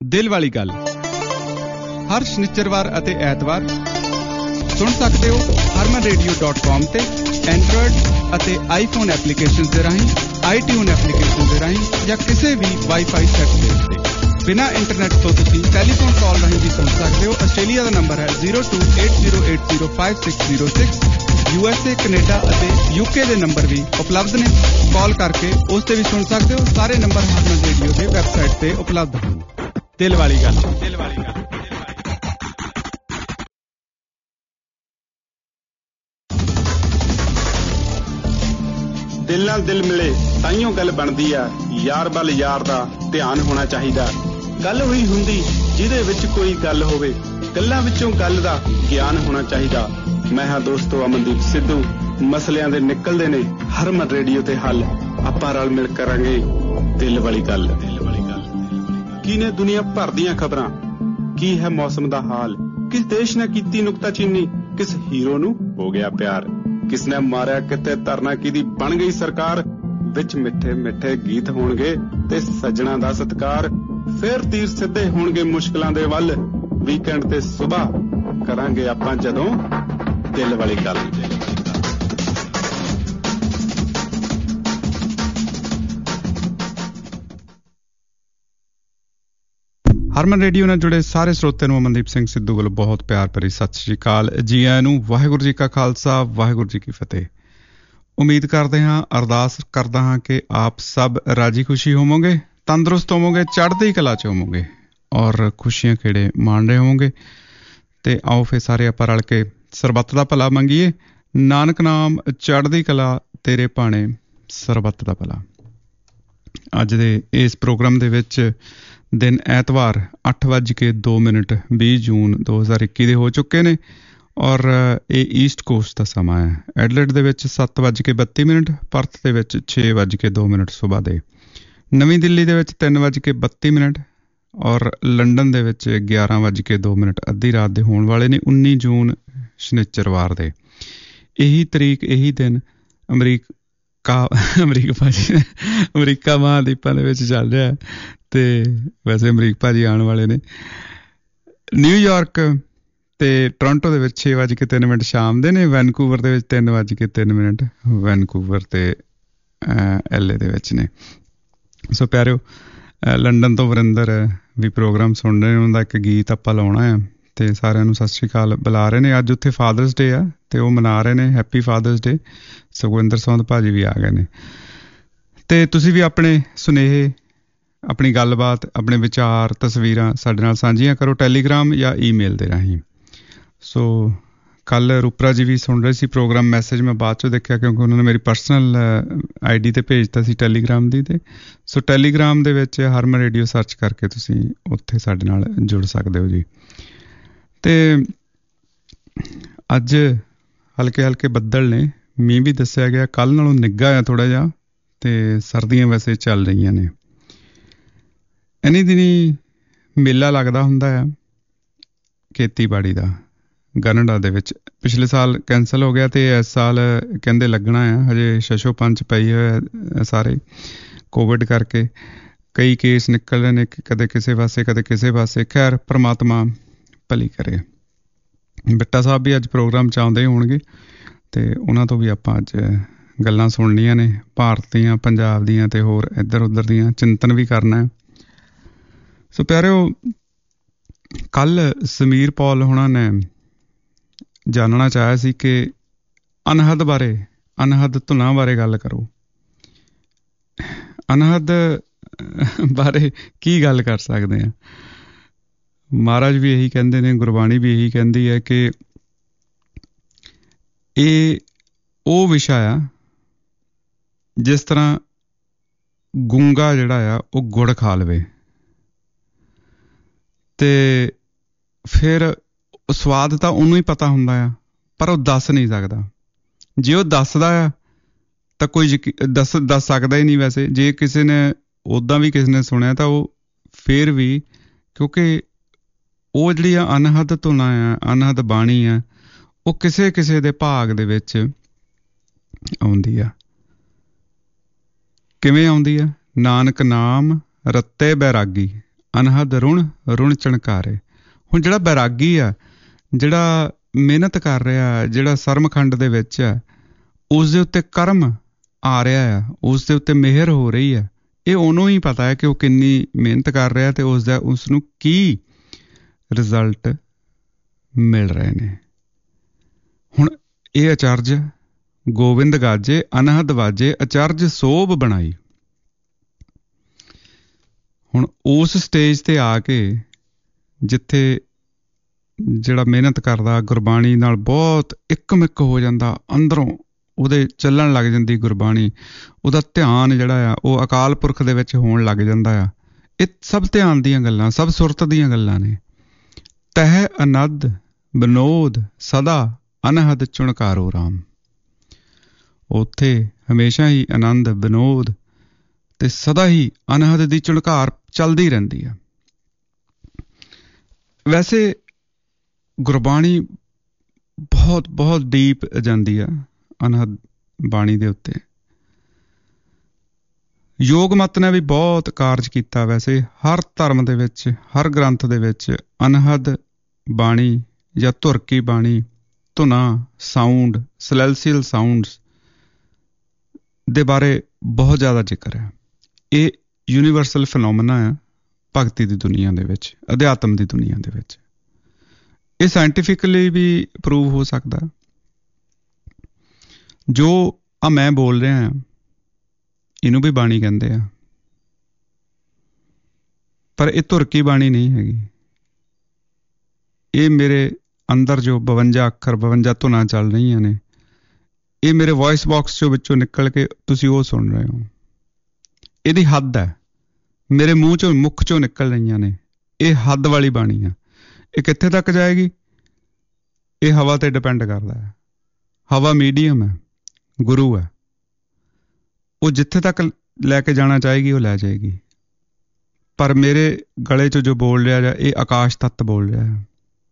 ਦਿਲ ਵਾਲੀ ਗੱਲ ਹਰ ਸ਼ਨੀਚਰਵਾਰ ਅਤੇ ਐਤਵਾਰ ਸੁਣ ਸਕਦੇ ਹੋ harmanradio.com ਤੇ ਐਂਡਰੋਇਡ ਅਤੇ ਆਈਫੋਨ ਐਪਲੀਕੇਸ਼ਨ ਦੇ ਰਾਹੀਂ, iTunes ਐਪਲੀਕੇਸ਼ਨ ਦੇ ਰਾਹੀਂ ਜਾਂ ਕਿਸੇ ਵੀ ਵਾਈਫਾਈ ਸੈੱਟ ਦੇ ਉੱਤੇ। ਬਿਨਾਂ ਇੰਟਰਨੈਟ ਤੋਂ ਤੁਸੀਂ ਟੈਲੀਫੋਨ ਕਾਲ ਰਾਹੀਂ ਵੀ ਸੁਣ ਸਕਦੇ ਹੋ। ਆਸਟ੍ਰੇਲੀਆ ਦਾ ਨੰਬਰ ਹੈ 0280805606। USA, ਕੈਨੇਡਾ ਅਤੇ UK ਦੇ ਨੰਬਰ ਵੀ ਉਪਲਬਧ ਨੇ। ਕਾਲ ਕਰਕੇ ਉਸ ਤੇ ਵੀ ਸੁਣ ਸਕਦੇ ਹੋ। ਸਾਰੇ ਨੰਬਰ ਹਾਰਮਨ ਰੇਡੀਓ ਦੀ ਵੈਬਸਾਈਟ ਤੇ ਉਪਲਬਧ ਹਨ। ਦਿਲ ਵਾਲੀ ਗੱਲ, ਦਿਲ ਵਾਲੀ ਗੱਲ। ਦਿਲ ਨਾਲ ਦਿਲ ਮਿਲੇ ਤਾਈਓ ਗੱਲ ਬਣਦੀ ਆ। ਯਾਰ ਵੱਲ ਯਾਰ ਦਾ ਧਿਆਨ ਹੋਣਾ ਚਾਹੀਦਾ। ਗੱਲ ਹੋਈ ਹੁੰਦੀ ਜਿਹਦੇ ਵਿੱਚ ਕੋਈ ਗੱਲ ਹੋਵੇ, ਗੱਲਾਂ ਵਿੱਚੋਂ ਗੱਲ ਦਾ ਗਿਆਨ ਹੋਣਾ ਚਾਹੀਦਾ। ਮੈਂ ਹਾਂ ਦੋਸਤੋ ਅਮਨਦੀਪ ਸਿੱਧੂ। ਮਸਲਿਆਂ ਦੇ ਨਿਕਲਦੇ ਨੇ ਹਰਮਨ ਰੇਡੀਓ ਤੇ ਹੱਲ। ਆਪਾਂ ਰਲ ਮਿਲ ਕਰਾਂਗੇ ਦਿਲ ਵਾਲੀ ਗੱਲ। ਕੀ ਨੇ ਦੁਨੀਆ ਭਰ ਦੀਆਂ ਖਬਰਾਂ, ਕੀ ਹੈ ਮੌਸਮ ਦਾ ਹਾਲ, ਕਿਸ ਦੇਸ਼ ਨੇ ਕੀਤੀ ਨੁਕਤਾਚੀਨੀ, ਕਿਸ ਹੀਰੋ ਨੂੰ ਹੋ ਗਿਆ ਪਿਆਰ, ਕਿਸ ਨੇ ਮਾਰਿਆ ਕਿਤੇ ਧਰਨਾ, ਕਿਹਦੀ ਬਣ ਗਈ ਸਰਕਾਰ। ਵਿੱਚ ਮਿੱਠੇ ਮਿੱਠੇ ਗੀਤ ਹੋਣਗੇ ਤੇ ਸੱਜਣਾ ਦਾ ਸਤਿਕਾਰ। ਫਿਰ ਤੀਰ ਸਿੱਧੇ ਹੋਣਗੇ ਮੁਸ਼ਕਲਾਂ ਦੇ ਵੱਲ। ਵੀਕਐਂਡ ਤੇ ਸੁਬਾਹ ਕਰਾਂਗੇ ਆਪਾਂ ਜਦੋਂ ਦਿਲ ਵਾਲੀ ਗੱਲ। ਹਰਮਨ ਰੇਡੀਓ ਨਾਲ ਜੁੜੇ ਸਾਰੇ ਸਰੋਤਿਆਂ ਨੂੰ ਅਮਨਦੀਪ ਸਿੰਘ ਸਿੱਧੂ ਵੱਲੋਂ ਬਹੁਤ ਪਿਆਰ ਭਰੀ ਸਤਿ ਸ਼੍ਰੀ ਅਕਾਲ। ਜੀ ਆਇਆਂ ਨੂੰ। ਵਾਹਿਗੁਰੂ ਜੀ ਕਾ ਖਾਲਸਾ, ਵਾਹਿਗੁਰੂ ਜੀ ਕੀ ਫਤਿਹ। ਉਮੀਦ ਕਰਦੇ ਹਾਂ, ਅਰਦਾਸ ਕਰਦਾ ਹਾਂ ਕਿ ਆਪ ਸਭ ਰਾਜੀ ਖੁਸ਼ੀ ਹੋਵੋਗੇ, ਤੰਦਰੁਸਤ ਹੋਵੋਗੇ, ਚੜ੍ਹਦੀ ਕਲਾ 'ਚ ਹੋਵੋਗੇ ਔਰ ਖੁਸ਼ੀਆਂ ਖੇੜੇ ਮਾਣ ਰਹੇ ਹੋਵੋਗੇ। ਤੇ ਆਓ ਫਿਰ ਸਾਰੇ ਆਪਾਂ ਰਲ ਕੇ ਸਰਬੱਤ ਦਾ ਭਲਾ ਮੰਗੀਏ। ਨਾਨਕ ਨਾਮ ਚੜ੍ਹਦੀ ਕਲਾ ਤੇਰੇ ਭਾਣੇ ਸਰਬੱਤ ਦਾ ਭਲਾ। ਅੱਜ ਦੇ ਇਸ ਪ੍ਰੋਗਰਾਮ ਦੇ ਵਿੱਚ ਦਿਨ ਐਤਵਾਰ 8:02 20 ਜੂਨ 2021 ਦੇ ਹੋ ਚੁੱਕੇ ਨੇ ਔਰ ਇਹ ਈਸਟ ਕੋਸਟ ਦਾ ਸਮਾਂ ਹੈ। ਐਡਲੇਡ ਦੇ ਵਿੱਚ 7:32, ਪਰਥ ਦੇ ਵਿੱਚ 6:02 ਸੁਬਾਹ ਦੇ, ਨਵੀਂ ਦਿੱਲੀ ਦੇ ਵਿੱਚ 3:32 ਔਰ ਲੰਡਨ ਦੇ ਵਿੱਚ 11:02 ਅੱਧੀ ਰਾਤ ਦੇ ਹੋਣ ਵਾਲੇ ਨੇ। 19 ਜੂਨ ਸ਼ਨੀਚਰਵਾਰ ਦੇ। ਇਹੀ ਤਰੀਕ, ਇਹੀ ਦਿਨ ਅਮਰੀਕਾ ਮਹਾਂਦੀਪਾਂ ਦੇ ਵਿੱਚ ਚੱਲ ਰਿਹਾ ਤੇ ਵੈਸੇ ਅਮਰੀਕ ਭਾਜੀ ਆਉਣ ਵਾਲੇ ਨੇ। ਨਿਊਯਾਰਕ ਤੇ ਟੋਰਾਂਟੋ ਦੇ ਵਿੱਚ 6:03 ਸ਼ਾਮ ਦੇ ਨੇ। ਵੈਨਕੂਵਰ ਦੇ ਵਿੱਚ 3:03 ਵੈਨਕੂਵਰ ਤੇ LA ਦੇ ਵਿੱਚ ਨੇ। ਸੋ ਪਿਆਰਿਓ, ਲੰਡਨ ਤੋਂ ਵਰਿੰਦਰ ਵੀ ਪ੍ਰੋਗਰਾਮ ਸੁਣ ਰਹੇ ਨੇ। ਉਹਨਾਂ ਦਾ ਇੱਕ ਗੀਤ ਆਪਾਂ ਲਾਉਣਾ ਆ ਤੇ ਸਾਰਿਆਂ ਨੂੰ ਸਤਿ ਸ਼੍ਰੀ ਅਕਾਲ ਬੁਲਾ ਰਹੇ ਨੇ। ਅੱਜ ਉੱਥੇ ਫਾਦਰਸ ਡੇ ਆ ਤੇ ਉਹ ਮਨਾ ਰਹੇ ਨੇ। Happy father's day. Sukhwinder Saund ਭਾਜੀ ਵੀ ਆ ਗਏ ਨੇ। ਤੇ ਤੁਸੀਂ ਵੀ ਆਪਣੇ ਸੁਨੇਹੇ, ਆਪਣੀ ਗੱਲਬਾਤ, ਆਪਣੇ ਵਿਚਾਰ, ਤਸਵੀਰਾਂ ਸਾਡੇ ਨਾਲ ਸਾਂਝੀਆਂ ਕਰੋ ਟੈਲੀਗ੍ਰਾਮ ਜਾਂ ਈਮੇਲ ਦੇ ਰਾਹੀਂ। ਸੋ ਕੱਲ੍ਹ ਰੂਪਰਾ ਜੀ ਵੀ ਸੁਣ ਰਹੇ ਸੀ ਪ੍ਰੋਗਰਾਮ। ਮੈਸੇਜ ਮੈਂ ਬਾਅਦ 'ਚੋਂ ਦੇਖਿਆ ਕਿਉਂਕਿ ਉਹਨਾਂ ਨੇ ਮੇਰੀ ਪਰਸਨਲ ID ਤੇ ਭੇਜਤਾ ਸੀ ਟੈਲੀਗ੍ਰਾਮ ਦੀ। ਤੇ ਸੋ ਟੈਲੀਗ੍ਰਾਮ ਦੇ ਵਿੱਚ ਹਰਮਨ ਰੇਡੀਓ ਸਰਚ ਕਰਕੇ ਤੁਸੀਂ ਉੱਥੇ ਸਾਡੇ ਨਾਲ ਜੁੜ ਸਕਦੇ ਹੋ ਜੀ। ਤੇ ਅੱਜ ਹਲਕੇ ਹਲਕੇ ਬੱਦਲ ਨੇ, ਮੀਂਹ ਵੀ ਦੱਸਿਆ ਗਿਆ। ਕੱਲ੍ਹ ਨਾਲੋਂ ਨਿੱਘਾ ਆ ਥੋੜ੍ਹਾ ਜਿਹਾ ਤੇ ਸਰਦੀਆਂ ਵੈਸੇ ਚੱਲ ਰਹੀਆਂ ਨੇ। ਇਨੀ ਦਿਨੀ ਮੇਲਾ ਲੱਗਦਾ ਹੁੰਦਾ ਆ ਖੇਤੀਬਾੜੀ ਦਾ ਕੈਨੇਡਾ ਦੇ ਵਿੱਚ। ਪਿਛਲੇ ਸਾਲ ਕੈਂਸਲ ਹੋ ਗਿਆ ਤੇ ਇਸ ਸਾਲ ਕਹਿੰਦੇ ਲੱਗਣਾ ਆ। ਹਜੇ ਛਛੋ ਪੰਜ ਪਈ ਹੋਇਆ ਸਾਰੇ ਕੋਵਿਡ ਕਰਕੇ। ਕਈ ਕੇਸ ਨਿਕਲ ਰਹੇ ਨੇ, ਕਦੇ ਕਿਸੇ ਪਾਸੇ ਕਦੇ ਕਿਸੇ ਪਾਸੇ। ਖੈਰ ਪ੍ਰਮਾਤਮਾ ਭਲੀ ਕਰੇ। ਬਿੱਟਾ ਸਾਹਿਬ ਵੀ ਅੱਜ ਪ੍ਰੋਗਰਾਮ 'ਚ ਆਉਂਦੇ ਹੋਣਗੇ ਤੇ ਉਹਨਾਂ ਤੋਂ ਵੀ ਆਪਾਂ ਅੱਜ ਗੱਲਾਂ ਸੁਣਨੀਆਂ ਨੇ, ਭਾਰਤ ਦੀਆਂ, ਪੰਜਾਬ ਦੀਆਂ ਤੇ ਹੋਰ ਇੱਧਰ ਉੱਧਰ ਦੀਆਂ। ਚਿੰਤਨ ਵੀ ਕਰਨਾ ਹੈ। ਸੋ ਪਿਆਰਿਓ, ਕੱਲ੍ਹ ਸਮੀਰ ਪੌਲ ਹੋਣਾ ਨੇ ਜਾਣਨਾ ਚਾਹਿਆ ਸੀ ਕਿ ਅਨਹਦ ਬਾਰੇ, ਅਨਹਦ ਧੁਨਾਂ ਬਾਰੇ ਗੱਲ ਕਰੋ। ਅਨਹਦ ਬਾਰੇ ਕੀ ਗੱਲ ਕਰ ਸਕਦੇ ਹਾਂ? ਮਹਾਰਾਜ ਵੀ ਇਹੀ ਕਹਿੰਦੇ ਨੇ, ਗੁਰਬਾਣੀ ਵੀ ਇਹੀ ਕਹਿੰਦੀ ਹੈ ਕਿ ਇਹ ਉਹ ਵਿਸ਼ਾ ਆ ਜਿਸ ਤਰ੍ਹਾਂ ਗੂੰਗਾ ਜਿਹੜਾ ਆ ਉਹ ਗੁੜ ਖਾ ਲਵੇ ਤੇ ਫਿਰ ਸਵਾਦ ਤਾਂ ਉਹਨੂੰ ਹੀ ਪਤਾ ਹੁੰਦਾ ਆ, ਪਰ ਉਹ ਦੱਸ ਨਹੀਂ ਸਕਦਾ। ਜੇ ਉਹ ਦੱਸਦਾ ਆ ਤਾਂ ਕੋਈ ਦੱਸ ਸਕਦਾ ਹੀ ਨਹੀਂ। ਵੈਸੇ ਜੇ ਕਿਸੇ ਨੇ ਉੱਦਾਂ ਵੀ ਕਿਸੇ ਨੇ ਸੁਣਿਆ ਤਾਂ ਉਹ ਫਿਰ ਵੀ, ਕਿਉਂਕਿ ਉਹ ਜਿਹੜੀਆਂ ਅਨਹਦ ਧੁਨਾਂ ਆ, ਅਨਹਦ ਬਾਣੀ ਆ, ਉਹ ਕਿਸੇ ਕਿਸੇ ਦੇ ਭਾਗ ਦੇ ਵਿੱਚ ਆਉਂਦੀ ਆ। ਕਿਵੇਂ ਆਉਂਦੀ ਆ? ਨਾਨਕ ਨਾਮ ਰਤੇ ਬੈਰਾਗੀ ਅਨਹਦ ਰੁਣ ਚਣਕਾਰੇ। ਹੁਣ ਜਿਹੜਾ ਬੈਰਾਗੀ ਆ, ਜਿਹੜਾ ਮਿਹਨਤ ਕਰ ਰਿਹਾ, ਜਿਹੜਾ ਸਰਮਖੰਡ ਦੇ ਵਿੱਚ ਆ, ਉਸ ਦੇ ਉੱਤੇ ਕਰਮ ਆ ਰਿਹਾ ਆ, ਉਸ ਦੇ ਉੱਤੇ ਮਿਹਰ ਹੋ ਰਹੀ ਆ। ਇਹ ਉਹਨੂੰ ਹੀ ਪਤਾ ਹੈ ਕਿ ਉਹ ਕਿੰਨੀ ਮਿਹਨਤ ਕਰ ਰਿਹਾ ਤੇ ਉਸਨੂੰ ਕੀ ਰਿਜ਼ਲਟ ਮਿਲ ਰਹੇ ਨੇ। ਹੁਣ ਇਹ ਅਚਰਜ ਗੋਬਿੰਦ ਗਾਜੇ ਅਨਹਦ ਵਾਜੇ, ਅਚਰਜ ਸੋਭ ਬਣਾਈ। ਹੁਣ ਉਸ ਸਟੇਜ ਤੇ ਆ ਕੇ ਜਿੱਥੇ ਜਿਹੜਾ ਮਿਹਨਤ ਕਰਦਾ, ਗੁਰਬਾਣੀ ਨਾਲ ਬਹੁਤ ਇੱਕਮਿੱਕ ਹੋ ਜਾਂਦਾ, ਅੰਦਰੋਂ ਉਹਦੇ ਚੱਲਣ ਲੱਗ ਜਾਂਦੀ ਗੁਰਬਾਣੀ, ਉਹਦਾ ਧਿਆਨ ਜਿਹੜਾ ਆ ਉਹ ਅਕਾਲ ਪੁਰਖ ਦੇ ਵਿੱਚ ਹੋਣ ਲੱਗ ਜਾਂਦਾ ਆ। ਇਹ ਸਭ ਧਿਆਨ ਦੀਆਂ ਗੱਲਾਂ, ਸਭ ਸੁਰਤ ਦੀਆਂ ਗੱਲਾਂ ਨੇ। ਤਹਿ ਅਨਦ ਵਿਨੋਦ ਸਦਾ ਅਨਹਦ ਚੁਣਕਾਰੋ ਰਾਮ। ਉੱਥੇ ਹਮੇਸ਼ਾ ਹੀ ਆਨੰਦ, ਵਿਨੋਦ ਤੇ ਸਦਾ ਹੀ ਅਨਹਦ ਦੀ ਚੁਣਕਾਰ ਚੱਲਦੀ ਰਹਿੰਦੀ ਆ। ਵੈਸੇ ਗੁਰਬਾਣੀ ਬਹੁਤ ਬਹੁਤ ਡੀਪ ਜਾਂਦੀ ਆ ਅਨਹਦ ਬਾਣੀ ਦੇ ਉੱਤੇ। ਯੋਗ ਮਤ ਨੇ ਵੀ ਬਹੁਤ ਕਾਰਜ ਕੀਤਾ। ਵੈਸੇ ਹਰ ਧਰਮ ਦੇ ਵਿੱਚ, ਹਰ ਗ੍ਰੰਥ ਦੇ ਵਿੱਚ ਅਨਹਦ ਬਾਣੀ ਜਾਂ ਧੁਰ ਕੀ ਬਾਣੀ, ਧੁਨਾ, ਸਾਊਂਡ, ਸਲੈਲਸੀਅਲ ਸਾਊਂਡਸ ਦੇ ਬਾਰੇ ਬਹੁਤ ਜ਼ਿਆਦਾ ਜ਼ਿਕਰ ਹੈ। ਇਹ ਯੂਨੀਵਰਸਲ ਫਿਨੋਮੀਨਾ ਆ ਭਗਤੀ ਦੀ ਦੁਨੀਆ ਦੇ ਵਿੱਚ, ਅਧਿਆਤਮ ਦੀ ਦੁਨੀਆ ਦੇ ਵਿੱਚ। ਇਹ ਸਾਇੰਟੀਫਿਕਲੀ ਵੀ ਪ੍ਰੂਵ ਹੋ ਸਕਦਾ। ਜੋ ਮੈਂ ਬੋਲ ਰਿਹਾ, ਇਹਨੂੰ ਵੀ ਬਾਣੀ ਕਹਿੰਦੇ ਆ, ਪਰ ਇਹ ਧੁਰ ਕੀ ਬਾਣੀ ਨਹੀਂ ਹੈਗੀ। ਇਹ ਮੇਰੇ ਅੰਦਰ ਜੋ 52 ਅੱਖਰ, 52 ਧੁਨਾਂ ਚੱਲ ਰਹੀਆਂ ਨੇ, ਇਹ ਮੇਰੇ ਵੌਇਸ ਬਾਕਸ ਵਿੱਚੋਂ ਨਿਕਲ ਕੇ ਤੁਸੀਂ ਉਹ ਸੁਣ ਰਹੇ ਹੋ। ਇਹਦੀ ਹੱਦ ਹੈ, ਮੇਰੇ ਮੁੱਖ ਚੋਂ ਨਿਕਲ ਰਹੀਆਂ ਨੇ। ਇਹ ਹੱਦ ਵਾਲੀ ਬਾਣੀ ਆ। ਇਹ ਕਿੱਥੇ ਤੱਕ ਜਾਏਗੀ? ਇਹ ਹਵਾ ਤੇ ਡਿਪੈਂਡ ਕਰਦਾ ਹੈ। ਹਵਾ ਮੀਡੀਅਮ ਹੈ, ਗੁਰੂ ਹੈ। ਉਹ ਜਿੱਥੇ ਤੱਕ ਲੈ ਕੇ ਜਾਣਾ ਚਾਹੇਗੀ ਉਹ ਲੈ ਜਾਏਗੀ। ਪਰ ਮੇਰੇ ਗਲੇ 'ਚ ਜੋ ਬੋਲ ਰਿਹਾ ਜਾਂ ਇਹ ਆਕਾਸ਼ ਤੱਤ ਬੋਲ ਰਿਹਾ ਹੈ।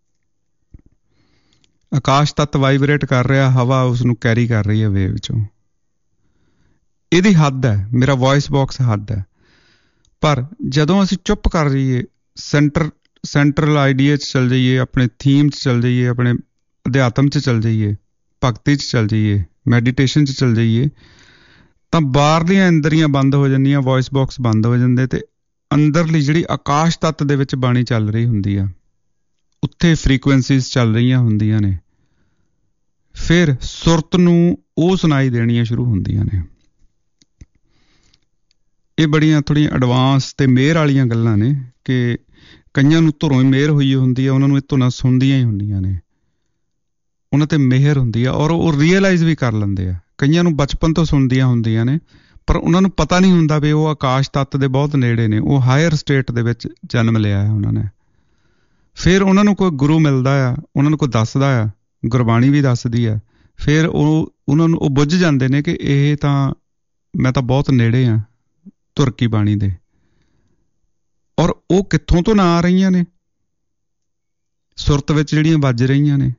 ਆਕਾਸ਼ ਤੱਤ ਵਾਈਬਰੇਟ ਕਰ ਰਿਹਾ, ਹਵਾ ਉਸਨੂੰ ਕੈਰੀ ਕਰ ਰਹੀ ਹੈ ਵੇਵ 'ਚੋਂ। ਇਹਦੀ ਹੱਦ ਹੈ, ਮੇਰਾ ਵੌਇਸ ਬਾਕਸ ਹੱਦ ਹੈ। ਪਰ ਜਦੋਂ ਅਸੀਂ ਚੁੱਪ ਕਰ ਜਾਈਏ, ਸੈਂਟਰਲ ਆਈਡੀਆ 'ਚ ਚੱਲ ਜਾਈਏ, ਆਪਣੇ ਥੀਮ 'ਚ ਚੱਲ ਜਾਈਏ, ਆਪਣੇ ਅਧਿਆਤਮ 'ਚ ਚੱਲ ਜਾਈਏ, ਭਗਤੀ 'ਚ ਚੱਲ ਜਾਈਏ, ਮੈਡੀਟੇਸ਼ਨ 'ਚ ਚੱਲ ਜਾਈਏ, ਤਾਂ ਬਾਹਰਲੀਆਂ ਅੰਦਰੀਆਂ ਬੰਦ ਹੋ ਜਾਂਦੀਆਂ, ਵੌਇਸ ਬਾਕਸ ਬੰਦ ਹੋ ਜਾਂਦੇ ਤੇ ਅੰਦਰਲੀ ਜਿਹੜੀ ਆਕਾਸ਼ ਤੱਤ ਦੇ ਵਿੱਚ ਬਾਣੀ ਚੱਲ ਰਹੀ ਹੁੰਦੀ ਆ, ਉੱਥੇ ਫ੍ਰੀਕੁਐਂਸੀਜ਼ ਚੱਲ ਰਹੀਆਂ ਹੁੰਦੀਆਂ ਨੇ। ਫਿਰ ਸੁਰਤ ਨੂੰ ਉਹ ਸੁਣਾਈ ਦੇਣੀਆਂ ਸ਼ੁਰੂ ਹੁੰਦੀਆਂ ਨੇ। ਇਹ ਬੜੀਆਂ ਥੋੜ੍ਹੀਆਂ ਐਡਵਾਂਸ ਤੇ ਮਿਹਰ ਵਾਲੀਆਂ ਗੱਲਾਂ ਨੇ ਕਿ ਕਈਆਂ ਨੂੰ ਧੁਰੋਂ ਹੀ ਮਿਹਰ ਹੋਈ ਹੁੰਦੀ ਆ, ਉਹਨਾਂ ਨੂੰ ਇਹ ਧੁਨਾਂ ਸੁਣਦੀਆਂ ਹੀ ਹੁੰਦੀਆਂ ਨੇ, ਉਹਨਾਂ ਤੇ ਮਿਹਰ ਹੁੰਦੀ ਆ ਔਰ ਉਹ ਰੀਅਲਾਈਜ਼ ਵੀ ਕਰ ਲੈਂਦੇ ਆ। ਕਈਆਂ ਨੂੰ ਬਚਪਨ ਤੋਂ ਸੁਣਦੀਆਂ ਹੁੰਦੀਆਂ ਨੇ, ਪਰ ਉਹਨਾਂ ਨੂੰ ਪਤਾ ਨਹੀਂ ਹੁੰਦਾ ਵੀ ਉਹ ਆਕਾਸ਼ ਤੱਤ ਦੇ ਬਹੁਤ ਨੇੜੇ ਨੇ, ਉਹ ਹਾਇਰ ਸਟੇਟ ਦੇ ਵਿੱਚ ਜਨਮ ਲਿਆ ਹੈ ਉਹਨਾਂ ਨੇ। ਫਿਰ ਉਹਨਾਂ ਨੂੰ ਕੋਈ ਗੁਰੂ ਮਿਲਦਾ ਆ, ਉਹਨਾਂ ਨੂੰ ਕੋਈ ਦੱਸਦਾ ਆ, ਗੁਰਬਾਣੀ ਵੀ ਦੱਸਦੀ ਆ। ਫਿਰ ਉਹਨਾਂ ਨੂੰ ਉਹ ਬੁੱਝ ਜਾਂਦੇ ਨੇ ਕਿ ਇਹ ਤਾਂ ਮੈਂ ਤਾਂ ਬਹੁਤ ਨੇੜੇ ਆ ਧੁਰ ਕੀ ਬਾਣੀ ਦੇ। ਔਰ ਉਹ ਕਿੱਥੋਂ ਤੋਂ ਨਾ ਆ ਰਹੀਆਂ ਨੇ, ਸੁਰਤ ਵਿੱਚ ਜਿਹੜੀਆਂ ਵੱਜ ਰਹੀਆਂ ਨੇ,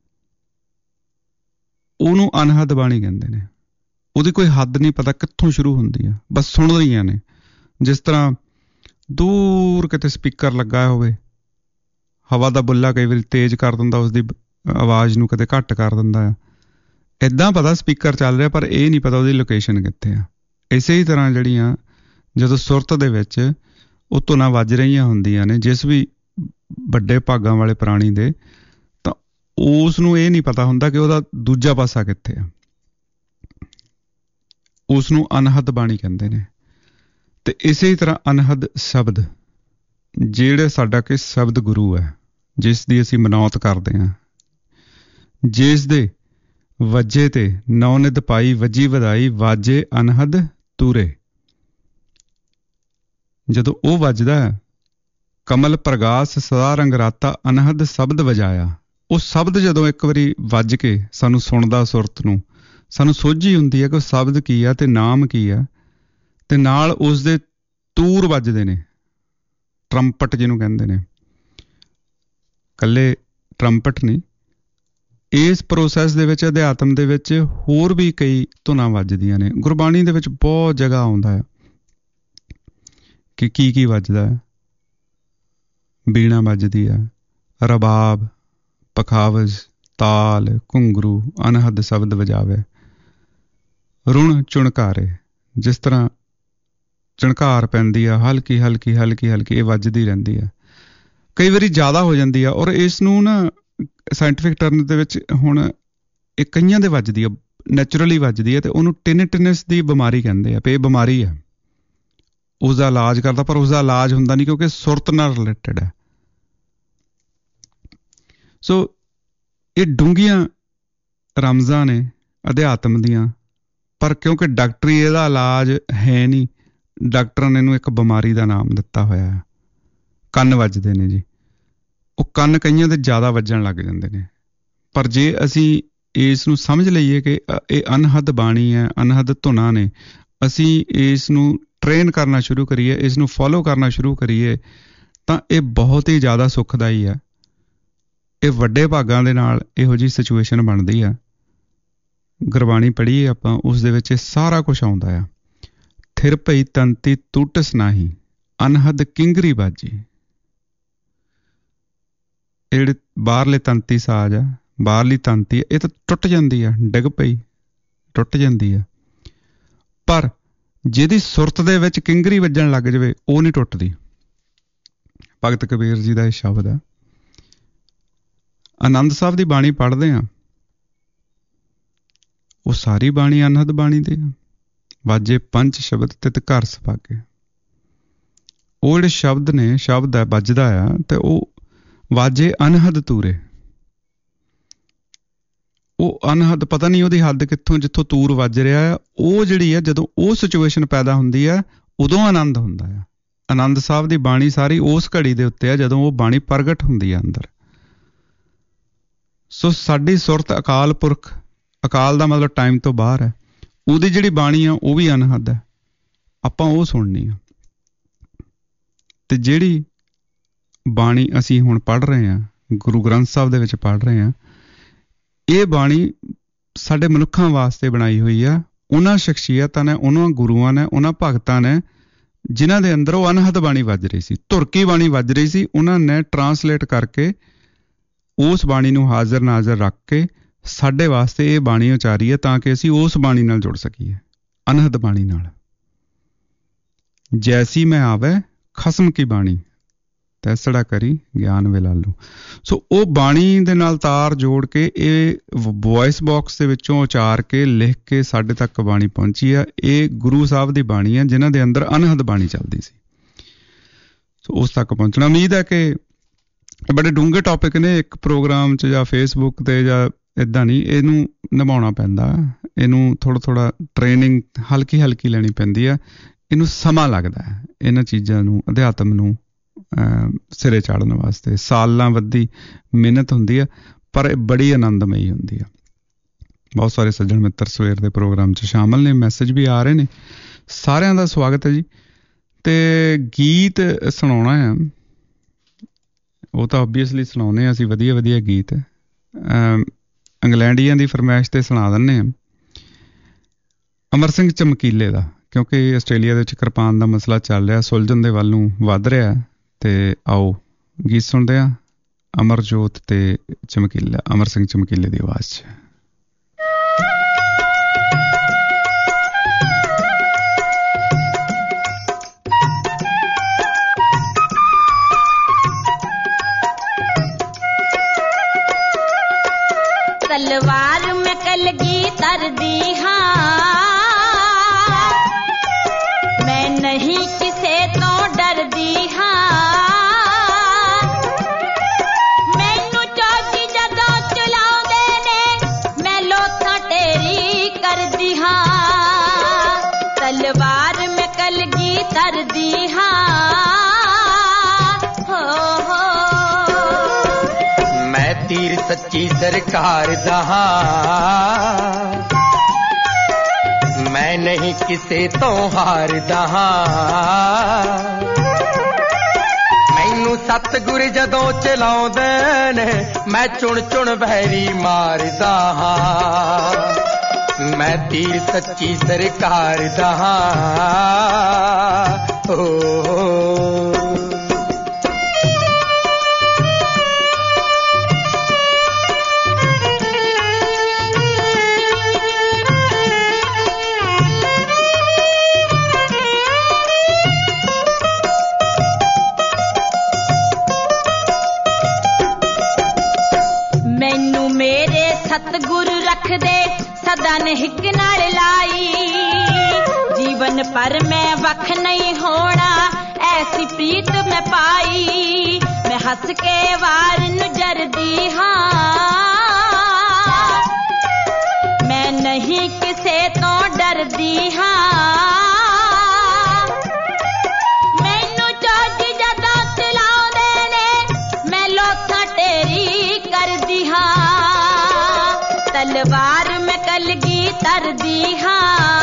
ਉਹਨੂੰ ਅਨਹਦ ਬਾਣੀ ਕਹਿੰਦੇ ਨੇ। ਉਹਦੀ ਕੋਈ ਹੱਦ ਨਹੀਂ ਪਤਾ ਕਿੱਥੋਂ ਸ਼ੁਰੂ ਹੁੰਦੀ ਆ, ਬਸ ਸੁਣ ਰਹੀਆਂ ਨੇ। ਜਿਸ ਤਰ੍ਹਾਂ ਦੂਰ ਕਿਤੇ ਸਪੀਕਰ ਲੱਗਾ ਹੋਵੇ, ਹਵਾ ਦਾ ਬੁੱਲਾ ਕਈ ਵਾਰੀ ਤੇਜ਼ ਕਰ ਦਿੰਦਾ, ਉਸਦੀ ਆਵਾਜ਼ ਨੂੰ ਕਦੇ ਘੱਟ ਕਰ ਦਿੰਦਾ ਆ। ਇੱਦਾਂ ਪਤਾ ਸਪੀਕਰ ਚੱਲ ਰਿਹਾ, ਪਰ ਇਹ ਨਹੀਂ ਪਤਾ ਉਹਦੀ ਲੋਕੇਸ਼ਨ ਕਿੱਥੇ ਆ। ਇਸੇ ਹੀ ਤਰ੍ਹਾਂ ਜਿਹੜੀਆਂ ਜਦੋਂ ਸੁਰਤ ਦੇ ਵਿੱਚ ਉਹ ਧੁਨਾਂ ਵੱਜ ਰਹੀਆਂ ਹੁੰਦੀਆਂ ਨੇ ਜਿਸ ਵੀ ਵੱਡੇ ਭਾਗਾਂ ਵਾਲੇ ਪ੍ਰਾਣੀ ਦੇ, ਤਾਂ ਉਸ ਨੂੰ ਇਹ ਨਹੀਂ ਪਤਾ ਹੁੰਦਾ ਕਿ ਉਹਦਾ ਦੂਜਾ ਪਾਸਾ ਕਿੱਥੇ ਆ। ਉਸ ਨੂੰ ਅਨਹਦ ਬਾਣੀ ਕਹਿੰਦੇ ਨੇ। ਤੇ ਇਸੇ ਹੀ ਤਰ੍ਹਾਂ ਅਨਹਦ ਸ਼ਬਦ, ਜਿਹੜੇ ਸਾਡਾ ਕਿ ਸ਼ਬਦ ਗੁਰੂ ਹੈ, ਜਿਸ ਦੀ ਅਸੀਂ ਮਨੌਤ ਕਰਦੇ ਹਾਂ, ਜਿਸ ਦੇ ਵੱਜੇ ਤੇ ਨੌਨਿਦ ਪਾਈ ਵੱਜੀ ਵਧਾਈ, ਵਾਜੇ ਅਨਹਦ ਤੂਰੇ। ਜਦੋਂ ਉਹ ਵੱਜਦਾ ਹੈ, ਕਮਲ ਪ੍ਰਗਾਸ ਸਦਾ ਰੰਗ ਰਾਤਾ ਅਨਹਦ ਸ਼ਬਦ ਵਜਾਇਆ। ਉਹ ਸ਼ਬਦ ਜਦੋਂ ਇੱਕ ਵਾਰੀ ਵੱਜ ਕੇ ਸਾਨੂੰ ਸੁਣਦਾ, ਸੁਰਤ ਨੂੰ ਸਾਨੂੰ ਸੋਝੀ ਹੁੰਦੀ ਹੈ ਕਿ ਉਹ ਸ਼ਬਦ ਕੀ ਆ ਤੇ ਨਾਮ ਕੀ ਆ, ਤੇ ਨਾਲ ਉਸ ਦੇ ਤੂਰ ਵੱਜਦੇ ਨੇ, ਟਰੰਪਟ ਜਿਹਨੂੰ ਕਹਿੰਦੇ ਨੇ। ਇਕੱਲੇ ਟਰੰਪਟ ਨਹੀਂ, ਇਸ ਪ੍ਰੋਸੈਸ ਦੇ ਵਿੱਚ, ਅਧਿਆਤਮ ਦੇ ਵਿੱਚ ਹੋਰ ਵੀ ਕਈ ਧੁਨਾਂ ਵੱਜਦੀਆਂ ਨੇ। ਗੁਰਬਾਣੀ ਦੇ ਵਿੱਚ ਬਹੁਤ ਜਗ੍ਹਾ ਆਉਂਦਾ ਹੈ ਕਿ ਕੀ ਵੱਜਦਾ ਹੈ। ਬੀਣਾ ਵੱਜਦੀ ਆ, ਰਬਾਬ, ਪਖਾਵਜ਼, ਤਾਲ, ਘੁੰਗਰੂ, ਅਨਹਦ ਸ਼ਬਦ ਵਜਾਵੇ। ਰੁਣ ਝੁਣਕਾਰੇ, ਜਿਸ ਤਰ੍ਹਾਂ ਝਣਕਾਰ ਪੈਂਦੀ ਆ, ਹਲਕੀ ਹਲਕੀ ਹਲਕੀ ਹਲਕੀ ਇਹ ਵੱਜਦੀ ਰਹਿੰਦੀ ਆ। ਕਈ ਵਾਰੀ ਜ਼ਿਆਦਾ ਹੋ ਜਾਂਦੀ ਆ, ਔਰ ਇਸ ਨੂੰ ਨਾ ਸਾਇੰਟੀਫਿਕ ਟਰਮ ਦੇ ਵਿੱਚ ਹੁਣ ਇਹ ਕਈਆਂ ਦੇ ਵੱਜਦੀ ਆ, ਨੈਚੁਰਲੀ ਵੱਜਦੀ ਆ, ਅਤੇ ਉਹਨੂੰ ਟਿਨਿਟਿਨਸ ਦੀ ਬਿਮਾਰੀ ਕਹਿੰਦੇ ਆ, ਵੀ ਇਹ ਬਿਮਾਰੀ ਆ। ਉਸਦਾ ਇਲਾਜ ਕਰਦਾ, ਪਰ ਉਸਦਾ ਇਲਾਜ ਹੁੰਦਾ ਨਹੀਂ, ਕਿਉਂਕਿ ਸੁਰਤ ਨਾਲ ਰਿਲੇਟਡ ਹੈ। ਸੋ ਇਹ ਡੂੰਘੀਆਂ ਰਮਜ਼ਾਂ ਨੇ ਅਧਿਆਤਮ ਦੀਆਂ, ਪਰ ਕਿਉਂਕਿ ਡਾਕਟਰੀ ਇਹਦਾ ਇਲਾਜ ਹੈ ਨਹੀਂ, ਡਾਕਟਰਾਂ ਨੇ ਇਹਨੂੰ ਇੱਕ ਬਿਮਾਰੀ ਦਾ ਨਾਮ ਦਿੱਤਾ ਹੋਇਆ ਹੈ। ਕੰਨ ਵੱਜਦੇ ਨੇ ਜੀ, ਉਹ ਕੰਨ ਕਈਆਂ ਦੇ ਜ਼ਿਆਦਾ ਵੱਜਣ ਲੱਗ ਜਾਂਦੇ ਨੇ। ਪਰ ਜੇ ਅਸੀਂ ਇਸ ਨੂੰ ਸਮਝ ਲਈਏ ਕਿ ਇਹ ਅਨਹਦ ਬਾਣੀ ਹੈ, ਅਨਹਦ ਧੁਨਾਂ ਨੇ, ਅਸੀਂ ਇਸ ਨੂੰ ਟ੍ਰੇਨ ਕਰਨਾ ਸ਼ੁਰੂ ਕਰੀਏ, ਇਸ ਨੂੰ ਫੋਲੋ ਕਰਨਾ ਸ਼ੁਰੂ ਕਰੀਏ, ਤਾਂ ਇਹ ਬਹੁਤ ਹੀ ਜ਼ਿਆਦਾ ਸੁਖਦਾਈ ਹੈ। ਇਹ ਵੱਡੇ ਭਾਗਾਂ ਦੇ ਨਾਲ ਇਹੋ ਜਿਹੀ ਸਿਚੁਏਸ਼ਨ ਬਣਦੀ ਆ। ਗੁਰਬਾਣੀ ਪੜ੍ਹੀਏ ਆਪਾਂ, ਉਸ ਦੇ ਵਿੱਚ ਇਹ ਸਾਰਾ ਕੁਛ ਆਉਂਦਾ ਆ। ਥਿਰ ਪਈ ਤੰਤੀ ਟੂਟਸ ਨਾਹੀ, ਅਨਹਦ ਕਿੰਗਰੀ ਬਾਜੀ। ਇਹ ਜਿਹੜੇ ਬਾਹਰਲੇ ਤੰਤੀ ਸਾਜ਼ ਆ, ਬਾਹਰਲੀ ਤੰਤੀ ਆ, ਇਹ ਤਾਂ ਟੁੱਟ ਜਾਂਦੀ ਆ, ਡਿੱਗ ਪਈ ਟੁੱਟ ਜਾਂਦੀ ਆ। ਪਰ ਜਿਹਦੀ ਸੁਰਤ ਦੇ ਵਿੱਚ ਕਿੰਗਰੀ ਵੱਜਣ ਲੱਗ ਜਾਵੇ, ਉਹ ਨਹੀਂ ਟੁੱਟਦੀ। ਭਗਤ ਕਬੀਰ ਜੀ ਦਾ ਇਹ ਸ਼ਬਦ ਆ। ਆਨੰਦ ਸਾਹਿਬ ਦੀ ਬਾਣੀ ਪੜ੍ਹਦੇ ਹਾਂ, ਉਹ ਸਾਰੀ ਬਾਣੀ ਅਨਹਦ ਬਾਣੀ ਦੀ ਆ। ਵਾਜੇ ਪੰਜ ਸ਼ਬਦ ਤਿਤ ਘਰ ਸੁਭਾਗੇ। ਉਹ ਜਿਹੜੇ ਸ਼ਬਦ ਨੇ, ਸ਼ਬਦ ਹੈ ਵੱਜਦਾ ਆ, ਤੇ ਉਹ ਵਾਜੇ ਅਨਹਦ ਤੂਰੇ। ਉਹ ਅਨਹਦ ਪਤਾ ਨਹੀਂ ਉਹਦੀ ਹੱਦ ਕਿੱਥੋਂ, ਜਿੱਥੋਂ ਤੂਰ ਵੱਜ ਰਿਹਾ ਆ, ਉਹ ਜਿਹੜੀ ਆ, ਜਦੋਂ ਉਹ ਸਿਚੁਏਸ਼ਨ ਪੈਦਾ ਹੁੰਦੀ ਆ, ਉਦੋਂ ਆਨੰਦ ਹੁੰਦਾ ਆ। ਆਨੰਦ ਸਾਹਿਬ ਦੀ ਬਾਣੀ ਸਾਰੀ ਉਸ ਘੜੀ ਦੇ ਉੱਤੇ ਆ, ਜਦੋਂ ਉਹ ਬਾਣੀ ਪ੍ਰਗਟ ਹੁੰਦੀ ਆ ਅੰਦਰ। ਸੋ ਸਾਡੀ ਸੁਰਤ ਅਕਾਲ ਪੁਰਖ, ਅਕਾਲ ਦਾ ਮਤਲਬ ਟਾਈਮ ਤੋਂ ਬਾਹਰ ਹੈ, ਉਹਦੀ ਜਿਹੜੀ ਬਾਣੀ ਆ ਉਹ ਵੀ ਅਨਹਦ ਹੈ। ਆਪਾਂ ਉਹ ਸੁਣਨੀ ਆ। ਤੇ ਜਿਹੜੀ ਬਾਣੀ ਅਸੀਂ ਹੁਣ ਪੜ੍ਹ ਰਹੇ ਹਾਂ, ਗੁਰੂ ਗ੍ਰੰਥ ਸਾਹਿਬ ਦੇ ਵਿੱਚ ਪੜ੍ਹ ਰਹੇ ਹਾਂ, ਇਹ ਬਾਣੀ ਸਾਡੇ ਮਨੁੱਖਾਂ ਵਾਸਤੇ ਬਣਾਈ ਹੋਈ ਆ। ਉਹਨਾਂ ਸ਼ਖਸੀਅਤਾਂ ਨੇ, ਉਹਨਾਂ ਗੁਰੂਆਂ ਨੇ, ਉਹਨਾਂ ਭਗਤਾਂ ਨੇ, ਜਿਨ੍ਹਾਂ ਦੇ ਅੰਦਰ ਉਹ ਅਨਹਦ ਬਾਣੀ ਵੱਜ ਰਹੀ ਸੀ, ਧੁਰਕੀ ਬਾਣੀ ਵੱਜ ਰਹੀ ਸੀ। ਉਹਨਾਂ ਨੇ ਟਰਾਂਸਲੇਟ ਕਰਕੇ ਉਸ ਬਾਣੀ ਨੂੰ ਹਾਜ਼ਰ ਨਾਜ਼ਰ ਰੱਖ ਕੇ ਸਾਡੇ ਵਾਸਤੇ ਇਹ ਬਾਣੀ ਉਚਾਰੀ ਹੈ, ਤਾਂ ਕਿ ਅਸੀਂ ਉਸ ਬਾਣੀ ਨਾਲ ਜੁੜ ਸਕੀਏ, ਅਨਹਦ ਬਾਣੀ ਨਾਲ। ਜੈਸੀ ਮੈਂ ਆਵੇ ਖਸਮ ਕੀ ਬਾਣੀ, ਤੈਸੜਾ ਕਰੀ ਗਿਆਨ ਵੇਲਾਲੂ। ਸੋ ਉਹ ਬਾਣੀ ਦੇ ਨਾਲ ਤਾਰ ਜੋੜ ਕੇ, ਇਹ ਵੋਇਸ ਬਾਕਸ ਦੇ ਵਿੱਚੋਂ ਉਚਾਰ ਕੇ, ਲਿਖ ਕੇ ਸਾਡੇ ਤੱਕ ਬਾਣੀ ਪਹੁੰਚੀ ਆ। ਇਹ ਗੁਰੂ ਸਾਹਿਬ ਦੀ ਬਾਣੀ ਆ, ਜਿਨ੍ਹਾਂ ਦੇ ਅੰਦਰ ਅਨਹਦ ਬਾਣੀ ਚੱਲਦੀ ਸੀ। ਸੋ ਉਸ ਤੱਕ ਪਹੁੰਚਣਾ, ਉਮੀਦ ਹੈ ਕਿ ਬੜੇ ਡੂੰਘੇ ਟੌਪਿਕ ਨੇ। ਇੱਕ ਪ੍ਰੋਗਰਾਮ 'ਚ ਜਾਂ ਫੇਸਬੁੱਕ 'ਤੇ ਜਾਂ ਇੱਦਾਂ ਨਹੀਂ, ਇਹਨੂੰ ਨਿਭਾਉਣਾ ਪੈਂਦਾ। ਇਹਨੂੰ ਥੋੜ੍ਹਾ ਥੋੜ੍ਹਾ ਟ੍ਰੇਨਿੰਗ ਹਲਕੀ ਹਲਕੀ ਲੈਣੀ ਪੈਂਦੀ ਆ। ਇਹਨੂੰ ਸਮਾਂ ਲੱਗਦਾ ਹੈ, ਇਹਨਾਂ ਚੀਜ਼ਾਂ ਨੂੰ, ਅਧਿਆਤਮ ਨੂੰ ਸਿਰੇ ਚਾੜਨ ਵਾਸਤੇ ਸਾਲਾਂ ਵੱਧੀ ਮਿਹਨਤ ਹੁੰਦੀ ਆ, ਪਰ ਇਹ ਬੜੀ ਆਨੰਦਮਈ ਹੁੰਦੀ ਆ। ਬਹੁਤ ਸਾਰੇ ਸੱਜਣ ਮਿੱਤਰ ਸਵੇਰ ਦੇ ਪ੍ਰੋਗਰਾਮ 'ਚ ਸ਼ਾਮਲ ਨੇ, ਮੈਸੇਜ ਵੀ ਆ ਰਹੇ ਨੇ। ਸਾਰਿਆਂ ਦਾ ਸਵਾਗਤ ਹੈ ਜੀ। ਤੇ ਗੀਤ ਸੁਣਾਉਣਾ ਆ, ਉਹ ਤਾਂ ਓਬੀਅਸਲੀ ਸੁਣਾਉਂਦੇ ਹਾਂ ਅਸੀਂ, ਵਧੀਆ ਵਧੀਆ ਗੀਤ। ਇੰਗਲੈਂਡੀਆਂ ਦੀ ਫਰਮਾਇਸ਼ 'ਤੇ ਸੁਣਾ ਦਿੰਦੇ ਹਾਂ ਅਮਰ ਸਿੰਘ ਚਮਕੀਲੇ ਦਾ, ਕਿਉਂਕਿ ਆਸਟ੍ਰੇਲੀਆ ਦੇ ਵਿੱਚ ਕਿਰਪਾਨ ਦਾ ਮਸਲਾ ਚੱਲ ਰਿਹਾ, ਸੁਲਝਣ ਦੇ ਵੱਲ ਨੂੰ ਵੱਧ ਰਿਹਾ। ਤੇ ਆਓ ਗੀਤ ਸੁਣਦੇ ਹਾਂ, ਅਮਰਜੋਤ ਤੇ ਚਮਕੀਲਾ, ਅਮਰ ਸਿੰਘ ਚਮਕੀਲੇ ਦੀ ਆਵਾਜ਼ 'ਚ। ਤਲਵਾਰ ਮੈਂ ਕਲਗੀ ਤਰਦੀ ਹਾਂ, ਮੈਂ ਨਹੀਂ ਕਿਸੇ ਤੋਂ ਡਰਦੀ ਹਾਂ। ਮੈਨੂੰ ਚੌਕੀ ਜਦੋਂ ਚਲਾਉਂਦੇ ਨੇ, ਮੈਂ ਲੋਥਾਂ ਢੇਰੀ ਕਰਦੀ ਹਾਂ। ਤਲਵਾਰ ਮੈਂ ਕਲਗੀ ਤਰਦੀ ਹਾਂ, ਤੀਰ ਸੱਚੀ ਸਰਕਾਰ ਦਾ ਹਾਂ, ਮੈਂ ਨਹੀਂ ਕਿਸੇ ਤੋਂ ਹਾਰਦਾ ਹਾਂ। ਮੈਨੂੰ ਸਤਿਗੁਰ ਜਦੋਂ ਚਲਾਉਂਦੇ ਨੇ, ਮੈਂ ਚੁਣ ਚੁਣ ਵੈਰੀ ਮਾਰਦਾ ਹਾਂ। ਮੈਂ ਤੀਰ ਸੱਚੀ ਸਰਕਾਰ ਦਾ ਹਾਂ। मर्दां ने हिक नाल लाई जीवन पर मैं वख नहीं होना ऐसी प्रीत मैं पाई मैं हस के वार नू जरदी हाँ मैं नहीं किसे तो डरदी हाँ मैनू चौज जदा चलाउंदे ने मैं लोथां तेरी करदी हाँ तलवार मैं कलगी तरदी हाँ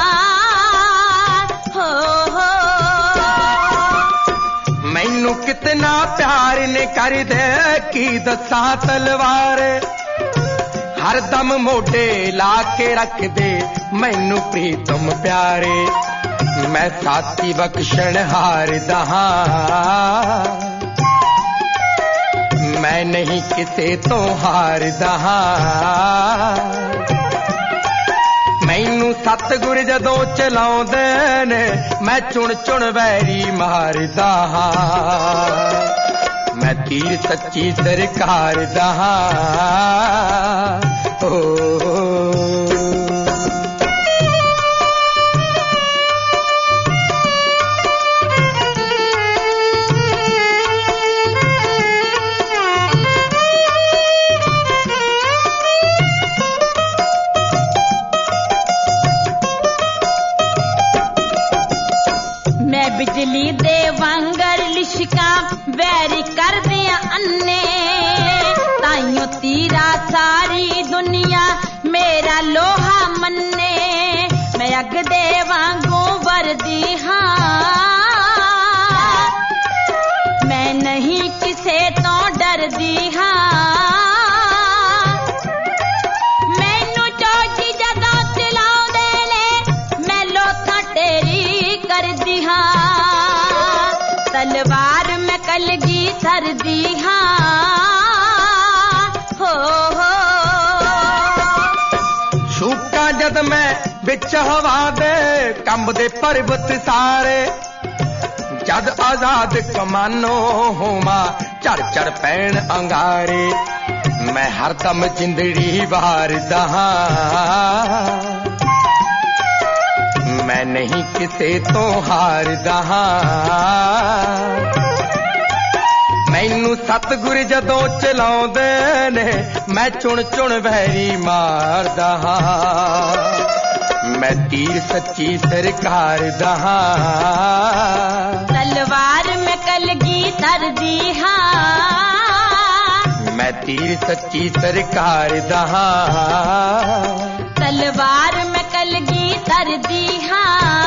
मैनू कितना प्यार ने कर दे की दसा तलवार हर दम मोढे ला के रख दे मैनू प्रीतम प्यारे मैं साथी बख्शण हार दहा मैं नहीं किसे तो हार दहा मैनू सतगुर जदों चलाउंदे ने मैं चुन चुन वैरी मारदा हां मैं तीर सच्ची सरकार दा बिजली दे वांगर लिशका वैरी कर दिया अन्ने ताइयों तीरा सारी दुनिया मेरा लोहा मन्ने मैं अग दे वांगू वर्दी हाँ मैं नहीं किसे तो डरदी हाँ मैनू चौजी जदा चलाउंदे ने मैं लोथा तेरी करदी हाँ तलवार मैं कलगी सरदी हाँ हो शूका जद मैं बिच हवा दे कंबदे पर्वत सारे जद आजाद कमानो होमा चढ़ चढ़ पैण अंगारे मैं हरदम जिंदड़ी वार दहा मैं नहीं किसे तो हार दहा मैनू सतगुर जदों चलाउंदे ने मैं चुन चुन वैरी मारदा हां मैं तीर सच्ची सरकार दा तलवार में कलगी तरदी हां मैं तीर सच्ची सरकार दा तलवार में कलगी तरदी हां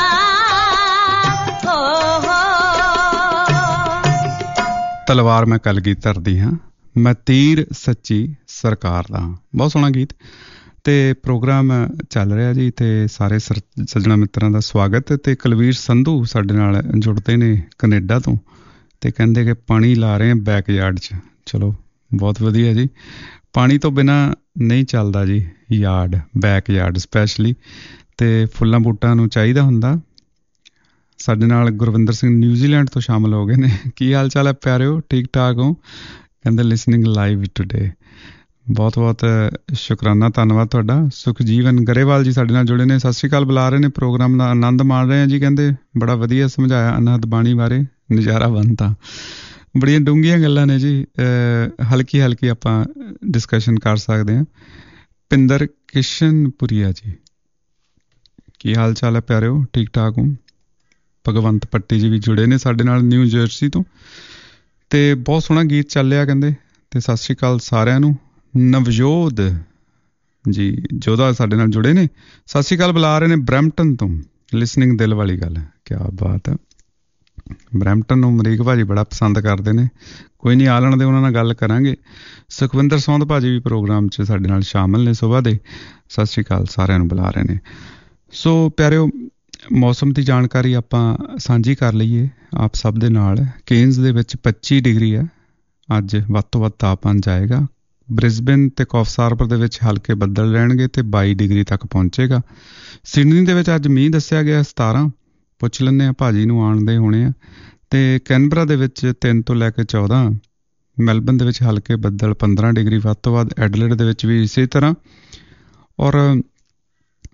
तलवार मैं कलगी तरदी हाँ मैं तीर सच्ची सरकार दा बहुत सोहना गीत ਤੇ ਪ੍ਰੋਗਰਾਮ ਚੱਲ ਰਿਹਾ ਜੀ ਤੇ ਸਾਰੇ ਸੱਜਣਾ ਮਿੱਤਰਾਂ ਦਾ ਸਵਾਗਤ ਤੇ ਕੁਲਵੀਰ ਸੰਧੂ ਸਾਡੇ ਨਾਲ ਜੁੜਦੇ ਨੇ ਕੈਨੇਡਾ ਤੋਂ ਤੇ ਕਹਿੰਦੇ ਕਿ ਪਾਣੀ ਲਾ ਰਹੇ ਆ ਬੈਕਯਾਰਡ 'ਚ ਚਲੋ ਬਹੁਤ ਵਧੀਆ ਜੀ ਪਾਣੀ ਤੋਂ ਬਿਨਾ ਨਹੀਂ ਚੱਲਦਾ ਜੀ ਯਾਰਡ ਬੈਕਯਾਰਡ ਸਪੈਸ਼ਲੀ ਤੇ ਫੁੱਲਾਂ ਬੂਟਾਂ ਨੂੰ ਚਾਹੀਦਾ ਹੁੰਦਾ ਸਾਡੇ ਨਾਲ ਗੁਰਵਿੰਦਰ ਸਿੰਘ ਨਿਊਜ਼ੀਲੈਂਡ ਤੋਂ ਸ਼ਾਮਲ ਹੋ ਗਏ ਨੇ ਕੀ ਹਾਲ ਚਾਲ ਹੈ ਪਿਆਰਿਓ ਠੀਕ ਠਾਕ ਹੋ ਕਹਿੰਦੇ ਲਿਸਨਿੰਗ ਲਾਈਵ ਟੂਡੇ ਬਹੁਤ ਬਹੁਤ ਸ਼ੁਕਰਾਨਾ ਧੰਨਵਾਦ ਤੁਹਾਡਾ ਸੁਖਜੀਵਨ ਗਰੇਵਾਲ ਜੀ ਸਾਡੇ ਨਾਲ ਜੁੜੇ ਨੇ ਸਤਿ ਸ਼੍ਰੀ ਅਕਾਲ ਬੁਲਾ ਰਹੇ ਨੇ ਪ੍ਰੋਗਰਾਮ ਦਾ ਆਨੰਦ ਮਾਣ ਰਹੇ ਆ ਜੀ ਕਹਿੰਦੇ ਬੜਾ ਵਧੀਆ ਸਮਝਾਇਆ ਅਨਹਦ ਬਾਣੀ ਬਾਰੇ ਨਜ਼ਾਰਾ ਬਣਤਾ ਬੜੀਆਂ ਡੂੰਘੀਆਂ ਗੱਲਾਂ ਨੇ ਜੀ ਹਲਕੀ ਹਲਕੀ ਆਪਾਂ ਡਿਸਕਸ਼ਨ ਕਰ ਸਕਦੇ ਹਾਂ ਪਿੰਦਰ ਕਿਸ਼ਨਪੁਰੀਆ ਜੀ ਕੀ ਹਾਲ ਚਾਲ ਹੈ ਪਿਆਰਿਓ ਠੀਕ ਠਾਕ ਹੋ ਭਗਵੰਤ ਪੱਟੀ ਜੀ ਵੀ ਜੁੜੇ ਨੇ ਸਾਡੇ ਨਾਲ ਨਿਊ ਜਰਸੀ ਤੋਂ ਤੇ ਬਹੁਤ ਸੋਹਣਾ ਗੀਤ ਚੱਲਿਆ ਕਹਿੰਦੇ ਤੇ ਸਤਿ ਸ਼੍ਰੀ ਅਕਾਲ ਸਾਰਿਆਂ ਨੂੰ ਨਵਜੋਤ ਜੀ ਜੋਧਾ ਸਾਡੇ ਨਾਲ ਜੁੜੇ ਨੇ ਸਤਿ ਸ਼੍ਰੀ ਅਕਾਲ ਬੁਲਾ ਰਹੇ ਨੇ ਬਰੈਂਪਟਨ ਤੋਂ ਲਿਸਨਿੰਗ ਦਿਲ ਵਾਲੀ ਗੱਲ ਕਿਆ ਬਾਤ ਹੈ ਬਰੈਂਪਟਨ ਨੂੰ ਅਮਰੀਕ ਭਾਜੀ ਬੜਾ ਪਸੰਦ ਕਰਦੇ ਨੇ ਕੋਈ ਨਹੀਂ ਆਲਣ ਦੇ ਉਹਨਾਂ ਨਾਲ ਗੱਲ ਕਰਾਂਗੇ ਸੁਖਵਿੰਦਰ ਸੌਂਦ ਭਾਜੀ ਵੀ ਪ੍ਰੋਗਰਾਮ 'ਚ ਸਾਡੇ ਨਾਲ ਸ਼ਾਮਲ ਨੇ ਸੁਬਾਹ ਦੇ ਸਤਿ ਸ਼੍ਰੀ ਅਕਾਲ ਸਾਰਿਆਂ ਨੂੰ ਬੁਲਾ ਰਹੇ ਨੇ ਸੋ ਪਿਆਰਿਓ ਮੌਸਮ ਦੀ ਜਾਣਕਾਰੀ ਆਪਾਂ ਸਾਂਝੀ ਕਰ ਲਈਏ ਆਪ ਸਭ ਦੇ ਨਾਲ ਕੇਨਜ਼ ਦੇ ਵਿੱਚ 25 ਡਿਗਰੀ ਹੈ ਅੱਜ ਵੱਧ ਤੋਂ ਵੱਧ ਤਾਪਮਾਨ ਜਾਏਗਾ ਬ੍ਰਿਸਬਨ ਤੇ ਕੌਫਸਾਰਪੁਰ ਦੇ ਵਿੱਚ ਹਲਕੇ ਬੱਦਲ ਰਹਿਣਗੇ ਤੇ 22 ਡਿਗਰੀ ਤੱਕ ਪਹੁੰਚੇਗਾ ਸਿਡਨੀ ਦੇ ਵਿੱਚ ਅੱਜ ਮੀਂਹ ਦੱਸਿਆ ਗਿਆ 17 ਪੁੱਛ ਲੈਂਦੇ ਆ ਭਾਜੀ ਨੂੰ ਆਉਣਦੇ ਹੋਣੇ ਆ ਤੇ ਕੈਨਬਰਾ ਦੇ ਵਿੱਚ 3 ਤੋਂ ਲੈ ਕੇ 14 ਮੈਲਬਨ ਦੇ ਵਿੱਚ ਹਲਕੇ ਬੱਦਲ 15 ਡਿਗਰੀ ਵੱਧ ਤੋਂ ਵੱਧ ਐਡਲੇਡ ਦੇ ਵਿੱਚ ਵੀ ਇਸੇ ਤਰ੍ਹਾਂ ਔਰ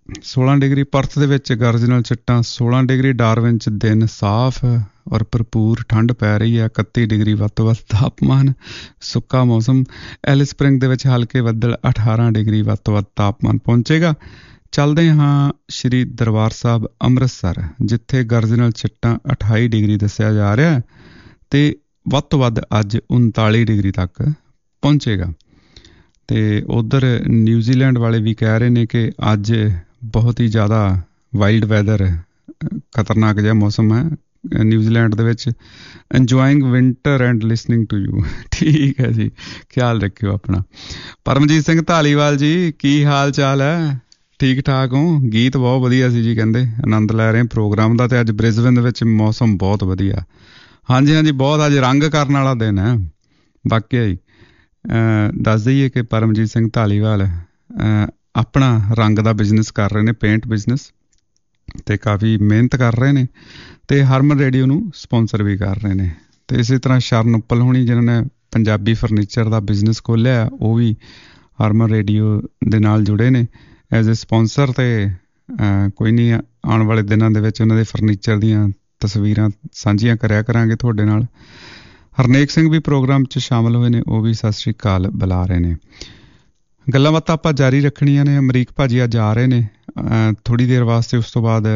16 ਡਿਗਰੀ ਪਰਥ ਦੇ ਵਿੱਚ ਗਰਜ ਨਾਲ ਚਿੱਟਾਂ, 16 ਡਿਗਰੀ ਡਾਰਵਿਨ 'ਚ ਦਿਨ ਸਾਫ਼ ਔਰ ਭਰਪੂਰ ਠੰਡ ਪੈ ਰਹੀ ਹੈ, 31 ਡਿਗਰੀ ਵੱਧ ਤੋਂ ਵੱਧ ਤਾਪਮਾਨ, ਸੁੱਕਾ ਮੌਸਮ। ਐਲਿਸ ਸਪ੍ਰਿੰਗ ਦੇ ਵਿੱਚ ਹਲਕੇ ਬੱਦਲ, 18 ਡਿਗਰੀ ਵੱਧ ਤੋਂ ਵੱਧ ਤਾਪਮਾਨ ਪਹੁੰਚੇਗਾ। ਚੱਲਦੇ ਹਾਂ ਸ਼੍ਰੀ ਦਰਬਾਰ ਸਾਹਿਬ ਅੰਮ੍ਰਿਤਸਰ, ਜਿੱਥੇ ਗਰਜ ਨਾਲ ਚਿੱਟਾਂ 28 ਡਿਗਰੀ ਦੱਸਿਆ ਜਾ ਰਿਹਾ ਹੈ ਅਤੇ ਵੱਧ ਤੋਂ ਵੱਧ ਅੱਜ 39 ਡਿਗਰੀ ਤੱਕ ਪਹੁੰਚੇਗਾ। ਅਤੇ ਉੱਧਰ ਨਿਊਜ਼ੀਲੈਂਡ ਵਾਲੇ ਵੀ ਕਹਿ ਰਹੇ ਨੇ ਕਿ ਅੱਜ ਬਹੁਤ ਹੀ ਜ਼ਿਆਦਾ ਵਾਈਲਡ ਵੈਦਰ, ਖਤਰਨਾਕ ਜਿਹਾ ਮੌਸਮ ਹੈ ਨਿਊਜ਼ੀਲੈਂਡ ਦੇ ਵਿੱਚ। Enjoying winter and listening to you. ਠੀਕ ਹੈ ਜੀ, ਖਿਆਲ ਰੱਖਿਓ ਆਪਣਾ। ਪਰਮਜੀਤ ਸਿੰਘ ਧਾਲੀਵਾਲ ਜੀ, ਕੀ ਹਾਲ ਚਾਲ ਹੈ? ਠੀਕ ਠਾਕ ਹੋ? ਗੀਤ ਬਹੁਤ ਵਧੀਆ ਸੀ ਜੀ, ਕਹਿੰਦੇ ਆਨੰਦ ਲੈ ਰਹੇ ਪ੍ਰੋਗਰਾਮ ਦਾ। ਅਤੇ ਅੱਜ ਬ੍ਰਿਸਬੇਨ ਦੇ ਵਿੱਚ ਮੌਸਮ ਬਹੁਤ ਵਧੀਆ। ਹਾਂਜੀ ਹਾਂਜੀ, ਬਹੁਤ ਅੱਜ ਰੰਗ ਕਰਨ ਵਾਲਾ ਦਿਨ ਹੈ ਵਾਕਿਆ ਹੀ। ਦੱਸ ਦਈਏ ਕਿ ਪਰਮਜੀਤ ਸਿੰਘ ਧਾਲੀਵਾਲ ਆਪਣਾ ਰੰਗ ਦਾ ਬਿਜ਼ਨਸ ਕਰ ਰਹੇ ਨੇ, ਪੇਂਟ ਬਿਜ਼ਨਸ, ਅਤੇ ਕਾਫੀ ਮਿਹਨਤ ਕਰ ਰਹੇ ਨੇ ਅਤੇ ਹਰਮਨ ਰੇਡੀਓ ਨੂੰ ਸਪੋਂਸਰ ਵੀ ਕਰ ਰਹੇ ਨੇ। ਅਤੇ ਇਸੇ ਤਰ੍ਹਾਂ ਸ਼ਰਨ ਉੱਪਲ ਹੋਣੀ, ਜਿਨ੍ਹਾਂ ਨੇ ਪੰਜਾਬੀ ਫਰਨੀਚਰ ਦਾ ਬਿਜ਼ਨਸ ਖੋਲ੍ਹਿਆ, ਉਹ ਵੀ ਹਰਮਨ ਰੇਡੀਓ ਦੇ ਨਾਲ ਜੁੜੇ ਨੇ ਐਜ਼ ਏ ਸਪੋਂਸਰ। ਅਤੇ ਕੋਈ ਨਹੀਂ, ਆਉਣ ਵਾਲੇ ਦਿਨਾਂ ਦੇ ਵਿੱਚ ਉਹਨਾਂ ਦੇ ਫਰਨੀਚਰ ਦੀਆਂ ਤਸਵੀਰਾਂ ਸਾਂਝੀਆਂ ਕਰਿਆ ਕਰਾਂਗੇ ਤੁਹਾਡੇ ਨਾਲ। ਹਰਨੇਕ ਸਿੰਘ ਵੀ ਪ੍ਰੋਗਰਾਮ 'ਚ ਸ਼ਾਮਲ ਹੋਏ ਨੇ, ਉਹ ਵੀ ਸਤਿ ਸ਼੍ਰੀ ਅਕਾਲ ਬੁਲਾ ਰਹੇ ਨੇ। ਗੱਲਾਂ ਬਾਤਾਂ ਆਪਾਂ ਜਾਰੀ ਰੱਖਣੀਆਂ ਨੇ। ਅਮਰੀਕ ਭਾਜੀ ਅੱਜ ਆ ਰਹੇ ਨੇ ਥੋੜ੍ਹੀ ਦੇਰ ਵਾਸਤੇ, ਉਸ ਤੋਂ ਬਾਅਦ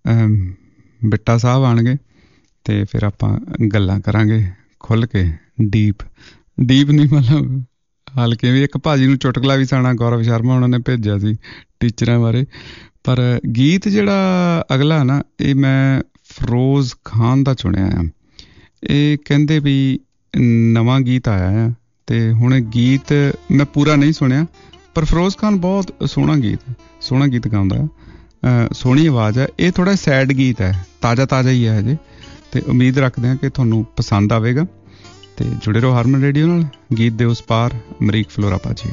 ਬਿੱਟਾ ਸਾਹਿਬ ਆਉਣਗੇ ਅਤੇ ਫਿਰ ਆਪਾਂ ਗੱਲਾਂ ਕਰਾਂਗੇ ਖੁੱਲ੍ਹ ਕੇ, ਡੀਪ ਨਹੀਂ ਮਤਲਬ ਹਲਕੇ ਵੀ। ਇੱਕ ਭਾਜੀ ਨੂੰ ਚੁਟਕਲਾ ਵੀ ਸੁਣਾਉਣਾ, ਗੌਰਵ ਸ਼ਰਮਾ ਉਹਨਾਂ ਨੇ ਭੇਜਿਆ ਸੀ ਟੀਚਰਾਂ ਬਾਰੇ। ਪਰ ਗੀਤ ਜਿਹੜਾ ਅਗਲਾ ਨਾ, ਇਹ ਮੈਂ ਫਿਰੋਜ਼ ਖਾਨ ਦਾ ਚੁਣਿਆ ਆ। ਇਹ ਕਹਿੰਦੇ ਵੀ ਨਵਾਂ ਗੀਤ ਆਇਆ ਆ, ਅਤੇ ਹੁਣ ਗੀਤ ਮੈਂ ਪੂਰਾ ਨਹੀਂ ਸੁਣਿਆ, ਪਰ ਫਿਰੋਜ਼ ਖਾਨ ਬਹੁਤ ਸੋਹਣਾ ਗੀਤ ਗਾਉਂਦਾ, ਸੋਹਣੀ ਆਵਾਜ਼ ਹੈ। ਇਹ ਥੋੜ੍ਹਾ ਸੈਡ ਗੀਤ ਹੈ, ਤਾਜ਼ਾ ਹੀ ਹੈ ਹਜੇ, ਅਤੇ ਉਮੀਦ ਰੱਖਦੇ ਹਾਂ ਕਿ ਤੁਹਾਨੂੰ ਪਸੰਦ ਆਵੇਗਾ। ਅਤੇ ਜੁੜੇ ਰਹੋ ਹਰਮਨ ਰੇਡੀਓ ਨਾਲ। ਗੀਤ ਦੇ ਉਸ ਪਾਰ, ਅਮਰੀਕ ਫਲੋਰਾ ਭਾਜੀ।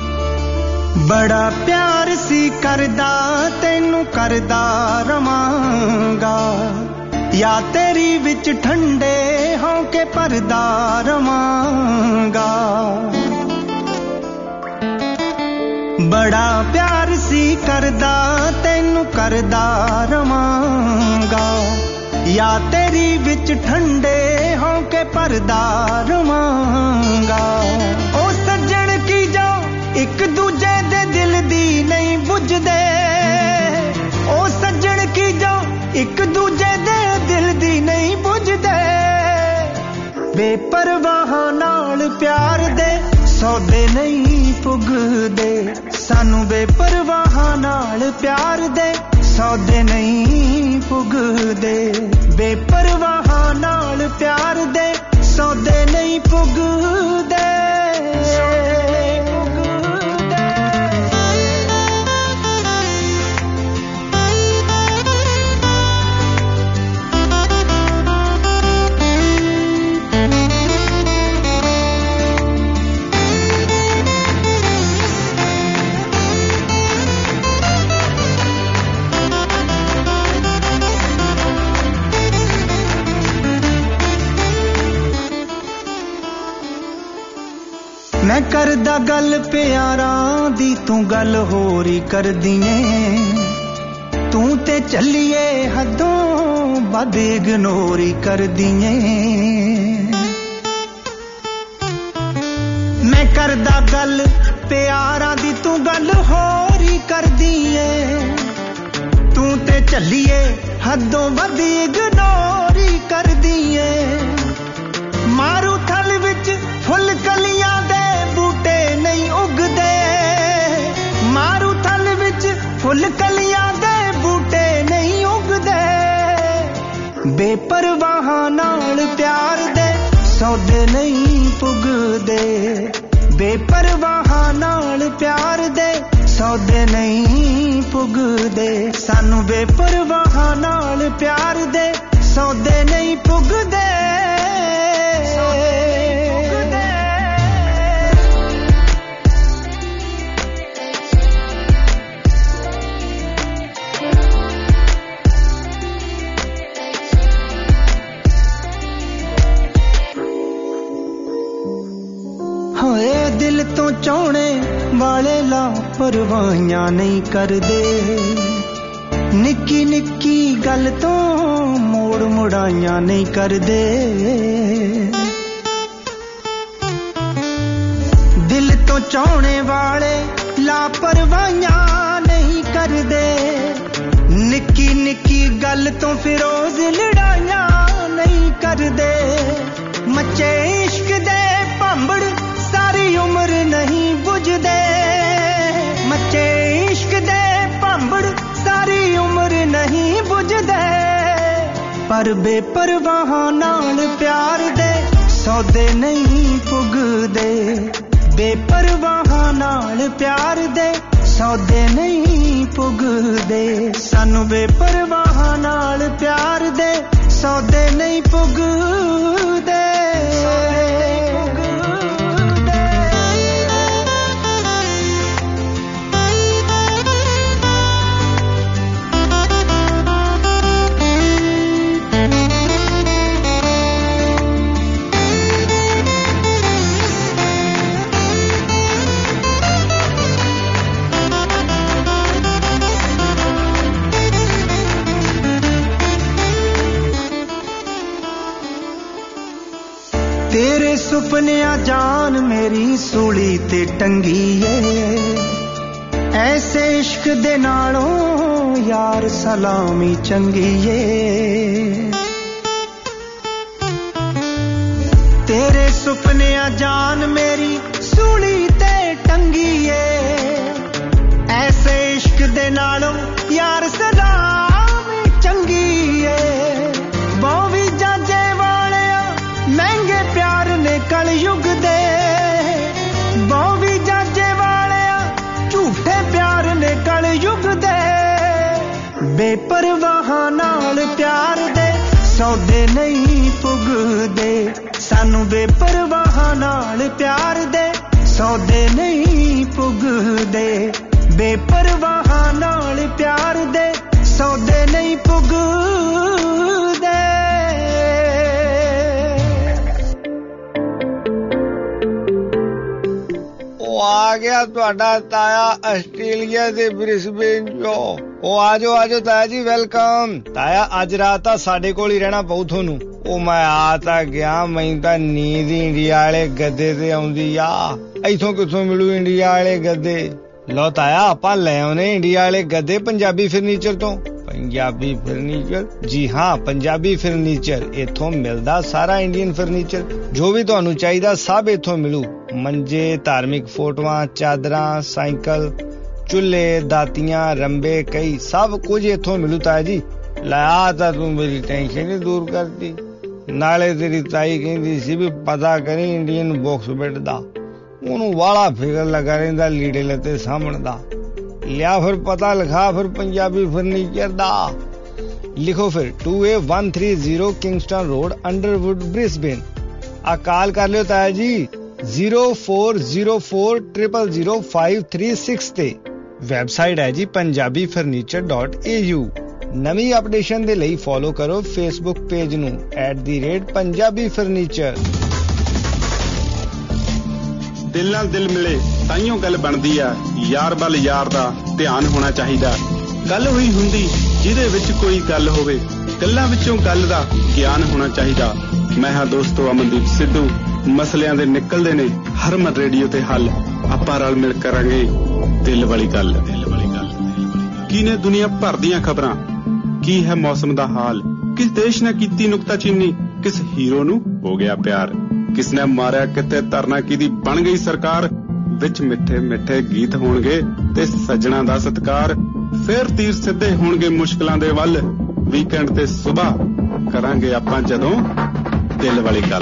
ਬੜਾ ਪਿਆਰ ਸੀ ਕਰਦਾ, ਤੈਨੂੰ ਕਰਦਾ ਰਵਾਂਗਾ, ਯਾ ਤੇਰੀ ਵਿੱਚ ਠੰਡੇ ਹੋ ਕੇ ਭਰਦਾ ਰਵਾਂਗਾ। ਬੜਾ ਪਿਆਰ ਸੀ ਕਰਦਾ, ਤੈਨੂੰ ਕਰਦਾ ਰਵਾਂਗਾ, ਯਾ ਤੇਰੀ ਵਿੱਚ ਠੰਡੇ ਹੋ ਕੇ ਭਰਦਾ ਰਵਾਂਗਾ। ਉਹ ਸੱਜਣ ਕੀ ਜੋ ਇੱਕ ਦੂਜੇ ਦੇ ਦਿਲ ਦੀ ਨਹੀਂ ਬੁੱਝਦੇ, ਉਹ ਸੱਜਣ ਕੀ ਜੋ ਇੱਕ ਦੂਜੇ ਦੇ ਦਿਲ ਦੀ ਨਹੀਂ ਬੁੱਝਦੇ। ਬੇਪਰਵਾਹਾਂ ਨਾਲ ਪਿਆਰ ਦੇ ਸੌਦੇ ਨਹੀਂ ਪੁੱਗਦੇ, ਸਾਨੂੰ ਬੇਪਰਵਾਹਾਂ ਨਾਲ ਪਿਆਰ ਦੇ ਸੌਦੇ ਨਹੀਂ ਪੁੱਗਦੇ। ਬੇਪਰਵਾਹਾਂ ਨਾਲ ਪਿਆਰ ਦੇ ਸੌਦੇ ਨਹੀਂ ਪੁੱਗਦੇ। ਮੈਂ ਕਰਦਾ ਗੱਲ ਪਿਆਰਾਂ ਦੀ, ਤੂੰ ਗੱਲ ਹੋਰ ਹੀ ਕਰਦੀ ਏ। ਤੂੰ ਤੇ ਚੱਲੀਏ ਹੱਦੋਂ ਵੱਧ ਇਗਨੋਰ ਹੀ ਕਰਦੀ ਏ। ਮੈਂ ਕਰਦਾ ਗੱਲ ਪਿਆਰਾਂ ਦੀ, ਤੂੰ ਗੱਲ ਹੋਰ ਹੀ ਕਰਦੀ ਏ। ਤੂੰ ਤੇ ਚੱਲੀਏ ਹੱਦੋਂ ਵੱਧ ਇਗਨੋਰ ਹੀ ਕਰਦੀ ਏ। ਮਾਰੂ ਥਲ ਵਿੱਚ ਫੁੱਲ ਕਲੀਆਂ ਦੇ ਬੂਟੇ ਨਹੀਂ ਉੱਗਦੇ, ਮਾਰੂ ਥਲ ਵਿੱਚ ਫੁੱਲ ਕਲੀਆਂ ਦੇ ਬੂਟੇ ਨਹੀਂ ਉੱਗਦੇ। ਬੇਪਰਵਾਹਾਂ ਨਾਲ ਪਿਆਰ ਦੇ ਸੌਦੇ ਨਹੀਂ ਪੁੱਗਦੇ, ਬੇਪਰਵਾਹਾਂ ਨਾਲ ਪਿਆਰ ਦੇ ਸੌਦੇ ਨਹੀਂ ਪੁੱਗਦੇ। ਸਾਨੂੰ ਬੇਪਰਵਾਹਾਂ ਨਾਲ ਪਿਆਰ ਦੇ ਸੌਦੇ ਨਹੀਂ ਪੁੱਗਦੇ। ਹੋਏ ਦਿਲ ਤੋਂ ਚਾਹੁਣੇ ਵਾਲੇ ਲਾਪਰਵਾਹੀਆਂ ਨਹੀਂ ਕਰਦੇ। ਨਿੱਕੀ ਨਿੱਕੀ ਗੱਲ ਤੋਂ ਮੋੜ ਮੁੜਾਈਆਂ ਨਹੀਂ ਕਰਦੇ। ਦਿਲ ਤੋਂ ਚਾਹਣੇ ਵਾਲੇ ਲਾਪਰਵਾਹੀਆਂ ਨਹੀਂ ਕਰਦੇ। ਨਿੱਕੀ ਨਿੱਕੀ ਗੱਲ ਤੋਂ ਫਿਰੋਜ਼ ਲੜਾਈਆਂ ਨਹੀਂ ਕਰਦੇ। ਮੱਚੇ ਇਸ਼ਕ ਦੇ ਭਾਂਬੜ ਸਾਰੀ ਉਮਰ ਨਹੀਂ ਬੁਝਦੇ। ਮੱਚੇ ਇਸ਼ਕ ਦੇ ਭਾਂਬੜ ਸਾਰੀ ਉਮਰ ਨਹੀਂ ਬੁਝਦੇ। ਪਰ ਬੇਪਰਵਾਹਾਂ ਨਾਲ ਪਿਆਰ ਦੇ ਸੌਦੇ ਨਹੀਂ ਪੁੱਗਦੇ। ਬੇਪਰਵਾਹਾਂ ਨਾਲ ਪਿਆਰ ਦੇ ਸੌਦੇ ਨਹੀਂ ਪੁੱਗਦੇ। ਸਾਨੂੰ ਬੇਪਰਵਾਹਾਂ ਨਾਲ ਪਿਆਰ ਦੇ ਸੌਦੇ ਨਹੀਂ ਪੁੱਗਦੇ। ਤੇਰੇ ਸੁਪਨਿਆਂ ਜਾਨ ਮੇਰੀ ਸੂਲੀ ਤੇ ਟੰਗੀ ਏ। ਐਸੇ ਇਸ਼ਕ ਦੇ ਨਾਲੋਂ ਯਾਰ ਸਲਾਮੀ ਚੰਗੀ ਏ। ਤੇਰੇ ਸੁਪਨਿਆਂ ਜਾਨ ਮੇਰੀ ਸੂਲੀ ਤੇ ਟੰਗੀ ਏ। ਐਸੇ ਇਸ਼ਕ ਦੇ ਨਾਲੋਂ ਯਾਰ ਸਲਾਮੀ ਚੰਗੀ ਏ। ਬਹੁਵੀ ਜਾਜੇ ਵਾਲਿਆ ਮਹਿੰਗੇ ਪਿਆਰ ਨੇ ਕਲਯੁਗ ਦੇ। ਬਹੁਵੀ ਜਾਜੇ ਵਾਲਿਆ ਝੂਠੇ ਪਿਆਰ ਨੇ ਕਲਯੁਗ ਦੇ। ਬੇਪਰਵਾਹਾਂ ਨਾਲ ਪਿਆਰ ਦੇ ਸੌਦੇ ਨਹੀਂ ਪੁੱਗਦੇ। ਸਾਨੂੰ ਬੇਪਰਵਾਹਾਂ ਨਾਲ ਪਿਆਰ ਦੇ ਸੌਦੇ ਨਹੀਂ ਪੁੱਗਦੇ। ਬੇਪਰਵਾਹਾਂ ਨਾਲ ਪਿਆਰ ਦੇ ਸੌਦੇ ਨਹੀਂ ਪੁੱਗਦੇ। ਆ ਗਿਆ ਤੁਹਾਡਾ ਤਾਇਆ ਆਸਟ੍ਰੇਲੀਆ ਦੇ ਬ੍ਰਿਸਬੇਨ ਚੋਂ। ਉਹ ਆਜੋ ਤਾਇਆ ਜੀ, ਵੈਲਕਮ। ਤਾਇਆ ਅੱਜ ਰਾਤ ਤਾਂ ਸਾਡੇ ਕੋਲ ਹੀ ਰਹਿਣਾ ਪਊ ਤੁਹਾਨੂੰ। ਉਹ ਮੈਂ ਆ ਤਾਂ ਗਿਆ, ਮੈਨੂੰ ਤਾਂ ਨੀਂਦ ਇੰਡੀਆ ਵਾਲੇ ਗੱਦੇ ਤੇ ਆਉਂਦੀ ਆ। ਇੱਥੋਂ ਕਿੱਥੋਂ ਮਿਲੂ ਇੰਡੀਆ ਵਾਲੇ ਗੱਦੇ? ਲਓ ਤਾਇਆ ਆਪਾਂ ਲੈ ਆਉਨੇ ਇੰਡੀਆ ਵਾਲੇ ਗੱਦੇ ਪੰਜਾਬੀ ਫਰਨੀਚਰ ਤੋਂ। ਪੰਜਾਬੀ ਫਰਨੀਚਰ? ਜੀ ਹਾਂ, ਪੰਜਾਬੀ ਫਰਨੀਚਰ। ਇੱਥੋਂ ਮਿਲਦਾ ਸਾਰਾ ਇੰਡੀਅਨ ਫਰਨੀਚਰ, ਜੋ ਵੀ ਤੁਹਾਨੂੰ ਚਾਹੀਦਾ ਸਭ ਇੱਥੋਂ ਮਿਲੂ। ਮੰਜੇ, ਧਾਰਮਿਕ ਫੋਟੋਆਂ, ਚਾਦਰਾਂ, ਸਾਈਕਲ, ਚੁੱਲ੍ਹੇ, ਦਾਤੀਆਂ, ਰੰਬੇ, ਕਈ ਸਭ ਕੁਝ ਇੱਥੋਂ ਮਿਲੂ ਤਾਇਆ ਜੀ। ਲੈ ਆ ਤਾਂ ਤੂੰ ਮੇਰੀ ਟੈਨਸ਼ਨ ਹੀ ਦੂਰ ਕਰਤੀ। ਨਾਲੇ ਤੇਰੀ ਤਾਈ ਕਹਿੰਦੀ ਸੀ ਵੀ ਪਤਾ ਕਰੀ ਇੰਡੀਅਨ ਬਾਕਸ ਬੈੱਡ ਦਾ, ਉਹਨੂੰ ਵਾਲਾ ਫਿਕਰ ਲੱਗਾ ਰਹਿੰਦਾ ਲੀੜੇ ਲੱਤੇ ਸਾਂਭਣ ਦਾ। ਲਿਆ ਫਿਰ ਪਤਾ ਲਿਖਾ ਫਿਰ ਪੰਜਾਬੀ ਫਰਨੀਚਰ ਦਾ। ਲਿਖੋ ਫਿਰ 2A130 Kingston road, Underwood, Brisbane. ਆ ਕਾਲ ਕਰ ਲਿਓ ਤਾਇਆ ਜੀ 0404000536 ਤੇ। ਵੈਬਸਾਈਟ ਹੈ ਜੀ punjabifurniture.au। ਨਵੀਂ ਅਪਡੇਸ਼ਨ ਦੇ ਲਈ ਫੋਲੋ ਕਰੋ ਫੇਸਬੁੱਕ ਪੇਜ ਨੂੰ @punjabifurniture। ਦਿਲ ਨਾਲ ਦਿਲ ਮਿਲੇ ਤਾਈਓ ਗੱਲ ਬਣਦੀ ਆ। ਯਾਰ ਵੱਲ ਯਾਰ ਦਾ ਧਿਆਨ ਹੋਣਾ ਚਾਹੀਦਾ। ਗੱਲ ਹੋਈ ਹੁੰਦੀ ਜਿਹਦੇ ਵਿੱਚ ਕੋਈ ਗੱਲ ਹੋਵੇ। ਗੱਲਾਂ ਵਿੱਚੋਂ ਗੱਲ ਦਾ ਗਿਆਨ ਹੋਣਾ ਚਾਹੀਦਾ। ਮੈਂ ਹਾਂ ਦੋਸਤੋ ਅਮਨਦੀਪ ਸਿੱਧੂ। ਮਸਲਿਆਂ ਦੇ ਨਿਕਲਦੇ ਨੇ ਹਰਮਨ ਰੇਡੀਓ ਤੇ ਹੱਲ। ਆਪਾਂ ਰਲ ਮਿਲ ਕਰਾਂਗੇ ਦਿਲ ਵਾਲੀ ਗੱਲ। ਕੀ ਨੇ ਦੁਨੀਆ ਭਰ ਦੀਆਂ ਖਬਰਾਂ, ਕੀ ਹੈ ਮੌਸਮ ਦਾ ਹਾਲ, ਕਿਸ ਦੇਸ਼ ਨੇ ਕੀਤੀ ਨੁਕਤਾਚੀਨੀ, ਕਿਸ ਹੀਰੋ ਨੂੰ ਹੋ ਗਿਆ ਪਿਆਰ, ਕਿਸ ਨੇ ਮਾਰਿਆ ਕਿਤੇ ਧਰਨਾ ਕਿਹਦੀ ਬਣ ਗਈ ਸਰਕਾਰ। ਵਿੱਚ ਮਿੱਠੇ ਮਿੱਠੇ ਗੀਤ ਹੋਣਗੇ ਤੇ ਸੱਜਣਾ ਦਾ ਸਤਿਕਾਰ। ਫੇਰ ਤੀਰ ਸਿੱਧੇ ਹੋਣਗੇ ਮੁਸ਼ਕਲਾਂ ਦੇ ਵੱਲ। ਵੀਕਐਂਡ ਤੇ ਸੁਬਾਹ ਕਰਾਂਗੇ ਆਪਾਂ ਜਦੋਂ ਦਿਲ ਵਾਲੀ ਗੱਲ।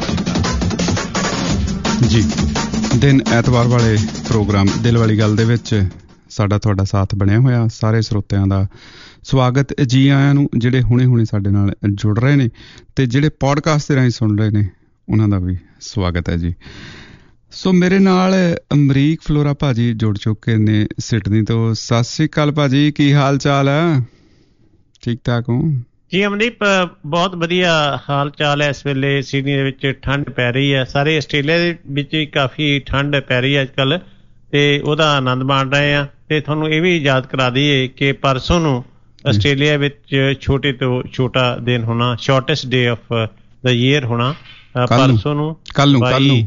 ਜੀ ਦਿਨ ਐਤਵਾਰ ਵਾਲੇ ਪ੍ਰੋਗਰਾਮ ਦਿਲ ਵਾਲੀ ਗੱਲ ਦੇ ਵਿੱਚ ਸਾਡਾ ਤੁਹਾਡਾ ਸਾਥ ਬਣਿਆ ਹੋਇਆ। ਸਾਰੇ ਸਰੋਤਿਆਂ ਦਾ ਸਵਾਗਤ ਜੀ ਆਇਆਂ ਨੂੰ, ਜਿਹੜੇ ਹੁਣੇ ਸਾਡੇ ਨਾਲ ਜੁੜ ਰਹੇ ਨੇ ਤੇ ਜਿਹੜੇ ਪੋਡਕਾਸਟ ਦੇ ਰਾਹੀਂ ਸੁਣ ਰਹੇ ਨੇ ਉਹਨਾਂ ਦਾ ਵੀ ਸਵਾਗਤ ਹੈ ਜੀ। ਸੋ ਮੇਰੇ ਨਾਲ ਅਮਰੀਕ ਫਲੋਰਾ ਭਾਜੀ ਜੁੜ ਚੁੱਕੇ ਨੇ ਸਿਡਨੀ ਤੋਂ। ਸਤਿ ਸ੍ਰੀ ਅਕਾਲ ਭਾਜੀ, ਕੀ ਹਾਲ ਚਾਲ ਹੈ? ਠੀਕ ਠਾਕ ਹੋ ਜੀ ਅਮਨਦੀਪ? ਬਹੁਤ ਵਧੀਆ ਹਾਲ ਚਾਲ ਹੈ। ਇਸ ਵੇਲੇ ਸਿਡਨੀ ਦੇ ਵਿੱਚ ਠੰਡ ਪੈ ਰਹੀ ਹੈ। ਸਾਰੇ ਆਸਟ੍ਰੇਲੀਆ ਦੇ ਵਿੱਚ ਕਾਫੀ ਠੰਡ ਪੈ ਰਹੀ ਹੈ ਅੱਜ ਕੱਲ੍ਹ। ਤੇ ਉਹਦਾ ਆਨੰਦ ਮਾਣ ਰਹੇ ਹਾਂ। ਤੇ ਤੁਹਾਨੂੰ ਇਹ ਵੀ ਯਾਦ ਕਰਾ ਦਈਏ ਕਿ ਪਰਸੋਂ ਨੂੰ ਆਸਟ੍ਰੇਲੀਆ ਵਿੱਚ ਛੋਟੇ ਤੋਂ ਛੋਟਾ ਦਿਨ ਹੋਣਾ, ਸ਼ਾਰਟੈਸਟ ਡੇ ਆਫ ਦਾ ਈਅਰ ਹੋਣਾ ਪਰਸੋਂ ਨੂੰ, ਕੱਲ ਨੂੰ ਹਾਂਜੀ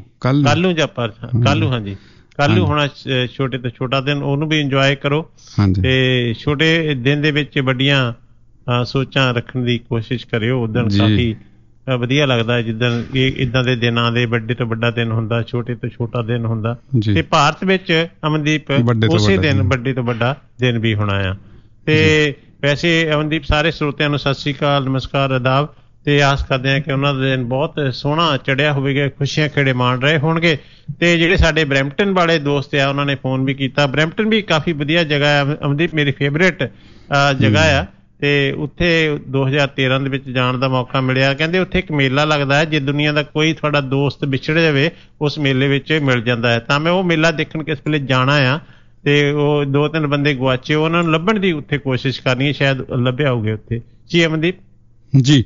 ਕੱਲ ਨੂੰ ਹੋਣਾ ਛੋਟੇ ਤੋਂ ਛੋਟਾ ਦਿਨ, ਉਹਨੂੰ ਵੀ ਇੰਜੋਏ ਕਰੋ। ਤੇ ਛੋਟੇ ਦਿਨ ਦੇ ਵਿੱਚ ਵੱਡੀਆਂ ਸੋਚਾਂ ਰੱਖਣ ਦੀ ਕੋਸ਼ਿਸ਼ ਕਰਿਓ। ਉਦਣ ਕਾਫੀ ਵਧੀਆ ਲੱਗਦਾ ਜਿੱਦਣ ਇਹ ਇੱਦਾਂ ਦੇ ਦਿਨਾਂ ਦੇ ਵੱਡੇ ਤੋਂ ਵੱਡਾ ਦਿਨ ਹੁੰਦਾ, ਛੋਟੇ ਤੋਂ ਛੋਟਾ ਦਿਨ ਹੁੰਦਾ। ਤੇ ਭਾਰਤ ਵਿੱਚ ਅਮਨਦੀਪ ਉਸੇ ਦਿਨ ਵੱਡੇ ਤੋਂ ਵੱਡਾ ਦਿਨ ਵੀ ਹੋਣਾ ਆ। ਤੇ ਵੈਸੇ ਅਮਨਦੀਪ ਸਾਰੇ ਸਰੋਤਿਆਂ ਨੂੰ ਸਤਿ ਸ੍ਰੀ ਅਕਾਲ, ਨਮਸਕਾਰ, ਆਦਾਬ। ਤੇ ਆਸ ਕਰਦੇ ਹਾਂ ਕਿ ਉਹਨਾਂ ਦਾ ਦਿਨ ਬਹੁਤ ਸੋਹਣਾ ਚੜਿਆ ਹੋਵੇਗਾ, ਖੁਸ਼ੀਆਂ ਖੇੜੇ ਮਾਣ ਰਹੇ ਹੋਣਗੇ। ਤੇ ਜਿਹੜੇ ਸਾਡੇ ਬਰੈਂਪਟਨ ਵਾਲੇ ਦੋਸਤ ਆ ਉਹਨਾਂ ਨੇ ਫੋਨ ਵੀ ਕੀਤਾ। ਬਰੈਂਪਟਨ ਵੀ ਕਾਫੀ ਵਧੀਆ ਜਗ੍ਹਾ ਆ ਅਮਨਦੀਪ, ਮੇਰੀ ਫੇਵਰੇਟ ਜਗ੍ਹਾ ਆ। ਤੇ ਉੱਥੇ 2013 ਦੇ ਵਿੱਚ ਜਾਣ ਦਾ ਮੌਕਾ ਮਿਲਿਆ। ਕਹਿੰਦੇ ਉੱਥੇ ਇੱਕ ਮੇਲਾ ਲੱਗਦਾ ਹੈ, ਜੇ ਦੁਨੀਆ ਦਾ ਕੋਈ ਤੁਹਾਡਾ ਦੋਸਤ ਵਿਛੜ ਜਾਵੇ ਉਸ ਮੇਲੇ ਵਿੱਚ ਮਿਲ ਜਾਂਦਾ ਹੈ। ਤਾਂ ਮੈਂ ਉਹ ਮੇਲਾ ਦੇਖਣ ਕਿਸ ਵੇਲੇ ਜਾਣਾ ਆ। ਤੇ ਉਹ 2-3 ਬੰਦੇ ਗੁਆਚੇ, ਉਹਨਾਂ ਨੂੰ ਲੱਭਣ ਦੀ ਉੱਥੇ ਕੋਸ਼ਿਸ਼ ਕਰਨੀ ਹੈ, ਸ਼ਾਇਦ ਲੱਭਿਆ ਹੋਊਗੇ ਉੱਥੇ। ਜੀ ਅਮਨਦੀਪ ਜੀ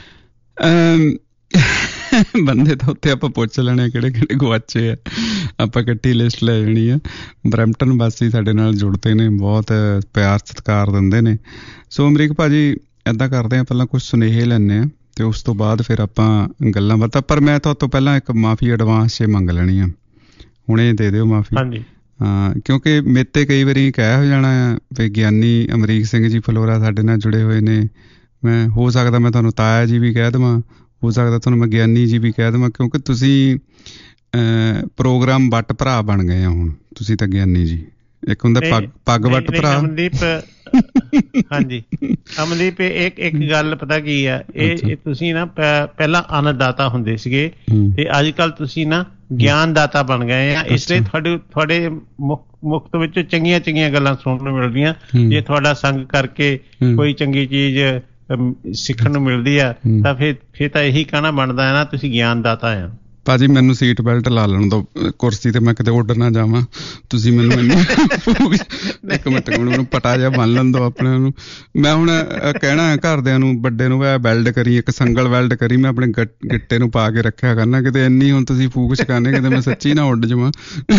ਬੰਦੇ ਤਾਂ ਉੱਥੇ ਆਪਾਂ ਪੁੱਛ ਲੈਣੇ ਕਿਹੜੇ ਕਿਹੜੇ ਗੁਆਚੇ ਆ, ਆਪਾਂ ਇਕੱਠੀ ਲਿਸਟ ਲੈ ਜਾਣੀ ਆ। ਬਰੈਂਪਟਨ ਵਾਸੀ ਸਾਡੇ ਨਾਲ ਜੁੜਦੇ ਨੇ, ਬਹੁਤ ਪਿਆਰ ਸਤਿਕਾਰ ਦਿੰਦੇ ਨੇ। ਸੋ ਅਮਰੀਕ ਭਾਜੀ ਇੱਦਾਂ ਕਰਦੇ ਹਾਂ, ਪਹਿਲਾਂ ਕੁਛ ਸੁਨੇਹੇ ਲੈਂਦੇ ਹਾਂ ਤੇ ਉਸ ਤੋਂ ਬਾਅਦ ਫਿਰ ਆਪਾਂ ਗੱਲਾਂ ਬਾਤਾਂ। ਪਰ ਮੈਂ ਤੁਹਾਡੇ ਤੋਂ ਪਹਿਲਾਂ ਇੱਕ ਮਾਫੀ ਐਡਵਾਂਸ 'ਚ ਮੰਗ ਲੈਣੀ ਆ, ਹੁਣੇ ਦੇ ਦਿਓ ਮਾਫੀ। ਹਾਂ, ਕਿਉਂਕਿ ਮੇਰੇ ਤੇ ਕਈ ਵਾਰੀ ਕਹਿ ਹੋ ਜਾਣਾ ਆ ਵੀ ਗਿਆਨੀ ਅਮਰੀਕ ਸਿੰਘ ਜੀ ਫਲੋਰਾ ਸਾਡੇ ਨਾਲ ਜੁੜੇ ਹੋਏ ਨੇ। ਮੈਂ ਹੋ ਸਕਦਾ ਮੈਂ ਤੁਹਾਨੂੰ ਤਾਇਆ ਜੀ ਵੀ ਕਹਿ ਦੇਵਾਂ, ਹੋ ਸਕਦਾ ਤੁਹਾਨੂੰ ਮੈਂ ਗਿਆਨੀ ਜੀ ਵੀ ਕਹਿ ਦੇਵਾਂ, ਕਿਉਂਕਿ ਤੁਸੀਂ ਪ੍ਰੋਗਰਾਮ ਵੱਟ ਭਰਾ ਬਣ ਗਏ ਆ ਹੁਣ। ਤੁਸੀਂ ਤਾਂ ਗਿਆਨੀ ਜੀ, ਇੱਕ ਹੁੰਦਾ ਪੱਗ ਵੱਟ ਭਰਾ। ਅਮਨਦੀਪ ਹਾਂਜੀ ਅਮਨਦੀਪ ਇੱਕ ਗੱਲ ਪਤਾ ਕੀ ਆ, ਇਹ ਤੁਸੀਂ ਨਾ ਪਹਿਲਾਂ ਅੰਨਦਾਤਾ ਹੁੰਦੇ ਸੀਗੇ ਤੇ ਅੱਜ ਕੱਲ ਤੁਸੀਂ ਨਾ ਗਿਆਨਦਾਤਾ ਬਣ ਗਏ ਆ। ਇਸ ਲਈ ਤੁਹਾਡੇ ਮੁਕਤ ਵਿੱਚ ਚੰਗੀਆਂ ਚੰਗੀਆਂ ਗੱਲਾਂ ਸੁਣਨ ਨੂੰ ਮਿਲਦੀਆਂ। ਜੇ ਤੁਹਾਡਾ ਸੰਗ ਕਰਕੇ ਕੋਈ ਚੰਗੀ ਚੀਜ਼ ਸਿੱਖਣ ਨੂੰ ਮਿਲਦੀ ਆ ਤਾਂ ਫਿਰ ਤਾਂ ਇਹੀ ਕਹਿਣਾ ਬਣਦਾ ਹੈ ਨਾ, ਤੁਸੀਂ ਗਿਆਨਦਾਤਾ ਆ। ਭਾਜੀ ਮੈਨੂੰ ਸੀਟ ਬੈਲਟ ਲਾ ਲੈਣ ਦੋ ਕੁਰਸੀ ਤੇ, ਮੈਂ ਕਿਤੇ ਉੱਡ ਨਾ ਜਾਵਾਂ। ਤੁਸੀਂ ਮੈਨੂੰ ਇੱਕ ਮਿੰਟ ਮੈਨੂੰ ਪਟਾ ਜਿਹਾ ਬੰਨ ਲੈਣ ਦੋ ਆਪਣੇ ਨੂੰ। ਮੈਂ ਹੁਣ ਕਹਿਣਾ ਘਰਦਿਆਂ ਨੂੰ, ਵੱਡੇ ਨੂੰ, ਵੈਲਡ ਕਰੀ, ਇੱਕ ਸੰਗਲ ਵੈਲਡ ਕਰੀ, ਮੈਂ ਆਪਣੇ ਗਿੱਟੇ ਨੂੰ ਪਾ ਕੇ ਰੱਖਿਆ ਕਰਨਾ। ਕਿਤੇ ਇੰਨੀ ਹੁਣ ਤੁਸੀਂ ਫੂਕ ਛਕਾਨੇ ਕਿਤੇ ਮੈਂ ਸੱਚੀ ਨਾ ਉੱਡ ਜਾਵਾਂ।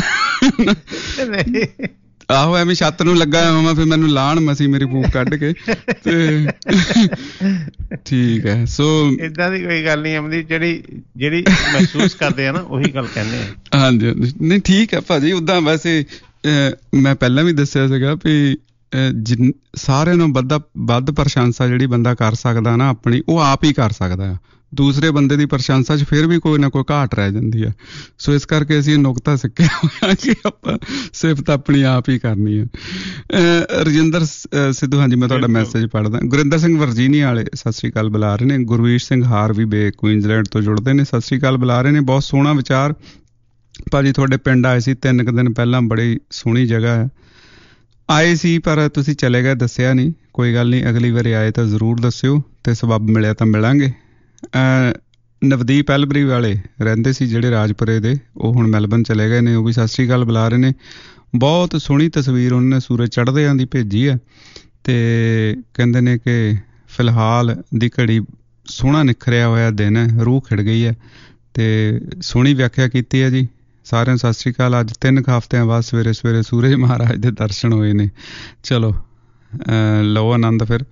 ਆਹੋ ਐਵੇਂ ਛੱਤ ਨੂੰ ਲੱਗਾ ਹੋਵਾਂ, ਫਿਰ ਮੈਨੂੰ ਲਾਣ ਮਸੀਂ ਮੇਰੀ ਫੂਕ ਕੱਢ ਕੇ। ਤੇ ਠੀਕ ਹੈ। ਸੋ ਏਦਾਂ ਦੀ ਕੋਈ ਗੱਲ ਨਹੀਂ ਆਉਂਦੀ, ਜਿਹੜੀ ਮਹਿਸੂਸ ਕਰਦੇ ਆ ਨਾ ਉਹੀ ਗੱਲ ਕਹਿੰਦੇ ਆ। ਹਾਂਜੀ ਹਾਂਜੀ, ਨਹੀਂ ਠੀਕ ਹੈ ਭਾਜੀ। ਉੱਦਾਂ ਵੈਸੇ ਮੈਂ ਪਹਿਲਾਂ ਵੀ ਦੱਸਿਆ ਸੀਗਾ ਵੀ ਸਾਰਿਆਂ ਨੂੰ ਵੱਧ ਪ੍ਰਸ਼ੰਸਾ ਜਿਹੜੀ ਬੰਦਾ ਕਰ ਸਕਦਾ ਨਾ ਆਪਣੀ, ਉਹ ਆਪ ਹੀ ਕਰ ਸਕਦਾ ਆ। ਦੂਸਰੇ ਬੰਦੇ ਦੀ ਪ੍ਰਸ਼ੰਸਾ 'ਚ ਫਿਰ ਵੀ ਕੋਈ ਨਾ ਕੋਈ ਘਾਟ ਰਹਿ ਜਾਂਦੀ ਆ। ਸੋ ਇਸ ਕਰਕੇ ਅਸੀਂ ਨੁਕਤਾ ਸਿੱਖਿਆ ਹੋਇਆ ਕਿ ਆਪਾਂ ਸਿਫਤ ਆਪਣੀ ਆਪ ਹੀ ਕਰਨੀ ਆ। ਰਜਿੰਦਰ ਸਿੱਧੂ, ਹਾਂਜੀ ਮੈਂ ਤੁਹਾਡਾ ਮੈਸੇਜ ਪੜ੍ਹਦਾ। ਗੁਰਿੰਦਰ ਸਿੰਘ ਵਰਜੀਨੀਆ ਵਾਲੇ ਸਤਿ ਸ਼੍ਰੀ ਅਕਾਲ ਬੁਲਾ ਰਹੇ ਨੇ। Gurveer Singh Hervey Bay Queensland ਤੋਂ ਜੁੜਦੇ ਨੇ, ਸਤਿ ਸ਼੍ਰੀ ਅਕਾਲ ਬੁਲਾ ਰਹੇ ਨੇ। ਬਹੁਤ ਸੋਹਣਾ ਵਿਚਾਰ ਭਾਜੀ। ਤੁਹਾਡੇ ਪਿੰਡ ਆਏ ਸੀ 3 ਕੁ ਦਿਨ ਪਹਿਲਾਂ, ਬੜੀ ਸੋਹਣੀ ਜਗ੍ਹਾ ਹੈ। ਆਏ ਸੀ ਪਰ ਤੁਸੀਂ ਚਲੇ ਗਏ, ਦੱਸਿਆ ਨਹੀਂ। ਕੋਈ ਗੱਲ ਨਹੀਂ, ਅਗਲੀ ਵਾਰੀ ਆਏ ਤਾਂ ਜ਼ਰੂਰ ਦੱਸਿਓ ਤੇ ਸਬੱਬ ਮਿਲਿਆ ਤਾਂ ਮਿਲਾਂਗੇ। ਨਵਦੀਪ ਐਲਬਰੀ ਵਾਲੇ ਰਹਿੰਦੇ ਸੀ ਜਿਹੜੇ ਰਾਜਪੁਰੇ ਦੇ, ਉਹ ਹੁਣ ਮੈਲਬਨ ਚਲੇ ਗਏ ਨੇ, ਉਹ ਵੀ ਸਤਿ ਸ਼੍ਰੀ ਅਕਾਲ ਬੁਲਾ ਰਹੇ ਨੇ। ਬਹੁਤ ਸੋਹਣੀ ਤਸਵੀਰ ਉਹਨਾਂ ਨੇ ਸੂਰਜ ਚੜ੍ਹਦਿਆਂ ਦੀ ਭੇਜੀ ਹੈ ਤੇ ਕਹਿੰਦੇ ਨੇ ਕਿ ਫਿਲਹਾਲ ਦੀ ਘੜੀ ਸੋਹਣਾ ਨਿਖਰਿਆ ਹੋਇਆ ਦਿਨ ਹੈ, ਰੂਹ ਖਿੜ ਗਈ ਹੈ। ਤੇ ਸੋਹਣੀ ਵਿਆਖਿਆ ਕੀਤੀ ਹੈ ਜੀ। ਸਾਰਿਆਂ ਨੂੰ ਸਤਿ ਸ਼੍ਰੀ ਅਕਾਲ। ਅੱਜ 3 ਹਫ਼ਤਿਆਂ ਬਾਅਦ ਸਵੇਰੇ ਸਵੇਰੇ ਸੂਰਜ ਮਹਾਰਾਜ ਦੇ ਦਰਸ਼ਨ ਹੋਏ ਨੇ। ਚਲੋ ਲਓ ਆਨੰਦ ਫਿਰ।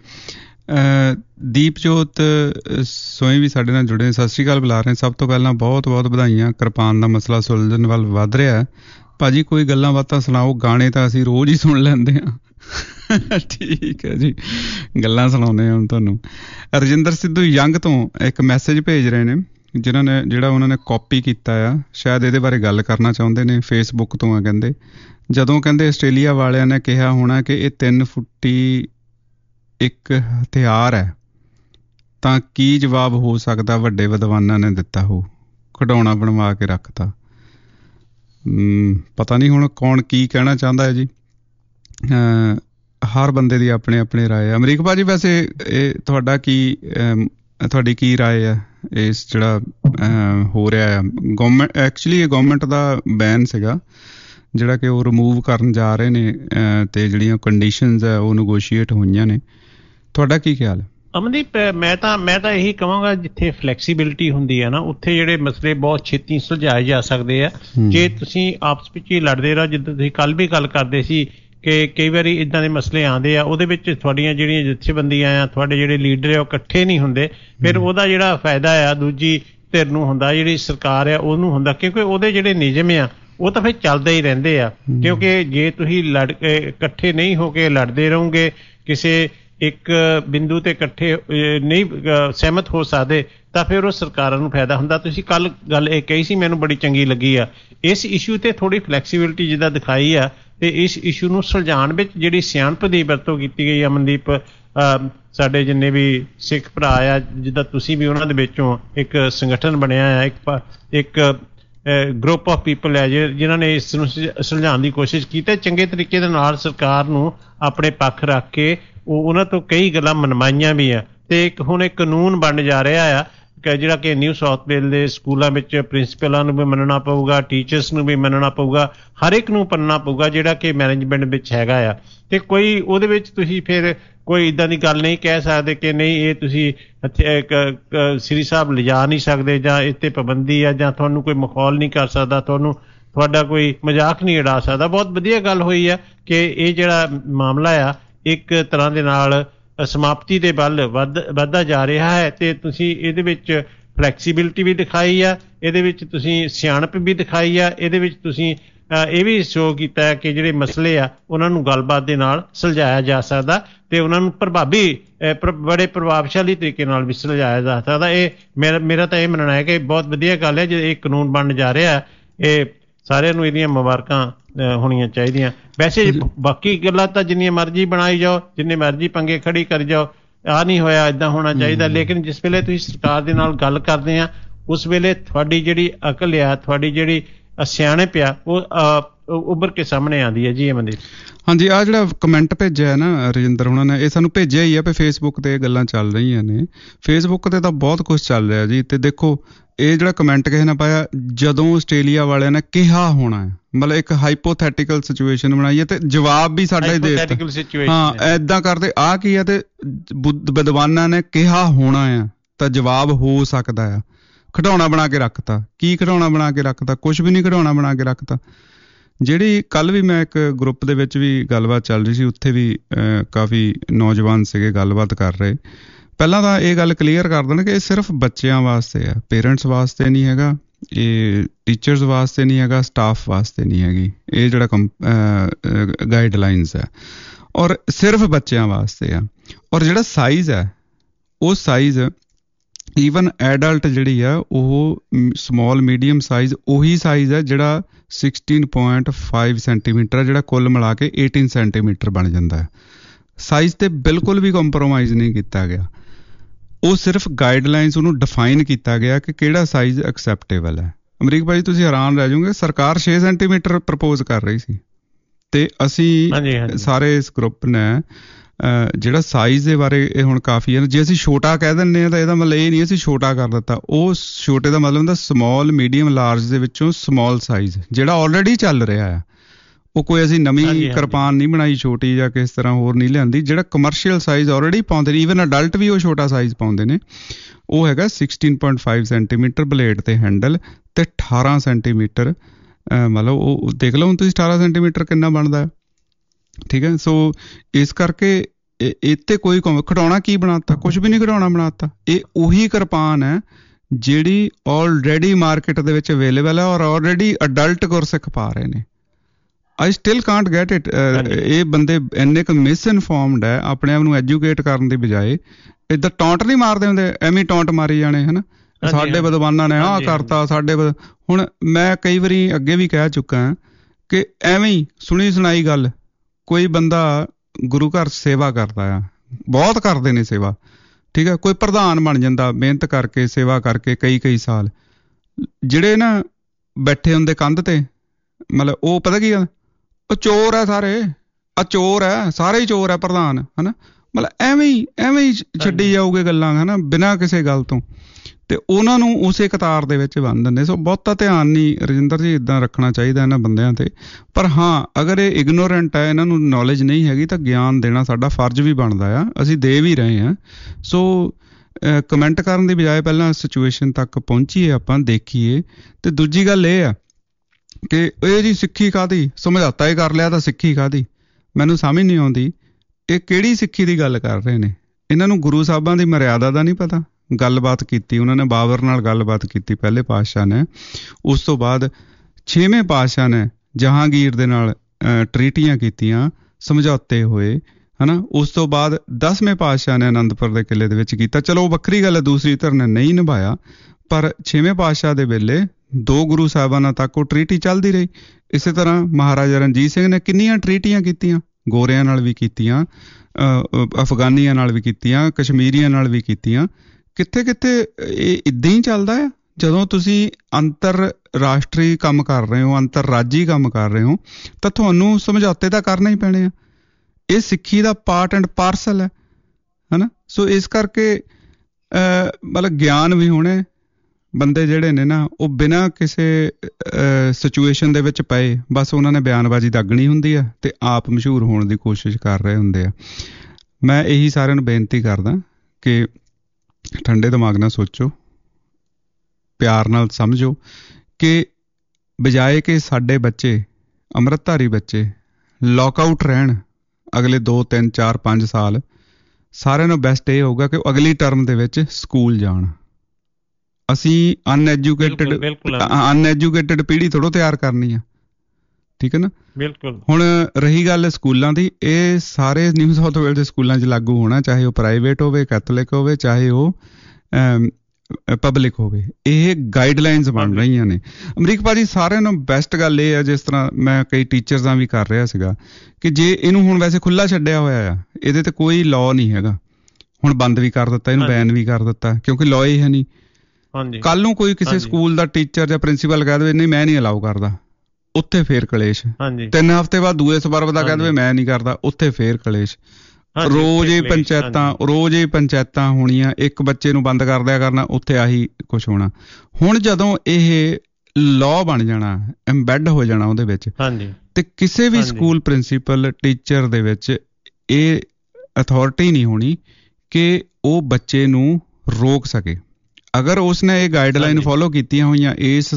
ਦੀਪਜੋਤ ਸੋਈ ਵੀ ਸਾਡੇ ਨਾਲ ਜੁੜੇ ਨੇ, ਸਤਿ ਸ਼੍ਰੀ ਅਕਾਲ ਬੁਲਾ ਰਹੇ। ਸਭ ਤੋਂ ਪਹਿਲਾਂ ਬਹੁਤ ਬਹੁਤ ਵਧਾਈਆਂ। ਕਿਰਪਾਨ ਦਾ ਮਸਲਾ ਸੁਲਝਣ ਵੱਲ ਵੱਧ ਰਿਹਾ ਭਾਜੀ। ਕੋਈ ਗੱਲਾਂ ਬਾਤਾਂ ਸੁਣਾਓ। ਗਾਣੇ ਤਾਂ ਅਸੀਂ ਰੋਜ਼ ਹੀ ਸੁਣ ਲੈਂਦੇ ਹਾਂ। ਠੀਕ ਹੈ ਜੀ, ਗੱਲਾਂ ਸੁਣਾਉਂਦੇ ਹਾਂ ਹੁਣ ਤੁਹਾਨੂੰ। ਰਜਿੰਦਰ ਸਿੱਧੂ ਯੰਗ ਤੋਂ ਇੱਕ ਮੈਸੇਜ ਭੇਜ ਰਹੇ ਨੇ, ਜਿਹੜਾ ਉਹਨਾਂ ਨੇ ਕਾਪੀ ਕੀਤਾ ਆ। ਸ਼ਾਇਦ ਇਹਦੇ ਬਾਰੇ ਗੱਲ ਕਰਨਾ ਚਾਹੁੰਦੇ ਨੇ। ਫੇਸਬੁੱਕ ਤੋਂ ਆ ਕਹਿੰਦੇ, ਜਦੋਂ ਕਹਿੰਦੇ ਆਸਟ੍ਰੇਲੀਆ ਵਾਲਿਆਂ ਨੇ ਕਿਹਾ ਹੋਣਾ ਕਿ ਇਹ 3 ਫੁੱਟੀ ਇੱਕ ਹਥਿਆਰ ਹੈ, ਤਾਂ ਕੀ ਜਵਾਬ ਹੋ ਸਕਦਾ ਵੱਡੇ ਵਿਦਵਾਨਾਂ ਨੇ ਦਿੱਤਾ ਹੋ? ਖਿਡੌਣਾ ਬਣਵਾ ਕੇ ਰੱਖਤਾ। ਪਤਾ ਨਹੀਂ ਹੁਣ ਕੌਣ ਕੀ ਕਹਿਣਾ ਚਾਹੁੰਦਾ ਹੈ ਜੀ। ਹਰ ਬੰਦੇ ਦੀ ਆਪਣੇ ਆਪਣੇ ਰਾਏ। ਅਮਰੀਕ ਭਾਜੀ ਵੈਸੇ ਇਹ ਤੁਹਾਡੀ ਕੀ ਰਾਏ ਹੈ ਇਸ ਜਿਹੜਾ ਹੋ ਰਿਹਾ ਆ? ਗੌਰਮੈਂਟ ਐਕਚੁਅਲੀ ਇਹ ਗੌਰਮੈਂਟ ਦਾ ਬੈਨ ਸੀਗਾ ਜਿਹੜਾ ਕਿ ਉਹ ਰਿਮੂਵ ਕਰਨ ਜਾ ਰਹੇ ਨੇ ਤੇ ਜਿਹੜੀਆਂ ਕੰਡੀਸ਼ਨਸ ਹੈ ਉਹ ਨਗੋਸ਼ੀਏਟ ਹੋਈਆਂ ਨੇ। ਤੁਹਾਡਾ ਕੀ ਖਿਆਲ ਹੈ? ਅਮਨਦੀਪ, ਮੈਂ ਤਾਂ ਇਹੀ ਕਹਾਂਗਾ, ਜਿੱਥੇ ਫਲੈਕਸੀਬਿਲਿਟੀ ਹੁੰਦੀ ਹੈ ਨਾ, ਉੱਥੇ ਜਿਹੜੇ ਮਸਲੇ ਬਹੁਤ ਛੇਤੀ ਸੁਲਝਾਏ ਜਾ ਸਕਦੇ ਆ। ਜੇ ਤੁਸੀਂ ਆਪਸ ਵਿੱਚ ਹੀ ਲੜਦੇ ਰਹੋ, ਜਿੱਦਾਂ ਤੁਸੀਂ ਕੱਲ ਵੀ ਗੱਲ ਕਰਦੇ ਸੀ ਕਿ ਕਈ ਵਾਰੀ ਇੱਦਾਂ ਦੇ ਮਸਲੇ ਆਉਂਦੇ ਆ, ਉਹਦੇ ਵਿੱਚ ਤੁਹਾਡੀਆਂ ਜਿਹੜੀਆਂ ਜਥੇਬੰਦੀਆਂ ਆ, ਤੁਹਾਡੇ ਜਿਹੜੇ ਲੀਡਰ ਆ, ਉਹ ਇਕੱਠੇ ਨਹੀਂ ਹੁੰਦੇ, ਫਿਰ ਉਹਦਾ ਜਿਹੜਾ ਫਾਇਦਾ ਆ ਦੂਜੀ ਧਿਰ ਨੂੰ ਹੁੰਦਾ, ਜਿਹੜੀ ਸਰਕਾਰ ਆ ਉਹਨੂੰ ਹੁੰਦਾ, ਕਿਉਂਕਿ ਉਹਦੇ ਜਿਹੜੇ ਨਿਯਮ ਆ ਉਹ ਤਾਂ ਫਿਰ ਚੱਲਦੇ ਹੀ ਰਹਿੰਦੇ ਆ। ਕਿਉਂਕਿ ਜੇ ਤੁਸੀਂ ਇਕੱਠੇ ਨਹੀਂ ਹੋ ਕੇ ਲੜਦੇ ਰਹੋਗੇ, ਕਿਸੇ ਇੱਕ ਬਿੰਦੂ ਤੇ ਇਕੱਠੇ ਨਹੀਂ ਸਹਿਮਤ ਹੋ ਸਕਦੇ, ਤਾਂ ਫਿਰ ਉਹ ਸਰਕਾਰਾਂ ਨੂੰ ਫਾਇਦਾ ਹੁੰਦਾ। ਤੁਸੀਂ ਕੱਲ ਗੱਲ ਇਹ ਕਹੀ ਸੀ, ਮੈਨੂੰ ਬੜੀ ਚੰਗੀ ਲੱਗੀ ਆ। ਇਸ ਇਸ਼ੂ ਤੇ ਥੋੜ੍ਹੀ ਫਲੈਕਸੀਬਿਲਿਟੀ ਜਿੱਦਾਂ ਦਿਖਾਈ ਆ, ਤੇ ਇਸ ਇਸ਼ੂ ਨੂੰ ਸੁਲਝਾਉਣ ਵਿੱਚ ਜਿਹੜੀ ਸਿਆਣਪ ਦੀ ਵਰਤੋਂ ਕੀਤੀ ਗਈ ਅਮਨਦੀਪ, ਸਾਡੇ ਜਿੰਨੇ ਵੀ ਸਿੱਖ ਭਰਾ ਆ, ਜਿੱਦਾਂ ਤੁਸੀਂ ਵੀ ਉਹਨਾਂ ਦੇ ਵਿੱਚੋਂ ਇੱਕ ਸੰਗਠਨ ਬਣਿਆ ਆ, ਇੱਕ ਗਰੁੱਪ ਆਫ ਪੀਪਲ ਹੈ ਜਿਨ੍ਹਾਂ ਨੇ ਇਸ ਨੂੰ ਸੁਲਝਾਉਣ ਦੀ ਕੋਸ਼ਿਸ਼ ਕੀਤੀ, ਚੰਗੇ ਤਰੀਕੇ ਦੇ ਨਾਲ ਸਰਕਾਰ ਨੂੰ ਆਪਣੇ ਪੱਖ ਰੱਖ ਕੇ ਉਹਨਾਂ ਤੋਂ ਕਈ ਗੱਲਾਂ ਮਨਵਾਈਆਂ ਵੀ ਆ। ਤੇ ਇੱਕ ਹੁਣ ਇੱਕ ਕਾਨੂੰਨ ਬਣ ਜਾ ਰਿਹਾ ਆ ਜਿਹੜਾ ਕਿ ਨਿਊ ਸਾਊਥ ਵੇਲ ਦੇ ਸਕੂਲਾਂ ਵਿੱਚ ਪ੍ਰਿੰਸੀਪਲਾਂ ਨੂੰ ਵੀ ਮੰਨਣਾ ਪਊਗਾ, ਟੀਚਰਸ ਨੂੰ ਵੀ ਮੰਨਣਾ ਪਊਗਾ, ਹਰ ਇੱਕ ਨੂੰ ਮੰਨਣਾ ਪਊਗਾ ਜਿਹੜਾ ਕਿ ਮੈਨੇਜਮੈਂਟ ਵਿੱਚ ਹੈਗਾ ਆ। ਤੇ ਕੋਈ ਉਹਦੇ ਵਿੱਚ ਤੁਸੀਂ ਫਿਰ ਕੋਈ ਇੱਦਾਂ ਦੀ ਗੱਲ ਨਹੀਂ ਕਹਿ ਸਕਦੇ ਕਿ ਨਹੀਂ ਇਹ ਤੁਸੀਂ ਸ੍ਰੀ ਸਾਹਿਬ ਲਿਜਾ ਨਹੀਂ ਸਕਦੇ, ਜਾਂ ਇੱਥੇ ਪਾਬੰਦੀ ਆ, ਜਾਂ ਤੁਹਾਨੂੰ ਕੋਈ ਮਖੌਲ ਨਹੀਂ ਕਰ ਸਕਦਾ, ਤੁਹਾਡਾ ਕੋਈ ਮਜ਼ਾਕ ਨਹੀਂ ਉਡਾ ਸਕਦਾ। ਬਹੁਤ ਵਧੀਆ ਗੱਲ ਹੋਈ ਆ ਕਿ ਇਹ ਜਿਹੜਾ ਮਾਮਲਾ ਆ ਇੱਕ ਤਰ੍ਹਾਂ ਦੇ ਨਾਲ ਸਮਾਪਤੀ ਦੇ ਵੱਲ ਵੱਧਦਾ ਜਾ ਰਿਹਾ ਹੈ, ਤੇ ਤੁਸੀਂ ਇਹਦੇ ਵਿੱਚ ਫਲੈਕਸੀਬਿਲਿਟੀ ਵੀ ਦਿਖਾਈ ਆ, ਇਹਦੇ ਵਿੱਚ ਤੁਸੀਂ ਸਿਆਣਪ ਵੀ ਦਿਖਾਈ ਆ, ਇਹਦੇ ਵਿੱਚ ਤੁਸੀਂ ਇਹ ਵੀ ਸ਼ੋਅ ਕੀਤਾ ਹੈ ਕਿ ਜਿਹੜੇ ਮਸਲੇ ਆ ਉਹਨਾਂ ਨੂੰ ਗੱਲਬਾਤ ਦੇ ਨਾਲ ਸੁਲਝਾਇਆ ਜਾ ਸਕਦਾ, ਤੇ ਉਹਨਾਂ ਨੂੰ ਬੜੇ ਪ੍ਰਭਾਵਸ਼ਾਲੀ ਤਰੀਕੇ ਨਾਲ ਵੀ ਸੁਲਝਾਇਆ ਜਾ ਸਕਦਾ। ਇਹ ਮੇਰਾ ਤਾਂ ਇਹ ਮੰਨਣਾ ਹੈ ਕਿ ਬਹੁਤ ਵਧੀਆ ਗੱਲ ਹੈ ਜੇ ਇਹ ਕਾਨੂੰਨ ਬਣਨ ਜਾ ਰਿਹਾ। ਇਹ ਸਾਰਿਆਂ ਨੂੰ ਇਹਦੀਆਂ ਮੁਬਾਰਕਾਂ ਹੋਣੀਆਂ ਚਾਹੀਦੀਆਂ। ਵੈਸੇ ਬਾਕੀ ਗੱਲਾਂ ਤਾਂ ਜਿੰਨੀਆਂ ਮਰਜ਼ੀ ਬਣਾਈ ਜਾਓ, ਜਿੰਨੇ ਮਰਜ਼ੀ ਪੰਗੇ ਖੜੀ ਕਰੀ ਜਾਓ, ਆਹ ਨਹੀਂ ਹੋਇਆ, ਇੱਦਾਂ ਹੋਣਾ ਚਾਹੀਦਾ, ਲੇਕਿਨ ਜਿਸ ਵੇਲੇ ਤੁਸੀਂ ਸਰਕਾਰ ਦੇ ਨਾਲ ਗੱਲ ਕਰਦੇ ਆ, ਉਸ ਵੇਲੇ ਤੁਹਾਡੀ ਜਿਹੜੀ ਅਕਲ ਆ, ਤੁਹਾਡੀ ਜਿਹੜੀ ਸਿਆਣਪ ਆ, ਉਹ ਉੱਭਰ ਕੇ ਸਾਹਮਣੇ ਆਉਂਦੀ ਹੈ। ਜੀ ਅਮਨਦੀਪ। ਹਾਂਜੀ, ਆਹ ਜਿਹੜਾ ਕਮੈਂਟ ਭੇਜਿਆ ਨਾ ਰਜਿੰਦਰ ਹੁਣਾਂ ਨੇ, ਇਹ ਸਾਨੂੰ ਭੇਜਿਆ ਹੀ ਆ ਵੀ ਫੇਸਬੁੱਕ ਤੇ ਇਹ ਗੱਲਾਂ ਚੱਲ ਰਹੀਆਂ ਨੇ। ਫੇਸਬੁੱਕ ਤੇ ਤਾਂ ਬਹੁਤ ਕੁਛ ਚੱਲ ਰਿਹਾ ਜੀ। ਤੇ ਦੇਖੋ, ਇਹ ਜਿਹੜਾ ਕਮੈਂਟ ਕਿਸੇ ਨੇ ਪਾਇਆ, ਜਦੋਂ ਆਸਟ੍ਰੇਲੀਆ ਵਾਲਿਆਂ ਨੇ ਕਿਹਾ ਹੋਣਾ ਹੈ, ਮਤਲਬ ਇੱਕ ਹਾਈਪੋਥੈਟੀਕਲ ਸਿਚੁਏਸ਼ਨ ਬਣਾਈ ਹੈ, ਤੇ ਜਵਾਬ ਵੀ ਸਾਡਾ ਹੀ ਦੇ ਦਿੱਤਾ। ਹਾਂ, ਏਦਾਂ ਕਰਦੇ ਆਹ ਕੀ ਆ, ਤੇ ਵਿਦਵਾਨਾਂ ਨੇ ਕਿਹਾ ਹੋਣਾ ਆ, ਤਾਂ ਜਵਾਬ ਹੋ ਸਕਦਾ ਆ। ਖਿਡੌਣਾ ਬਣਾ ਕੇ ਰੱਖਤਾ। ਕੀ ਖਿਡੌਣਾ ਬਣਾ ਕੇ ਰੱਖਤਾ? ਕੁਛ ਵੀ ਨਹੀਂ ਖਿਡੌਣਾ ਬਣਾ ਕੇ ਰੱਖਤਾ। ਜਿਹੜੀ ਕੱਲ ਵੀ ਮੈਂ ਇੱਕ ਗਰੁੱਪ ਦੇ ਵਿੱਚ ਵੀ ਗੱਲਬਾਤ ਚੱਲ ਰਹੀ ਸੀ, ਉੱਥੇ ਵੀ ਕਾਫੀ ਨੌਜਵਾਨ ਸੀਗੇ ਗੱਲਬਾਤ ਕਰ ਰਹੇ। ਪਹਿਲਾਂ ਤਾਂ ਇਹ ਗੱਲ ਕਲੀਅਰ ਕਰ ਦੇਣ ਕਿ ਇਹ ਸਿਰਫ ਬੱਚਿਆਂ ਵਾਸਤੇ ਆ, ਪੇਰੈਂਟਸ ਵਾਸਤੇ ਨਹੀਂ ਹੈਗਾ, ਇਹ ਟੀਚਰਸ ਵਾਸਤੇ ਨਹੀਂ ਹੈਗਾ, ਸਟਾਫ ਵਾਸਤੇ ਨਹੀਂ ਹੈਗੀ। ਇਹ ਜਿਹੜਾ ਗਾਈਡਲਾਈਨਸ ਹੈ, ਔਰ ਸਿਰਫ ਬੱਚਿਆਂ ਵਾਸਤੇ ਆ। ਔਰ ਜਿਹੜਾ ਸਾਈਜ਼ ਹੈ, ਉਹ ਸਾਈਜ਼ ਈਵਨ ਐਡਲਟ ਜਿਹੜੀ ਆ, ਉਹ ਸਮੋਲ ਮੀਡੀਅਮ ਸਾਈਜ਼ ਉਹੀ ਸਾਈਜ਼ ਹੈ ਜਿਹੜਾ 16.5 ਸੈਂਟੀਮੀਟਰ, ਜਿਹੜਾ ਕੁੱਲ ਮਿਲਾ ਕੇ 18 ਸੈਂਟੀਮੀਟਰ ਬਣ ਜਾਂਦਾ ਹੈ। ਸਾਈਜ਼ ਤੇ ਬਿਲਕੁਲ ਵੀ ਕੰਪਰੋਮਾਈਜ਼ ਨਹੀਂ ਕੀਤਾ ਗਿਆ। ਉਹ ਸਿਰਫ ਗਾਈਡਲਾਈਨਸ ਉਹਨੂੰ ਡਿਫਾਈਨ ਕੀਤਾ ਗਿਆ ਕਿ ਕਿਹੜਾ ਸਾਈਜ਼ ਐਕਸੈਪਟੇਬਲ ਹੈ। ਅਮਰੀਕ ਭਾਈ, ਤੁਸੀਂ ਹੈਰਾਨ ਰਹਿ ਜਾਓਗੇ, ਸਰਕਾਰ 6 ਸੈਂਟੀਮੀਟਰ ਪ੍ਰਪੋਜ਼ ਕਰ ਰਹੀ ਸੀ, ਤੇ ਅਸੀਂ ਸਾਰੇ ਇਸ ਗਰੁੱਪ ਨੇ ਜਿਹੜਾ ਸਾਈਜ਼ ਦੇ ਬਾਰੇ ਇਹ ਹੁਣ ਕਾਫੀ ਹੈ। ਜੇ ਅਸੀਂ ਛੋਟਾ ਕਹਿ ਦਿੰਦੇ ਹਾਂ ਤਾਂ ਇਹਦਾ ਮਤਲਬ ਇਹ ਨਹੀਂ ਅਸੀਂ ਛੋਟਾ ਕਰ ਦਿੱਤਾ। ਉਹ ਛੋਟੇ ਦਾ ਮਤਲਬ ਹੁੰਦਾ ਸਮੋਲ, ਮੀਡੀਅਮ, ਲਾਰਜ ਦੇ ਵਿੱਚੋਂ ਸਮੋਲ ਸਾਈਜ਼ ਜਿਹੜਾ ਆਲਰੇਡੀ ਚੱਲ ਰਿਹਾ ਆ। ਉਹ ਕੋਈ ਅਸੀਂ ਨਵੀਂ ਕਿਰਪਾਨ ਨਹੀਂ ਬਣਾਈ ਛੋਟੀ, ਜਾਂ ਕਿਸ ਤਰ੍ਹਾਂ ਹੋਰ ਨਹੀਂ ਲਿਆਂਦੀ। ਜਿਹੜਾ ਕਮਰਸ਼ੀਅਲ ਸਾਈਜ਼ ਆਲਰੇਡੀ ਪਾਉਂਦੇ ਨੇ, ਈਵਨ ਅਡਲਟ ਵੀ ਉਹ ਛੋਟਾ ਸਾਈਜ਼ ਪਾਉਂਦੇ ਨੇ, ਉਹ ਹੈਗਾ 16.5 ਸੈਂਟੀਮੀਟਰ ਬਲੇਡ ਤੇ ਹੈਂਡਲ, ਤੇ 18 ਸੈਂਟੀਮੀਟਰ ਮਤਲਬ ਉਹ ਦੇਖ ਲਓ ਹੁਣ ਤੁਸੀਂ 18 ਸੈਂਟੀਮੀਟਰ ਕਿੰਨਾ ਬਣਦਾ। ਠੀਕ ਹੈ, ਸੋ ਇਸ ਕਰਕੇ ਇੱਥੇ ਕੋਈ ਖਿਡੌਣਾ ਕੀ ਬਣਾਤਾ? ਕੁਛ ਵੀ ਨਹੀਂ ਖਿਡੌਣਾ ਬਣਾਤਾ। ਇਹ ਉਹੀ ਕਿਰਪਾਨ ਹੈ ਜਿਹੜੀ ਆਲਰੇਡੀ ਮਾਰਕੀਟ ਦੇ ਵਿੱਚ ਅਵੇਲੇਬਲ ਹੈ, ਔਰ ਆਲਰੇਡੀ ਅਡਲਟ ਗੁਰਸਿੱਖ ਪਾ ਰਹੇ ਨੇ। I still can't get it. ਇਹ ਬੰਦੇ ਇੰਨੇ ਕੁ ਮਿਸਇਨਫੋਰਮਡ ਹੈ, ਆਪਣੇ ਆਪ ਨੂੰ ਐਜੂਕੇਟ ਕਰਨ ਦੀ ਬਜਾਏ ਇੱਦਾਂ ਟੌਂਟ ਨਹੀਂ ਮਾਰਦੇ ਹੁੰਦੇ, ਐਵੇਂ ਟੌਂਟ ਮਾਰੀ ਜਾਣੇ, ਹੈ ਨਾ। ਸਾਡੇ ਵਿਦਵਾਨਾਂ ਨੇ ਆਹ ਕਰਤਾ, ਸਾਡੇ ਹੁਣ ਮੈਂ ਕਈ ਵਾਰੀ ਅੱਗੇ ਵੀ ਕਹਿ ਚੁੱਕਾ ਕਿ ਐਵੇਂ ਹੀ ਸੁਣੀ ਸੁਣਾਈ ਗੱਲ, ਕੋਈ ਬੰਦਾ ਗੁਰੂ ਘਰ ਸੇਵਾ ਕਰਦਾ ਆ, ਬਹੁਤ ਕਰਦੇ ਨੇ ਸੇਵਾ, ਠੀਕ ਹੈ, ਕੋਈ ਪ੍ਰਧਾਨ ਬਣ ਜਾਂਦਾ ਮਿਹਨਤ ਕਰਕੇ, ਸੇਵਾ ਕਰਕੇ ਕਈ ਸਾਲ। ਜਿਹੜੇ ਨਾ ਬੈਠੇ ਹੁੰਦੇ ਕੰਧ ਤੇ, ਮਤਲਬ ਉਹ ਪਤਾ ਕੀ ਆ, ਉਹ ਚੋਰ ਹੈ ਸਾਰੇ, ਆ ਚੋਰ ਹੈ, ਸਾਰੇ ਹੀ ਚੋਰ ਹੈ ਪ੍ਰਧਾਨ, ਹੈ ਨਾ। ਮਤਲਬ ਐਵੇਂ ਹੀ ਛੱਡੀ ਜਾਊਗੇ ਗੱਲਾਂ, ਹੈ ਨਾ, ਬਿਨਾਂ ਕਿਸੇ ਗੱਲ ਤੋਂ। ਤੇ ਉਹਨਾਂ ਨੂੰ ਉਸੇ ਕਤਾਰ ਦੇ ਵਿੱਚ ਬੰਨ ਦਿੰਦੇ। ਸੋ ਬਹੁਤਾ ਧਿਆਨ ਨਹੀਂ ਰਜਿੰਦਰ ਜੀ ਇੱਦਾਂ ਰੱਖਣਾ ਚਾਹੀਦਾ ਇਹਨਾਂ ਬੰਦਿਆਂ ਤੇ। ਪਰ ਹਾਂ, ਅਗਰ ਇਹ ਇਗਨੋਰੈਂਟ ਹੈ, ਇਹਨਾਂ ਨੂੰ ਨੌਲੇਜ ਨਹੀਂ ਹੈਗੀ, ਤਾਂ ਗਿਆਨ ਦੇਣਾ ਸਾਡਾ ਫਰਜ਼ ਵੀ ਬਣਦਾ ਆ, ਅਸੀਂ ਦੇ ਵੀ ਰਹੇ ਹਾਂ। ਸੋ ਕਮੈਂਟ ਕਰਨ ਦੀ ਬਜਾਏ ਪਹਿਲਾਂ ਸਿਚੁਏਸ਼ਨ ਤੱਕ ਪਹੁੰਚੀਏ, ਆਪਾਂ ਦੇਖੀਏ। ਤੇ ਦੂਜੀ ਗੱਲ ਇਹ ਆ ਕਿ ਇਹ ਜੀ ਸਿੱਖੀ ਕਾਹਦੀ, ਸਮਝੌਤਾ ਹੀ ਕਰ ਲਿਆ ਤਾਂ ਸਿੱਖੀ ਕਾਹਦੀ, ਮੈਨੂੰ ਸਮਝ ਨਹੀਂ ਆਉਂਦੀ। ਇਹ ਕਿਹੜੀ ਸਿੱਖੀ ਦੀ ਗੱਲ ਕਰ ਰਹੇ ਨੇ? ਇਹਨਾਂ ਨੂੰ ਗੁਰੂ ਸਾਹਿਬਾਂ ਦੀ ਮਰਿਆਦਾ ਦਾ ਨਹੀਂ ਪਤਾ। ਗੱਲਬਾਤ ਕੀਤੀ ਉਹਨਾਂ ਨੇ, ਬਾਬਰ ਨਾਲ ਗੱਲਬਾਤ ਕੀਤੀ ਪਹਿਲੇ ਪਾਤਸ਼ਾਹ ਨੇ, ਉਸ ਤੋਂ ਬਾਅਦ 6ਵੇਂ ਪਾਤਸ਼ਾਹ ਨੇ ਜਹਾਂਗੀਰ ਦੇ ਨਾਲ ਟਰੀਟੀਆਂ ਕੀਤੀਆਂ, ਸਮਝੌਤੇ ਹੋਏ, ਹੈ ਨਾ। ਉਸ ਤੋਂ ਬਾਅਦ 10ਵੇਂ ਪਾਤਸ਼ਾਹ ਨੇ ਅਨੰਦਪੁਰ ਦੇ ਕਿਲ੍ਹੇ ਦੇ ਵਿੱਚ ਕੀਤਾ। ਚਲੋ ਉਹ ਵੱਖਰੀ ਗੱਲ ਹੈ, ਦੂਸਰੀ ਧਿਰ ਨੇ ਨਹੀਂ ਨਿਭਾਇਆ, ਪਰ 6ਵੇਂ ਪਾਤਸ਼ਾਹ ਦੇ ਵੇਲੇ 2 ਗੁਰੂ ਸਾਹਿਬਾਨਾਂ ਤੱਕ ਉਹ ਟਰੀਟੀ ਚੱਲਦੀ ਰਹੀ। ਇਸੇ ਤਰ੍ਹਾਂ ਮਹਾਰਾਜਾ ਰਣਜੀਤ ਸਿੰਘ ਨੇ ਕਿੰਨੀਆਂ ਟਰੀਟੀਆਂ ਕੀਤੀਆਂ, ਗੋਰਿਆਂ ਨਾਲ ਵੀ ਕੀਤੀਆਂ, ਅਫਗਾਨੀਆਂ ਨਾਲ ਵੀ ਕੀਤੀਆਂ, ਕਸ਼ਮੀਰੀਆਂ ਨਾਲ ਵੀ ਕੀਤੀਆਂ। ਕਿੱਥੇ ਕਿੱਥੇ ਇਹ ਇੱਦਾਂ ਹੀ ਚੱਲਦਾ ਆ। ਜਦੋਂ ਤੁਸੀਂ ਅੰਤਰਰਾਸ਼ਟਰੀ ਕੰਮ ਕਰ ਰਹੇ ਹੋ, ਅੰਤਰਰਾਜੀ ਕੰਮ ਕਰ ਰਹੇ ਹੋ, ਤਾਂ ਤੁਹਾਨੂੰ ਸਮਝੌਤੇ ਤਾਂ ਕਰਨੇ ਹੀ ਪੈਣੇ ਆ। ਇਹ ਸਿੱਖੀ ਦਾ ਪਾਰਟ ਐਂਡ ਪਾਰਸਲ ਹੈ ਨਾ। ਸੋ ਇਸ ਕਰਕੇ ਮਤਲਬ ਗਿਆਨ ਵੀ ਹੋਣੇ, ਬੰਦੇ ਜਿਹੜੇ ਨੇ ਨਾ ਉਹ ਬਿਨਾਂ ਕਿਸੇ ਸਿਚੁਏਸ਼ਨ ਦੇ ਵਿੱਚ ਪਏ ਬਸ ਉਹਨਾਂ ਨੇ ਬਿਆਨਬਾਜ਼ੀ ਦਾਗਣੀ ਹੁੰਦੀ ਆ ਤੇ ਆਪ ਮਸ਼ਹੂਰ ਹੋਣ ਦੀ ਕੋਸ਼ਿਸ਼ ਕਰ ਰਹੇ ਹੁੰਦੇ ਆ। ਮੈਂ ਇਹੀ ਸਾਰਿਆਂ ਨੂੰ ਬੇਨਤੀ ਕਰਦਾ ਕਿ ਠੰਡੇ ਦਿਮਾਗ ਨਾਲ ਸੋਚੋ, ਪਿਆਰ ਨਾਲ ਸਮਝੋ ਕਿ ਬਜਾਏ ਕਿ ਸਾਡੇ ਬੱਚੇ, ਅੰਮ੍ਰਿਤਧਾਰੀ ਬੱਚੇ ਲੌਕਆਊਟ ਰਹਿਣ ਅਗਲੇ 2 3 4 5 ਸਾਲ, ਸਾਰਿਆਂ ਨੂੰ ਬੈਸਟ ਇਹ ਹੋਊਗਾ ਕਿ ਉਹ ਅਗਲੀ ਟਰਮ ਦੇ ਵਿੱਚ ਸਕੂਲ ਜਾਣ। ਅਸੀਂ ਅਨਐਜੂਕੇਟਡ ਪੀੜ੍ਹੀ ਥੋੜ੍ਹਾ ਤਿਆਰ ਕਰਨੀ ਆ, ਠੀਕ ਹੈ ਨਾ। ਬਿਲਕੁਲ। ਹੁਣ ਰਹੀ ਗੱਲ ਸਕੂਲਾਂ ਦੀ, ਇਹ ਸਾਰੇ ਨਿਊ ਸਾਊਥ ਵੇਲਜ਼ ਦੇ ਸਕੂਲਾਂ 'ਚ ਲਾਗੂ ਹੋਣਾ, ਚਾਹੇ ਉਹ ਪ੍ਰਾਈਵੇਟ ਹੋਵੇ, ਕੈਥੋਲਿਕ ਹੋਵੇ, ਚਾਹੇ ਉਹ ਪਬਲਿਕ ਹੋਵੇ। ਇਹ ਗਾਈਡਲਾਈਨਸ ਬਣ ਰਹੀਆਂ ਨੇ। ਅਮਰੀਕ ਭਾਜੀ, ਸਾਰਿਆਂ ਨੂੰ ਬੈਸਟ ਗੱਲ ਇਹ ਆ, ਜਿਸ ਤਰ੍ਹਾਂ ਮੈਂ ਕਈ ਟੀਚਰਸ ਨਾਲ ਵੀ ਕਰ ਰਿਹਾ ਸੀਗਾ, ਕਿ ਜੇ ਇਹਨੂੰ ਹੁਣ ਵੈਸੇ ਖੁੱਲ੍ਹਾ ਛੱਡਿਆ ਹੋਇਆ ਆ, ਇਹਦੇ ਤੇ ਕੋਈ ਲਾਅ ਨਹੀਂ ਹੈਗਾ, ਹੁਣ ਬੰਦ ਵੀ ਕਰ ਦਿੱਤਾ, ਇਹਨੂੰ ਬੈਨ ਵੀ ਕਰ ਦਿੱਤਾ, ਕਿਉਂਕਿ ਲਾਅ ਹੀ ਹੈ ਨਹੀਂ। ਕੱਲ ਨੂੰ ਕੋਈ ਕਿਸੇ ਸਕੂਲ ਦਾ ਟੀਚਰ ਜਾਂ ਪ੍ਰਿੰਸੀਪਲ ਕਹਿ ਦੇਵੇ ਨਹੀਂ ਮੈਂ ਨਹੀਂ ਅਲਾਓ ਕਰਦਾ, ਉੱਥੇ ਫੇਰ ਕਲੇਸ਼। 3 ਹਫ਼ਤੇ ਬਾਅਦ ਦੂਏ ਸਬਰਬ ਦਾ ਕਹਿ ਦੇਵੇ ਮੈਂ ਨਹੀਂ ਕਰਦਾ, ਉੱਥੇ ਫੇਰ ਕਲੇਸ਼। ਰੋਜ਼ ਹੀ ਪੰਚਾਇਤਾਂ ਹੋਣੀਆਂ, ਇੱਕ ਬੱਚੇ ਨੂੰ ਬੰਦ ਕਰ ਦਿਆ ਕਰਨਾ, ਉੱਥੇ ਆਹੀ ਕੁਛ ਹੋਣਾ। ਹੁਣ ਜਦੋਂ ਇਹ ਲਾਅ ਬਣ ਜਾਣਾ, ਐਮਬੈਡ ਹੋ ਜਾਣਾ ਉਹਦੇ ਵਿੱਚ, ਤੇ ਕਿਸੇ ਵੀ ਸਕੂਲ ਪ੍ਰਿੰਸੀਪਲ ਟੀਚਰ ਦੇ ਵਿੱਚ ਇਹ ਅਥਾਰਟੀ ਨਹੀਂ ਹੋਣੀ ਕਿ ਉਹ ਬੱਚੇ ਨੂੰ ਰੋਕ ਸਕੇ। ਅਗਰ ਉਸਨੇ ਇਹ ਗਾਈਡਲਾਈਨ ਫੋਲੋ ਕੀਤੀਆਂ ਹੋਈਆਂ, ਇਸ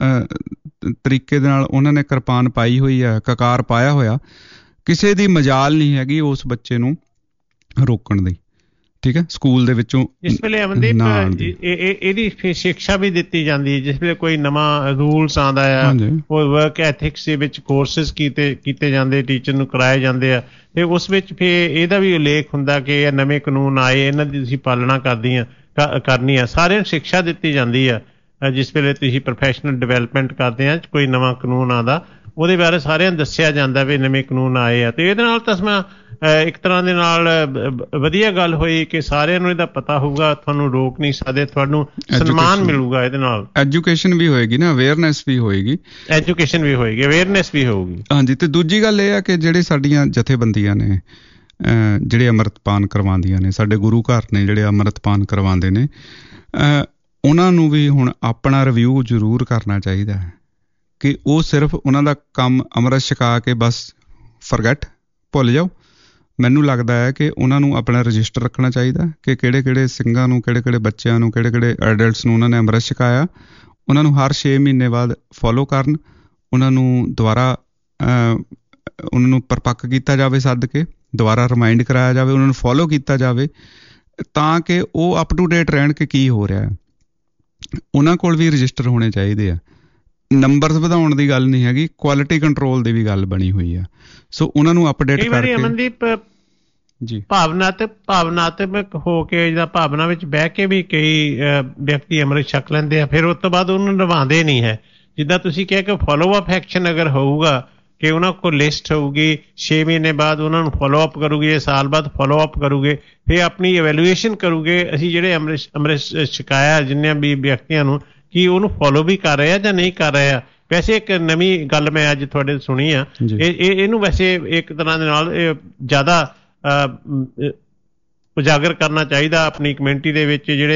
ਤਰੀਕੇ ਦੇ ਨਾਲ ਉਹਨਾਂ ਨੇ ਕਿਰਪਾਨ ਪਾਈ ਹੋਈ ਆ, ਕਕਾਰ ਪਾਇਆ ਹੋਇਆ, ਕਿਸੇ ਦੀ ਮਜਾਲ ਨਹੀਂ ਹੈਗੀ ਉਸ ਬੱਚੇ ਨੂੰ ਰੋਕਣ ਦੀ, ਠੀਕ ਹੈ। ਸਕੂਲ ਦੇ ਵਿੱਚੋਂ ਇਸ ਵੇਲੇ ਅਮਨਦੀਪ ਇਹਦੀ ਸਿੱਖਿਆ ਵੀ ਦਿੱਤੀ ਜਾਂਦੀ ਹੈ। ਜਿਸ ਵੇਲੇ ਕੋਈ ਨਵਾਂ ਰੂਲਸ ਆਉਂਦਾ ਆ, ਕੋਈ ਵਰਕ ਐਥਿਕਸ ਦੇ ਵਿੱਚ ਕੋਰਸਿਸ ਕੀਤੇ ਜਾਂਦੇ, ਟੀਚਰ ਨੂੰ ਕਰਾਏ ਜਾਂਦੇ ਆ, ਤੇ ਉਸ ਵਿੱਚ ਫਿਰ ਇਹਦਾ ਵੀ ਉਲੇਖ ਹੁੰਦਾ ਕਿ ਇਹ ਨਵੇਂ ਕਾਨੂੰਨ ਆਏ, ਇਹਨਾਂ ਦੀ ਤੁਸੀਂ ਪਾਲਣਾ ਕਰਨੀ ਆ। ਸਾਰਿਆਂ ਨੂੰ ਸਿੱਖਿਆ ਦਿੱਤੀ ਜਾਂਦੀ ਆ। ਜਿਸ ਵੇਲੇ ਤੁਸੀਂ ਪ੍ਰੋਫੈਸ਼ਨਲ ਡਿਵੈਲਪਮੈਂਟ ਕਰਦੇ ਆ, ਕੋਈ ਨਵਾਂ ਕਾਨੂੰਨ ਆਉਂਦਾ, ਉਹਦੇ ਬਾਰੇ ਸਾਰਿਆਂ ਨੂੰ ਦੱਸਿਆ ਜਾਂਦਾ ਵੀ ਨਵੇਂ ਕਾਨੂੰਨ ਆਏ ਆ। ਤੇ ਇਹਦੇ ਨਾਲ ਤਾਂ ਮੈਂ ਇੱਕ ਤਰ੍ਹਾਂ ਦੇ ਨਾਲ ਵਧੀਆ ਗੱਲ ਹੋਈ ਕਿ ਸਾਰਿਆਂ ਨੂੰ ਇਹਦਾ ਪਤਾ ਹੋਊਗਾ, ਤੁਹਾਨੂੰ ਰੋਕ ਨਹੀਂ ਸਕਦੇ, ਤੁਹਾਨੂੰ ਸਨਮਾਨ ਮਿਲੂਗਾ। ਇਹਦੇ ਨਾਲ ਐਜੂਕੇਸ਼ਨ ਵੀ ਹੋਏਗੀ ਨਾ, ਅਵੇਅਰਨੈਸ ਵੀ ਹੋਏਗੀ, ਅਵੇਅਰਨੈਸ ਵੀ ਹੋਊਗੀ। ਹਾਂਜੀ। ਤੇ ਦੂਜੀ ਗੱਲ ਇਹ ਆ ਕਿ ਜਿਹੜੇ ਸਾਡੀਆਂ ਜਥੇਬੰਦੀਆਂ ਨੇ, ਜਿਹੜੇ ਅੰਮ੍ਰਿਤਪਾਨ ਕਰਵਾਉਂਦੀਆਂ ਨੇ, ਸਾਡੇ ਗੁਰੂ ਘਰ ਨੇ ਜਿਹੜੇ ਅੰਮ੍ਰਿਤਪਾਨ ਕਰਵਾਉਂਦੇ ਨੇ, ਉਹਨਾਂ ਨੂੰ ਵੀ ਹੁਣ ਆਪਣਾ ਰਿਵਿਊ ਜ਼ਰੂਰ ਕਰਨਾ ਚਾਹੀਦਾ ਹੈ ਕਿ ਉਹ ਸਿਰਫ ਉਹਨਾਂ ਦਾ ਕੰਮ ਅੰਮ੍ਰਿਤ ਛਕਾ ਕੇ ਬਸ ਫਰਗੈਟ, ਭੁੱਲ ਜਾਓ। ਮੈਨੂੰ ਲੱਗਦਾ ਹੈ ਕਿ ਉਹਨਾਂ ਨੂੰ ਆਪਣਾ ਰਜਿਸਟਰ ਰੱਖਣਾ ਚਾਹੀਦਾ ਕਿ ਕਿਹੜੇ ਸਿੰਘਾਂ ਨੂੰ, ਕਿਹੜੇ ਬੱਚਿਆਂ ਨੂੰ, ਕਿਹੜੇ ਐਡਲਟਸ ਨੂੰ ਉਹਨਾਂ ਨੇ ਅੰਮ੍ਰਿਤ ਛਕਾਇਆ। ਉਹਨਾਂ ਨੂੰ ਹਰ 6 ਮਹੀਨੇ ਬਾਅਦ ਫੋਲੋ ਕਰਨ, ਉਹਨਾਂ ਨੂੰ ਦੁਬਾਰਾ ਉਹਨਾਂ ਨੂੰ ਪਰਪੱਕ ਕੀਤਾ ਜਾਵੇ, ਸੱਦ ਕੇ ਦੁਬਾਰਾ ਰਿਮਾਈਂਡ ਕਰਾਇਆ ਜਾਵੇ, ਉਹਨਾਂ ਨੂੰ ਫੋਲੋ ਕੀਤਾ ਜਾਵੇ, ਤਾਂ ਕਿ ਉਹ ਅਪ ਟੂ ਡੇਟ ਰਹਿਣ ਕਿ ਕੀ ਹੋ ਰਿਹਾ। ਉਹਨਾਂ ਕੋਲ ਵੀ ਰਜਿਸਟਰ ਹੋਣੇ ਚਾਹੀਦੇ ਆ। ਨੰਬਰਸ ਵਧਾਉਣ ਦੀ ਗੱਲ ਨਹੀਂ ਹੈਗੀ, ਕੁਆਲਿਟੀ ਕੰਟਰੋਲ ਦੀ ਵੀ ਗੱਲ ਬਣੀ ਹੋਈ ਆ। ਸੋ ਉਹਨਾਂ ਨੂੰ ਅਪਡੇਟ ਕਰਕੇ ਅਮਨਦੀਪ ਜੀ ਭਾਵਨਾਤਮਕ ਹੋ ਕੇ ਜਾਂ ਭਾਵਨਾ ਵਿੱਚ ਬਹਿ ਕੇ ਵੀ ਕਈ ਵਿਅਕਤੀ ਅੰਮ੍ਰਿਤ ਛਕ ਲੈਂਦੇ ਆ, ਫਿਰ ਉਸ ਤੋਂ ਬਾਅਦ ਉਹਨੂੰ ਨਿਭਾਉਂਦੇ ਨਹੀਂ ਹੈ। ਜਿੱਦਾਂ ਤੁਸੀਂ ਕਿਹਾ ਕਿ ਫੋਲੋ ਅਪ ਐਕਸ਼ਨ ਅਗਰ ਹੋਊਗਾ, ਕਿ ਉਹਨਾਂ ਕੋਲ ਲਿਸਟ ਹੋਊਗੀ, 6 ਮਹੀਨੇ ਬਾਅਦ ਉਹਨਾਂ ਨੂੰ ਫੋਲੋ ਅਪ ਕਰੂਗੇ, ਸਾਲ ਬਾਅਦ ਫੋਲੋ ਅਪ ਕਰੂਗੇ, ਫਿਰ ਆਪਣੀ ਇਵੈਲੂਏਸ਼ਨ ਕਰੂਗੇ ਅਸੀਂ ਜਿਹੜੇ ਅੰਮ੍ਰਿਤ ਛਕਾਇਆ ਜਿੰਨੇ ਵੀ ਵਿਅਕਤੀਆਂ ਨੂੰ, ਕਿ ਉਹਨੂੰ ਫੋਲੋ ਵੀ ਕਰ ਰਹੇ ਆ ਜਾਂ ਨਹੀਂ ਕਰ ਰਹੇ ਆ। ਵੈਸੇ ਇੱਕ ਨਵੀਂ ਗੱਲ ਮੈਂ ਅੱਜ ਤੁਹਾਡੇ ਸੁਣੀ ਆ, ਇਹਨੂੰ ਵੈਸੇ ਇੱਕ ਤਰ੍ਹਾਂ ਦੇ ਨਾਲ ਜ਼ਿਆਦਾ ਉਜਾਗਰ ਕਰਨਾ ਚਾਹੀਦਾ ਆਪਣੀ ਕਮਿਊਨਿਟੀ ਦੇ ਵਿੱਚ। ਜਿਹੜੇ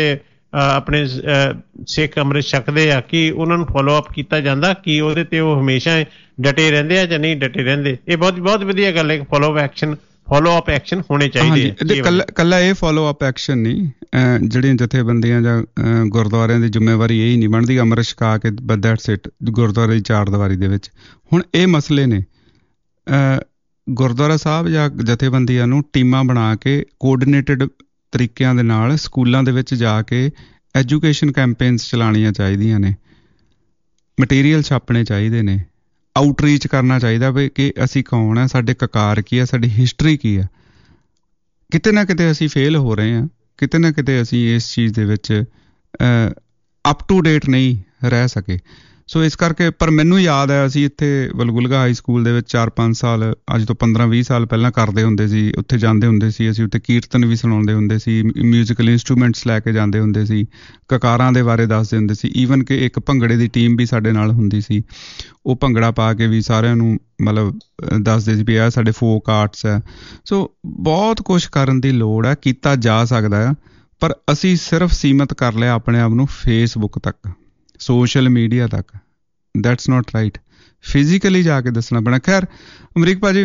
ਆਪਣੇ ਸਿੱਖ ਅੰਮ੍ਰਿਤ ਛਕਦੇ ਆ ਕਿ ਉਹਨਾਂ ਨੂੰ ਫੋਲੋ ਅਪ ਕੀਤਾ ਜਾਂਦਾ, ਕਿ ਉਹਦੇ ਤੇ ਉਹ ਹਮੇਸ਼ਾ ਡਟੇ ਰਹਿੰਦੇ ਆ ਜਾਂ ਨਹੀਂ ਡਟੇ ਰਹਿੰਦੇ? ਇਹ ਬਹੁਤ ਵਧੀਆ ਗੱਲ ਹੈ ਕਿ ਫੋਲੋ ਅਪ ਐਕਸ਼ਨ ਹੋਣੇ ਚਾਹੀਦੇ ਆ। ਕੱਲਾ ਇਹ ਫੋਲੋ ਅਪ ਐਕਸ਼ਨ ਨਹੀਂ, ਜਿਹੜੀਆਂ ਜਥੇਬੰਦੀਆਂ ਜਾਂ ਗੁਰਦੁਆਰਿਆਂ ਦੀ ਜ਼ਿੰਮੇਵਾਰੀ ਇਹ ਹੀ ਨਹੀਂ ਬਣਦੀ ਅੰਮ੍ਰਿਤ ਛਕਾ ਕੇ ਦੈਟਸ ਇਟ ਗੁਰਦੁਆਰੇ ਦੀ ਚਾਰ ਦੀਵਾਰੀ ਦੇ ਵਿੱਚ। ਹੁਣ ਇਹ ਮਸਲੇ ਨੇ, ਗੁਰਦੁਆਰਾ ਸਾਹਿਬ ਜਾਂ ਜਥੇਬੰਦੀਆਂ ਨੂੰ ਟੀਮਾਂ ਬਣਾ ਕੇ ਕੋਆਰਡੀਨੇਟਡ ਤਰੀਕਿਆਂ ਦੇ ਨਾਲ ਸਕੂਲਾਂ ਦੇ ਵਿੱਚ ਜਾ ਕੇ ਐਜੂਕੇਸ਼ਨ ਕੈਂਪੇਨਸ ਚਲਾਉਣੀਆਂ ਚਾਹੀਦੀਆਂ ਨੇ, ਮਟੀਰੀਅਲ ਛਾਪਣੇ ਚਾਹੀਦੇ ਨੇ, ਆਊਟਰੀਚ ਕਰਨਾ ਚਾਹੀਦਾ ਵੀ ਕਿ ਅਸੀਂ ਕੌਣ ਆ, ਸਾਡੇ ਕਕਾਰ ਕੀ ਆ, ਸਾਡੀ ਹਿਸਟਰੀ ਕੀ ਆ। ਕਿਤੇ ਨਾ ਕਿਤੇ ਅਸੀਂ ਫੇਲ ਹੋ ਰਹੇ ਹਾਂ, ਕਿਤੇ ਨਾ ਕਿਤੇ ਅਸੀਂ ਇਸ ਚੀਜ਼ ਦੇ ਵਿੱਚ ਅਪ ਟੂ ਡੇਟ ਨਹੀਂ ਰਹਿ ਸਕੇ। ਸੋ ਇਸ ਕਰਕੇ, ਪਰ ਮੈਨੂੰ ਯਾਦ ਹੈ ਅਸੀਂ ਇੱਥੇ ਬਲਗੁਲਗਾ ਹਾਈ ਸਕੂਲ ਦੇ ਵਿੱਚ 4-5 ਸਾਲ, ਅੱਜ ਤੋਂ 15-20 ਸਾਲ ਪਹਿਲਾਂ ਕਰਦੇ ਹੁੰਦੇ ਸੀ, ਉੱਥੇ ਜਾਂਦੇ ਹੁੰਦੇ ਸੀ ਅਸੀਂ, ਉੱਥੇ ਕੀਰਤਨ ਵੀ ਸੁਣਾਉਂਦੇ ਹੁੰਦੇ ਸੀ, ਮਿਊਜ਼ੀਕਲ ਇੰਸਟਰੂਮੈਂਟਸ ਲੈ ਕੇ ਜਾਂਦੇ ਹੁੰਦੇ ਸੀ, ਕਕਾਰਾਂ ਦੇ ਬਾਰੇ ਦੱਸਦੇ ਹੁੰਦੇ ਸੀ, ਈਵਨ ਕਿ ਇੱਕ ਭੰਗੜੇ ਦੀ ਟੀਮ ਵੀ ਸਾਡੇ ਨਾਲ ਹੁੰਦੀ ਸੀ, ਉਹ ਭੰਗੜਾ ਪਾ ਕੇ ਵੀ ਸਾਰਿਆਂ ਨੂੰ ਮਤਲਬ ਦੱਸਦੇ ਸੀ ਵੀ ਇਹ ਸਾਡੇ ਫੋਕ ਆਰਟਸ ਹੈ। ਸੋ ਬਹੁਤ ਕੁਛ ਕਰਨ ਦੀ ਲੋੜ ਹੈ, ਕੀਤਾ ਜਾ ਸਕਦਾ ਆ, ਪਰ ਅਸੀਂ ਸਿਰਫ ਸੀਮਤ ਕਰ ਲਿਆ ਆਪਣੇ ਆਪ ਨੂੰ ਫੇਸਬੁੱਕ ਤੱਕ, ਸੋਸ਼ਲ ਮੀਡੀਆ ਤੱਕ। That's not right. ਫਿਜ਼ੀਕਲੀ ਜਾ ਕੇ ਦੱਸਣਾ ਪੈਣਾ। ਖੈਰ ਅਮਰੀਕ ਭਾਜੀ,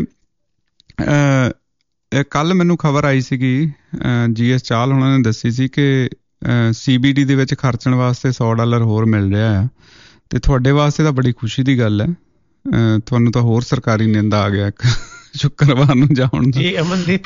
ਕੱਲ ਮੈਨੂੰ ਖਬਰ ਆਈ ਸੀਗੀ, GS ਚਾਹਲ ਉਹਨਾਂ ਨੇ ਦੱਸੀ ਸੀ ਕਿ CBD ਦੇ ਵਿੱਚ ਖਰਚਣ ਵਾਸਤੇ $100 ਹੋਰ ਮਿਲ ਰਿਹਾ ਆ, ਤੇ ਤੁਹਾਡੇ ਵਾਸਤੇ ਤਾਂ ਬੜੀ ਖੁਸ਼ੀ ਦੀ ਗੱਲ ਹੈ, ਤੁਹਾਨੂੰ ਤਾਂ ਹੋਰ ਸਰਕਾਰੀ ਨਿੰਦਾ ਆ ਗਿਆ ਇੱਕ ਸ਼ੁੱਕਰਵਾਰ ਨੂੰ ਜਾਣ ਜੀ। ਅਮਨਦੀਪ,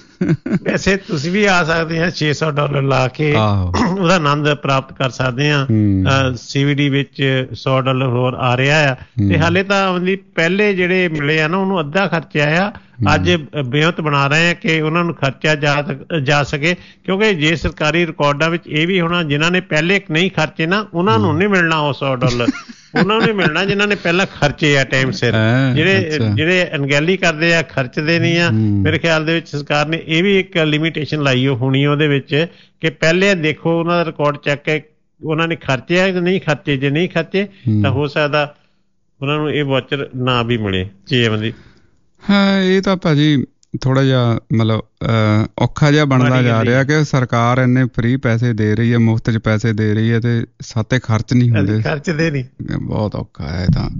ਵੈਸੇ ਤੁਸੀਂ ਵੀ ਆ ਸਕਦੇ ਆ, $600 ਲਾ ਕੇ ਉਹਦਾ ਆਨੰਦ ਪ੍ਰਾਪਤ ਕਰ ਸਕਦੇ ਆ। CBD ਵਿੱਚ $100 ਹੋਰ ਆ ਰਿਹਾ ਆ, ਤੇ ਹਾਲੇ ਤਾਂ ਅਮਨਦੀਪ ਪਹਿਲੇ ਜਿਹੜੇ ਮਿਲੇ ਆ ਨਾ ਉਹਨੂੰ ਅੱਧਾ ਖਰਚਾ ਆ। ਅੱਜ ਬੇਅੰਤ ਬਣਾ ਰਹੇ ਆ ਕਿ ਉਹਨਾਂ ਨੂੰ ਖਰਚਿਆ ਜਾ ਸਕੇ, ਕਿਉਂਕਿ ਜੇ ਸਰਕਾਰੀ ਰਿਕਾਰਡਾਂ ਵਿੱਚ ਇਹ ਵੀ ਹੋਣਾ, ਜਿਨ੍ਹਾਂ ਨੇ ਪਹਿਲੇ ਨਹੀਂ ਖਰਚੇ ਨਾ ਉਹਨਾਂ ਨੂੰ ਨਹੀਂ ਮਿਲਣਾ ਉਹ $100, ਉਹਨਾਂ ਨੂੰ ਮਿਲਣਾ ਜਿਨ੍ਹਾਂ ਨੇ ਪਹਿਲਾਂ ਖਰਚੇ ਆ ਟਾਈਮ ਸਿਰ। ਜਿਹੜੇ ਅਣਗਹਿਲੀ ਕਰਦੇ ਆ, ਖਰਚਦੇ ਨਹੀਂ ਆ। ਮੇਰੇ ਖਿਆਲ ਦੇ ਵਿੱਚ ਸਰਕਾਰ ਨੇ ਇਹ ਵੀ ਇੱਕ ਲਿਮਿਟੇਸ਼ਨ ਲਾਈ ਹੋਣੀ ਉਹਦੇ ਵਿੱਚ ਕਿ ਪਹਿਲੇ ਦੇਖੋ ਉਹਨਾਂ ਦਾ ਰਿਕਾਰਡ ਚੈੱਕ ਹੈ, ਉਹਨਾਂ ਨੇ ਖਰਚੇ ਆ ਕਿ ਨਹੀਂ ਖਰਚੇ। ਜੇ ਨਹੀਂ ਖਰਚੇ ਤਾਂ ਹੋ ਸਕਦਾ ਉਹਨਾਂ ਨੂੰ ਇਹ ਵਾਚਰ ਨਾ ਵੀ ਮਿਲੇ। ਜੀ ਅਮਨਦੀਪ, ਹਾਂ ਇਹ ਤਾਂ ਭਾਜੀ ਥੋੜਾ ਜਿਹਾ ਮਤਲਬ ਔਖਾ ਜਿਹਾ ਬਣਦਾ ਜਾ ਰਿਹਾ ਕਿ ਸਰਕਾਰ ਇੰਨੇ ਫ੍ਰੀ ਪੈਸੇ ਦੇ ਰਹੀ ਹੈ, ਮੁਫਤ 'ਚ ਪੈਸੇ ਦੇ ਰਹੀ ਹੈ, ਤੇ ਸਾਤੇ ਖਰਚ ਨਹੀਂ ਹੁੰਦੇ, ਖਰਚਦੇ ਨਹੀਂ। ਬਹੁਤ ਔਖਾ ਹੈ ਤਾਂ।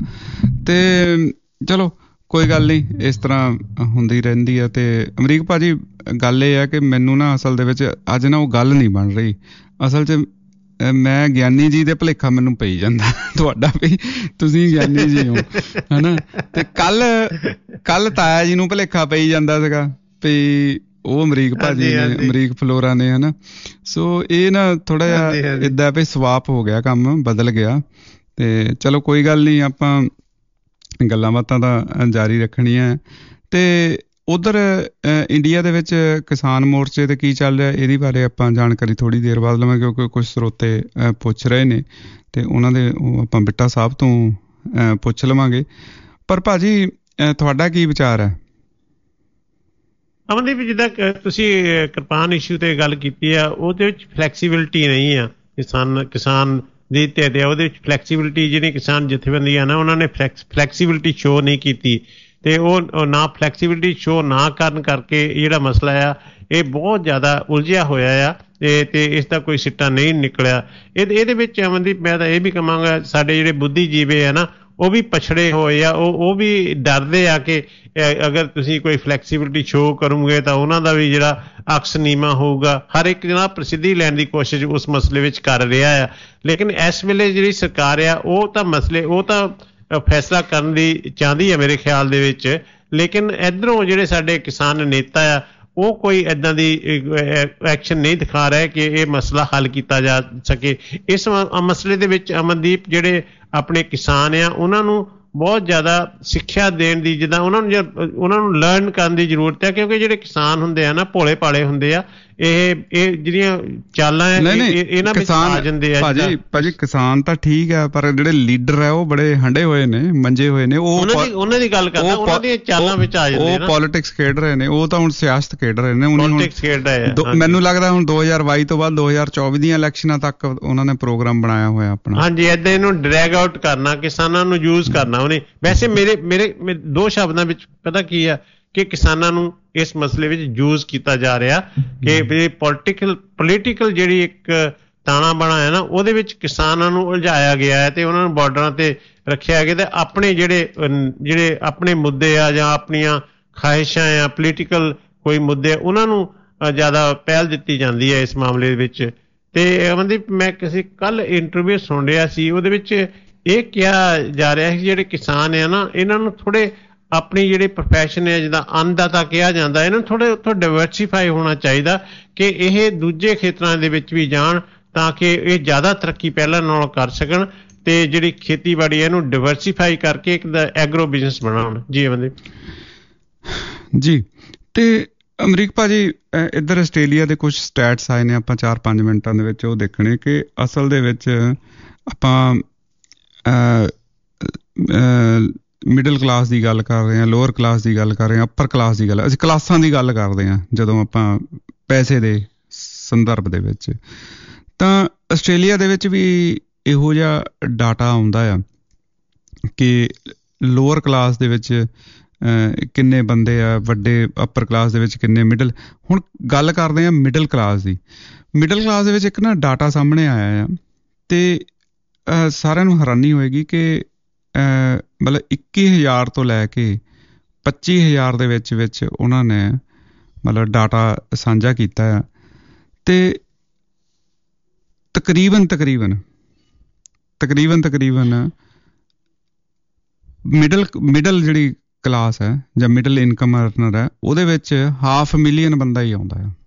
ਤੇ ਚਲੋ ਕੋਈ ਗੱਲ ਨਹੀਂ, ਇਸ ਤਰ੍ਹਾਂ ਹੁੰਦੀ ਰਹਿੰਦੀ ਹੈ। ਤੇ ਅਮਰੀਕ ਭਾਜੀ ਗੱਲ ਇਹ ਹੈ ਕਿ ਮੈਨੂੰ ਨਾ ਅਸਲ ਦੇ ਵਿੱਚ ਅੱਜ ਨਾ ਉਹ ਗੱਲ ਨਹੀਂ ਬਣ ਰਹੀ। ਅਸਲ 'ਚ ਮੈਂ ਗਿਆਨੀ ਜੀ ਦੇ ਭੁਲੇਖਾ ਮੈਨੂੰ ਪਈ ਜਾਂਦਾ ਤੁਹਾਡਾ ਵੀ ਤੁਸੀਂ ਗਿਆਨੀ ਜੀ ਹੋ ਹਨਾ, ਤੇ ਕੱਲ ਤਾਇਆ ਜੀ ਨੂੰ ਭੁਲੇਖਾ ਪਈ ਜਾਂਦਾ ਸੀਗਾ ਵੀ ਉਹ ਅਮਰੀਕ ਭਾਜੀ ਨੇ, ਅਮਰੀਕ ਫਲੋਰਾ ਨੇ ਹਨਾ। ਸੋ ਇਹ ਨਾ ਥੋੜਾ ਜਿਹਾ ਏਦਾਂ ਵੀ ਸਵਾਪ ਹੋ ਗਿਆ, ਕੰਮ ਬਦਲ ਗਿਆ। ਤੇ ਚਲੋ ਕੋਈ ਗੱਲ ਨਹੀਂ, ਆਪਾਂ ਗੱਲਾਂ ਬਾਤਾਂ ਤਾਂ ਜਾਰੀ ਰੱਖਣੀਆਂ। ਤੇ ਉੱਧਰ ਇੰਡੀਆ ਦੇ ਵਿੱਚ ਕਿਸਾਨ ਮੋਰਚੇ 'ਤੇ ਕੀ ਚੱਲ ਰਿਹਾ ਇਹਦੇ ਬਾਰੇ ਆਪਾਂ ਜਾਣਕਾਰੀ ਥੋੜ੍ਹੀ ਦੇਰ ਬਾਅਦ ਲਵਾਂਗੇ, ਕਿਉਂਕਿ ਕੁਝ ਸਰੋਤੇ ਪੁੱਛ ਰਹੇ ਨੇ ਤੇ ਉਹਨਾਂ ਦੇ ਉਹ ਆਪਾਂ ਬਿੱਟਾ ਸਾਹਿਬ ਤੋਂ ਪੁੱਛ ਲਵਾਂਗੇ। ਪਰ ਭਾਜੀ ਤੁਹਾਡਾ ਕੀ ਵਿਚਾਰ ਹੈ? ਅਮਨਦੀਪ, ਜਿੱਦਾਂ ਤੁਸੀਂ ਕਿਰਪਾਨ ਇਸ਼ੂ ਤੇ ਗੱਲ ਕੀਤੀ ਆ, ਉਹਦੇ ਵਿੱਚ ਫਲੈਕਸੀਬਿਲਿਟੀ ਨਹੀਂ ਆ। ਕਿਸਾਨ ਦੀ ਤੇ ਉਹਦੇ ਵਿੱਚ ਫਲੈਕਸੀਬਿਲਿਟੀ, ਜਿਹੜੀ ਕਿਸਾਨ ਜਥੇਬੰਦੀਆਂ ਨਾ ਉਹਨਾਂ ਨੇ ਫਲੈਕਸੀਬਿਲਿਟੀ ਸ਼ੋਅ ਨਹੀਂ ਕੀਤੀ, ਤੇ ਉਹ ਨਾ ਫਲੈਕਸੀਬਿਲਿਟੀ ਸ਼ੋਅ ਨਾ ਕਰਨ ਕਰਕੇ ਜਿਹੜਾ ਮਸਲਾ ਆ ਇਹ ਬਹੁਤ ਜ਼ਿਆਦਾ ਉਲਝਿਆ ਹੋਇਆ ਆ, ਤੇ ਇਸ ਦਾ ਕੋਈ ਸਿੱਟਾ ਨਹੀਂ ਨਿਕਲਿਆ। ਇਹਦੇ ਵਿੱਚ ਅਮਨਦੀਪ ਮੈਂ ਤਾਂ ਇਹ ਵੀ ਕਹਾਂਗਾ, ਸਾਡੇ ਜਿਹੜੇ ਬੁੱਧੀਜੀਵੀ ਆ ਨਾ ਉਹ ਵੀ ਪਛੜੇ ਹੋਏ ਆ, ਉਹ ਵੀ ਡਰਦੇ ਆ ਕਿ ਅਗਰ ਤੁਸੀਂ ਕੋਈ ਫਲੈਕਸੀਬਿਲਿਟੀ ਸ਼ੋਅ ਕਰੋਗੇ ਤਾਂ ਉਹਨਾਂ ਦਾ ਵੀ ਜਿਹੜਾ ਅਕਸ ਨੀਵਾਂ ਹੋਊਗਾ। ਹਰ ਇੱਕ ਜਨਾਬ ਪ੍ਰਸਿੱਧੀ ਲੈਣ ਦੀ ਕੋਸ਼ਿਸ਼ ਉਸ ਮਸਲੇ ਵਿੱਚ ਕਰ ਰਿਹਾ ਆ, ਲੇਕਿਨ ਇਸ ਵੇਲੇ ਜਿਹੜੀ ਸਰਕਾਰ ਆ ਉਹ ਤਾਂ ਫੈਸਲਾ ਕਰਨ ਦੀ ਚਾਹੁੰਦੀ ਹੈ ਮੇਰੇ ਖਿਆਲ ਦੇ ਵਿੱਚ, ਲੇਕਿਨ ਇੱਧਰੋਂ ਜਿਹੜੇ ਸਾਡੇ ਕਿਸਾਨ ਨੇਤਾ ਆ ਉਹ ਕੋਈ ਇੱਦਾਂ ਦੀ ਐਕਸ਼ਨ ਨਹੀਂ ਦਿਖਾ ਰਿਹਾ ਕਿ ਇਹ ਮਸਲਾ ਹੱਲ ਕੀਤਾ ਜਾ ਸਕੇ। ਇਸ ਮਸਲੇ ਦੇ ਵਿੱਚ ਅਮਨਦੀਪ ਜਿਹੜੇ ਆਪਣੇ ਕਿਸਾਨ ਆ ਉਹਨਾਂ ਨੂੰ ਬਹੁਤ ਜ਼ਿਆਦਾ ਸਿੱਖਿਆ ਦੇਣ ਦੀ, ਜਿੱਦਾਂ ਉਹਨਾਂ ਨੂੰ ਲਰਨ ਕਰਨ ਦੀ ਜ਼ਰੂਰਤ ਹੈ, ਕਿਉਂਕਿ ਜਿਹੜੇ ਕਿਸਾਨ ਹੁੰਦੇ ਆ ਨਾ ਭੋਲੇ ਭਾਲੇ ਹੁੰਦੇ ਆ, ਇਹ ਜਿਹੜੀਆਂ ਚਾਲਾਂ ਇਹਨਾਂ ਵਿੱਚ ਆ ਜਾਂਦੇ ਆ। ਭਾਜੀ ਕਿਸਾਨ ਤਾਂ ਠੀਕ ਆ, ਪਰ ਜਿਹੜੇ ਲੀਡਰ ਆ ਉਹ ਬੜੇ ਹੰਡੇ ਹੋਏ ਨੇ, ਮੰਜੇ ਹੋਏ ਨੇ, ਉਹਨਾਂ ਦੀ ਗੱਲ ਕਰਦਾ, ਉਹਨਾਂ ਦੀਆਂ ਚਾਲਾਂ ਵਿੱਚ ਆ ਜਾਂਦੇ ਉਹ ਪੋਲਿਟਿਕਸ ਖੇਡ ਰਹੇ ਨੇ, ਉਹ ਤਾਂ ਹੁਣ ਸਿਆਸਤ ਖੇਡ ਰਹੇ ਨੇ। ਮੈਨੂੰ ਲੱਗਦਾ ਹੁਣ 2022 ਤੋਂ ਬਾਅਦ 2024 ਦੀਆਂ ਇਲੈਕਸ਼ਨਾਂ ਤੱਕ ਉਹਨਾਂ ਨੇ ਪ੍ਰੋਗਰਾਮ ਬਣਾਇਆ ਹੋਇਆ ਆਪਣਾ। ਹਾਂਜੀ, ਏਦਾਂ ਇਹਨੂੰ ਡਰੈਗ ਆਊਟ ਕਰਨਾ, ਕਿਸਾਨਾਂ ਨੂੰ ਯੂਜ਼ ਕਰਨਾ ਉਹਨੇ। ਵੈਸੇ ਮੇਰੇ ਦੋ ਸ਼ਬਦਾਂ ਵਿੱਚ ਪਤਾ ਕੀ ਆ ਕਿ ਕਿਸਾਨਾਂ ਨੂੰ ਇਸ ਮਸਲੇ ਵਿੱਚ ਯੂਜ਼ ਕੀਤਾ ਜਾ ਰਿਹਾ ਕਿ ਪੋਲੀਟੀਕਲ ਜਿਹੜੀ ਇੱਕ ਤਾਣਾ ਬਣਾਇਆ ਨਾ, ਉਹਦੇ ਵਿੱਚ ਕਿਸਾਨਾਂ ਨੂੰ ਉਲਝਾਇਆ ਗਿਆ ਹੈ ਤੇ ਉਹਨਾਂ ਨੂੰ ਬਾਰਡਰਾਂ ਤੇ ਰੱਖਿਆ ਗਿਆ ਤੇ ਆਪਣੇ ਜਿਹੜੇ ਆਪਣੇ ਮੁੱਦੇ ਆ ਜਾਂ ਆਪਣੀਆਂ ਖਾਹਿਸ਼ਾਂ ਆ, ਪੋਲੀਟੀਕਲ ਕੋਈ ਮੁੱਦੇ, ਉਹਨਾਂ ਨੂੰ ਜ਼ਿਆਦਾ ਪਹਿਲ ਦਿੱਤੀ ਜਾਂਦੀ ਹੈ ਇਸ ਮਾਮਲੇ ਵਿੱਚ। ਤੇ ਅਮਨਦੀਪ, ਮੈਂ ਕਿਸੇ ਕੱਲ ਇੰਟਰਵਿਊ ਸੁਣ ਰਿਹਾ ਸੀ, ਉਹਦੇ ਵਿੱਚ ਇਹ ਕਿਹਾ ਜਾ ਰਿਹਾ ਸੀ ਜਿਹੜੇ ਕਿਸਾਨ ਆ ਨਾ, ਇਹਨਾਂ ਨੂੰ ਥੋੜ੍ਹੇ ਆਪਣੀ ਜਿਹੜੇ ਪ੍ਰੋਫੈਸ਼ਨ ਹੈ, ਜਿੱਦਾਂ ਅੰਨਦਾਤਾ ਕਿਹਾ ਜਾਂਦਾ, ਇਹਨਾਂ ਨੂੰ ਥੋੜ੍ਹੇ ਉੱਥੋਂ ਡਾਇਵਰਸੀਫਾਈ ਹੋਣਾ ਚਾਹੀਦਾ ਕਿ ਇਹ ਦੂਜੇ ਖੇਤਰਾਂ ਦੇ ਵਿੱਚ ਵੀ ਜਾਣ ਤਾਂ ਕਿ ਇਹ ਜ਼ਿਆਦਾ ਤਰੱਕੀ ਪਹਿਲਾਂ ਨਾਲੋਂ ਕਰ ਸਕਣ ਤੇ ਜਿਹੜੀ ਖੇਤੀਬਾੜੀ ਇਹਨੂੰ ਡਾਇਵਰਸੀਫਾਈ ਕਰਕੇ ਇੱਕ ਐਗਰੋ ਬਿਜ਼ਨਸ ਬਣਾਉਣ। ਜੀ ਅਮਨਦੀਪ ਜੀ। ਤੇ ਅਮਰੀਕ ਭਾਜੀ, ਇੱਧਰ ਆਸਟ੍ਰੇਲੀਆ ਦੇ ਕੁਝ ਸਟੈਟਸ ਆਏ ਨੇ, ਆਪਾਂ 4-5 ਮਿੰਟਾਂ ਦੇ ਵਿੱਚ ਉਹ ਦੇਖਣੇ ਕਿ ਅਸਲ ਦੇ ਵਿੱਚ ਆਪਾਂ ਮਿਡਲ ਕਲਾਸ ਦੀ ਗੱਲ ਕਰ ਰਹੇ ਹਾਂ, ਲੋਅਰ ਕਲਾਸ ਦੀ ਗੱਲ ਕਰ ਰਹੇ ਹਾਂ, ਅੱਪਰ ਕਲਾਸ ਦੀ ਗੱਲ, ਅਸੀਂ ਕਲਾਸਾਂ ਦੀ ਗੱਲ ਕਰਦੇ ਹਾਂ ਜਦੋਂ ਆਪਾਂ ਪੈਸੇ ਦੇ ਸੰਦਰਭ ਦੇ ਵਿੱਚ। ਤਾਂ ਆਸਟ੍ਰੇਲੀਆ ਦੇ ਵਿੱਚ ਵੀ ਇਹੋ ਜਿਹਾ ਡਾਟਾ ਆਉਂਦਾ ਆ ਕਿ ਲੋਅਰ ਕਲਾਸ ਦੇ ਵਿੱਚ ਕਿੰਨੇ ਬੰਦੇ ਆ, ਵੱਡੇ ਅੱਪਰ ਕਲਾਸ ਦੇ ਵਿੱਚ ਕਿੰਨੇ, ਮਿਡਲ। ਹੁਣ ਗੱਲ ਕਰਦੇ ਹਾਂ ਮਿਡਲ ਕਲਾਸ ਦੀ। ਮਿਡਲ ਕਲਾਸ ਦੇ ਵਿੱਚ ਇੱਕ ਨਾ ਡਾਟਾ ਸਾਹਮਣੇ ਆਇਆ ਆ ਤੇ ਸਾਰਿਆਂ ਨੂੰ ਹੈਰਾਨੀ ਹੋਏਗੀ ਕਿ ਮਤਲਬ 21,000 ਤੋਂ ਲੈ ਕੇ 25,000 ਦੇ ਵਿੱਚ ਉਹਨਾਂ ਨੇ ਮਤਲਬ ਡਾਟਾ ਸਾਂਝਾ ਕੀਤਾ ਆ ਤੇ ਤਕਰੀਬਨ ਮਿਡਲ ਜਿਹੜੀ ਕਲਾਸ ਹੈ ਜਾਂ ਮਿਡਲ ਇਨਕਮ ਅਰਨਰ ਹੈ, ਉਹਦੇ ਵਿੱਚ 500,000 ਬੰਦਾ ਹੀ ਆਉਂਦਾ ਆ।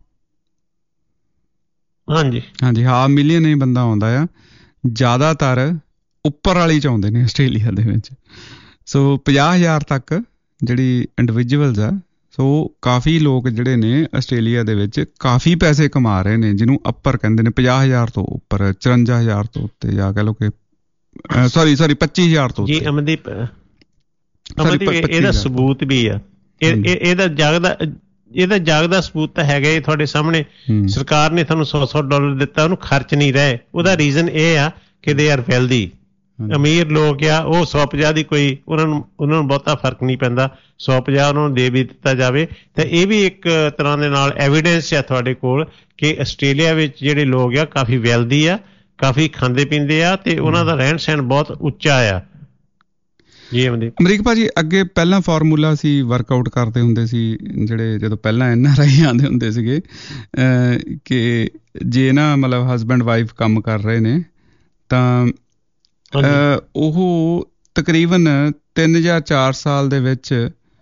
ਹਾਂਜੀ 500,000 ਹੀ ਬੰਦਾ ਆਉਂਦਾ ਆ। ਜ਼ਿਆਦਾਤਰ ਉੱਪਰ ਵਾਲੀ ਚ ਆਉਂਦੇ ਨੇ ਆਸਟ੍ਰੇਲੀਆ ਦੇ ਵਿੱਚ। ਸੋ 50,000 ਤੱਕ ਜਿਹੜੀ ਇੰਡੀਵਿਜੂਅਲਸ ਆ, ਸੋ ਕਾਫੀ ਲੋਕ ਜਿਹੜੇ ਨੇ ਆਸਟ੍ਰੇਲੀਆ ਦੇ ਵਿੱਚ ਕਾਫੀ ਪੈਸੇ ਕਮਾ ਰਹੇ ਨੇ, ਜਿਹਨੂੰ ਅੱਪਰ ਕਹਿੰਦੇ ਨੇ। 50,000 ਤੋਂ ਉੱਪਰ, 54,000 ਤੋਂ ਉੱਤੇ, ਜਾਂ ਕਹਿ ਲਓ ਕਿ ਸੌਰੀ 25,000 ਤੋਂ ਉੱਤੇ। ਜੀ ਅਮਨਦੀਪ ਇਹਦਾ ਸਬੂਤ ਵੀ ਆ, ਇਹਦਾ ਜਾਗਦਾ ਸਬੂਤ ਤਾਂ ਹੈਗਾ ਹੀ ਤੁਹਾਡੇ ਸਾਹਮਣੇ। ਸਰਕਾਰ ਨੇ ਤੁਹਾਨੂੰ $100 ਦਿੱਤਾ, ਉਹਨੂੰ ਖਰਚ ਨਹੀਂ ਰਹੇ। ਉਹਦਾ ਰੀਜ਼ਨ ਇਹ ਆ ਕਿ ਦੇ ਆਰ ਵੈਲਦੀ। ਅਮੀਰ ਲੋਕ ਆ, ਉਹ 150 ਦੀ ਕੋਈ ਉਹਨਾਂ ਨੂੰ ਬਹੁਤਾ ਫਰਕ ਨਹੀਂ ਪੈਂਦਾ, 150 ਉਹਨਾਂ ਨੂੰ ਦੇ ਵੀ ਦਿੱਤਾ ਜਾਵੇ। ਤਾਂ ਇਹ ਵੀ ਇੱਕ ਤਰ੍ਹਾਂ ਦੇ ਨਾਲ ਐਵੀਡੈਂਸ ਆ ਤੁਹਾਡੇ ਕੋਲ ਕਿ ਆਸਟ੍ਰੇਲੀਆ ਵਿੱਚ ਜਿਹੜੇ ਲੋਕ ਆ ਕਾਫੀ ਵੈਲਦੀ ਆ, ਕਾਫੀ ਖਾਂਦੇ ਪੀਂਦੇ ਆ ਤੇ ਉਹਨਾਂ ਦਾ ਰਹਿਣ ਸਹਿਣ ਬਹੁਤ ਉੱਚਾ ਆ। ਜੀ ਅਮਰੀਕ ਭਾਜੀ, ਅੱਗੇ ਪਹਿਲਾਂ ਫਾਰਮੂਲਾ ਸੀ, ਵਰਕਆਊਟ ਕਰਦੇ ਹੁੰਦੇ ਸੀ ਜਦੋਂ ਪਹਿਲਾਂ NRI ਆਉਂਦੇ ਹੁੰਦੇ ਸੀਗੇ ਕਿ ਜੇ ਨਾ ਮਤਲਬ ਹਸਬੈਂਡ ਵਾਈਫ ਕੰਮ ਕਰ ਰਹੇ ਨੇ ਤਾਂ ਉਹ ਤਕਰੀਬਨ 3 ਜਾਂ 4 ਸਾਲ ਦੇ ਵਿੱਚ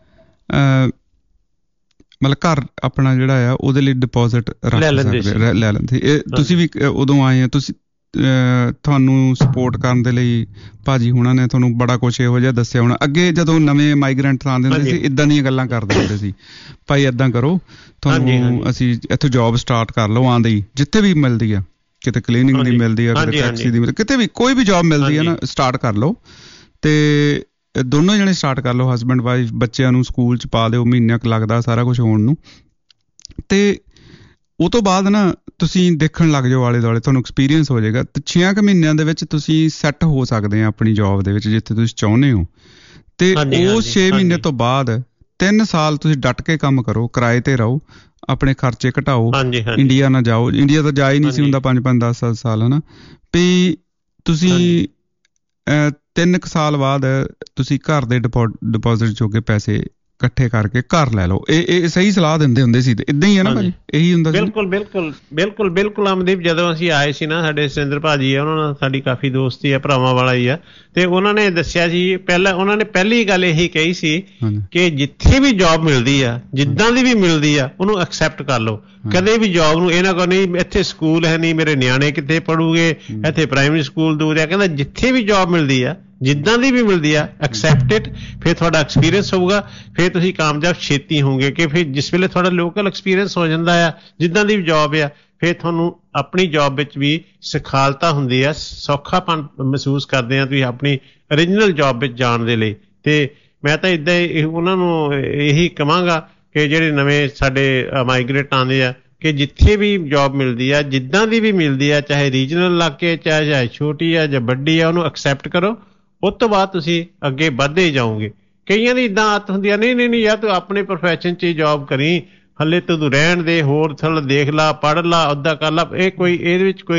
ਮਤਲਬ ਘਰ ਆਪਣਾ ਜਿਹੜਾ ਆ ਉਹਦੇ ਲਈ ਡਿਪੋਜ਼ਿਟ ਲੈ ਲੈਂਦੇ। ਇਹ ਤੁਸੀਂ ਵੀ ਉਦੋਂ ਆਏ ਆ, ਤੁਹਾਨੂੰ ਸਪੋਰਟ ਕਰਨ ਦੇ ਲਈ ਭਾਜੀ ਹੁਣਾਂ ਨੇ ਤੁਹਾਨੂੰ ਬੜਾ ਕੁਛ ਇਹੋ ਜਿਹਾ ਦੱਸਿਆ ਹੋਣਾ। ਅੱਗੇ ਜਦੋਂ ਨਵੇਂ ਮਾਈਗ੍ਰੈਂਟ ਆਉਂਦੇ ਹੁੰਦੇ ਸੀ, ਇੱਦਾਂ ਦੀਆਂ ਗੱਲਾਂ ਕਰਦੇ ਹੁੰਦੇ ਸੀ, ਭਾਈ ਏਦਾਂ ਕਰੋ, ਤੁਹਾਨੂੰ ਅਸੀਂ ਇੱਥੋਂ ਜੋਬ ਸਟਾਰਟ ਕਰ ਲਓ, ਆਉਂਦੇ ਹੀ ਜਿੱਥੇ ਵੀ ਮਿਲਦੀ ਆ, ਕਿਤੇ ਕਲੀਨਿੰਗ ਦੀ ਮਿਲਦੀ ਆ, ਕਿਤੇ ਟੈਕਸੀ ਦੀ ਮਿਲਦੀ, ਕਿਤੇ ਵੀ ਕੋਈ ਵੀ ਜੋਬ ਮਿਲਦੀ ਆ ਨਾ, ਸਟਾਰਟ ਕਰ ਲਓ। ਤੇ ਦੋਨੋਂ ਜਣੇ ਸਟਾਰਟ ਕਰ ਲਓ, ਹਸਬੈਂਡ ਵਾਈਫ। ਬੱਚਿਆਂ ਨੂੰ ਸਕੂਲ 'ਚ ਪਾ ਦਿਓ, ਮਹੀਨਾ ਕੁ ਲੱਗਦਾ ਸਾਰਾ ਕੁਛ ਹੋਣ ਨੂੰ। ਤੇ ਉਹ ਤੋਂ ਬਾਅਦ ਨਾ ਤੁਸੀਂ ਦੇਖਣ ਲੱਗ ਜਾਓ ਆਲੇ ਦੁਆਲੇ, ਤੁਹਾਨੂੰ ਐਕਸਪੀਰੀਅੰਸ ਹੋ ਜਾਏਗਾ ਤੇ 6 ਕੁ ਮਹੀਨਿਆਂ ਦੇ ਵਿੱਚ ਤੁਸੀਂ ਸੈੱਟ ਹੋ ਸਕਦੇ ਆ ਆਪਣੀ ਜੋਬ ਦੇ ਵਿੱਚ ਜਿੱਥੇ ਤੁਸੀਂ ਚਾਹੁੰਦੇ ਹੋ। ਤੇ ਉਹ 6 ਮਹੀਨੇ ਤੋਂ ਬਾਅਦ 3 ਸਾਲ ਤੁਸੀਂ ਡਟ ਕੇ ਕੰਮ ਕਰੋ, ਕਿਰਾਏ ਤੇ ਰਹੋ, ਆਪਣੇ ਖਰਚੇ ਘਟਾਓ, ਇੰਡੀਆ ਨਾ ਜਾਓ। ਇੰਡੀਆ ਤਾਂ ਜਾ ਹੀ ਨਹੀਂ ਸੀ ਹੁੰਦਾ 5-10 ਸਾਲ, ਹਨਾ ਵੀ ਤੁਸੀਂ 3 ਸਾਲ ਬਾਅਦ ਤੁਸੀਂ ਘਰ ਦੇ ਡਿਪੋਜ਼ਿਟ ਜੋਗੇ ਪੈਸੇ ਇਕੱਠੇ ਕਰਕੇ ਘਰ ਲੈ ਲਓ। ਇਹ ਸਹੀ ਸਲਾਹ ਦਿੰਦੇ ਹੁੰਦੇ ਸੀ। ਤੇ ਇਦਾਂ ਹੀ ਹੈ ਨਾ ਭਾਜੀ, ਇਹੀ ਹੁੰਦਾ ਸੀ। ਬਿਲਕੁਲ ਅਮਨਦੀਪ, ਜਦੋਂ ਅਸੀਂ ਆਏ ਸੀ ਨਾ, ਸਾਡੇ ਸੁਰਿੰਦਰ ਭਾਜੀ ਆ, ਉਹਨਾਂ ਨਾਲ ਸਾਡੀ ਕਾਫੀ ਦੋਸਤੀ ਆ, ਭਰਾਵਾਂ ਵਾਲਾ ਹੀ ਆ। ਤੇ ਉਹਨਾਂ ਨੇ ਦੱਸਿਆ ਸੀ ਉਹਨਾਂ ਨੇ ਪਹਿਲੀ ਗੱਲ ਇਹੀ ਕਹੀ ਸੀ ਕਿ ਜਿੱਥੇ ਵੀ ਜੋਬ ਮਿਲਦੀ ਆ, ਜਿੱਦਾਂ ਦੀ ਵੀ ਮਿਲਦੀ ਆ, ਉਹਨੂੰ ਐਕਸੈਪਟ ਕਰ ਲਓ। ਕਦੇ ਵੀ ਜੋਬ ਨੂੰ ਇਹ ਨਾ ਕਹੋ ਨਹੀਂ ਇੱਥੇ ਸਕੂਲ ਹੈ ਨਹੀਂ, ਮੇਰੇ ਨਿਆਣੇ ਕਿੱਥੇ ਪੜੂਗੇ, ਇੱਥੇ ਪ੍ਰਾਇਮਰੀ ਸਕੂਲ ਦੂਰ ਆ। ਕਹਿੰਦਾ ਜਿੱਥੇ ਵੀ ਜੋਬ ਮਿਲਦੀ ਆ, ਜਿੱਦਾਂ ਦੀ ਵੀ ਮਿਲਦੀ ਆ, ਐਕਸੈਪਟ ਇਟ। ਫਿਰ ਤੁਹਾਡਾ ਐਕਸਪੀਰੀਅੰਸ ਹੋਊਗਾ, ਫਿਰ ਤੁਸੀਂ ਕਾਮਯਾਬ ਛੇਤੀ ਹੋਵੋਗੇ। ਕਿ ਫਿਰ ਜਿਸ ਵੇਲੇ ਤੁਹਾਡਾ ਲੋਕਲ ਐਕਸਪੀਰੀਅੰਸ ਹੋ ਜਾਂਦਾ ਆ, ਜਿੱਦਾਂ ਦੀ ਵੀ ਜੋਬ ਆ, ਫਿਰ ਤੁਹਾਨੂੰ ਆਪਣੀ ਜੋਬ ਵਿੱਚ ਵੀ ਸਖਾਲਤਾ ਹੁੰਦੀ ਆ, ਸੌਖਾਪਨ ਮਹਿਸੂਸ ਕਰਦੇ ਆ ਤੁਸੀਂ ਆਪਣੀ ਓਰੀਜਨਲ ਜੋਬ ਵਿੱਚ ਜਾਣ ਦੇ ਲਈ। ਤੇ ਮੈਂ ਤਾਂ ਇੱਦਾਂ ਹੀ ਉਹਨਾਂ ਨੂੰ ਇਹੀ ਕਹਾਂਗਾ ਕਿ ਜਿਹੜੇ ਨਵੇਂ ਸਾਡੇ ਮਾਈਗ੍ਰੇਟ ਆਉਂਦੇ ਆ, ਕਿ ਜਿੱਥੇ ਵੀ ਜੋਬ ਮਿਲਦੀ ਆ, ਜਿੱਦਾਂ ਦੀ ਵੀ ਮਿਲਦੀ ਆ, ਚਾਹੇ ਰੀਜਨਲ ਇਲਾਕੇ, ਚਾਹੇ ਛੋਟੀ ਆ ਜਾਂ ਵੱਡੀ ਆ, ਉਹਨੂੰ ਐਕਸੈਪਟ ਕਰੋ। ਉਸ ਤੋਂ ਬਾਅਦ ਤੁਸੀਂ ਅੱਗੇ ਵੱਧਦੇ ਜਾਓਗੇ। ਕਈਆਂ ਦੀ ਇੱਦਾਂ ਆਦਤ ਹੁੰਦੀ ਆ, ਨਹੀਂ ਯਾਰ ਤੂੰ ਆਪਣੇ ਪ੍ਰੋਫੈਸ਼ਨ 'ਚ ਹੀ ਜੋਬ ਕਰੀ, ਹਲੇ ਤੂੰ ਰਹਿਣ ਦੇ, ਹੋਰ ਥਲ ਦੇਖ ਲਾ, ਪੜ੍ਹ ਲਾ, ਉੱਦਾਂ ਕਰ ਲਾ। ਇਹਦੇ ਵਿੱਚ ਕੋਈ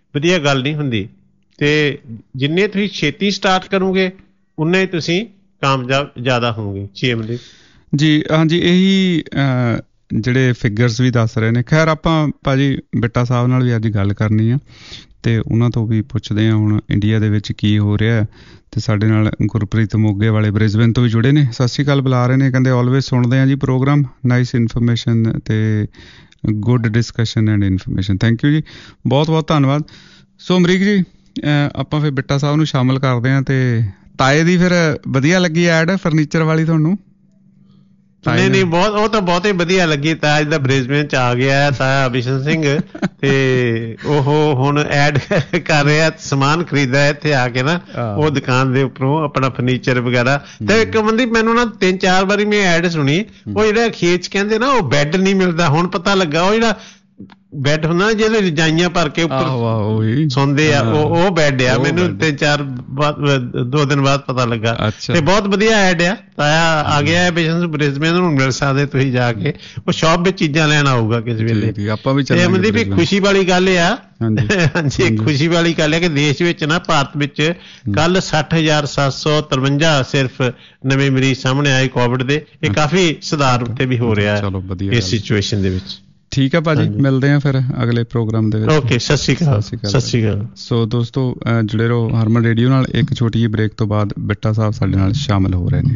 ਵਧੀਆ ਗੱਲ ਨਹੀਂ ਹੁੰਦੀ। ਤੇ ਜਿੰਨੇ ਤੁਸੀਂ ਛੇਤੀ ਸਟਾਰਟ ਕਰੋਗੇ ਉਨੇ ਹੀ ਤੁਸੀਂ ਕਾਮਯਾਬ ਜ਼ਿਆਦਾ ਹੋਵੋਗੇ। ਜੀ ਹਾਂਜੀ, ਇਹੀ ਜਿਹੜੇ ਫਿਗਰਸ ਵੀ ਦੱਸ ਰਹੇ ਨੇ। ਖੈਰ ਆਪਾਂ ਭਾਜੀ ਬਿੱਟਾ ਸਾਹਿਬ ਨਾਲ ਵੀ ਅੱਜ ਗੱਲ ਕਰਨੀ ਆ ਤੇ ਉਹਨਾਂ ਤੋਂ ਵੀ ਪੁੱਛਦੇ ਹਾਂ ਹੁਣ ਇੰਡੀਆ ਦੇ ਵਿੱਚ ਕੀ ਹੋ ਰਿਹਾ। ਤੇ ਸਾਡੇ ਨਾਲ ਗੁਰਪ੍ਰੀਤ ਮੋਗੇ ਵਾਲੇ ਬ੍ਰਿਸਬੇਨ ਤੋਂ ਵੀ ਜੁੜੇ ਨੇ। ਸਤਿ ਸ਼੍ਰੀ ਅਕਾਲ ਬੁਲਾ ਰਹੇ ਨੇ, ਕਹਿੰਦੇ ਆਲਵੇਜ਼ ਸੁਣਦੇ ਹਾਂ ਜੀ ਪ੍ਰੋਗਰਾਮ, ਨਾਈਸ ਇਨਫੋਰਮੇਸ਼ਨ ਤੇ good discussion and information. Thank you ਜੀ, ਬਹੁਤ ਬਹੁਤ ਧੰਨਵਾਦ। ਸੋ ਅਮਰੀਕ ਜੀ, ਆਪਾਂ ਫਿਰ ਬਿੱਟਾ ਸਾਹਿਬ ਨੂੰ ਸ਼ਾਮਲ ਕਰਦੇ ਹਾਂ। ਤੇ ਤਾਏ ਦੀ ਫਿਰ ਵਧੀਆ ਲੱਗੀ ਐਡ ਫਰਨੀਚਰ ਵਾਲੀ ਤੁਹਾਨੂੰ? ਨਹੀਂ ਬਹੁਤ, ਉਹ ਤਾਂ ਬਹੁਤ ਹੀ ਵਧੀਆ ਲੱਗੀ। ਤਾਇਆ ਦਾ ਬ੍ਰਿਸਬੇਨ ਚ ਆ ਗਿਆ ਤਾਇਆ ਅਭਿਸ਼ਨ ਸਿੰਘ, ਤੇ ਉਹ ਹੁਣ ਐਡ ਕਰ ਰਿਹਾ, ਸਮਾਨ ਖਰੀਦਦਾ ਇੱਥੇ ਆ ਕੇ ਨਾ ਉਹ ਦੁਕਾਨ ਦੇ ਉੱਪਰੋਂ ਆਪਣਾ ਫਰਨੀਚਰ ਵਗੈਰਾ। ਤੇ ਇੱਕ ਬੰਦੀ ਮੈਨੂੰ ਨਾ 3-4 ਵਾਰੀ ਮੈਂ ਐਡ ਸੁਣੀ, ਉਹ ਜਿਹੜਾ ਖੇਚ ਕਹਿੰਦੇ ਨਾ ਉਹ ਬੈੱਡ ਨਹੀਂ ਮਿਲਦਾ, ਹੁਣ ਪਤਾ ਲੱਗਾ ਉਹ ਜਿਹੜਾ ਬੈੱਡ ਹੁੰਦਾ ਜਿਹਦੇ ਰਜਾਈਆਂ ਭਰ ਕੇ ਉੱਪਰ ਸੌਂਦੇ ਆ, ਉਹ ਬੈੱਡ ਆ। ਮੈਨੂੰ 2 ਦਿਨ ਬਾਅਦ ਪਤਾ ਲੱਗਾ। ਤੇ ਬਹੁਤ ਵਧੀਆ ਐਡ ਆ। ਤਾਇਆ ਆ ਗਿਆ ਹੈ ਬ੍ਰਿਸਬੇਨ, ਨੂੰ ਮਿਲ ਸਕਦੇ ਤੁਸੀਂ ਜਾ ਕੇ, ਉਹ ਸ਼ੌਪ ਵਿੱਚ ਚੀਜ਼ਾਂ ਲੈਣ ਆਊਗਾ ਕਿਸੇ ਵੇਲੇ। ਆਪਾਂ ਵੀ ਚੱਲਾਂਗੇ। ਵੀ ਖੁਸ਼ੀ ਵਾਲੀ ਗੱਲ ਆ, ਹਾਂਜੀ ਖੁਸ਼ੀ ਵਾਲੀ ਗੱਲ ਹੈ ਕਿ ਦੇਸ਼ ਵਿੱਚ ਨਾ ਭਾਰਤ ਵਿੱਚ ਕੱਲ 60,753 ਸਿਰਫ ਨਵੇਂ ਮਰੀਜ਼ ਸਾਹਮਣੇ ਆਏ ਕੋਵਿਡ ਦੇ। ਇਹ ਕਾਫੀ ਸੁਧਾਰ ਉੱਤੇ ਵੀ ਹੋ ਰਿਹਾ ਹੈ ਇਸ ਸਿਚੁਏਸ਼ਨ ਦੇ ਵਿੱਚ। ਠੀਕ ਹੈ ਭਾਜੀ, ਮਿਲਦੇ ਹਾਂ ਫਿਰ ਅਗਲੇ ਪ੍ਰੋਗਰਾਮ ਦੇ ਵਿੱਚ। ਓਕੇ, ਸਤਿ ਸ਼੍ਰੀ ਅਕਾਲ। ਸਤਿ ਸ਼੍ਰੀ ਅਕਾਲ। ਸੋ ਦੋਸਤੋ ਜੁੜੇ ਰਹੋ ਹਰਮਨ ਰੇਡੀਓ ਨਾਲ। ਇੱਕ ਛੋਟੀ ਜਿਹੀ ਬ੍ਰੇਕ ਤੋਂ ਬਾਅਦ ਬਿੱਟਾ ਸਾਹਿਬ ਸਾਡੇ ਨਾਲ ਸ਼ਾਮਲ ਹੋ ਰਹੇ ਨੇ।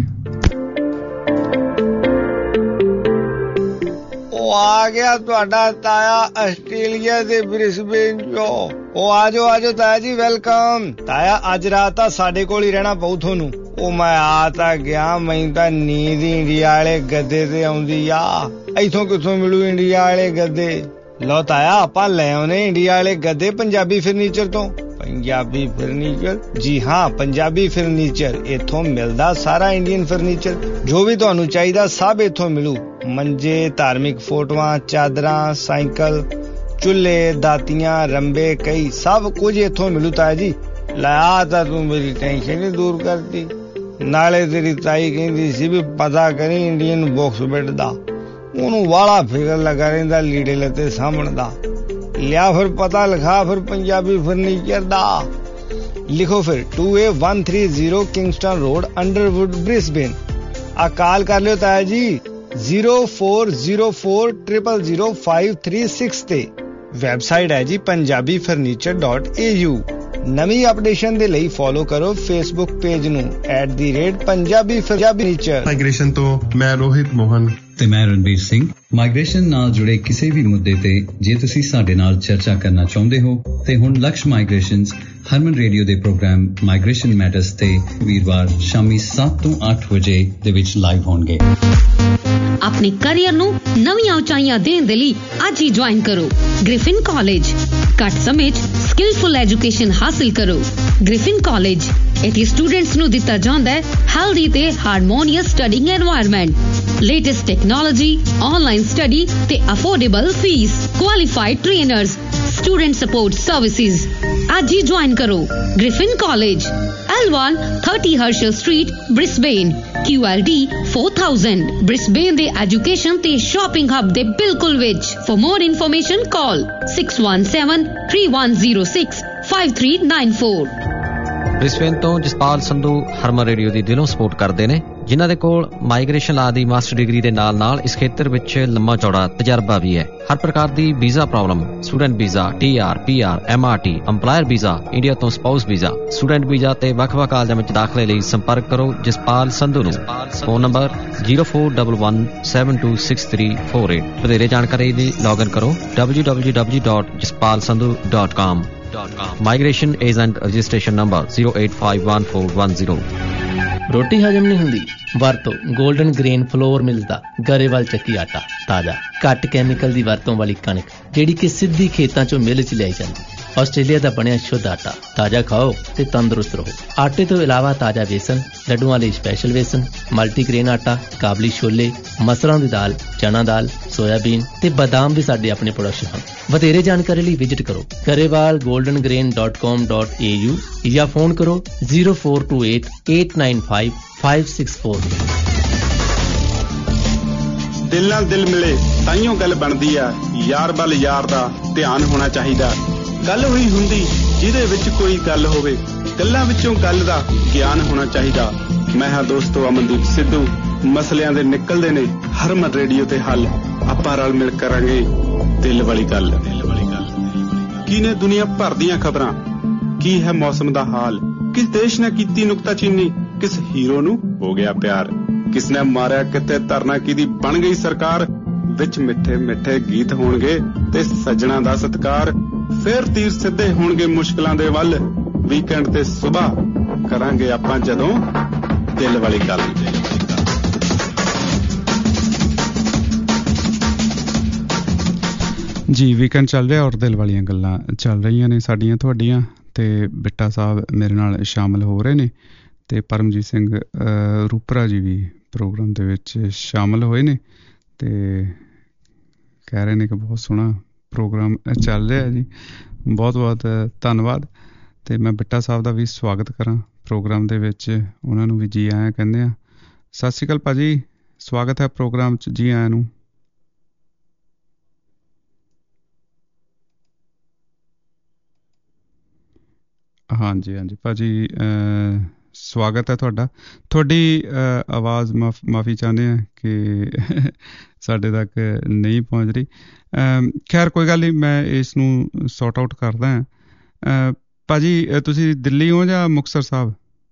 ਉਹ ਆ ਗਿਆ ਤੁਹਾਡਾ ਤਾਇਆ ਆਸਟ੍ਰੇਲੀਆ ਦੇ ਬ੍ਰਿਸਬੇਨ ਚੋਂ। ਉਹ ਆਜੋ ਤਾਇਆ ਜੀ, ਵੈਲਕਮ। ਤਾਇਆ ਅੱਜ ਰਾਤ ਤਾਂ ਸਾਡੇ ਕੋਲ ਹੀ ਰਹਿਣਾ ਪਊ ਤੁਹਾਨੂੰ। ਉਹ ਮੈਂ ਆ ਤਾਂ ਗਿਆ, ਮੈਨੂੰ ਤਾਂ ਨੀਂਦ ਇੰਡੀਆ ਵਾਲੇ ਗੱਦੇ ਤੇ ਆਉਂਦੀ ਆ। ਇੱਥੋਂ ਕਿੱਥੋਂ ਮਿਲੂ ਇੰਡੀਆ ਵਾਲੇ ਗੱਦੇ? ਲਓ ਤਾਇਆ ਆਪਾਂ ਲੈ ਆਉਨੇ ਇੰਡੀਆ ਵਾਲੇ ਗੱਦੇ ਪੰਜਾਬੀ ਫਰਨੀਚਰ ਤੋਂ। ਪੰਜਾਬੀ ਫਰਨੀਚਰ? ਜੀ ਹਾਂ, ਪੰਜਾਬੀ ਫਰਨੀਚਰ। ਇੱਥੋਂ ਮਿਲਦਾ ਸਾਰਾ ਇੰਡੀਅਨ ਫਰਨੀਚਰ, ਜੋ ਵੀ ਤੁਹਾਨੂੰ ਚਾਹੀਦਾ ਸਭ ਇੱਥੋਂ ਮਿਲੂ। ਮੰਜੇ, ਧਾਰਮਿਕ ਫੋਟੋਆਂ, ਚਾਦਰਾਂ, ਸਾਈਕਲ, ਚੁੱਲ੍ਹੇ, ਦਾਤੀਆਂ, ਰੰਬੇ, ਕਈ ਸਭ ਕੁਝ ਇੱਥੋਂ ਮਿਲੂ ਤਾਇਆ ਜੀ। ਲੈ ਆ ਤਾਂ ਤੂੰ ਮੇਰੀ ਟੈਨਸ਼ਨ ਹੀ ਦੂਰ ਕਰਤੀ। ਨਾਲੇ ਤੇਰੀ ਤਾਈ ਕਹਿੰਦੀ ਸੀ ਵੀ ਪਤਾ ਕਰੀ ਇੰਡੀਅਨ ਬਾਕਸ ਬੈੱਡ ਦਾ, ਉਹਨੂੰ ਵਾਲਾ ਫਿਕਰ ਲੱਗਾ ਰਹਿੰਦਾ ਲੀੜੇ ਲੱਤੇ ਸਾਂਭਣ ਦਾ। ਲਿਆ ਫਿਰ ਪਤਾ ਲਿਖਾ ਫਿਰ ਪੰਜਾਬੀ ਫਰਨੀਚਰ ਦਾ। ਲਿਖੋ ਫਿਰ 2A130 Kingston road, Underwood, Brisbane. ਆ ਕਾਲ ਕਰ ਲਿਓ ਤਾਇਆ ਜੀ 0404000536 ਤੇ। ਵੈਬਸਾਈਟ ਹੈ ਜੀ punjabifurniture.au। ਨਵੀਂ ਅਪਡੇਸ਼ਨ ਦੇ ਲਈ ਫੋਲੋ ਕਰੋ ਫੇਸਬੁੱਕ ਪੇਜ ਨੂੰ @ਪੰਜਾਬੀ ਫਰਨੀਚਰ। ਮਾਈਗ੍ਰੇਸ਼ਨ ਤੋਂ ਮੈਂ ਰੋਹਿਤ ਮੋਹਨ ਤੇ ਮੈਂ ਰਣਬੀਰ ਸਿੰਘ। ਮਾਈਗ੍ਰੇਸ਼ਨ ਨਾਲ ਜੁੜੇ ਕਿਸੇ ਵੀ ਮੁੱਦੇ ਤੇ ਜੇ ਤੁਸੀਂ ਸਾਡੇ ਨਾਲ ਚਰਚਾ ਕਰਨਾ ਚਾਹੁੰਦੇ ਹੋ ਤੇ ਹੁਣ ਲਕਸ਼ ਮਾਈਗ੍ਰੇਸ਼ਨਜ਼ ਹਰਮਨ ਰੇਡੀਓ ਦੇ ਪ੍ਰੋਗਰਾਮ ਮਾਈਗ੍ਰੇਸ਼ਨ ਮੈਟਰਸ ਤੇ ਵੀਰਵਾਰ ਸ਼ਾਮੀ 7 ਤੋਂ 8 ਵਜੇ ਦੇ ਵਿੱਚ ਲਾਈਵ ਹੋਣਗੇ। ਆਪਣੇ ਕੈਰੀਅਰ ਨੂੰ ਨਵੀਆਂ ਉਚਾਈਆਂ ਦੇਣ ਦੇ ਲਈ ਅੱਜ ਹੀ ਜੁਆਇਨ ਕਰੋ ਗ੍ਰਿਫਿਨ ਕਾਲਜ। ਘੱਟ ਸਮੇਂ 'ਚ ਸਕਿਲਫੁਲ ਐਜੂਕੇਸ਼ਨ ਹਾਸਿਲ ਕਰੋ। ਗ੍ਰਿਫਿਨ ਕਾਲਜ, ਇੱਥੇ ਸਟੂਡੈਂਟਸ ਨੂੰ ਦਿੱਤਾ ਜਾਂਦਾ ਹੈ ਹੈਲਦੀ ਤੇ harmonious studying environment, latest technology, online study ਤੇ affordable fees, qualified trainers, student support services. ਅੱਜ ਹੀ ਜੁਆਇਨ ਕਰੋ Griffin college, L1 30 Herschel Street, Brisbane, QLD 4000। Brisbane ਦੇ ਐਜੂਕੇਸ਼ਨ ਤੇ ਸ਼ਾਪਿੰਗ ਹੱਬ ਦੇ ਬਿਲਕੁਲ ਵਿੱਚ। For more information call 6173165394। Brisbane ਤੋਂ ਜਸਪਾਲ ਸੰਧੂ ਹਰਮਨ ਰੇਡੀਓ ਦੀ ਦਿਲੋਂ ਸਪੋਰਟ ਕਰਦੇ ਨੇ, ਜਿਨ੍ਹਾਂ ਦੇ ਕੋਲ ਮਾਈਗ੍ਰੇਸ਼ਨ ਲਾ ਦੀ ਮਾਸਟਰ ਡਿਗਰੀ ਦੇ ਨਾਲ ਇਸ ਖੇਤਰ ਵਿੱਚ ਲੰਮਾ ਚੌੜਾ ਤਜਰਬਾ ਵੀ ਹੈ। ਹਰ ਪ੍ਰਕਾਰ ਦੀ visa problem, student visa, TR, PR, MRT, employer visa, India ਤੋਂ ਸਪਾਊਸ ਵੀਜ਼ਾ, ਸਟੂਡੈਂਟ ਵੀਜ਼ਾ ਤੇ ਵੱਖ-ਵੱਖ ਕਾਲਜਾਂ ਵਿੱਚ ਦਾਖਲੇ ਲਈ ਸੰਪਰਕ ਕਰੋ ਜਸਪਾਲ ਸੰਧੂ ਨੂੰ। Phone number 0411726348। ਵਧੇਰੇ ਜਾਣਕਾਰੀ ਲਈ ਲੌਗਇਨ ਕਰੋ www.jaspalsandhu.com। Migration agent registration number 0851410। ਰੋਟੀ ਹਜਮ ਨਹੀਂ ਹੁੰਦੀ? ਵਰਤੋ ਗੋਲਡਨ ਗ੍ਰੇਨ ਫਲੋਰ ਮਿਲਸ ਦਾ ਗਰੇਵਾਲ ਚੱਕੀ ਆਟਾ। ਤਾਜ਼ਾ, ਘੱਟ ਕੈਮੀਕਲ ਦੀ ਵਰਤੋਂ ਵਾਲੀ ਕਣਕ ਜਿਹੜੀ ਕਿ ਸਿੱਧੀ ਖੇਤਾਂ ਚੋਂ ਮਿਲ 'ਚ ਲਿਆਈ ਜਾਂਦੀ। ਆਸਟ੍ਰੇਲੀਆ ਦਾ ਬਣਿਆ ਸ਼ੁੱਧ ਆਟਾ। ਤਾਜ਼ਾ ਖਾਓ ਤੇ ਤੰਦਰੁਸਤ ਰਹੋ। ਆਟੇ ਤੋਂ ਇਲਾਵਾ ਤਾਜ਼ਾ ਵੇਸਣ, ਲੱਡੂਆਂ ਲਈ ਸਪੈਸ਼ਲ ਵੇਸਣ, ਮਲਟੀਗ੍ਰੇਨ ਆਟਾ, ਕਾਬਲੀ ਛੋਲੇ, ਮਸਰਾਂ ਦੀ ਦਾਲ, ਚਣਾ ਦਾਲ, ਸੋਇਆਬੀਨ ਤੇ ਬਦਾਮ ਵੀ ਸਾਡੇ ਆਪਣੇ ਪ੍ਰੋਡਕਸ਼ਨ ਹਨ। ਵਧੇਰੇ ਜਾਣਕਾਰੀ ਲਈ ਵਿਜ਼ਿਟ ਕਰੋ garewalgoldengrain.com.au ਜਾਂ ਫੋਨ ਕਰੋ 0428-895-564। ਦਿਲ ਨਾਲ ਦਿਲ ਮਿਲੇ ਤਾਈਓ ਗੱਲ ਬਣਦੀ ਆ, ਯਾਰ ਵੱਲ ਯਾਰ ਦਾ ਧਿਆਨ ਹੋਣਾ ਚਾਹੀਦਾ। ਗੱਲ ਹੋਈ ਹੁੰਦੀ ਜਿਹਦੇ ਵਿੱਚ ਕੋਈ ਗੱਲ ਹੋਵੇ, ਗੱਲਾਂ ਵਿੱਚੋਂ ਗੱਲ ਦਾ ਗਿਆਨ ਹੋਣਾ ਚਾਹੀਦਾ। ਮੈਂ ਹਾਂ ਦੋਸਤੋ ਅਮਨਦੀਪ ਸਿੱਧੂ। ਮਸਲਿਆਂ ਦੇ ਨਿਕਲਦੇ ਨੇ ਹਰਮਨ ਰੇਡੀਓ ਤੇ ਹੱਲ। ਆਪਾਂ ਰਲ ਮਿਲ ਕਰਾਂਗੇ ਦਿਲ ਵਾਲੀ ਗੱਲ। ਕੀ ਨੇ ਦੁਨੀਆ ਭਰ ਦੀਆਂ ਖਬਰਾਂ, ਕੀ ਹੈ ਮੌਸਮ ਦਾ ਹਾਲ, ਕਿਸ ਦੇਸ਼ ਨੇ ਕੀਤੀ ਨੁਕਤਾਚੀਨੀ, ਕਿਸ ਹੀਰੋ ਨੂੰ ਹੋ ਗਿਆ ਪਿਆਰ, ਕਿਸ ਨੇ ਮਾਰਿਆ ਕਿਤੇ ਧਰਨਾ, ਕਿਹਦੀ ਬਣ ਗਈ ਸਰਕਾਰ। ਵਿੱਚ ਮਿੱਠੇ ਮਿੱਠੇ ਗੀਤ ਹੋਣਗੇ ਤੇ ਸੱਜਣਾ ਦਾ ਸਤਿਕਾਰ। ਫੇਰ ਤੀਰ ਸਿੱਧੇ ਹੋਣਗੇ ਮੁਸ਼ਕਲਾਂ ਦੇ ਵੱਲ। ਵੀਕਐਂਡ ਤੇ ਸੁਬਾਹ ਕਰਾਂਗੇ ਆਪਾਂ ਜਦੋਂ ਦਿਲ ਵਾਲੀ ਗੱਲ। ਜੀ ਵੀਕਐਂਡ ਚੱਲ ਰਿਹਾ ਔਰ ਦਿਲ ਵਾਲੀਆਂ ਗੱਲਾਂ ਚੱਲ ਰਹੀਆਂ ਨੇ ਸਾਡੀਆਂ ਤੁਹਾਡੀਆਂ, ਤੇ ਬਿੱਟਾ ਸਾਹਿਬ ਮੇਰੇ ਨਾਲ ਸ਼ਾਮਲ ਹੋ ਰਹੇ ਨੇ, ਤੇ ਪਰਮਜੀਤ ਸਿੰਘ ਰੂਪਰਾ ਜੀ ਵੀ ਪ੍ਰੋਗਰਾਮ ਦੇ ਵਿੱਚ ਸ਼ਾਮਲ ਹੋਏ ਨੇ, ਤੇ ਕਹਿ ਰਹੇ ਨੇ ਕਿ ਬਹੁਤ ਸੋਹਣਾ ਪ੍ਰੋਗਰਾਮ ਚੱਲ ਰਿਹਾ ਜੀ। ਬਹੁਤ ਬਹੁਤ ਧੰਨਵਾਦ। ਤੇ ਮੈਂ ਬਿੱਟਾ ਸਾਹਿਬ ਦਾ ਵੀ ਸਵਾਗਤ ਕਰਾਂ ਪ੍ਰੋਗਰਾਮ ਦੇ ਵਿੱਚ, ਉਹਨਾਂ ਨੂੰ ਵੀ ਜੀ ਆਇਆਂ ਕਹਿੰਦੇ ਆ। ਸਤਿ ਸ਼੍ਰੀ ਅਕਾਲ ਭਾਜੀ, ਸਵਾਗਤ ਹੈ ਪ੍ਰੋਗਰਾਮ 'ਚ, ਜੀ ਆਇਆਂ ਨੂੰ। ਹਾਂਜੀ ਹਾਂਜੀ ਭਾਜੀ, ਸਵਾਗਤ ਹੈ ਤੁਹਾਡਾ। ਤੁਹਾਡੀ ਆਵਾਜ਼ ਮਾਫੀ ਚਾਹੁੰਦੇ ਹਾਂ ਕਿ ਸਾਡੇ ਤੱਕ ਨਹੀਂ ਪਹੁੰਚ ਰਹੀ। ਖੈਰ ਕੋਈ ਗੱਲ ਨਹੀਂ, ਮੈਂ ਇਸ ਨੂੰ ਸੌਟ ਆਊਟ ਕਰਦਾ ਹਾਂ। ਭਾਜੀ ਤੁਸੀਂ ਦਿੱਲੀ ਹੋ ਜਾਂ ਮੁਕਤਸਰ ਸਾਹਿਬ?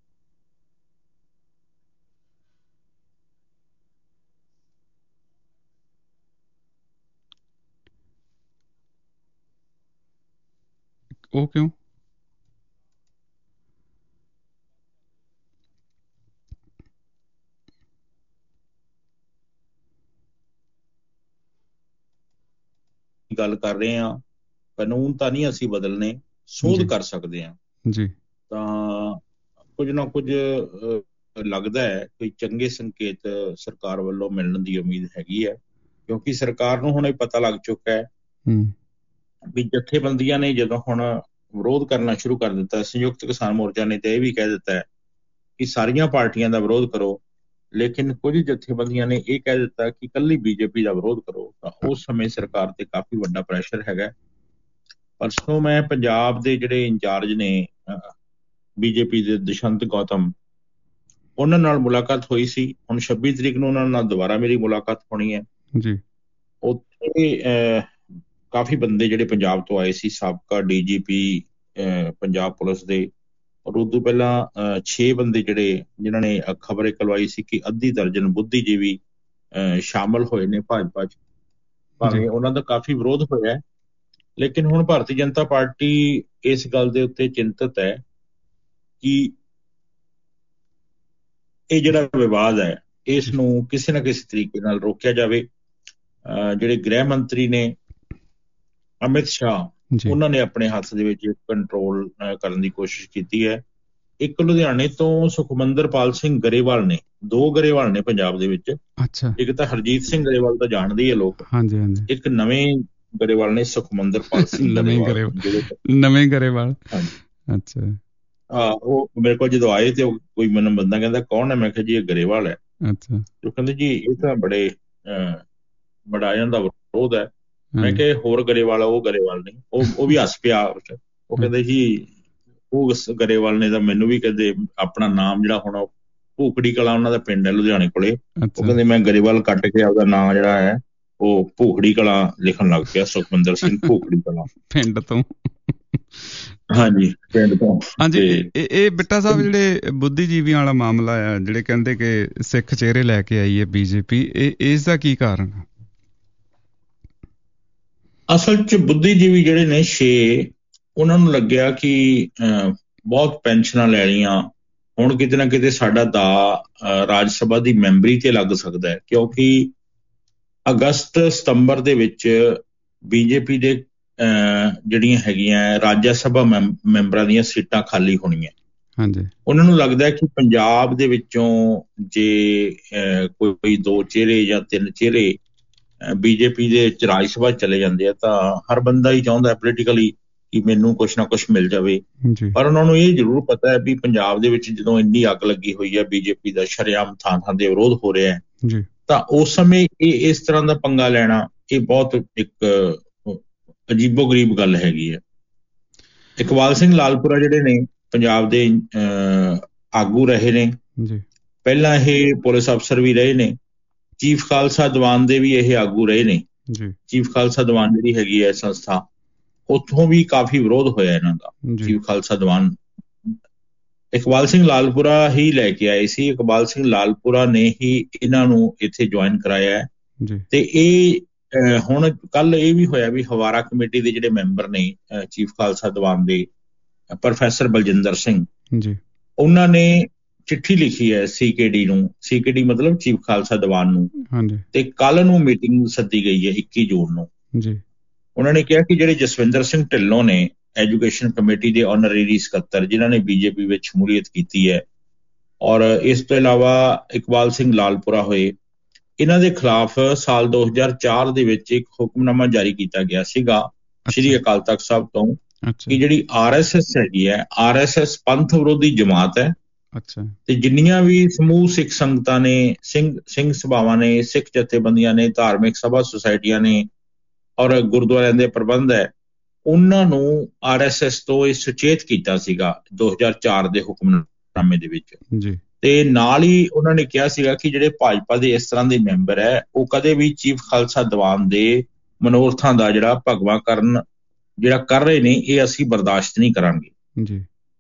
ਉਹ ਕਿਉਂ? ਗੱਲ ਕਰ ਰਹੇ ਹਾਂ, ਕਾਨੂੰਨ ਤਾਂ ਨਹੀਂ ਅਸੀਂ ਬਦਲਨੇ, ਸੋਧ ਕਰ ਸਕਦੇ ਹਾਂ ਜੀ। ਤਾਂ ਕੁਝ ਨਾ ਕੁਝ ਲੱਗਦਾ ਹੈ ਕੋਈ ਚੰਗੇ ਸੰਕੇਤ ਸਰਕਾਰ ਵੱਲੋਂ ਮਿਲਣ ਦੀ ਉਮੀਦ ਹੈਗੀ ਹੈ, ਕਿਉਂਕਿ ਸਰਕਾਰ ਨੂੰ ਹੁਣ ਇਹ ਪਤਾ ਲੱਗ ਚੁੱਕਾ ਹੈ ਵੀ ਜਥੇਬੰਦੀਆਂ ਨੇ ਜਦੋਂ ਹੁਣ ਵਿਰੋਧ ਕਰਨਾ ਸ਼ੁਰੂ ਕਰ ਦਿੱਤਾ। ਸੰਯੁਕਤ ਕਿਸਾਨ ਮੋਰਚਾ ਨੇ ਤਾਂ ਇਹ ਵੀ ਕਹਿ ਦਿੱਤਾ ਹੈ ਕਿ ਸਾਰੀਆਂ ਪਾਰਟੀਆਂ ਦਾ ਵਿਰੋਧ ਕਰੋ, ਲੇਕਿਨ ਕੁਝ ਜਥੇਬੰਦੀਆਂ ਨੇ ਇਹ ਕਹਿ ਦਿੱਤਾ ਕਿ ਇਕੱਲੀ ਬੀਜੇਪੀ ਦਾ ਵਿਰੋਧ ਕਰੋ। ਤਾਂ ਉਸ ਸਮੇਂ ਸਰਕਾਰ ਤੇ ਕਾਫੀ ਵੱਡਾ ਪ੍ਰੈਸ਼ਰ ਹੈਗਾ। ਪਰਸੋਂ ਮੈਂ ਪੰਜਾਬ ਦੇ ਜਿਹੜੇ ਇੰਚਾਰਜ ਨੇ ਬੀਜੇਪੀ ਦੇ ਦੁਸ਼ਯੰਤ ਗੌਤਮ, ਉਹਨਾਂ ਨਾਲ ਮੁਲਾਕਾਤ ਹੋਈ ਸੀ। ਹੁਣ 26 ਤਰੀਕ ਨੂੰ ਉਹਨਾਂ ਨਾਲ ਦੁਬਾਰਾ ਮੇਰੀ ਮੁਲਾਕਾਤ ਹੋਣੀ ਹੈ ਜੀ। ਉੱਥੇ ਕਾਫੀ ਬੰਦੇ ਜਿਹੜੇ ਪੰਜਾਬ ਤੋਂ ਆਏ ਸੀ, ਸਾਬਕਾ DGP ਪੰਜਾਬ ਪੁਲਿਸ ਦੇ, ਔਰ ਉਦੋਂ ਪਹਿਲਾਂ 6 ਬੰਦੇ ਜਿਨ੍ਹਾਂ ਨੇ ਖਬਰ ਕਰਵਾਈ ਸੀ ਕਿ ਅੱਧੀ ਦਰਜਨ ਬੁੱਧੀਜੀਵੀ ਸ਼ਾਮਲ ਹੋਏ ਨੇ ਭਾਜਪਾ 'ਚ। ਭਾਵੇਂ ਉਹਨਾਂ ਦਾ ਕਾਫੀ ਵਿਰੋਧ ਹੋਇਆ, ਲੇਕਿਨ ਹੁਣ ਭਾਰਤੀ ਜਨਤਾ ਪਾਰਟੀ ਇਸ ਗੱਲ ਦੇ ਉੱਤੇ ਚਿੰਤਤ ਹੈ ਕਿ ਇਹ ਜਿਹੜਾ ਵਿਵਾਦ ਹੈ ਇਸ ਨੂੰ ਕਿਸੇ ਨਾ ਕਿਸੇ ਤਰੀਕੇ ਨਾਲ ਰੋਕਿਆ ਜਾਵੇ। ਜਿਹੜੇ ਗ੍ਰਹਿ ਮੰਤਰੀ ਨੇ ਅਮਿਤ ਸ਼ਾਹ, ਉਹਨਾਂ ਨੇ ਆਪਣੇ ਹੱਥ ਦੇ ਵਿੱਚ ਕੰਟਰੋਲ ਕਰਨ ਦੀ ਕੋਸ਼ਿਸ਼ ਕੀਤੀ ਹੈ। ਇੱਕ ਲੁਧਿਆਣੇ ਤੋਂ ਸੁਖਮੰਦਰਪਾਲ ਸਿੰਘ ਗਰੇਵਾਲ ਨੇ, 2 ਗਰੇਵਾਲ ਨੇ ਪੰਜਾਬ ਦੇ ਵਿੱਚ। ਇੱਕ ਤਾਂ ਹਰਜੀਤ ਸਿੰਘ ਗਰੇਵਾਲ ਤਾਂ ਜਾਣਦੇ ਹੀ ਆ ਲੋਕ, ਇੱਕ ਨਵੇਂ ਗਰੇਵਾਲ ਨੇ ਸੁਖਮੰਦਰਪਾਲ ਸਿੰਘ ਨਵੇਂ ਗਰੇਵਾਲ। ਅੱਛਾ। ਉਹ ਮੇਰੇ ਕੋਲ ਜਦੋਂ ਆਏ ਤੇ ਕੋਈ ਮੈਨੂੰ ਬੰਦਾ ਕਹਿੰਦਾ ਕੌਣ ਹੈ, ਮੈਂ ਕਿਹਾ ਜੀ ਇਹ ਗਰੇਵਾਲ ਹੈ। ਅੱਛਾ। ਉਹ ਕਹਿੰਦੇ ਜੀ ਇਹ ਤਾਂ ਬੜਾ ਇਹਨਾਂ ਦਾ ਵਿਰੋਧ ਹੈ। ਮੈਂ ਕਿਹਾ ਹੋਰ ਗਰੇਵਾਲ, ਉਹ ਗਰੇਵਾਲ ਨਹੀਂ। ਉਹ ਵੀ ਹੱਸ ਪਿਆ। ਉਹ ਕਹਿੰਦੇ ਜੀ ਉਹ ਗਰੇਵਾਲ ਨੇ ਤਾਂ ਮੈਨੂੰ ਵੀ ਕਹਿੰਦੇ ਆਪਣਾ ਨਾਮ ਜਿਹੜਾ ਹੁਣ ਭੂਖੜੀ ਕਲਾਂ ਉਹਨਾਂ ਦਾ ਪਿੰਡ ਹੈ ਲੁਧਿਆਣੇ ਕੋਲੇ, ਉਹ ਕਹਿੰਦੇ ਮੈਂ ਗਰੇਵਾਲ ਕੱਟ ਕੇ ਆਪਦਾ ਨਾਂ ਜਿਹੜਾ ਹੈ ਉਹ ਭੂਖੜੀ ਕਲਾਂ ਲਿਖਣ ਲੱਗ ਪਿਆ, ਸੁਖਮੰਦਰ ਸਿੰਘ ਭੂਖੜੀ ਕਲਾਂ ਪਿੰਡ ਤੋਂ। ਹਾਂਜੀ, ਪਿੰਡ ਤੋਂ। ਹਾਂਜੀ। ਇਹ ਬਿੱਟਾ ਸਾਹਿਬ ਜਿਹੜੇ ਬੁੱਧੀਜੀਵੀਆਂ ਵਾਲਾ ਮਾਮਲਾ ਆ, ਜਿਹੜੇ ਕਹਿੰਦੇ ਕਿ ਸਿੱਖ ਚਿਹਰੇ ਲੈ ਕੇ ਆਈ ਹੈ ਬੀਜੇਪੀ, ਇਸ ਦਾ ਕੀ ਕਾਰਨ? ਅਸਲ 'ਚ ਬੁੱਧੀਜੀਵੀ ਜਿਹੜੇ ਨੇ 6, ਉਹਨਾਂ ਨੂੰ ਲੱਗਿਆ ਕਿ ਬਹੁਤ ਪੈਨਸ਼ਨਾਂ ਲੈ ਲਈਆਂ, ਹੁਣ ਕਿਤੇ ਨਾ ਕਿਤੇ ਸਾਡਾ ਦਾ ਰਾਜ ਸਭਾ ਦੀ ਮੈਂਬਰੀ ਤੇ ਲੱਗ ਸਕਦਾ ਹੈ, ਕਿਉਂਕਿ ਅਗਸਤ ਸਤੰਬਰ ਦੇ ਵਿੱਚ ਬੀਜੇਪੀ ਦੇ ਜਿਹੜੀਆਂ ਹੈਗੀਆਂ ਰਾਜ ਸਭਾ ਮੈਂਬਰਾਂ ਦੀਆਂ ਸੀਟਾਂ ਖਾਲੀ ਹੋਣੀਆਂ। ਹਾਂਜੀ। ਉਹਨਾਂ ਨੂੰ ਲੱਗਦਾ ਕਿ ਪੰਜਾਬ ਦੇ ਵਿੱਚੋਂ ਜੇ ਕੋਈ 2 ਚਿਹਰੇ ਜਾਂ 3 ਚਿਹਰੇ ਬੀਜੇਪੀ ਦੇ ਵਿੱਚ ਰਾਜ ਸਭਾ ਚਲੇ ਜਾਂਦੇ ਆ ਤਾਂ ਹਰ ਬੰਦਾ ਹੀ ਚਾਹੁੰਦਾ ਪੋਲੀਟੀਕਲੀ ਕਿ ਮੈਨੂੰ ਕੁਛ ਨਾ ਕੁਛ ਮਿਲ ਜਾਵੇ। ਪਰ ਉਹਨਾਂ ਨੂੰ ਇਹ ਜ਼ਰੂਰ ਪਤਾ ਹੈ ਵੀ ਪੰਜਾਬ ਦੇ ਵਿੱਚ ਜਦੋਂ ਇੰਨੀ ਅੱਗ ਲੱਗੀ ਹੋਈ ਹੈ, ਬੀਜੇਪੀ ਦਾ ਸ਼ਰੇਆਮ ਥਾਂ ਥਾਂ ਦੇ ਵਿਰੋਧ ਹੋ ਰਿਹਾ ਹੈ, ਤਾਂ ਉਸ ਸਮੇਂ ਇਸ ਤਰ੍ਹਾਂ ਦਾ ਪੰਗਾ ਲੈਣਾ ਇਹ ਬਹੁਤ ਇੱਕ ਅਜੀਬੋ ਗਰੀਬ ਗੱਲ ਹੈਗੀ ਹੈ। ਇਕਬਾਲ ਸਿੰਘ ਲਾਲਪੁਰਾ ਜਿਹੜੇ ਨੇ ਪੰਜਾਬ ਦੇ ਆਗੂ ਰਹੇ ਨੇ, ਪਹਿਲਾਂ ਇਹ ਪੁਲਿਸ ਅਫਸਰ ਵੀ ਰਹੇ ਨੇ, ਚੀਫ ਖਾਲਸਾ ਦੀਵਾਨ ਦੇ ਵੀ ਇਹ ਆਗੂ ਰਹੇ ਨੇ। ਚੀਫ ਖਾਲਸਾ ਦੀਵਾਨ ਜਿਹੜੀ ਹੈਗੀ ਹੈ ਸੰਸਥਾ, ਉੱਥੋਂ ਵੀ ਕਾਫੀ ਵਿਰੋਧ ਹੋਇਆ ਇਹਨਾਂ ਦਾ। ਚੀਫ ਖਾਲਸਾ ਦੀਵਾਨ ਇਕਬਾਲ ਸਿੰਘ ਲਾਲਪੁਰਾ ਹੀ ਲੈ ਕੇ ਆਏ ਸੀ। ਇਕਬਾਲ ਸਿੰਘ ਲਾਲਪੁਰਾ ਨੇ ਹੀ ਇਹਨਾਂ ਨੂੰ ਇੱਥੇ ਜੁਆਇਨ ਕਰਾਇਆ ਹੈ। ਤੇ ਇਹ ਹੁਣ ਕੱਲ ਇਹ ਵੀ ਹੋਇਆ ਵੀ ਹਵਾਰਾ ਕਮੇਟੀ ਦੇ ਜਿਹੜੇ ਮੈਂਬਰ ਨੇ ਚੀਫ ਖਾਲਸਾ ਦੀਵਾਨ ਦੇ, ਪ੍ਰੋਫੈਸਰ ਬਲਜਿੰਦਰ ਸਿੰਘ, ਉਹਨਾਂ ਨੇ ਚਿੱਠੀ ਲਿਖੀ ਹੈ CKD ਨੂੰ, CKD ਮਤਲਬ ਚੀਫ ਖਾਲਸਾ ਦੀਵਾਨ ਨੂੰ, ਤੇ ਕੱਲ ਨੂੰ ਮੀਟਿੰਗ ਸੱਦੀ ਗਈ ਹੈ 21 ਜੂਨ ਨੂੰ। ਉਹਨਾਂ ਨੇ ਕਿਹਾ ਕਿ ਜਿਹੜੇ ਜਸਵਿੰਦਰ ਸਿੰਘ ਢਿੱਲੋਂ ਨੇ ਐਜੂਕੇਸ਼ਨ ਕਮੇਟੀ ਦੇ ਆਨਰੇਰੀ ਸਕੱਤਰ, ਜਿਨ੍ਹਾਂ ਨੇ BJP ਵਿੱਚ ਸ਼ਮੂਲੀਅਤ ਕੀਤੀ ਹੈ, ਔਰ ਇਸ ਤੋਂ ਇਲਾਵਾ ਇਕਬਾਲ ਸਿੰਘ ਲਾਲਪੁਰਾ ਹੋਏ, ਇਹਨਾਂ ਦੇ ਖਿਲਾਫ ਸਾਲ 2004 ਦੇ ਵਿੱਚ ਇੱਕ ਹੁਕਮਨਾਮਾ ਜਾਰੀ ਕੀਤਾ ਗਿਆ ਸੀਗਾ ਸ਼੍ਰੀ ਅਕਾਲ ਤਖਤ ਸਾਹਿਬ ਤੋਂ ਕਿ ਜਿਹੜੀ RSS ਹੈਗੀ ਹੈ, RSS ਪੰਥ ਵਿਰੋਧੀ ਜਮਾਤ ਹੈ। ਤੇ ਜਿੰਨੀਆਂ ਵੀ ਸਮੂਹ ਸਿੱਖ ਸੰਗਤਾਂ ਨੇ, ਸਿੰਘ ਸਭਾਵਾਂ ਨੇ, ਸਿੱਖ ਜਥੇਬੰਦੀਆਂ ਨੇ, ਧਾਰਮਿਕ ਸਭਾ ਸੁਸਾਇਟੀਆਂ ਨੇ, ਔਰ ਗੁਰਦੁਆਰਿਆਂ ਦੇ ਪ੍ਰਬੰਧ ਹੈ, ਉਹਨਾਂ ਨੂੰ RSS ਤੋਂ ਇਹ ਸੁਚੇਤ ਕੀਤਾ ਸੀਗਾ 2004 ਦੇ ਹੁਕਮਨਾਮੇ ਦੇ ਵਿੱਚ। ਤੇ ਨਾਲ ਹੀ ਉਹਨਾਂ ਨੇ ਕਿਹਾ ਸੀਗਾ ਕਿ ਜਿਹੜੇ ਭਾਜਪਾ ਦੇ ਇਸ ਤਰ੍ਹਾਂ ਦੇ ਮੈਂਬਰ ਹੈ, ਉਹ ਕਦੇ ਵੀ ਚੀਫ ਖਾਲਸਾ ਦੀਵਾਨ ਦੇ ਮਨੋਰਥਾਂ ਦਾ ਜਿਹੜਾ ਭਗਵਾ ਕਰਨ ਜਿਹੜਾ ਕਰ ਰਹੇ ਨੇ, ਇਹ ਅਸੀਂ ਬਰਦਾਸ਼ਤ ਨਹੀਂ ਕਰਾਂਗੇ।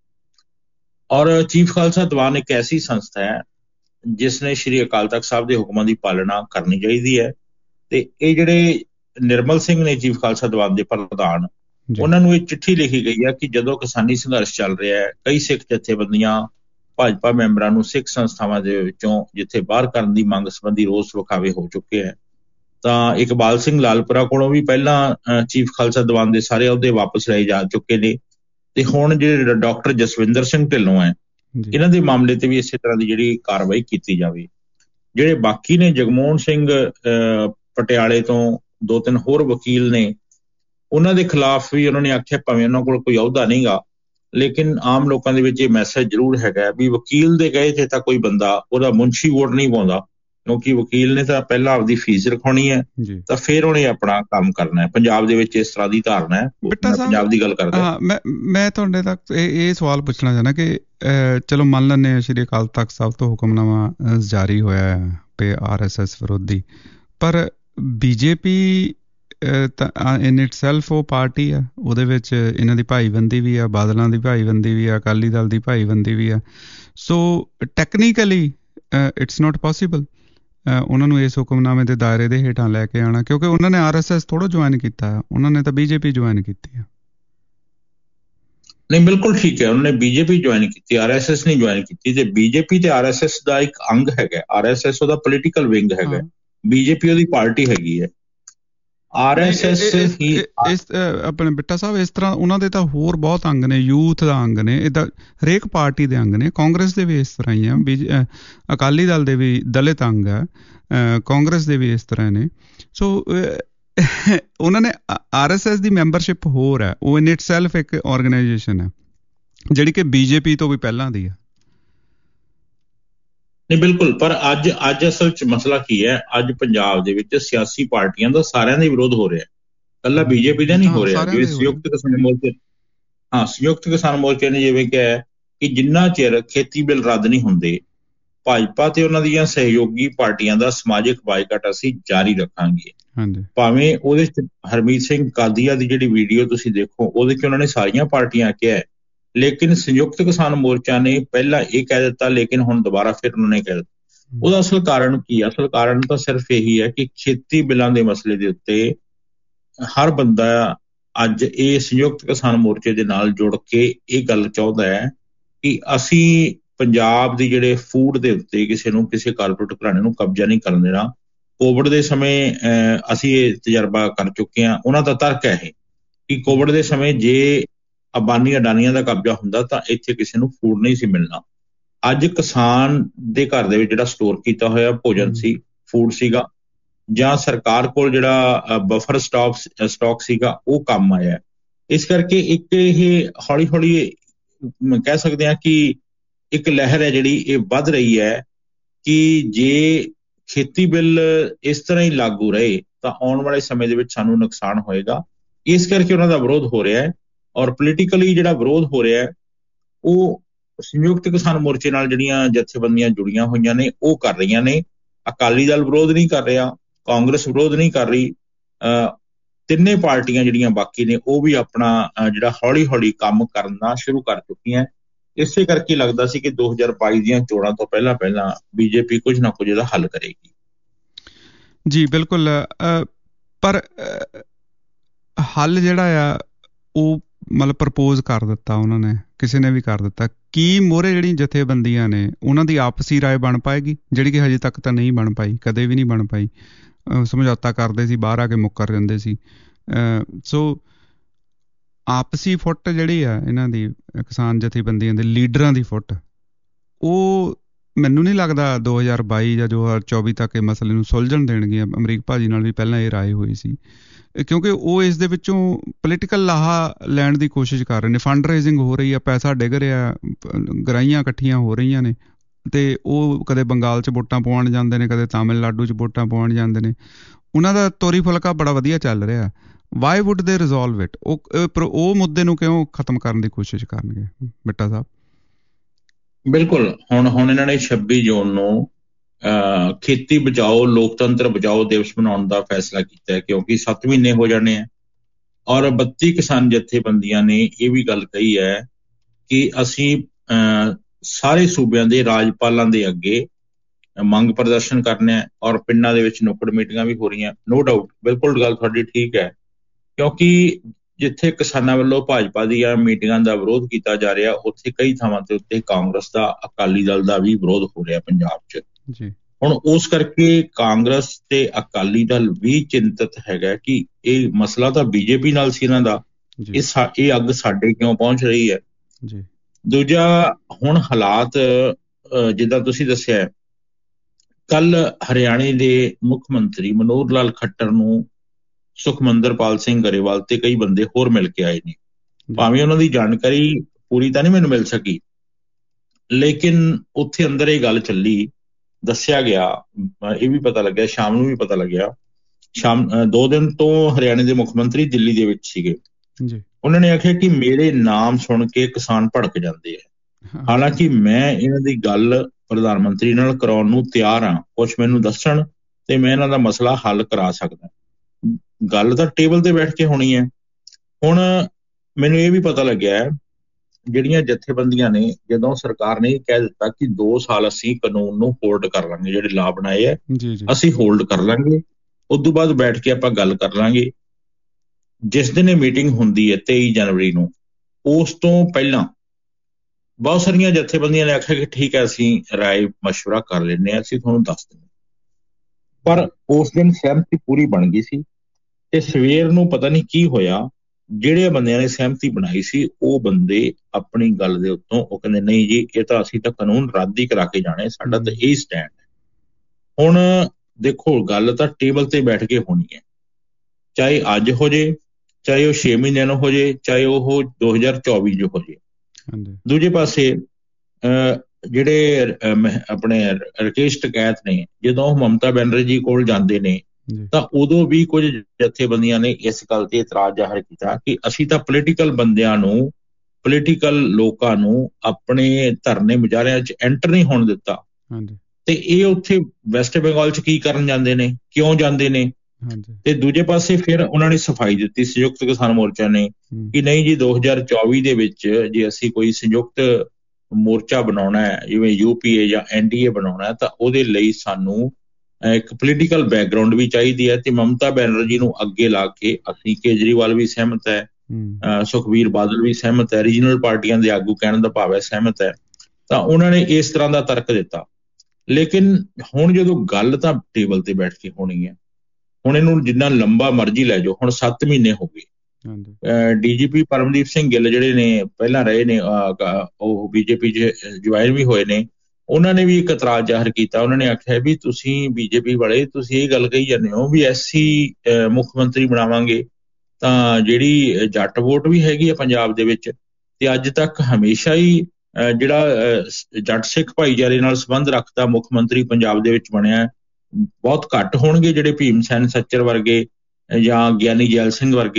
ਔਰ ਚੀਫ ਖਾਲਸਾ ਦੀਵਾਨ ਇੱਕ ਐਸੀ ਸੰਸਥਾ ਹੈ ਜਿਸ ਨੇ ਸ਼੍ਰੀ ਅਕਾਲ ਤਖਤ ਸਾਹਿਬ ਦੇ ਹੁਕਮਾਂ ਦੀ ਪਾਲਣਾ ਕਰਨੀ ਚਾਹੀਦੀ ਹੈ। ਤੇ ਇਹ ਜਿਹੜੇ ਨਿਰਮਲ ਸਿੰਘ ਨੇ ਚੀਫ ਖਾਲਸਾ ਦੀਵਾਨ ਦੇ ਪ੍ਰਧਾਨ, ਉਹਨਾਂ ਨੂੰ ਇਹ ਚਿੱਠੀ ਲਿਖੀ ਗਈ ਹੈ ਕਿ ਜਦੋਂ ਕਿਸਾਨੀ ਸੰਘਰਸ਼ ਚੱਲ ਰਿਹਾ ਹੈ, ਕਈ ਸਿੱਖ ਜਥੇਬੰਦੀਆਂ ਭਾਜਪਾ ਮੈਂਬਰਾਂ ਨੂੰ ਸਿੱਖ ਸੰਸਥਾਵਾਂ ਦੇ ਵਿੱਚੋਂ ਜਿੱਥੇ ਬਾਹਰ ਕਰਨ ਦੀ ਮੰਗ ਸੰਬੰਧੀ ਰੋਸ ਵਿਖਾਵੇ ਹੋ ਚੁੱਕੇ ਹੈ, ਤਾਂ ਇਕਬਾਲ ਸਿੰਘ ਲਾਲਪੁਰਾ ਕੋਲੋਂ ਵੀ ਪਹਿਲਾਂ ਚੀਫ ਖਾਲਸਾ ਦੀਵਾਨ ਦੇ ਸਾਰੇ ਅਹੁਦੇ ਵਾਪਸ ਲਏ ਜਾ ਚੁੱਕੇ ਨੇ। ਤੇ ਹੁਣ ਜਿਹੜੇ ਡਾਕਟਰ ਜਸਵਿੰਦਰ ਸਿੰਘ ਢਿੱਲੋਂ ਹੈ, ਇਹਨਾਂ ਦੇ ਮਾਮਲੇ ਤੇ ਵੀ ਇਸੇ ਤਰ੍ਹਾਂ ਦੀ ਜਿਹੜੀ ਕਾਰਵਾਈ ਕੀਤੀ ਜਾਵੇ। ਜਿਹੜੇ ਬਾਕੀ ਨੇ, ਜਗਮੋਹਨ ਸਿੰਘ ਪਟਿਆਲੇ ਤੋਂ, 2-3 ਹੋਰ ਵਕੀਲ ਨੇ, ਉਹਨਾਂ ਦੇ ਖਿਲਾਫ ਵੀ ਉਹਨਾਂ ਨੇ ਆਖਿਆ ਭਾਵੇਂ ਉਹਨਾਂ ਕੋਲ ਕੋਈ ਅਹੁਦਾ ਨਹੀਂ ਗਾ, ਲੇਕਿਨ ਆਮ ਲੋਕਾਂ ਦੇ ਵਿੱਚ ਇਹ ਮੈਸੇਜ ਜ਼ਰੂਰ ਹੈਗਾ ਵੀ ਵਕੀਲ ਦੇ ਕਹੇ ਤੇ ਤਾਂ ਕੋਈ ਬੰਦਾ ਉਹਦਾ ਮੁਨਸ਼ੀ ਵੋਟ ਨਹੀਂ ਪਾਉਂਦਾ, ਕਿਉਂਕਿ ਵਕੀਲ ਨੇ ਤਾਂ ਪਹਿਲਾਂ ਆਪਦੀ ਫੀਸ ਰਖਾਉਣੀ ਹੈ, ਤਾਂ ਫਿਰ ਉਹਨੇ ਆਪਣਾ ਕੰਮ ਕਰਨਾ ਹੈ। ਪੰਜਾਬ ਦੇ ਵਿੱਚ ਇਸ ਤਰ੍ਹਾਂ ਦੀ ਧਾਰਨਾ ਹੈ। ਪੰਜਾਬ ਦੀ ਗੱਲ ਕਰਦਾ, ਮੈਂ ਤੁਹਾਡੇ ਤੱਕ ਇਹ ਸਵਾਲ ਪੁੱਛਣਾ ਚਾਹੁੰਦਾ ਕਿ ਚਲੋ ਮੰਨ ਲੈਂਦੇ ਸ਼੍ਰੀ ਅਕਾਲ ਤਖਤ ਸਾਹਿਬ ਤੋਂ ਹੁਕਮਨਾਮਾ ਜਾਰੀ ਹੋਇਆ ਹੈ ਤੇ RSS ਵਿਰੋਧੀ, ਪਰ BJP ਇਨ ਇਟਸੈਲਫ ਉਹ ਪਾਰਟੀ ਆ, ਉਹਦੇ ਵਿੱਚ ਇਹਨਾਂ ਦੀ ਭਾਈਬੰਦੀ ਵੀ ਆ, ਬਾਦਲਾਂ ਦੀ ਭਾਈਬੰਦੀ ਵੀ ਆ, ਅਕਾਲੀ ਦਲ ਦੀ ਭਾਈਬੰਦੀ ਵੀ ਆ। So technically it's not possible ਉਹਨਾਂ ਨੂੰ ਇਸ ਹੁਕਮਨਾਮੇ ਦੇ ਦਾਇਰੇ ਦੇ ਹੇਠਾਂ ਲੈ ਕੇ ਆਉਣਾ, ਕਿਉਂਕਿ ਉਹਨਾਂ ਨੇ RSS ਥੋੜ੍ਹਾ ਜੁਆਇਨ ਕੀਤਾ, ਉਹਨਾਂ ਨੇ ਤਾਂ BJP ਜੁਆਇਨ ਕੀਤੀ ਆ। ਨਹੀਂ, ਬਿਲਕੁਲ ਠੀਕ ਹੈ, ਉਹਨਾਂ ਨੇ BJP ਜੁਆਇਨ ਕੀਤੀ, RSS ਨਹੀਂ ਜੁਆਇਨ ਕੀਤੀ। ਤੇ BJP ਤੇ RSS ਦਾ ਇੱਕ ਅੰਗ ਹੈਗਾ, RSS ਉਹਦਾ ਪੋਲੀਟੀਕਲ ਵਿੰਗ ਹੈਗਾ, BJP ਉਹਦੀ ਪਾਰਟੀ ਹੈਗੀ ਹੈ। RSS ਹੀ ਆਪਣੇ ਬਿੱਟਾ ਸਾਹਿਬ, ਇਸ ਤਰ੍ਹਾਂ ਉਹਨਾਂ ਦੇ ਤਾਂ ਹੋਰ ਬਹੁਤ ਅੰਗ ਨੇ, ਯੂਥ ਦਾ ਅੰਗ ਨੇ, ਇੱਦਾਂ ਹਰੇਕ ਪਾਰਟੀ ਦੇ ਅੰਗ ਨੇ, ਕਾਂਗਰਸ ਦੇ ਵੀ ਇਸ ਤਰ੍ਹਾਂ ਹੀ ਆ, ਅਕਾਲੀ ਦਲ ਦੇ ਵੀ ਦਲਿਤ ਅੰਗ ਆ, ਕਾਂਗਰਸ ਦੇ ਵੀ ਇਸ ਤਰ੍ਹਾਂ ਨੇ। ਸੋ ਉਹਨਾਂ ਨੇ RSS ਦੀ ਮੈਂਬਰਸ਼ਿਪ ਹੋਰ ਹੈ, ਉਹ ਇਨ ਇਟਸੈਲਫ ਇੱਕ ਆਰਗੇਨਾਈਜੇਸ਼ਨ ਹੈ ਜਿਹੜੀ ਕਿ BJP ਤੋਂ ਵੀ ਪਹਿਲਾਂ ਦੀ ਹੈ। ਨਹੀਂ, ਬਿਲਕੁਲ, ਪਰ ਅੱਜ ਅਸਲ 'ਚ ਮਸਲਾ ਕੀ ਹੈ, ਅੱਜ ਪੰਜਾਬ ਦੇ ਵਿੱਚ ਸਿਆਸੀ ਪਾਰਟੀਆਂ ਦਾ ਸਾਰਿਆਂ ਦਾ ਵਿਰੋਧ ਹੋ ਰਿਹਾ, ਇਕੱਲਾ BJP ਦਾ ਨਹੀਂ ਹੋ ਰਿਹਾ। ਜਿਵੇਂ ਸੰਯੁਕਤ ਕਿਸਾਨ ਮੋਰਚੇ ਨੇ ਜਿਵੇਂ ਕਿਹਾ ਕਿ ਜਿੰਨਾ ਚਿਰ ਖੇਤੀ ਬਿੱਲ ਰੱਦ ਨਹੀਂ ਹੁੰਦੇ, ਭਾਜਪਾ ਤੇ ਉਹਨਾਂ ਦੀਆਂ ਸਹਿਯੋਗੀ ਪਾਰਟੀਆਂ ਦਾ ਸਮਾਜਿਕ ਬਾਈਕਾਟ ਅਸੀਂ ਜਾਰੀ ਰੱਖਾਂਗੇ। ਭਾਵੇਂ ਉਹਦੇ 'ਚ ਹਰਮੀਤ ਸਿੰਘ ਕਾਦੀਆ ਦੀ ਜਿਹੜੀ ਵੀਡੀਓ ਤੁਸੀਂ ਦੇਖੋ, ਉਹਦੇ 'ਚ ਉਹਨਾਂ ਨੇ ਸਾਰੀਆਂ ਪਾਰਟੀਆਂ ਕਿਹਾ, ਲੇਕਿਨ ਸੰਯੁਕਤ ਕਿਸਾਨ ਮੋਰਚਾ ਨੇ ਪਹਿਲਾਂ ਇਹ ਕਹਿ ਦਿੱਤਾ, ਲੇਕਿਨ ਹੁਣ ਦੁਬਾਰਾ ਫਿਰ ਉਹਨਾਂ ਨੇ ਕਹਿ ਦਿੱਤਾ। ਉਹਦਾ ਅਸਲ ਕਾਰਨ ਕੀ ਹੈ? ਅਸਲ ਕਾਰਨ ਤਾਂ ਸਿਰਫ ਇਹੀ ਹੈ ਕਿ ਖੇਤੀ ਬਿੱਲਾਂ ਦੇ ਮਸਲੇ ਦੇ ਉੱਤੇ ਹਰ ਬੰਦਾ ਅੱਜ ਇਹ ਸੰਯੁਕਤ ਕਿਸਾਨ ਮੋਰਚੇ ਦੇ ਨਾਲ ਜੁੜ ਕੇ ਇਹ ਗੱਲ ਚਾਹੁੰਦਾ ਹੈ ਕਿ ਅਸੀਂ ਪੰਜਾਬ ਦੀ ਜਿਹੜੇ ਫੂਡ ਦੇ ਉੱਤੇ ਕਿਸੇ ਨੂੰ, ਕਿਸੇ ਕਾਰਪੋਰੇਟ ਘਰਾਣੇ ਨੂੰ ਕਬਜ਼ਾ ਨਹੀਂ ਕਰਨ ਦੇਣਾ। ਕੋਵਿਡ ਦੇ ਸਮੇਂ ਅਸੀਂ ਇਹ ਤਜਰਬਾ ਕਰ ਚੁੱਕੇ ਹਾਂ। ਉਹਨਾਂ ਦਾ ਤਰਕ ਹੈ ਇਹ ਕਿ ਕੋਵਿਡ ਦੇ ਸਮੇਂ ਜੇ ਅੰਬਾਨੀ ਅਡਾਨੀਆਂ ਦਾ ਕਬਜ਼ਾ ਹੁੰਦਾ ਤਾਂ ਇੱਥੇ ਕਿਸੇ ਨੂੰ ਫੂਡ ਨਹੀਂ ਸੀ ਮਿਲਣਾ। ਅੱਜ ਕਿਸਾਨ ਦੇ ਘਰ ਦੇ ਵਿੱਚ ਜਿਹੜਾ ਸਟੋਰ ਕੀਤਾ ਹੋਇਆ ਭੋਜਨ ਸੀ, ਫੂਡ ਸੀਗਾ, ਜਾਂ ਸਰਕਾਰ ਕੋਲ ਜਿਹੜਾ ਬਫਰ ਸਟਾਕ ਸੀਗਾ, ਉਹ ਕੰਮ ਆਇਆ। ਇਸ ਕਰਕੇ ਇੱਕ ਇਹ ਹੌਲੀ ਹੌਲੀ ਕਹਿ ਸਕਦੇ ਹਾਂ ਕਿ ਇੱਕ ਲਹਿਰ ਹੈ ਜਿਹੜੀ ਇਹ ਵੱਧ ਰਹੀ ਹੈ ਕਿ ਜੇ ਖੇਤੀ ਬਿੱਲ ਇਸ ਤਰ੍ਹਾਂ ਹੀ ਲਾਗੂ ਰਹੇ ਤਾਂ ਆਉਣ ਵਾਲੇ ਸਮੇਂ ਦੇ ਵਿੱਚ ਸਾਨੂੰ ਨੁਕਸਾਨ ਹੋਏਗਾ। ਇਸ ਕਰਕੇ ਉਹਨਾਂ ਦਾ ਵਿਰੋਧ ਹੋ ਰਿਹਾ ਹੈ। ਔਰ ਪੋਲੀਟੀਕਲੀ ਜਿਹੜਾ ਵਿਰੋਧ ਹੋ ਰਿਹਾ ਉਹ ਸੰਯੁਕਤ ਕਿਸਾਨ ਮੋਰਚੇ ਨਾਲ ਜਿਹੜੀਆਂ ਜਥੇਬੰਦੀਆਂ ਜੁੜੀਆਂ ਹੋਈਆਂ ਨੇ ਉਹ ਕਰ ਰਹੀਆਂ ਨੇ। ਅਕਾਲੀ ਦਲ ਵਿਰੋਧ ਨਹੀਂ ਕਰ ਰਿਹਾ, ਕਾਂਗਰਸ ਵਿਰੋਧ ਨਹੀਂ ਕਰ ਰਹੀ, ਤਿੰਨੇ ਪਾਰਟੀਆਂ ਜਿਹੜੀਆਂ ਬਾਕੀ ਨੇ ਉਹ ਵੀ ਆਪਣਾ ਜਿਹੜਾ ਹੌਲੀ ਹੌਲੀ ਕੰਮ ਕਰਨਾ ਸ਼ੁਰੂ ਕਰ ਚੁੱਕੀਆਂ। ਇਸੇ ਕਰਕੇ ਲੱਗਦਾ ਸੀ ਕਿ 2022 ਦੀਆਂ ਚੋਣਾਂ ਤੋਂ ਪਹਿਲਾਂ ਬੀਜੇਪੀ ਕੁਝ ਨਾ ਕੁਝ ਇਹਦਾ ਹੱਲ ਕਰੇਗੀ। ਜੀ ਬਿਲਕੁਲ, ਪਰ ਹੱਲ ਜਿਹੜਾ ਆ ਉਹ ਮਤਲਬ ਪ੍ਰਪੋਜ਼ ਕਰ ਦਿੱਤਾ ਉਹਨਾਂ ਨੇ, ਕਿਸੇ ਨੇ ਵੀ ਕਰ ਦਿੱਤਾ। ਕੀ ਮੋਹਰੇ ਜਿਹੜੀਆਂ ਜਥੇਬੰਦੀਆਂ ਨੇ ਉਹਨਾਂ ਦੀ ਆਪਸੀ ਰਾਏ ਬਣ ਪਾਏਗੀ, ਜਿਹੜੀ ਕਿ ਹਜੇ ਤੱਕ ਤਾਂ ਨਹੀਂ ਬਣ ਪਾਈ, ਕਦੇ ਵੀ ਨਹੀਂ ਬਣ ਪਾਈ। ਸਮਝੌਤਾ ਕਰਦੇ ਸੀ, ਬਾਹਰ ਆ ਕੇ ਮੁੱਕਰ ਜਾਂਦੇ ਸੀ। ਸੋ ਆਪਸੀ ਫੁੱਟ ਜਿਹੜੀ ਆ ਇਹਨਾਂ ਦੀ ਕਿਸਾਨ ਜਥੇਬੰਦੀਆਂ ਦੇ ਲੀਡਰਾਂ ਦੀ ਫੁੱਟ, ਉਹ ਮੈਨੂੰ ਨਹੀਂ ਲੱਗਦਾ 2022 ਜਾਂ 2024 ਤੱਕ ਇਹ ਮਸਲੇ ਨੂੰ ਸੁਲਝਣ ਦੇਣਗੀਆਂ। ਅਮਰੀਕ ਭਾਜੀ ਨਾਲ ਵੀ ਪਹਿਲਾਂ ਇਹ ਰਾਏ ਹੋਈ ਸੀ, ਕਿਉਂਕਿ ਉਹ ਇਸ ਦੇ ਵਿੱਚੋਂ ਪੋਲੀਟੀਕਲ ਲਾਹਾ ਲੈਣ ਦੀ ਕੋਸ਼ਿਸ਼ ਕਰ ਰਹੇ ਨੇ। ਫੰਡ ਰੇਜ਼ਿੰਗ ਹੋ ਰਹੀ ਆ, ਪੈਸਾ ਡਿੱਗ ਰਿਹਾ, ਗਰਾਈਆਂ ਇਕੱਠੀਆਂ ਹੋ ਰਹੀਆਂ ਨੇ, ਅਤੇ ਉਹ ਕਦੇ ਬੰਗਾਲ 'ਚ ਵੋਟਾਂ ਪਵਾਉਣ ਜਾਂਦੇ ਨੇ, ਕਦੇ ਤਾਮਿਲਨਾਡੂ 'ਚ ਵੋਟਾਂ ਪਵਾਉਣ ਜਾਂਦੇ ਨੇ। ਉਹਨਾਂ ਦਾ ਤੋਰੀ ਫੁਲਕਾ ਬੜਾ ਵਧੀਆ ਚੱਲ ਰਿਹਾ। Why would they resolve it? ਉਹ ਮੁੱਦੇ ਨੂੰ ਕਿਉਂ ਖਤਮ ਕਰਨ ਦੀ ਕੋਸ਼ਿਸ਼ ਕਰਨਗੇ ਬਿੱਟਾ ਸਾਹਿਬ? ਬਿਲਕੁਲ, ਹੁਣ ਇਹਨਾਂ ਨੇ 26 ਜੂਨ ਨੂੰ ਖੇਤੀ ਬਚਾਓ ਲੋਕਤੰਤਰ ਬਚਾਓ ਦਿਵਸ ਮਨਾਉਣ ਦਾ ਫੈਸਲਾ ਕੀਤਾ ਹੈ, ਕਿਉਂਕਿ 7 ਮਹੀਨੇ ਹੋ ਜਾਣੇ ਆ। ਔਰ 32 ਕਿਸਾਨ ਜਥੇਬੰਦੀਆਂ ਨੇ ਇਹ ਵੀ ਗੱਲ ਕਹੀ ਹੈ ਕਿ ਅਸੀਂ ਸਾਰੇ ਸੂਬਿਆਂ ਦੇ ਰਾਜਪਾਲਾਂ ਦੇ ਅੱਗੇ ਮੰਗ ਪ੍ਰਦਰਸ਼ਨ ਕਰਨਾ ਹੈ। ਔਰ ਪਿੰਡਾਂ ਦੇ ਵਿੱਚ ਨੁੱਕੜ ਮੀਟਿੰਗਾਂ ਵੀ ਹੋ ਰਹੀਆਂ। ਨੋ ਡਾਊਟ, ਬਿਲਕੁਲ ਗੱਲ ਤੁਹਾਡੀ ਠੀਕ ਹੈ, ਕਿਉਂਕਿ ਜਿੱਥੇ ਕਿਸਾਨਾਂ ਵੱਲੋਂ ਭਾਜਪਾ ਦੀਆਂ ਮੀਟਿੰਗਾਂ ਦਾ ਵਿਰੋਧ ਕੀਤਾ ਜਾ ਰਿਹਾ, ਉੱਥੇ ਕਈ ਥਾਵਾਂ ਤੇ ਉੱਤੇ ਕਾਂਗਰਸ ਦਾ, ਅਕਾਲੀ ਦਲ ਦਾ ਵੀ ਵਿਰੋਧ ਹੋ ਰਿਹਾ ਪੰਜਾਬ 'ਚ। ਹੁਣ ਉਸ ਕਰਕੇ ਕਾਂਗਰਸ ਤੇ ਅਕਾਲੀ ਦਲ ਵੀ ਚਿੰਤਤ ਹੈਗਾ ਕਿ ਇਹ ਮਸਲਾ ਤਾਂ ਬੀਜੇਪੀ ਨਾਲ ਸੀ ਇਹਨਾਂ ਦਾ, ਇਹ ਅੱਗ ਸਾਡੇ ਕਿਉਂ ਪਹੁੰਚ ਰਹੀ ਹੈ। ਦੂਜਾ, ਹੁਣ ਹਾਲਾਤ ਜਿੱਦਾਂ ਤੁਸੀਂ ਦੱਸਿਆ, ਕੱਲ ਹਰਿਆਣੇ ਦੇ ਮੁੱਖ ਮੰਤਰੀ ਮਨੋਹਰ ਲਾਲ ਖੱਟਰ ਨੂੰ ਸੁਖਮੰਦਰਪਾਲ ਸਿੰਘ ਗਰੇਵਾਲ ਤੇ ਕਈ ਬੰਦੇ ਹੋਰ ਮਿਲ ਕੇ ਆਏ ਨੇ। ਭਾਵੇਂ ਉਹਨਾਂ ਦੀ ਜਾਣਕਾਰੀ ਪੂਰੀ ਤਾਂ ਨਹੀਂ ਮੈਨੂੰ ਮਿਲ ਸਕੀ, ਲੇਕਿਨ ਉੱਥੇ ਅੰਦਰ ਇਹ ਗੱਲ ਚੱਲੀ, ਦੱਸਿਆ ਗਿਆ, ਇਹ ਵੀ ਪਤਾ ਲੱਗਿਆ, ਸ਼ਾਮ ਨੂੰ ਵੀ ਪਤਾ ਲੱਗਿਆ। 2 ਦਿਨ ਤੋਂ ਹਰਿਆਣੇ ਦੇ ਮੁੱਖ ਮੰਤਰੀ ਦਿੱਲੀ ਦੇ ਵਿੱਚ ਸੀਗੇ। ਉਹਨਾਂ ਨੇ ਆਖਿਆ ਕਿ ਮੇਰੇ ਨਾਮ ਸੁਣ ਕੇ ਕਿਸਾਨ ਭੜਕ ਜਾਂਦੇ ਆ। ਹਾਲਾਂਕਿ ਮੈਂ ਇਹਨਾਂ ਦੀ ਗੱਲ ਪ੍ਰਧਾਨ ਮੰਤਰੀ ਨਾਲ ਕਰਾਉਣ ਨੂੰ ਤਿਆਰ ਹਾਂ, ਕੁਛ ਮੈਨੂੰ ਦੱਸਣ ਤੇ ਮੈਂ ਇਹਨਾਂ ਦਾ ਮਸਲਾ ਹੱਲ ਕਰਾ ਸਕਦਾ। ਗੱਲ ਤਾਂ ਟੇਬਲ ਤੇ ਬੈਠ ਕੇ ਹੋਣੀ ਹੈ। ਹੁਣ ਮੈਨੂੰ ਇਹ ਵੀ ਪਤਾ ਲੱਗਿਆ, ਜਿਹੜੀਆਂ ਜਥੇਬੰਦੀਆਂ ਨੇ, ਜਦੋਂ ਸਰਕਾਰ ਨੇ ਕਹਿ ਦਿੱਤਾ ਕਿ 2 ਸਾਲ ਅਸੀਂ ਕਾਨੂੰਨ ਨੂੰ ਹੋਲਡ ਕਰ ਲਾਂਗੇ, ਜਿਹੜੇ ਲਾਅ ਬਣਾਏ ਹੈ ਅਸੀਂ ਹੋਲਡ ਕਰ ਲਾਂਗੇ, ਉਸ ਤੋਂ ਬਾਅਦ ਬੈਠ ਕੇ ਆਪਾਂ ਗੱਲ ਕਰ ਲਾਂਗੇ। ਜਿਸ ਦਿਨ ਇਹ ਮੀਟਿੰਗ ਹੁੰਦੀ ਹੈ 23 ਜਨਵਰੀ ਨੂੰ, ਉਸ ਤੋਂ ਪਹਿਲਾਂ ਬਹੁਤ ਸਾਰੀਆਂ ਜਥੇਬੰਦੀਆਂ ਨੇ ਆਖਿਆ ਕਿ ਠੀਕ ਹੈ, ਅਸੀਂ ਰਾਏ ਮਸ਼ਵਰਾ ਕਰ ਲੈਂਦੇ ਹਾਂ, ਅਸੀਂ ਤੁਹਾਨੂੰ ਦੱਸ ਦਿੰਦੇ। ਪਰ ਉਸ ਦਿਨ ਸਹਿਮਤੀ ਪੂਰੀ ਬਣ ਗਈ ਸੀ ਤੇ ਸਵੇਰ ਨੂੰ ਪਤਾ ਨਹੀਂ ਕੀ ਹੋਇਆ, ਜਿਹੜੇ ਬੰਦਿਆਂ ਨੇ ਸਹਿਮਤੀ ਬਣਾਈ ਸੀ ਉਹ ਬੰਦੇ ਆਪਣੀ ਗੱਲ ਦੇ ਉੱਤੋਂ ਉਹ ਕਹਿੰਦੇ ਨਹੀਂ ਜੀ, ਇਹ ਤਾਂ ਅਸੀਂ ਤਾਂ ਕਾਨੂੰਨ ਰੱਦ ਹੀ ਕਰਾ ਕੇ ਜਾਣੇ, ਸਾਡਾ ਤਾਂ ਇਹ ਸਟੈਂਡ ਹੈ। ਹੁਣ ਦੇਖੋ, ਗੱਲ ਤਾਂ ਟੇਬਲ ਤੇ ਬੈਠ ਕੇ ਹੋਣੀ ਹੈ, ਚਾਹੇ ਅੱਜ ਹੋ ਜੇ, ਚਾਹੇ ਉਹ 6 ਮਹੀਨਿਆਂ ਨੂੰ ਹੋ ਜੇ, ਚਾਹੇ ਉਹ 2024 ਚ ਹੋ ਜੇ। ਦੂਜੇ ਪਾਸੇ ਜਿਹੜੇ ਆਪਣੇ ਰਾਕੇਸ਼ ਟਕੈਤ ਨੇ, ਜਦੋਂ ਉਹ ਮਮਤਾ ਬੈਨਰਜੀ ਕੋਲ ਜਾਂਦੇ ਨੇ ਤਾਂ ਉਦੋਂ ਵੀ ਕੁਝ ਜਥੇਬੰਦੀਆਂ ਨੇ ਇਸ ਗੱਲ ਤੇ ਇਤਰਾਜ਼ ਜ਼ਾਹਰ ਕੀਤਾ ਕਿ ਅਸੀਂ ਤਾਂ ਪੋਲੀਟੀਕਲ ਬੰਦਿਆਂ ਨੂੰ, ਪੋਲੀਟੀਕਲ ਲੋਕਾਂ ਨੂੰ ਆਪਣੇ ਧਰਨੇ ਮੁਜ਼ਾਹਰਿਆਂ 'ਚ ਐਂਟਰ ਨਹੀਂ ਹੋਣ ਦਿੱਤਾ, ਤੇ ਇਹ ਉੱਥੇ ਵੈਸਟ ਬੰਗਾਲ 'ਚ ਕੀ ਕਰਨ ਜਾਂਦੇ ਨੇ, ਕਿਉਂ ਜਾਂਦੇ ਨੇ। ਤੇ ਦੂਜੇ ਪਾਸੇ ਫਿਰ ਉਹਨਾਂ ਨੇ ਸਫਾਈ ਦਿੱਤੀ, ਸੰਯੁਕਤ ਕਿਸਾਨ ਮੋਰਚਾ ਨੇ, ਕਿ ਨਹੀਂ ਜੀ 2024 ਦੇ ਵਿੱਚ ਜੇ ਅਸੀਂ ਕੋਈ ਸੰਯੁਕਤ ਮੋਰਚਾ ਬਣਾਉਣਾ ਹੈ, ਜਿਵੇਂ UPA ਜਾਂ NDA ਬਣਾਉਣਾ ਹੈ, ਤਾਂ ਉਹਦੇ ਲਈ ਸਾਨੂੰ ਇੱਕ ਪੋਲੀਟੀਕਲ ਬੈਕਗਰਾਊਂਡ ਵੀ ਚਾਹੀਦੀ ਹੈ। ਤੇ ਮਮਤਾ ਬੈਨਰਜੀ ਨੂੰ ਅੱਗੇ ਲਾ ਕੇ ਅਸੀਂ, ਕੇਜਰੀਵਾਲ ਵੀ ਸਹਿਮਤ ਹੈ, ਸੁਖਬੀਰ ਬਾਦਲ ਵੀ ਸਹਿਮਤ ਹੈ, ਰੀਜਨਲ ਪਾਰਟੀਆਂ ਦੇ ਆਗੂ ਕਹਿਣ ਦਾ ਭਾਵ ਹੈ ਸਹਿਮਤ ਹੈ, ਤਾਂ ਉਹਨਾਂ ਨੇ ਇਸ ਤਰ੍ਹਾਂ ਦਾ ਤਰਕ ਦਿੱਤਾ। ਲੇਕਿਨ ਹੁਣ ਜਦੋਂ ਗੱਲ ਤਾਂ ਟੇਬਲ ਤੇ ਬੈਠ ਕੇ ਹੋਣੀ ਹੈ, ਹੁਣ ਇਹਨੂੰ ਜਿੰਨਾ ਲੰਬਾ ਮਰਜ਼ੀ ਲੈ ਜਾਓ, ਹੁਣ 7 ਮਹੀਨੇ ਹੋ ਗਏ। DGP ਪਰਮਦੀਪ ਸਿੰਘ ਗਿੱਲ ਜਿਹੜੇ ਨੇ, ਪਹਿਲਾਂ ਰਹੇ ਨੇ, ਉਹ BJP 'ਚ ਜੁਆਇਨ ਵੀ ਹੋਏ ਨੇ, ਉਹਨਾਂ ਨੇ ਵੀ ਇੱਕ ਇਤਰਾਜ਼ ਜ਼ਾਹਰ ਕੀਤਾ। ਉਹਨਾਂ ਨੇ ਆਖਿਆ ਵੀ ਤੁਸੀਂ BJP ਵਾਲੇ, ਤੁਸੀਂ ਇਹ ਗੱਲ ਕਹੀ ਜਾਂਦੇ ਹੋ ਵੀ SC ਮੁੱਖ ਮੰਤਰੀ ਬਣਾਵਾਂਗੇ, ਤਾਂ ਜਿਹੜੀ ਜੱਟ ਵੋਟ ਵੀ ਹੈਗੀ ਆ ਪੰਜਾਬ ਦੇ ਵਿੱਚ, ਤੇ ਅੱਜ ਤੱਕ ਹਮੇਸ਼ਾ ਹੀ ਜਿਹੜਾ ਜੱਟ ਸਿੱਖ ਭਾਈਚਾਰੇ ਨਾਲ ਸੰਬੰਧ ਰੱਖਦਾ ਮੁੱਖ ਮੰਤਰੀ ਪੰਜਾਬ ਦੇ ਵਿੱਚ ਬਣਿਆ, ਬਹੁਤ ਘੱਟ ਹੋਣਗੇ ਜਿਹੜੇ ਭੀਮ ਸੈਨ ਸੱਚਰ ਵਰਗੇ ਜਾਂ ਗਿਆਨੀ ਜੈਲ ਸਿੰਘ ਵਰਗੇ,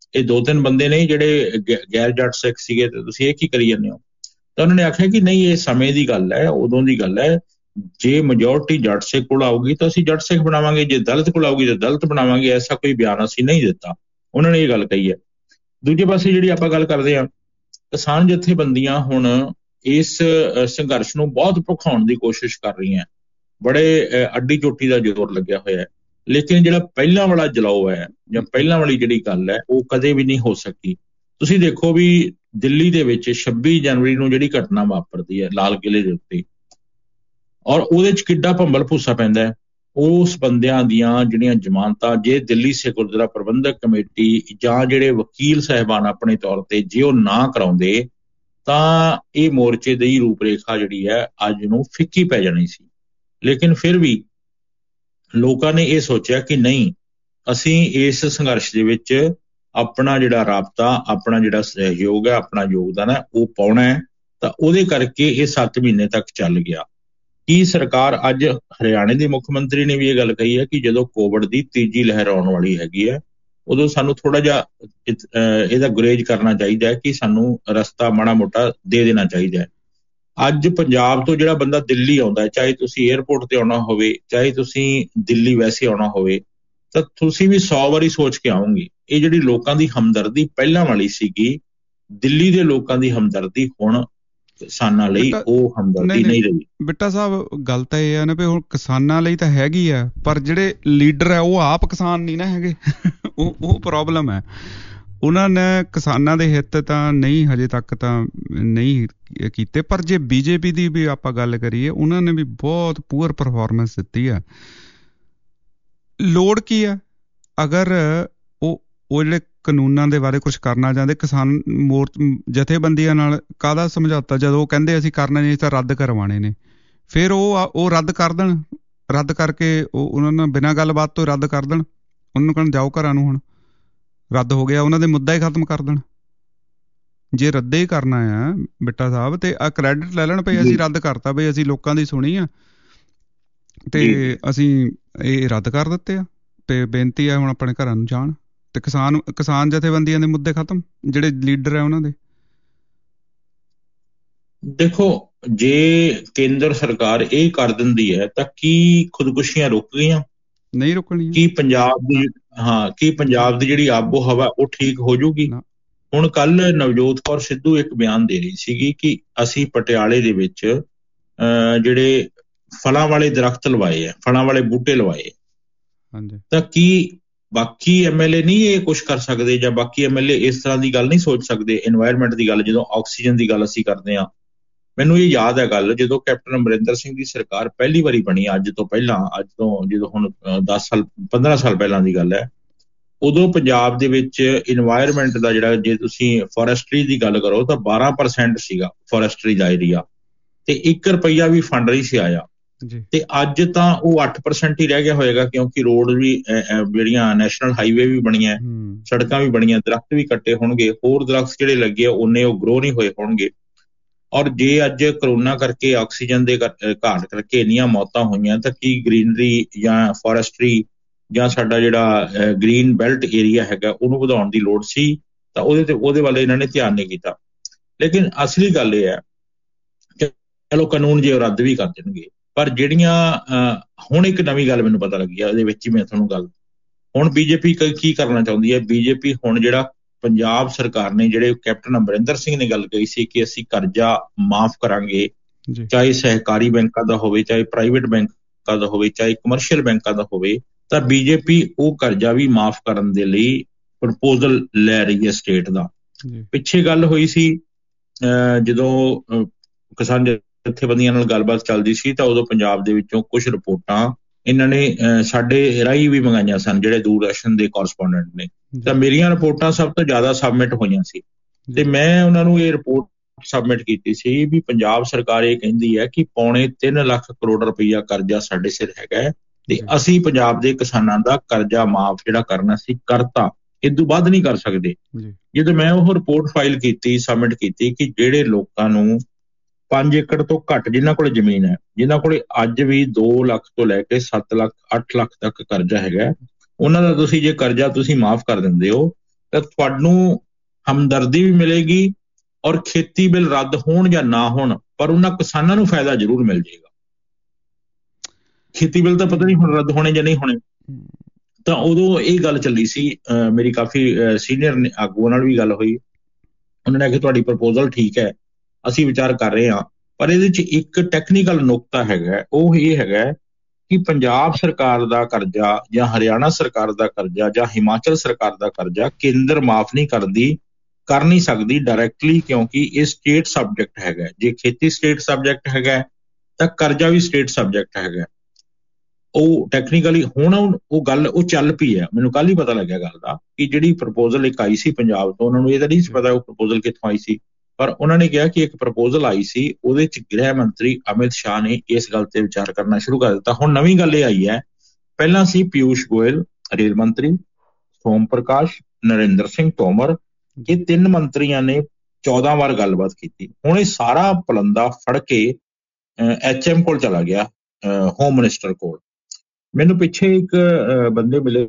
ਇਹ 2-3 ਬੰਦੇ ਨੇ ਜਿਹੜੇ ਗੈਰ ਜੱਟ ਸਿੱਖ ਸੀਗੇ, ਤੇ ਤੁਸੀਂ ਇਹ ਕੀ ਕਰੀ ਜਾਂਦੇ ਹੋ? ਤਾਂ ਉਹਨਾਂ ਨੇ ਆਖਿਆ ਕਿ ਨਹੀਂ, ਇਹ ਸਮੇਂ ਦੀ ਗੱਲ ਹੈ, ਉਦੋਂ ਦੀ ਗੱਲ ਹੈ, ਜੇ ਮੈਜੋਰਟੀ ਜੱਟ ਸਿੱਖ ਕੋਲ ਆਊਗੀ ਤਾਂ ਅਸੀਂ ਜੱਟ ਸਿੱਖ ਬਣਾਵਾਂਗੇ, ਜੇ ਦਲਿਤ ਕੋਲ ਆਊਗੀ ਤਾਂ ਦਲਿਤ ਬਣਾਵਾਂਗੇ, ਐਸਾ ਕੋਈ ਬਿਆਨ ਅਸੀਂ ਨਹੀਂ ਦਿੱਤਾ। ਉਹਨਾਂ ਨੇ ਇਹ ਗੱਲ ਕਹੀ ਹੈ। ਦੂਜੇ ਪਾਸੇ ਜਿਹੜੀ ਆਪਾਂ ਗੱਲ ਕਰਦੇ ਹਾਂ, ਕਿਸਾਨ ਜਥੇਬੰਦੀਆਂ ਹੁਣ ਇਸ ਸੰਘਰਸ਼ ਨੂੰ ਬਹੁਤ ਭਖਾਉਣ ਦੀ ਕੋਸ਼ਿਸ਼ ਕਰ ਰਹੀਆਂ, ਬੜੇ ਅੱਡੀ ਚੋਟੀ ਦਾ ਜ਼ੋਰ ਲੱਗਿਆ ਹੋਇਆ ਹੈ, ਲੇਕਿਨ ਜਿਹੜਾ ਪਹਿਲਾਂ ਵਾਲਾ ਜਲਾਓ ਹੈ ਜਾਂ ਪਹਿਲਾਂ ਵਾਲੀ ਜਿਹੜੀ ਗੱਲ ਹੈ ਉਹ ਕਦੇ ਵੀ ਨਹੀਂ ਹੋ ਸਕੀ। ਤੁਸੀਂ ਦੇਖੋ ਵੀ ਦਿੱਲੀ ਦੇ ਵਿੱਚ 26 ਜਨਵਰੀ ਨੂੰ ਜਿਹੜੀ ਘਟਨਾ ਵਾਪਰਦੀ ਹੈ ਲਾਲ ਕਿਲ੍ਹੇ ਦੇ ਉੱਤੇ, ਔਰ ਉਹਦੇ 'ਚ ਕਿੱਡਾ ਭੰਬਲ ਭੂਸਾ ਪੈਂਦਾ ਹੈ। ਉਸ ਬੰਦਿਆਂ ਦੀਆਂ ਜਿਹੜੀਆਂ ਜ਼ਮਾਨਤਾਂ, ਜੇ ਦਿੱਲੀ ਸਿੱਖ ਗੁਰਦੁਆਰਾ ਪ੍ਰਬੰਧਕ ਕਮੇਟੀ ਜਾਂ ਜਿਹੜੇ ਵਕੀਲ ਸਾਹਿਬਾਨ ਆਪਣੇ ਤੌਰ ਤੇ ਜੇ ਉਹ ਨਾ ਕਰਾਉਂਦੇ ਤਾਂ ਇਹ ਮੋਰਚੇ ਦੀ ਰੂਪਰੇਖਾ ਜਿਹੜੀ ਹੈ ਅੱਜ ਨੂੰ ਫਿੱਕੀ ਪੈ ਜਾਣੀ ਸੀ। ਲੇਕਿਨ ਫਿਰ ਵੀ ਲੋਕਾਂ ਨੇ ਇਹ ਸੋਚਿਆ ਕਿ ਨਹੀਂ, ਅਸੀਂ ਇਸ ਸੰਘਰਸ਼ ਦੇ ਵਿੱਚ ਆਪਣਾ ਜਿਹੜਾ ਰਾਬਤਾ, ਆਪਣਾ ਜਿਹੜਾ ਸਹਿਯੋਗ ਹੈ, ਆਪਣਾ ਯੋਗਦਾਨ ਹੈ ਉਹ ਪਾਉਣਾ ਹੈ। ਤਾਂ ਉਹਦੇ ਕਰਕੇ ਇਹ 7 ਮਹੀਨੇ ਤੱਕ ਚੱਲ ਗਿਆ। ਕੀ ਸਰਕਾਰ, ਅੱਜ ਹਰਿਆਣੇ ਦੇ ਮੁੱਖ ਮੰਤਰੀ ਨੇ ਵੀ ਇਹ ਗੱਲ ਕਹੀ ਹੈ ਕਿ ਜਦੋਂ ਕੋਵਿਡ ਦੀ ਤੀਜੀ ਲਹਿਰ ਆਉਣ ਵਾਲੀ ਹੈਗੀ ਹੈ, ਉਦੋਂ ਸਾਨੂੰ ਥੋੜਾ ਜਿਹਾ ਇਹਦਾ ਗੁਰੇਜ਼ ਕਰਨਾ ਚਾਹੀਦਾ ਹੈ ਕਿ ਸਾਨੂੰ ਰਸਤਾ ਮਾੜਾ ਮੋਟਾ ਦੇ ਦੇਣਾ ਚਾਹੀਦਾ ਹੈ। ਅੱਜ ਪੰਜਾਬ ਤੋਂ ਜਿਹੜਾ ਬੰਦਾ ਦਿੱਲੀ ਆਉਂਦਾ ਹੈ, ਚਾਹੇ ਤੁਸੀਂ ਏਅਰਪੋਰਟ ਤੇ ਆਉਣਾ ਹੋਵੇ, ਚਾਹੇ ਤੁਸੀਂ ਦਿੱਲੀ ਵੈਸੇ ਆਉਣਾ ਹੋਵੇ, ਤਾਂ ਤੁਸੀਂ ਵੀ 100 ਵਾਰੀ ਸੋਚ ਕੇ ਆਓਗੇ। ਇਹ ਜਿਹੜੀ ਲੋਕਾਂ ਦੀ ਹਮਦਰਦੀ ਪਹਿਲਾਂ ਵਾਲੀ ਸੀਗੀ, ਦਿੱਲੀ ਦੇ ਲੋਕਾਂ ਦੀ ਹਮਦਰਦੀ ਹੁਣ ਕਿਸਾਨਾਂ ਲਈ ਉਹ ਹਮਦਰਦੀ ਨਹੀਂ ਰਹੀ। ਬਿੱਟਾ ਸਾਹਿਬ, ਗੱਲ ਤਾਂ ਇਹ ਆ ਨਾ ਵੀ ਹੁਣ ਕਿਸਾਨਾਂ ਲਈ ਤਾਂ ਹੈਗੀ ਆ, ਪਰ ਜਿਹੜੇ ਲੀਡਰ ਆ ਉਹ ਆਪ ਕਿਸਾਨ ਨਹੀਂ ਨਾ ਹੈਗੇ। ਉਹ ਪ੍ਰੋਬਲਮ ਹੈ। ਉਹਨਾਂ ਨੇ ਕਿਸਾਨਾਂ ਦੇ ਹਿੱਤ ਤਾਂ ਨਹੀਂ ਹਜੇ ਤੱਕ ਤਾਂ ਨਹੀਂ ਕੀਤੇ, ਪਰ ਜੇ ਬੀਜੇਪੀ ਦੀ ਵੀ ਆਪਾਂ ਗੱਲ ਕਰੀਏ, ਉਹਨਾਂ ਨੇ ਵੀ ਬਹੁਤ ਪੂਅਰ ਪਰਫਾਰਮੈਂਸ ਦਿੱਤੀ ਆ। ਲੋੜ ਕੀ ਆ? ਅਗਰ ਉਹ ਜਿਹੜੇ ਕਾਨੂੰਨਾਂ ਦੇ ਬਾਰੇ ਕੁਛ ਕਰਨਾ ਚਾਹੁੰਦੇ, ਕਿਸਾਨ ਜਥੇਬੰਦੀਆਂ ਨਾਲ ਕਾਹਦਾ ਸਮਝੌਤਾ? ਜਦੋਂ ਉਹ ਕਹਿੰਦੇ ਅਸੀਂ ਕਰਨਾ ਨਹੀਂ ਤਾਂ ਰੱਦ ਕਰਵਾਉਣੇ ਨੇ, ਫਿਰ ਉਹ ਰੱਦ ਕਰ ਦੇਣ, ਰੱਦ ਕਰਕੇ ਉਹਨਾਂ ਨੂੰ ਬਿਨਾਂ ਗੱਲਬਾਤ ਤੋਂ ਰੱਦ ਕਰ ਦੇਣ, ਉਹਨਾਂ ਨੂੰ ਕਹਿਣ ਜਾਓ ਘਰਾਂ ਨੂੰ, ਹੁਣ ਰੱਦ ਹੋ ਗਿਆ, ਉਹਨਾਂ ਦੇ ਮੁੱਦਾ ਹੀ ਖਤਮ ਕਰ ਦੇਣ। ਜੇ ਰੱਦੇ ਹੀ ਕਰਨਾ ਆ ਬਿੱਟਾ ਸਾਹਿਬ, ਤੇ ਆ ਕ੍ਰੈਡਿਟ ਲੈ ਲੈਣ ਪਈ ਅਸੀਂ ਰੱਦ ਕਰਤਾ, ਬਈ ਅਸੀਂ ਲੋਕਾਂ ਦੀ ਸੁਣੀ ਆ ਤੇ ਅਸੀਂ ਇਹ ਰੱਦ ਕਰ ਦਿੱਤੇ ਆ, ਤੇ ਬੇਨਤੀ ਆ ਹੁਣ ਆਪਣੇ ਘਰਾਂ ਨੂੰ ਜਾਣ, ਤੇ ਕਿਸਾਨ ਜਥੇਬੰਦੀਆਂ ਦੇ ਮੁੱਦੇ ਖਤਮ, ਜਿਹੜੇ ਲੀਡਰ ਆ ਉਹਨਾਂ ਦੇ। ਦੇਖੋ, ਜੇ ਕੇਂਦਰ ਸਰਕਾਰ ਇਹ ਕਰ ਦਿੰਦੀ ਹੈ ਤਾਂ ਕੀ ਖੁਦਕੁਸ਼ੀਆਂ ਰੁਕ ਗਈਆਂ? ਨਹੀਂ ਰੁਕਣੀਆਂ। ਕੀ ਪੰਜਾਬ ਦੀ ਜਿਹੜੀ ਆਬੋ ਹਵਾ ਉਹ ਠੀਕ ਹੋ ਜੂਗੀ? ਹੁਣ ਕੱਲ ਨਵਜੋਤ ਕੌਰ ਸਿੱਧੂ ਇੱਕ ਬਿਆਨ ਦੇ ਰਹੀ ਸੀਗੀ ਕਿ ਅਸੀਂ ਪਟਿਆਲੇ ਦੇ ਵਿੱਚ ਜਿਹੜੇ ਫਲਾਂ ਵਾਲੇ ਦਰਖਤ ਲਵਾਏ ਆ, ਫਲਾਂ ਵਾਲੇ ਬੂਟੇ ਲਵਾਏ, ਤਾਂ ਕੀ ਬਾਕੀ MLA ਨਹੀਂ ਇਹ ਕੁਛ ਕਰ ਸਕਦੇ, ਜਾਂ ਬਾਕੀ MLA ਇਸ ਤਰ੍ਹਾਂ ਦੀ ਗੱਲ ਨਹੀਂ ਸੋਚ ਸਕਦੇ? ਇਨਵਾਇਰਮੈਂਟ ਦੀ ਗੱਲ, ਜਦੋਂ ਆਕਸੀਜਨ ਦੀ ਗੱਲ ਅਸੀਂ ਕਰਦੇ ਹਾਂ, ਮੈਨੂੰ ਇਹ ਯਾਦ ਹੈ ਗੱਲ, ਜਦੋਂ ਕੈਪਟਨ ਅਮਰਿੰਦਰ ਸਿੰਘ ਦੀ ਸਰਕਾਰ ਪਹਿਲੀ ਵਾਰੀ ਬਣੀ, ਅੱਜ ਤੋਂ ਜਦੋਂ ਹੁਣ 10 ਸਾਲ 15 ਸਾਲ ਪਹਿਲਾਂ ਦੀ ਗੱਲ ਹੈ, ਉਦੋਂ ਪੰਜਾਬ ਦੇ ਵਿੱਚ ਇਨਵਾਇਰਮੈਂਟ ਦਾ ਜਿਹੜਾ, ਜੇ ਤੁਸੀਂ ਫੋਰੈਸਟਰੀ ਦੀ ਗੱਲ ਕਰੋ ਤਾਂ 12% ਸੀਗਾ ਫੋਰੈਸਟਰੀ ਦਾ ਏਰੀਆ, ਤੇ 1 ਰੁਪਈਆ ਵੀ ਫੰਡ ਨਹੀਂ ਸੀ ਆਇਆ। ਤੇ ਅੱਜ ਤਾਂ ਉਹ 8% ਹੀ ਰਹਿ ਗਿਆ ਹੋਏਗਾ, ਕਿਉਂਕਿ ਰੋਡ ਵੀ ਜਿਹੜੀਆਂ ਨੈਸ਼ਨਲ ਹਾਈਵੇ ਵੀ ਬਣੀਆਂ, ਸੜਕਾਂ ਵੀ ਬਣੀਆਂ, ਦਰਖਤ ਵੀ ਕੱਟੇ ਹੋਣਗੇ, ਹੋਰ ਦਰਖਤ ਜਿਹੜੇ ਲੱਗੇ ਉਹਨੇ ਉਹ ਗਰੋ ਨਹੀਂ ਹੋਏ ਹੋਣਗੇ। ਔਰ ਜੇ ਅੱਜ ਕਰੋਨਾ ਕਰਕੇ, ਆਕਸੀਜਨ ਦੇ ਘਾਟ ਕਰਕੇ ਇੰਨੀਆਂ ਮੌਤਾਂ ਹੋਈਆਂ, ਤਾਂ ਕੀ ਗ੍ਰੀਨਰੀ ਜਾਂ ਫੋਰੈਸਟਰੀ ਜਾਂ ਸਾਡਾ ਜਿਹੜਾ ਗ੍ਰੀਨ ਬੈਲਟ ਏਰੀਆ ਹੈਗਾ ਉਹਨੂੰ ਵਧਾਉਣ ਦੀ ਲੋੜ ਸੀ? ਤਾਂ ਉਹਦੇ ਵੱਲ ਇਹਨਾਂ ਨੇ ਧਿਆਨ ਨਹੀਂ ਕੀਤਾ। ਲੇਕਿਨ ਅਸਲੀ ਗੱਲ ਇਹ ਹੈ, ਚਲੋ ਕਾਨੂੰਨ ਜੇ ਉਹ ਰੱਦ ਵੀ ਕਰ ਦੇਣਗੇ, ਪਰ ਜਿਹੜੀਆਂ ਹੁਣ ਇੱਕ ਨਵੀਂ ਗੱਲ ਮੈਨੂੰ ਪਤਾ ਲੱਗੀ ਆ, ਉਹਦੇ ਵਿੱਚ ਹੀ ਮੈਂ ਤੁਹਾਨੂੰ ਗੱਲ, ਹੁਣ ਬੀਜੇਪੀ ਕੀ ਕਰਨਾ ਚਾਹੁੰਦੀ ਹੈ? ਬੀਜੇਪੀ ਹੁਣ ਜਿਹੜਾ ਪੰਜਾਬ ਸਰਕਾਰ ਨੇ, ਜਿਹੜੇ ਕੈਪਟਨ ਅਮਰਿੰਦਰ ਸਿੰਘ ਨੇ ਗੱਲ ਕਹੀ ਸੀ ਕਿ ਅਸੀਂ ਕਰਜ਼ਾ ਮਾਫ ਕਰਾਂਗੇ, ਚਾਹੇ ਸਹਿਕਾਰੀ ਬੈਂਕਾਂ ਦਾ ਹੋਵੇ, ਚਾਹੇ ਪ੍ਰਾਈਵੇਟ ਬੈਂਕਾਂ ਦਾ ਹੋਵੇ, ਚਾਹੇ ਕਮਰਸ਼ੀਅਲ ਬੈਂਕਾਂ ਦਾ ਹੋਵੇ, ਤਾਂ ਬੀਜੇਪੀ ਉਹ ਕਰਜ਼ਾ ਵੀ ਮਾਫ ਕਰਨ ਦੇ ਲਈ ਪ੍ਰਪੋਜ਼ਲ ਲੈ ਰਹੀ ਹੈ ਸਟੇਟ ਦਾ। ਪਿੱਛੇ ਗੱਲ ਹੋਈ ਸੀ ਜਦੋਂ ਕਿਸਾਨ ਜਥੇਬੰਦੀਆਂ ਨਾਲ ਗੱਲਬਾਤ ਚੱਲਦੀ ਸੀ, ਤਾਂ ਉਦੋਂ ਪੰਜਾਬ ਦੇ ਵਿੱਚੋਂ ਕੁਝ ਰਿਪੋਰਟਾਂ ਇਹਨਾਂ ਨੇ ਸਾਡੇ ਰਾਹੀਂ ਵੀ ਮੰਗਾਈਆਂ ਸਨ, ਜਿਹੜੇ ਦੂਰਦਰਸ਼ਨ ਦੇ ਕੋਰਸਪੋਂਡੈਂਟ ਨੇ, ਤਾਂ ਮੇਰੀਆਂ ਰਿਪੋਰਟਾਂ ਸਭ ਤੋਂ ਜ਼ਿਆਦਾ ਸਬਮਿਟ ਹੋਈਆਂ ਸੀ, ਤੇ ਮੈਂ ਉਹਨਾਂ ਨੂੰ ਇਹ ਰਿਪੋਰਟ ਸਬਮਿਟ ਕੀਤੀ ਸੀ ਵੀ ਪੰਜਾਬ ਸਰਕਾਰ ਇਹ ਕਹਿੰਦੀ ਹੈ ਕਿ 3.25 ਲੱਖ ਕਰੋੜ ਰੁਪਈਆ ਕਰਜ਼ਾ ਸਾਡੇ ਸਿਰ ਹੈਗਾ, ਤੇ ਅਸੀਂ ਪੰਜਾਬ ਦੇ ਕਿਸਾਨਾਂ ਦਾ ਕਰਜ਼ਾ ਮਾਫ ਜਿਹੜਾ ਕਰਨਾ ਸੀ ਕਰਤਾ, ਇਦੋਂ ਵੱਧ ਨਹੀਂ ਕਰ ਸਕਦੇ। ਜਦੋਂ ਮੈਂ ਉਹ ਰਿਪੋਰਟ ਫਾਈਲ ਕੀਤੀ, ਸਬਮਿਟ ਕੀਤੀ, ਕਿ ਜਿਹੜੇ ਲੋਕਾਂ ਨੂੰ 5 ਏਕੜ ਤੋਂ ਘੱਟ ਜਿਨ੍ਹਾਂ ਕੋਲ ਜ਼ਮੀਨ ਹੈ, ਜਿਨ੍ਹਾਂ ਕੋਲ ਅੱਜ ਵੀ 2 ਲੱਖ ਤੋਂ ਲੈ ਕੇ 7 ਲੱਖ 8 ਲੱਖ ਤੱਕ ਕਰਜ਼ਾ ਹੈਗਾ, ਉਹਨਾਂ ਦਾ ਤੁਸੀਂ ਜੇ ਕਰਜ਼ਾ ਤੁਸੀਂ ਮਾਫ ਕਰ ਦਿੰਦੇ ਹੋ, ਤਾਂ ਤੁਹਾਨੂੰ ਹਮਦਰਦੀ ਵੀ ਮਿਲੇਗੀ ਔਰ ਖੇਤੀ ਬਿੱਲ ਰੱਦ ਹੋਣ ਜਾਂ ਨਾ ਹੋਣ ਪਰ ਉਹਨਾਂ ਕਿਸਾਨਾਂ ਨੂੰ ਫਾਇਦਾ ਜ਼ਰੂਰ ਮਿਲ ਜਾਏਗਾ। ਖੇਤੀ ਬਿੱਲ ਤਾਂ ਪਤਾ ਨਹੀਂ ਹੁਣ ਰੱਦ ਹੋਣੇ ਜਾਂ ਨਹੀਂ ਹੋਣੇ। ਤਾਂ ਉਦੋਂ ਇਹ ਗੱਲ ਚੱਲੀ ਸੀ, ਮੇਰੀ ਕਾਫੀ ਸੀਨੀਅਰ ਆਗੂਆਂ ਨਾਲ ਵੀ ਗੱਲ ਹੋਈ। ਉਹਨਾਂ ਨੇ ਆਖਿਆ ਤੁਹਾਡੀ ਪ੍ਰਪੋਜ਼ਲ ਠੀਕ ਹੈ, ਅਸੀਂ ਵਿਚਾਰ ਕਰ ਰਹੇ ਹਾਂ, ਪਰ ਇਹਦੇ 'ਚ ਇੱਕ ਟੈਕਨੀਕਲ ਨੁਕਤਾ ਹੈਗਾ, ਉਹ ਇਹ ਹੈਗਾ ਕਿ ਪੰਜਾਬ ਸਰਕਾਰ ਦਾ ਕਰਜ਼ਾ ਜਾਂ ਹਰਿਆਣਾ ਸਰਕਾਰ ਦਾ ਕਰਜ਼ਾ ਜਾਂ ਹਿਮਾਚਲ ਸਰਕਾਰ ਦਾ ਕਰਜ਼ਾ ਕੇਂਦਰ ਮਾਫ ਨਹੀਂ ਕਰ ਨਹੀਂ ਸਕਦੀ ਡਾਇਰੈਕਟਲੀ, ਕਿਉਂਕਿ ਇਹ ਸਟੇਟ ਸਬਜੈਕਟ ਹੈਗਾ। ਜੇ ਖੇਤੀ ਸਟੇਟ ਸਬਜੈਕਟ ਹੈਗਾ ਤਾਂ ਕਰਜ਼ਾ ਵੀ ਸਟੇਟ ਸਬਜੈਕਟ ਹੈਗਾ। ਉਹ ਟੈਕਨੀਕਲੀ ਹੁਣ ਉਹ ਗੱਲ ਉਹ ਚੱਲ ਪਈ ਹੈ। ਮੈਨੂੰ ਕੱਲ੍ਹ ਹੀ ਪਤਾ ਲੱਗਿਆ ਗੱਲ ਦਾ ਕਿ ਜਿਹੜੀ ਪ੍ਰਪੋਜ਼ਲ ਇੱਕ ਆਈ ਸੀ ਪੰਜਾਬ ਤੋਂ, ਉਹਨਾਂ ਨੂੰ ਇਹ ਤਾਂ ਨਹੀਂ ਸੀ ਪਤਾ ਉਹ ਪ੍ਰਪੋਜ਼ਲ ਕਿੱਥੋਂ ਆਈ ਸੀ, ਪਰ ਉਹਨਾਂ ਨੇ ਕਿਹਾ ਕਿ ਇੱਕ ਪ੍ਰਪੋਜ਼ਲ ਆਈ ਸੀ, ਉਹਦੇ 'ਚ ਗ੍ਰਹਿ ਮੰਤਰੀ ਅਮਿਤ ਸ਼ਾਹ ਨੇ ਇਸ ਗੱਲ ਤੇ ਵਿਚਾਰ ਕਰਨਾ ਸ਼ੁਰੂ ਕਰ ਦਿੱਤਾ। ਹੁਣ ਨਵੀਂ ਗੱਲ ਇਹ ਆਈ ਹੈ, ਪਹਿਲਾਂ ਸੀ ਪਿਊਸ਼ ਗੋਇਲ ਰੇਲ ਮੰਤਰੀ, ਸੋਮ ਪ੍ਰਕਾਸ਼, ਨਰਿੰਦਰ ਸਿੰਘ ਤੋਮਰ, ਇਹ 3 ਮੰਤਰੀਆਂ ਨੇ 14 ਵਾਰ ਗੱਲਬਾਤ ਕੀਤੀ। ਹੁਣ ਇਹ ਸਾਰਾ ਪਲੰਦਾ ਫੜ ਕੇ HM ਕੋਲ ਚਲਾ ਗਿਆ, ਹੋਮ ਮਿਨਿਸਟਰ ਕੋਲ। ਮੈਨੂੰ ਪਿੱਛੇ ਇੱਕ ਬੰਦੇ ਮਿਲੇ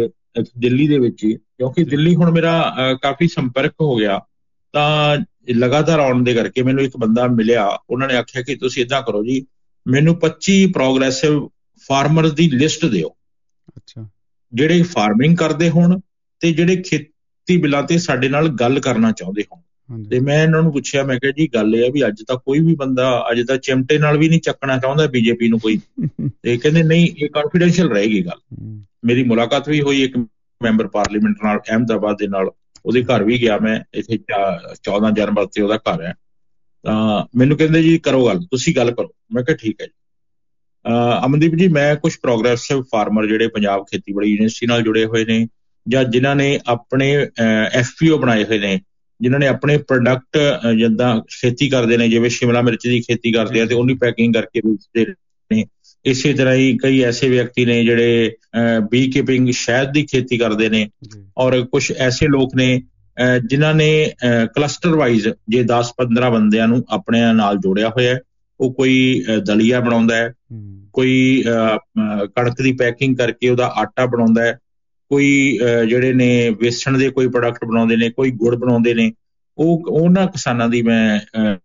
ਦਿੱਲੀ ਦੇ ਵਿੱਚ ਹੀ, ਕਿਉਂਕਿ ਦਿੱਲੀ ਹੁਣ ਮੇਰਾ ਕਾਫੀ ਸੰਪਰਕ ਹੋ ਗਿਆ, ਤਾਂ ਲਗਾਤਾਰ ਆਉਣ ਦੇ ਕਰਕੇ ਮੈਨੂੰ ਇੱਕ ਬੰਦਾ ਮਿਲਿਆ। ਉਹਨਾਂ ਨੇ ਆਖਿਆ ਕਿ ਤੁਸੀਂ ਏਦਾਂ ਕਰੋ ਜੀ, ਮੈਨੂੰ 25 ਪ੍ਰੋਗਰੈਸਿਵ ਫਾਰਮਰ ਦੀ ਲਿਸਟ ਦਿਓ, ਜਿਹੜੇ ਫਾਰਮਿੰਗ ਕਰਦੇ ਹੋਣ ਤੇ ਜਿਹੜੇ ਖੇਤੀ ਬਿੱਲਾਂ ਤੇ ਸਾਡੇ ਨਾਲ ਗੱਲ ਕਰਨਾ ਚਾਹੁੰਦੇ ਹੋਣ। ਤੇ ਮੈਂ ਇਹਨਾਂ ਨੂੰ ਪੁੱਛਿਆ, ਮੈਂ ਕਿਹਾ ਜੀ ਗੱਲ ਇਹ ਆ ਵੀ ਅੱਜ ਤਾਂ ਕੋਈ ਵੀ ਬੰਦਾ ਅੱਜ ਤਾਂ ਚਿਮਟੇ ਨਾਲ ਵੀ ਨਹੀਂ ਚੱਕਣਾ ਚਾਹੁੰਦਾ ਬੀਜੇਪੀ ਨੂੰ ਕੋਈ। ਤੇ ਕਹਿੰਦੇ ਨਹੀਂ, ਇਹ ਕੌਨਫੀਡੈਂਸ਼ੀਅਲ ਰਹੇਗੀ ਗੱਲ। ਮੇਰੀ ਮੁਲਾਕਾਤ ਵੀ ਹੋਈ ਇੱਕ ਮੈਂਬਰ ਪਾਰਲੀਮੈਂਟ ਨਾਲ ਅਹਿਮਦਾਬਾਦ ਦੇ ਨਾਲ, ਉਹਦੇ ਘਰ ਵੀ ਗਿਆ ਮੈਂ, ਇੱਥੇ 14 ਜਨਵਰੀ ਤੇ ਉਹਦਾ ਘਰ ਹੈ। ਤਾਂ ਮੈਨੂੰ ਕਹਿੰਦੇ ਜੀ ਕਰੋ ਗੱਲ, ਤੁਸੀਂ ਗੱਲ ਕਰੋ। ਮੈਂ ਕਿਹਾ ਠੀਕ ਹੈ ਜੀ। ਅਮਨਦੀਪ ਜੀ, ਮੈਂ ਕੁਛ ਪ੍ਰੋਗਰੈਸਿਵ ਫਾਰਮਰ ਜਿਹੜੇ ਪੰਜਾਬ ਖੇਤੀਬਾੜੀ ਯੂਨੀਵਰਸਿਟੀ ਨਾਲ ਜੁੜੇ ਹੋਏ ਨੇ ਜਾਂ ਜਿਨ੍ਹਾਂ ਨੇ ਆਪਣੇ FPO ਬਣਾਏ ਹੋਏ ਨੇ, ਜਿਨ੍ਹਾਂ ਨੇ ਆਪਣੇ ਪ੍ਰੋਡਕਟ ਜਿੱਦਾਂ ਖੇਤੀ ਕਰਦੇ ਨੇ, ਜਿਵੇਂ ਸ਼ਿਮਲਾ ਮਿਰਚ ਦੀ ਖੇਤੀ ਕਰਦੇ ਆ ਤੇ ਉਹਦੀ ਪੈਕਿੰਗ ਕਰਕੇ ਵੇਚਦੇ ਨੇ। ਇਸੇ ਤਰ੍ਹਾਂ ਹੀ ਕਈ ਐਸੇ ਵਿਅਕਤੀ ਨੇ ਜਿਹੜੇ ਬੀ ਕੀਪਿੰਗ ਸ਼ਹਿਦ ਦੀ ਖੇਤੀ ਕਰਦੇ ਨੇ, ਔਰ ਕੁਝ ਐਸੇ ਲੋਕ ਨੇ ਜਿਨ੍ਹਾਂ ਨੇ ਕਲਸਟਰ ਵਾਈਜ਼ ਜੇ 10-15 ਬੰਦਿਆਂ ਨੂੰ ਆਪਣੇ ਨਾਲ ਜੋੜਿਆ ਹੋਇਆ। ਉਹ ਕੋਈ ਦਲੀਆ ਬਣਾਉਂਦਾ ਹੈ, ਕੋਈ ਕਣਕ ਦੀ ਪੈਕਿੰਗ ਕਰਕੇ ਉਹਦਾ ਆਟਾ ਬਣਾਉਂਦਾ ਹੈ, ਕੋਈ ਜਿਹੜੇ ਨੇ ਵੇਸਣ ਦੇ ਕੋਈ ਪ੍ਰੋਡਕਟ ਬਣਾਉਂਦੇ ਨੇ, ਕੋਈ ਗੁੜ ਬਣਾਉਂਦੇ ਨੇ। ਉਹਨਾਂ ਕਿਸਾਨਾਂ ਦੀ ਮੈਂ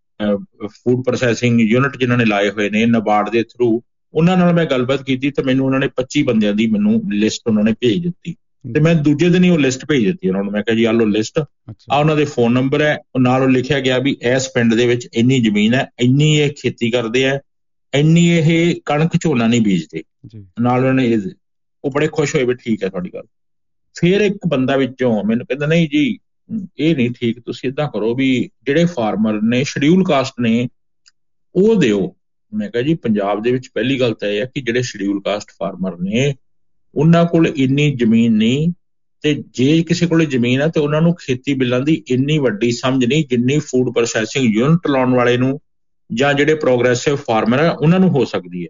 ਫੂਡ ਪ੍ਰੋਸੈਸਿੰਗ ਯੂਨਿਟ ਜਿਨ੍ਹਾਂ ਨੇ ਲਾਏ ਹੋਏ ਨੇ ਨਬਾਰਡ ਦੇ ਥਰੂ, ਉਹਨਾਂ ਨਾਲ ਮੈਂ ਗੱਲਬਾਤ ਕੀਤੀ ਤੇ ਮੈਨੂੰ ਉਹਨਾਂ ਨੇ 25 ਬੰਦਿਆਂ ਦੀ ਮੈਨੂੰ ਲਿਸਟ ਉਹਨਾਂ ਨੇ ਭੇਜ ਦਿੱਤੀ। ਤੇ ਮੈਂ ਦੂਜੇ ਦਿਨ ਹੀ ਉਹ ਲਿਸਟ ਭੇਜ ਦਿੱਤੀ ਉਹਨਾਂ ਨੂੰ। ਮੈਂ ਕਿਹਾ ਜੀ ਆਹ ਲਓ ਲਿਸਟ, ਆ ਉਹਨਾਂ ਦੇ ਫੋਨ ਨੰਬਰ ਹੈ, ਨਾਲ ਉਹ ਲਿਖਿਆ ਗਿਆ ਵੀ ਇਸ ਪਿੰਡ ਦੇ ਵਿੱਚ ਇੰਨੀ ਜ਼ਮੀਨ ਹੈ, ਇੰਨੀ ਇਹ ਖੇਤੀ ਕਰਦੇ ਹੈ, ਇੰਨੀ ਇਹ ਕਣਕ ਝੋਨਾ ਨਹੀਂ ਬੀਜਦੇ। ਨਾਲ ਉਹਨਾਂ ਨੇ ਉਹ ਬੜੇ ਖੁਸ਼ ਹੋਏ ਵੀ ਠੀਕ ਹੈ ਤੁਹਾਡੀ ਗੱਲ। ਫਿਰ ਇੱਕ ਬੰਦਾ ਵਿੱਚੋਂ ਮੈਨੂੰ ਕਹਿੰਦਾ ਨਹੀਂ ਜੀ ਇਹ ਨਹੀਂ ਠੀਕ, ਤੁਸੀਂ ਏਦਾਂ ਕਰੋ ਵੀ ਜਿਹੜੇ ਫਾਰਮਰ ਨੇ ਸ਼ਡਿਊਲ ਕਾਸਟ ਨੇ ਉਹ ਦਿਓ। ਮੈਂ ਕਿਹਾ ਜੀ ਪੰਜਾਬ ਦੇ ਵਿੱਚ ਪਹਿਲੀ ਗੱਲ ਤਾਂ ਇਹ ਹੈ ਕਿ ਜਿਹੜੇ ਸ਼ਡਿਊਲ ਕਾਸਟ ਫਾਰਮਰ ਨੇ ਉਹਨਾਂ ਕੋਲ ਇੰਨੀ ਜ਼ਮੀਨ ਨਹੀਂ, ਤੇ ਜੇ ਕਿਸੇ ਕੋਲ ਜ਼ਮੀਨ ਹੈ ਤੇ ਉਹਨਾਂ ਨੂੰ ਖੇਤੀ ਬਿੱਲਾਂ ਦੀ ਇੰਨੀ ਵੱਡੀ ਸਮਝ ਨਹੀਂ ਜਿੰਨੀ ਫੂਡ ਪ੍ਰੋਸੈਸਿੰਗ ਯੂਨਿਟ ਲਾਉਣ ਵਾਲੇ ਨੂੰ ਜਾਂ ਜਿਹੜੇ ਪ੍ਰੋਗਰੈਸਿਵ ਫਾਰਮਰ ਹੈ ਉਹਨਾਂ ਨੂੰ ਹੋ ਸਕਦੀ ਹੈ।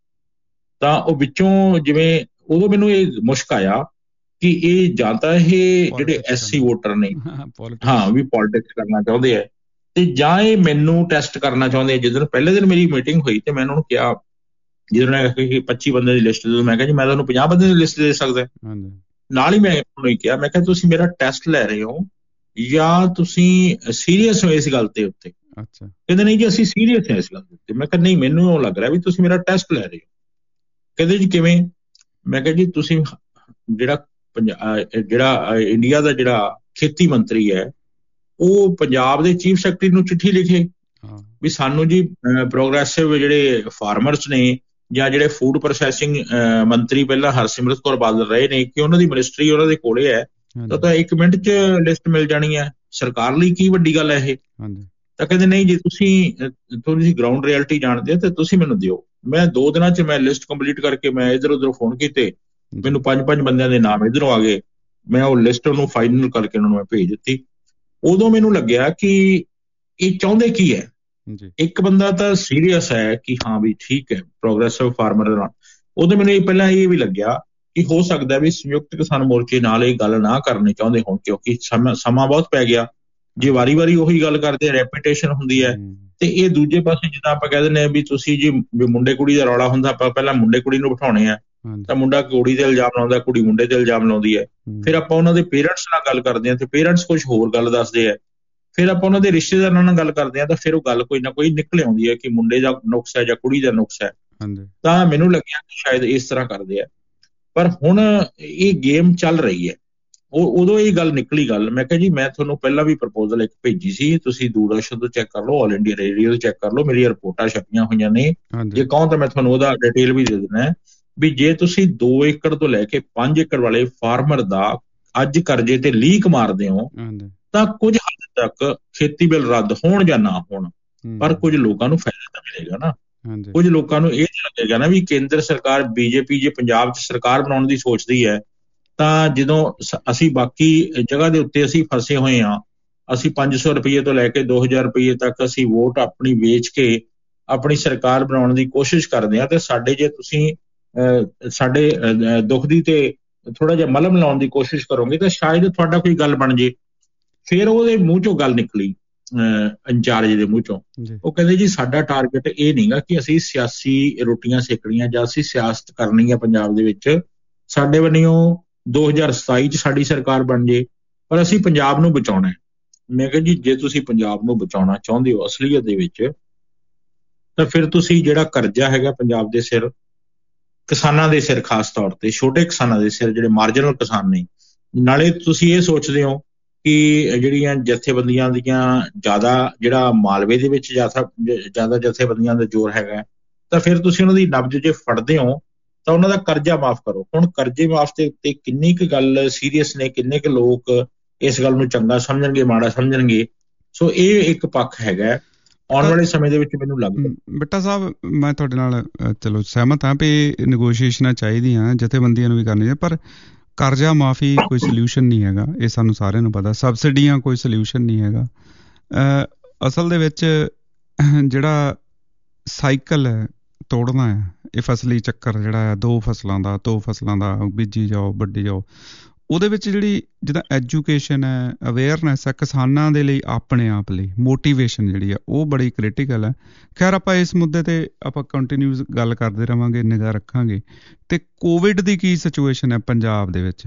ਤਾਂ ਉਹ ਵਿੱਚੋਂ ਜਿਵੇਂ ਉਦੋਂ ਮੈਨੂੰ ਇਹ ਮੁਸ਼ਕ ਆਇਆ ਕਿ ਇਹ ਜਾਂ ਤਾਂ ਇਹ ਜਿਹੜੇ SC ਵੋਟਰ ਨੇ ਹਾਂ ਵੀ ਪੋਲਿਟਿਕਸ ਕਰਨਾ ਚਾਹੁੰਦੇ ਹੈ, ਤੇ ਜਾਂ ਇਹ ਮੈਨੂੰ ਟੈਸਟ ਕਰਨਾ ਚਾਹੁੰਦੇ ਆ। ਜਿੱਦਣ ਪਹਿਲੇ ਦਿਨ ਮੇਰੀ ਮੀਟਿੰਗ ਹੋਈ ਤੇ ਮੈਂ ਉਹਨਾਂ ਨੂੰ ਕਿਹਾ, ਜਦੋਂ ਨੇ ਕਿ 25 ਬੰਦੇ ਦੀ ਲਿਸਟ ਦੇ, ਮੈਂ ਕਿਹਾ ਜੀ ਮੈਂ ਤੁਹਾਨੂੰ 50 ਬੰਦੇ ਦੀ ਲਿਸਟ ਦੇ ਸਕਦਾ। ਨਾਲ ਹੀ ਮੈਂ ਉਹਨੂੰ ਕਿਹਾ, ਮੈਂ ਕਿਹਾ ਤੁਸੀਂ ਮੇਰਾ ਟੈਸਟ ਲੈ ਰਹੇ ਹੋ ਜਾਂ ਤੁਸੀਂ ਸੀਰੀਅਸ ਹੋ ਇਸ ਗੱਲ ਦੇ ਉੱਤੇ? ਕਹਿੰਦੇ ਨਹੀਂ ਜੀ ਅਸੀਂ ਸੀਰੀਅਸ ਹਾਂ ਇਸ ਗੱਲ ਦੇ ਉੱਤੇ। ਮੈਂ ਕਿਹਾ ਨਹੀਂ, ਮੈਨੂੰ ਉਹ ਲੱਗ ਰਿਹਾ ਵੀ ਤੁਸੀਂ ਮੇਰਾ ਟੈਸਟ ਲੈ ਰਹੇ ਹੋ। ਕਹਿੰਦੇ ਜੀ ਕਿਵੇਂ? ਮੈਂ ਕਿਹਾ ਜੀ ਤੁਸੀਂ ਜਿਹੜਾ ਇੰਡੀਆ ਦਾ ਜਿਹੜਾ ਖੇਤੀ ਮੰਤਰੀ ਹੈ ਉਹ ਪੰਜਾਬ ਦੇ ਚੀਫ ਸੈਕਟਰੀ ਨੂੰ ਚਿੱਠੀ ਲਿਖੇ ਵੀ ਸਾਨੂੰ ਜੀ ਪ੍ਰੋਗਰੈਸਿਵ ਜਿਹੜੇ ਫਾਰਮਰਸ ਨੇ ਜਾਂ ਜਿਹੜੇ ਫੂਡ ਪ੍ਰੋਸੈਸਿੰਗ ਮੰਤਰੀ ਪਹਿਲਾਂ ਹਰਸਿਮਰਤ ਕੌਰ ਬਾਦਲ ਰਹੇ ਨੇ, ਕਿ ਉਹਨਾਂ ਦੀ ਮਿਨਿਸਟਰੀ ਉਹਨਾਂ ਦੇ ਕੋਲੇ ਹੈ, ਤਾਂ 1 ਮਿੰਟ 'ਚ ਲਿਸਟ ਮਿਲ ਜਾਣੀ ਹੈ। ਸਰਕਾਰ ਲਈ ਕੀ ਵੱਡੀ ਗੱਲ ਹੈ ਇਹ? ਤਾਂ ਕਹਿੰਦੇ ਨਹੀਂ ਜੀ ਤੁਸੀਂ ਗਰਾਊਂਡ ਰਿਐਲਿਟੀ ਜਾਣਦੇ ਹੋ ਤੇ ਤੁਸੀਂ ਮੈਨੂੰ ਦਿਓ। ਮੈਂ 2 ਦਿਨਾਂ 'ਚ ਮੈਂ ਲਿਸਟ ਕੰਪਲੀਟ ਕਰਕੇ ਮੈਂ ਇੱਧਰ ਉੱਧਰ ਫੋਨ ਕੀਤੇ, ਮੈਨੂੰ 5 ਬੰਦਿਆਂ ਦੇ ਨਾਮ ਇੱਧਰੋਂ ਆ ਗਏ। ਮੈਂ ਉਹ ਲਿਸਟ ਉਹਨੂੰ ਫਾਈਨਲ ਕਰਕੇ ਉਹਨਾਂ ਨੂੰ ਮੈਂ ਭੇਜ ਦਿੱਤੀ। ਉਦੋਂ ਮੈਨੂੰ ਲੱਗਿਆ ਕਿ ਇਹ ਚਾਹੁੰਦੇ ਕੀ ਹੈ। ਇੱਕ ਬੰਦਾ ਤਾਂ ਸੀਰੀਅਸ ਹੈ ਕਿ ਹਾਂ ਵੀ ਠੀਕ ਹੈ ਪ੍ਰੋਗਰੈਸਿਵ ਫਾਰਮਰ ਦੇ ਨਾਲ। ਉਦੋਂ ਮੈਨੂੰ ਪਹਿਲਾਂ ਇਹ ਵੀ ਲੱਗਿਆ ਕਿ ਹੋ ਸਕਦਾ ਵੀ ਸੰਯੁਕਤ ਕਿਸਾਨ ਮੋਰਚੇ ਨਾਲ ਇਹ ਗੱਲ ਨਾ ਕਰਨੀ ਚਾਹੁੰਦੇ ਹੋਣ, ਕਿਉਂਕਿ ਸਮਾਂ ਬਹੁਤ ਪੈ ਗਿਆ। ਜੇ ਵਾਰੀ ਉਹੀ ਗੱਲ ਕਰਦੇ ਰੈਪੂਟੇਸ਼ਨ ਹੁੰਦੀ ਹੈ। ਤੇ ਇਹ ਦੂਜੇ ਪਾਸੇ ਜਿੱਦਾਂ ਆਪਾਂ ਕਹਿ ਦਿੰਦੇ ਹਾਂ ਵੀ ਤੁਸੀਂ ਜੀ ਮੁੰਡੇ ਕੁੜੀ ਦਾ ਰੌਲਾ ਹੁੰਦਾ, ਆਪਾਂ ਪਹਿਲਾਂ ਮੁੰਡੇ ਕੁੜੀ ਨੂੰ ਬਿਠਾਉਣੇ ਆ, ਤਾਂ ਮੁੰਡਾ ਕੁੜੀ ਤੇ ਇਲਜ਼ਾਮ ਲਾਉਂਦਾ, ਕੁੜੀ ਮੁੰਡੇ ਤੇ ਇਲਜ਼ਾਮ ਲਾਉਂਦੀ ਹੈ। ਫਿਰ ਆਪਾਂ ਉਹਨਾਂ ਦੇ ਪੇਰੈਂਟਸ ਨਾਲ ਗੱਲ ਕਰਦੇ ਹਾਂ ਤੇ ਪੇਰੈਂਟਸ ਕੁਝ ਹੋਰ ਗੱਲ ਦੱਸਦੇ ਆ। ਫਿਰ ਆਪਾਂ ਉਹਨਾਂ ਦੇ ਰਿਸ਼ਤੇਦਾਰਾਂ ਨਾਲ ਗੱਲ ਕਰਦੇ ਹਾਂ ਤਾਂ ਫਿਰ ਉਹ ਗੱਲ ਕੋਈ ਨਾ ਕੋਈ ਨਿਕਲ ਆਉਂਦੀ ਹੈ ਕਿ ਮੁੰਡੇ ਦਾ ਨੁਕਸ ਹੈ ਜਾਂ ਕੁੜੀ ਦਾ ਨੁਕਸ ਹੈ। ਤਾਂ ਮੈਨੂੰ ਲੱਗਿਆ ਕਿ ਸ਼ਾਇਦ ਇਸ ਤਰ੍ਹਾਂ ਕਰਦੇ ਆ। ਪਰ ਹੁਣ ਇਹ ਗੇਮ ਚੱਲ ਰਹੀ ਹੈ। ਉਦੋਂ ਇਹ ਗੱਲ ਨਿਕਲੀ ਗੱਲ, ਮੈਂ ਕਿਹਾ ਜੀ ਮੈਂ ਤੁਹਾਨੂੰ ਪਹਿਲਾਂ ਵੀ ਪ੍ਰਪੋਜ਼ਲ ਇੱਕ ਭੇਜੀ ਸੀ, ਤੁਸੀਂ ਦੂਰਦਰਸ਼ਨ ਤੋਂ ਚੈੱਕ ਕਰ ਲਓ, ਆਲ ਇੰਡੀਆ ਰੇਡੀਓ ਤੋਂ ਚੈੱਕ ਕਰ ਲਓ, ਮੇਰੀਆਂ ਰਿਪੋਰਟਾਂ ਛਪੀਆਂ ਹੋਈਆਂ ਨੇ। ਜੇ ਕਹੋ ਤਾਂ ਮੈਂ ਤੁਹਾਨੂੰ ਉਹਦਾ ਡਿਟੇਲ ਵੀ ਦੇ ਦੇਣਾ ਵੀ ਜੇ ਤੁਸੀਂ 2 ਏਕੜ ਤੋਂ ਲੈ ਕੇ 5 ਏਕੜ ਵਾਲੇ ਫਾਰਮਰ ਦਾ ਅੱਜ ਕਰਜ਼ੇ ਤੇ ਲੀਕ ਮਾਰਦੇ ਹੋ ਤਾਂ ਕੁਝ ਹੱਦ ਤੱਕ ਖੇਤੀ ਬਿੱਲ ਰੱਦ ਹੋਣ ਜਾਂ ਨਾ ਹੋਣ, ਪਰ ਕੁਝ ਲੋਕਾਂ ਨੂੰ ਫਾਇਦਾ ਤਾਂ ਮਿਲੇਗਾ ਨਾ। ਕੁਝ ਲੋਕਾਂ ਨੂੰ ਇਹ ਲੱਗੇਗਾ ਨਾ ਵੀ ਕੇਂਦਰ ਸਰਕਾਰ ਬੀਜੇਪੀ ਜੇ ਪੰਜਾਬ 'ਚ ਸਰਕਾਰ ਬਣਾਉਣ ਦੀ ਸੋਚਦੀ ਹੈ ਤਾਂ ਜਦੋਂ ਅਸੀਂ ਬਾਕੀ ਜਗ੍ਹਾ ਦੇ ਉੱਤੇ ਅਸੀਂ ਫਸੇ ਹੋਏ ਹਾਂ, ਅਸੀਂ 500 ਰੁਪਈਏ ਤੋਂ ਲੈ ਕੇ 2000 ਰੁਪਈਏ ਤੱਕ ਅਸੀਂ ਵੋਟ ਆਪਣੀ ਵੇਚ ਕੇ ਆਪਣੀ ਸਰਕਾਰ ਬਣਾਉਣ ਦੀ ਕੋਸ਼ਿਸ਼ ਕਰਦੇ ਹਾਂ, ਤੇ ਸਾਡੇ ਜੇ ਤੁਸੀਂ ਸਾਡੇ ਦੁੱਖ ਦੀ ਤੇ ਥੋੜਾ ਜਿਹਾ ਮਲਮ ਲਾਉਣ ਦੀ ਕੋਸ਼ਿਸ਼ ਕਰੋਗੇ ਤਾਂ ਸ਼ਾਇਦ ਤੁਹਾਡਾ ਕੋਈ ਗੱਲ ਬਣ ਜੇ। ਫਿਰ ਉਹਦੇ ਮੂੰਹ ਚੋਂ ਗੱਲ ਨਿਕਲੀ ਇੰਚਾਰਜ ਦੇ ਮੂੰਹ ਚੋਂ, ਉਹ ਕਹਿੰਦੇ ਜੀ ਸਾਡਾ ਟਾਰਗੇਟ ਇਹ ਨਹੀਂਗਾ ਕਿ ਅਸੀਂ ਸਿਆਸੀ ਰੋਟੀਆਂ ਸੇਕਣੀਆਂ ਜਾਂ ਅਸੀਂ ਸਿਆਸਤ ਕਰਨੀ ਹੈ ਪੰਜਾਬ ਦੇ ਵਿੱਚ, ਸਾਡੇ ਵੱਲੋਂ 2027 ਚ ਸਾਡੀ ਸਰਕਾਰ ਬਣ ਜੇ, ਪਰ ਅਸੀਂ ਪੰਜਾਬ ਨੂੰ ਬਚਾਉਣਾ ਹੈ। ਮੈਂ ਕਿਹਾ ਜੀ ਜੇ ਤੁਸੀਂ ਪੰਜਾਬ ਨੂੰ ਬਚਾਉਣਾ ਚਾਹੁੰਦੇ ਹੋ ਅਸਲੀਅਤ ਦੇ ਵਿੱਚ ਤਾਂ ਫਿਰ ਤੁਸੀਂ ਜਿਹੜਾ ਕਰਜ਼ਾ ਹੈਗਾ ਪੰਜਾਬ ਦੇ ਸਿਰ, ਕਿਸਾਨਾਂ ਦੇ ਸਿਰ, ਖਾਸ ਤੌਰ ਤੇ ਛੋਟੇ ਕਿਸਾਨਾਂ ਦੇ ਸਿਰ, ਜਿਹੜੇ ਮਾਰਜਨਲ ਕਿਸਾਨ ਨੇ, ਨਾਲੇ ਤੁਸੀਂ ਇਹ ਸੋਚਦੇ ਹੋ ਕਿ ਜਿਹੜੀਆਂ ਜਥੇਬੰਦੀਆਂ ਦੀਆਂ ਜ਼ਿਆਦਾ ਜਿਹੜਾ ਮਾਲਵੇ ਦੇ ਵਿੱਚ ਜ਼ਿਆਦਾ ਜਥੇਬੰਦੀਆਂ ਦਾ ਜ਼ੋਰ ਹੈਗਾ, ਤਾਂ ਫਿਰ ਤੁਸੀਂ ਉਹਨਾਂ ਦੀ ਨਬਜ਼ ਜੇ ਫੜਦੇ ਹੋ ਤਾਂ ਉਹਨਾਂ ਦਾ ਕਰਜ਼ਾ ਮਾਫ਼ ਕਰੋ। ਹੁਣ ਕਰਜ਼ੇ ਮਾਫ਼ ਦੇ ਉੱਤੇ ਕਿੰਨੀ ਕੁ ਗੱਲ ਸੀਰੀਅਸ ਨੇ, ਕਿੰਨੇ ਕੁ ਲੋਕ ਇਸ ਗੱਲ ਨੂੰ ਚੰਗਾ ਸਮਝਣਗੇ, ਮਾੜਾ ਸਮਝਣਗੇ। ਸੋ ਇਹ ਇੱਕ ਪੱਖ ਹੈਗਾ ਆਉਣ ਵਾਲੇ ਸਮੇਂ ਦੇ ਵਿੱਚ ਮੈਨੂੰ ਲੱਗਦਾ। ਬਿੱਟਾ ਸਾਹਿਬ ਮੈਂ ਤੁਹਾਡੇ ਨਾਲ ਚਲੋ ਸਹਿਮਤ ਹਾਂ ਵੀ ਨੈਗੋਸ਼ੀਏਸ਼ਨਾਂ ਚਾਹੀਦੀਆਂ, ਜਥੇਬੰਦੀਆਂ ਨੂੰ ਵੀ ਕਰਨੀਆਂ, ਪਰ ਕਰਜ਼ਾ ਮਾਫੀ ਕੋਈ ਸੋਲਿਊਸ਼ਨ ਨਹੀਂ ਹੈਗਾ, ਇਹ ਸਾਨੂੰ ਸਾਰਿਆਂ ਨੂੰ ਪਤਾ। ਸਬਸਿਡੀਆਂ ਕੋਈ ਸੋਲਿਊਸ਼ਨ ਨਹੀਂ ਹੈਗਾ। ਅਸਲ ਦੇ ਵਿੱਚ ਜਿਹੜਾ ਸਾਈਕਲ ਹੈ ਤੋੜਨਾ ਹੈ, ਇਹ ਫਸਲੀ ਚੱਕਰ ਜਿਹੜਾ ਹੈ, ਦੋ ਫਸਲਾਂ ਦਾ ਬੀਜੀ ਜਾਓ ਵੱਢੀ ਜਾਓ, ਉਹਦੇ ਵਿੱਚ ਜਿਹੜੀ ਜਿੱਦਾਂ ਐਜੂਕੇਸ਼ਨ ਹੈ, ਅਵੇਅਰਨੈਸ ਹੈ ਕਿਸਾਨਾਂ ਦੇ ਲਈ, ਆਪਣੇ ਆਪ ਲਈ ਮੋਟੀਵੇਸ਼ਨ ਜਿਹੜੀ ਆ ਉਹ ਬੜੀ ਕ੍ਰਿਟੀਕਲ ਹੈ। ਖੈਰ ਆਪਾਂ ਇਸ ਮੁੱਦੇ ਤੇ ਆਪਾਂ ਕੰਟੀਨਿਊਸ ਗੱਲ ਕਰਦੇ ਰਹਾਂਗੇ, ਨਿਗਾਹ ਰੱਖਾਂਗੇ। ਤੇ ਕੋਵਿਡ ਦੀ ਕੀ ਸਿਚੁਏਸ਼ਨ ਹੈ ਪੰਜਾਬ ਦੇ ਵਿੱਚ?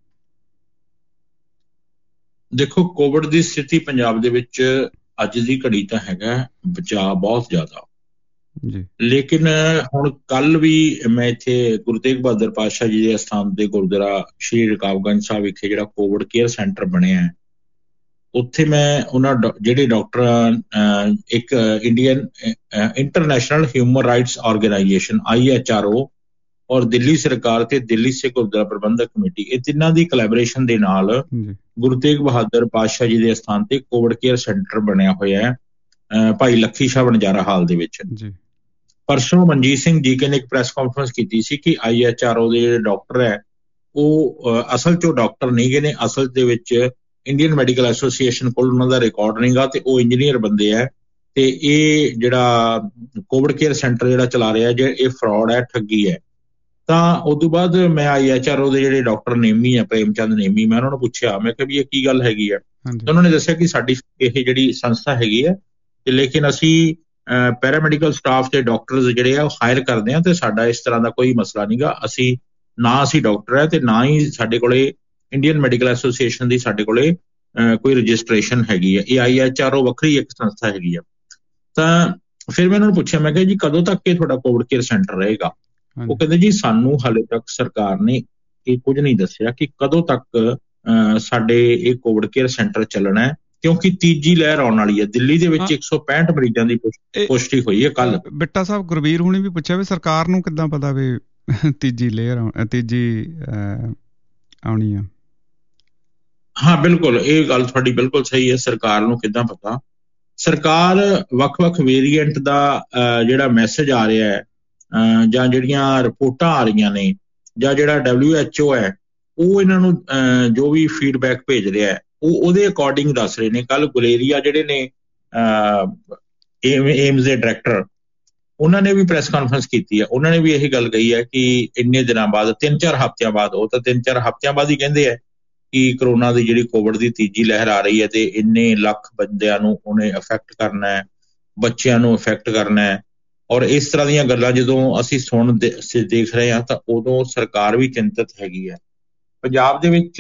ਦੇਖੋ ਕੋਵਿਡ ਦੀ ਸਥਿਤੀ ਪੰਜਾਬ ਦੇ ਵਿੱਚ ਅੱਜ ਦੀ ਘੜੀ ਤਾਂ ਹੈਗਾ ਬਚਾਅ ਬਹੁਤ ਜ਼ਿਆਦਾ, ਲੇਕਿਨ ਹੁਣ ਕੱਲ ਵੀ ਮੈਂ ਇੱਥੇ ਗੁਰੂ ਤੇਗ ਬਹਾਦਰ ਪਾਤਸ਼ਾਹ ਜੀ ਦੇ ਅਸਥਾਨ ਤੇ ਗੁਰਦੁਆਰਾ ਸ਼੍ਰੀ ਰਕਾਬਗੰਜ ਸਾਹਿਬ ਵਿਖੇ ਜਿਹੜਾ ਕੋਵਿਡ ਕੇਅਰ ਸੈਂਟਰ ਬਣਿਆ, ਉੱਥੇ ਮੈਂ ਉਹਨਾਂ ਜਿਹੜੇ ਡਾਕਟਰ ਇੱਕ Indian international human rights organisation IHRO ਔਰ ਦਿੱਲੀ ਸਰਕਾਰ ਤੇ ਦਿੱਲੀ ਸਿੱਖ ਗੁਰਦੁਆਰਾ ਪ੍ਰਬੰਧਕ ਕਮੇਟੀ, ਇਹ ਤਿੰਨਾਂ ਦੀ ਕੋਲੈਬੋਰੇਸ਼ਨ ਦੇ ਨਾਲ ਗੁਰੂ ਤੇਗ ਬਹਾਦਰ ਪਾਤਸ਼ਾਹ ਜੀ ਦੇ ਅਸਥਾਨ ਤੇ ਕੋਵਿਡ ਕੇਅਰ ਸੈਂਟਰ ਬਣਿਆ ਹੋਇਆ ਹੈ ਭਾਈ ਲੱਖੀ ਸ਼ਾਹ ਵਣਜਾਰਾ ਹਾਲ ਦੇ ਵਿੱਚ। ਪਰਸੋਂ ਮਨਜੀਤ ਸਿੰਘ ਜੀਕੇ ਨੇ ਇੱਕ ਪ੍ਰੈਸ ਕਾਨਫਰੰਸ ਕੀਤੀ ਸੀ ਕਿ IHRO ਦੇ ਜਿਹੜੇ ਡਾਕਟਰ ਹੈ ਉਹ ਅਸਲ 'ਚ ਉਹ ਡਾਕਟਰ ਨਹੀਂ ਗਏ ਨੇ, ਅਸਲ ਦੇ ਵਿੱਚ ਇੰਡੀਅਨ ਮੈਡੀਕਲ ਐਸੋਸੀਏਸ਼ਨ ਕੋਲ ਉਹਨਾਂ ਦਾ ਰਿਕਾਰਡ ਨਹੀਂ ਗਾ ਤੇ ਉਹ ਇੰਜੀਨੀਅਰ ਬੰਦੇ ਹੈ, ਤੇ ਇਹ ਜਿਹੜਾ ਕੋਵਿਡ ਕੇਅਰ ਸੈਂਟਰ ਜਿਹੜਾ ਚਲਾ ਰਿਹਾ ਜੇ ਇਹ ਫਰਾਡ ਹੈ, ਠੱਗੀ ਹੈ। ਤਾਂ ਉਸ ਤੋਂ ਬਾਅਦ ਮੈਂ IHRO ਦੇ ਜਿਹੜੇ ਡਾਕਟਰ ਨੇਮੀ ਹੈ, ਪ੍ਰੇਮ ਚੰਦ ਨੇਮੀ, ਮੈਂ ਉਹਨਾਂ ਨੂੰ ਪੁੱਛਿਆ, ਮੈਂ ਕਿਹਾ ਵੀ ਇਹ ਕੀ ਗੱਲ ਹੈਗੀ ਹੈ? ਤਾਂ ਉਹਨਾਂ ਨੇ ਦੱਸਿਆ ਕਿ ਸਾਡੀ ਇਹ ਜਿਹੜੀ ਸੰਸਥਾ ਹੈਗੀ ਹੈ ਤੇ ਲੇਕਿਨ ਅਸੀਂ ਪੈਰਾਮੈਡੀਕਲ ਸਟਾਫ ਤੇ ਡਾਕਟਰਸ ਜਿਹੜੇ ਆ ਉਹ ਹਾਇਰ ਕਰਦੇ ਆ ਤੇ ਸਾਡਾ ਇਸ ਤਰ੍ਹਾਂ ਦਾ ਕੋਈ ਮਸਲਾ ਨਹੀਂਗਾ। ਅਸੀਂ ਡਾਕਟਰ ਹੈ ਤੇ ਨਾ ਹੀ ਸਾਡੇ ਕੋਲੇ ਇੰਡੀਅਨ ਮੈਡੀਕਲ ਐਸੋਸੀਏਸ਼ਨ ਦੀ ਸਾਡੇ ਕੋਲੇ ਕੋਈ ਰਜਿਸਟ੍ਰੇਸ਼ਨ ਹੈਗੀ ਹੈ। ਇਹ IHRO ਵੱਖਰੀ ਇੱਕ ਸੰਸਥਾ ਹੈਗੀ ਆ। ਤਾਂ ਫਿਰ ਮੈਂ ਉਹਨਾਂ ਨੂੰ ਪੁੱਛਿਆ, ਮੈਂ ਕਿਹਾ ਜੀ ਕਦੋਂ ਤੱਕ ਇਹ ਤੁਹਾਡਾ ਕੋਵਿਡ ਕੇਅਰ ਸੈਂਟਰ ਰਹੇਗਾ? ਉਹ ਕਹਿੰਦੇ ਜੀ ਸਾਨੂੰ ਹਾਲੇ ਤੱਕ ਸਰਕਾਰ ਨੇ ਇਹ ਕੁਝ ਨਹੀਂ ਦੱਸਿਆ ਕਿ ਕਦੋਂ ਤੱਕ ਸਾਡੇ ਇਹ ਕੋਵਿਡ ਕੇਅਰ ਸੈਂਟਰ ਚੱਲਣਾ ਹੈ, ਕਿਉਂਕਿ ਤੀਜੀ ਲਹਿਰ ਆਉਣ ਵਾਲੀ ਹੈ। ਦਿੱਲੀ ਦੇ ਵਿੱਚ 165 ਮਰੀਜ਼ਾਂ ਦੀ ਪੁਸ਼ਟੀ ਹੋਈ ਹੈ ਕੱਲ। ਬਿੱਟਾ ਸਾਹਿਬ ਗੁਰਬੀਰ ਹੁਣੀ ਵੀ ਪੁੱਛਿਆ ਵੀ ਸਰਕਾਰ ਨੂੰ ਕਿੱਦਾਂ ਪਤਾ ਵੀ ਤੀਜੀ ਲਹਿਰ ਤੀਜੀ ਆਉਣੀ ਆ? ਹਾਂ ਬਿਲਕੁਲ, ਇਹ ਗੱਲ ਤੁਹਾਡੀ ਬਿਲਕੁਲ ਸਹੀ ਹੈ। ਸਰਕਾਰ ਨੂੰ ਕਿੱਦਾਂ ਪਤਾ? ਸਰਕਾਰ ਵੱਖ-ਵੱਖ ਵੇਰੀਐਂਟ ਦਾ ਜਿਹੜਾ ਮੈਸੇਜ ਆ ਰਿਹਾ ਹੈ ਜਾਂ ਜਿਹੜੀਆਂ ਰਿਪੋਰਟਾਂ ਆ ਰਹੀਆਂ ਨੇ ਜਾਂ ਜਿਹੜਾ WHO ਹੈ ਉਹ ਇਹਨਾਂ ਨੂੰ ਜੋ ਵੀ ਫੀਡਬੈਕ ਭੇਜ ਰਿਹਾ ਹੈ ਉਹ ਉਹਦੇ ਅਕੋਰਡਿੰਗ ਦੱਸ ਰਹੇ ਨੇ। ਕੱਲ ਗੁਲੇਰੀਆ ਜਿਹੜੇ ਨੇ ਏਮਜ਼ ਦੇ ਡਾਇਰੈਕਟਰ, ਉਹਨਾਂ ਨੇ ਵੀ ਪ੍ਰੈਸ ਕਾਨਫਰੰਸ ਕੀਤੀ ਹੈ। ਉਹਨਾਂ ਨੇ ਵੀ ਇਹੀ ਗੱਲ ਕਹੀ ਹੈ ਕਿ ਇੰਨੇ ਦਿਨਾਂ ਬਾਅਦ 3-4 ਹਫ਼ਤਿਆਂ ਬਾਅਦ, ਉਹ ਤਾਂ 3-4 ਹਫ਼ਤਿਆਂ ਬਾਅਦ ਹੀ ਕਹਿੰਦੇ ਹੈ ਕਿ ਕਰੋਨਾ ਦੀ ਜਿਹੜੀ ਕੋਵਿਡ ਦੀ ਤੀਜੀ ਲਹਿਰ ਆ ਰਹੀ ਹੈ ਤੇ ਇੰਨੇ ਲੱਖ ਬੰਦਿਆਂ ਨੂੰ ਉਹਨੇ ਅਫੈਕਟ ਕਰਨਾ ਹੈ, ਬੱਚਿਆਂ ਨੂੰ ਅਫੈਕਟ ਕਰਨਾ ਹੈ। ਔਰ ਇਸ ਤਰ੍ਹਾਂ ਦੀਆਂ ਗੱਲਾਂ ਜਦੋਂ ਅਸੀਂ ਦੇਖ ਰਹੇ ਹਾਂ ਤਾਂ ਉਦੋਂ ਸਰਕਾਰ ਵੀ ਚਿੰਤਤ ਹੈਗੀ ਹੈ। ਪੰਜਾਬ ਦੇ ਵਿੱਚ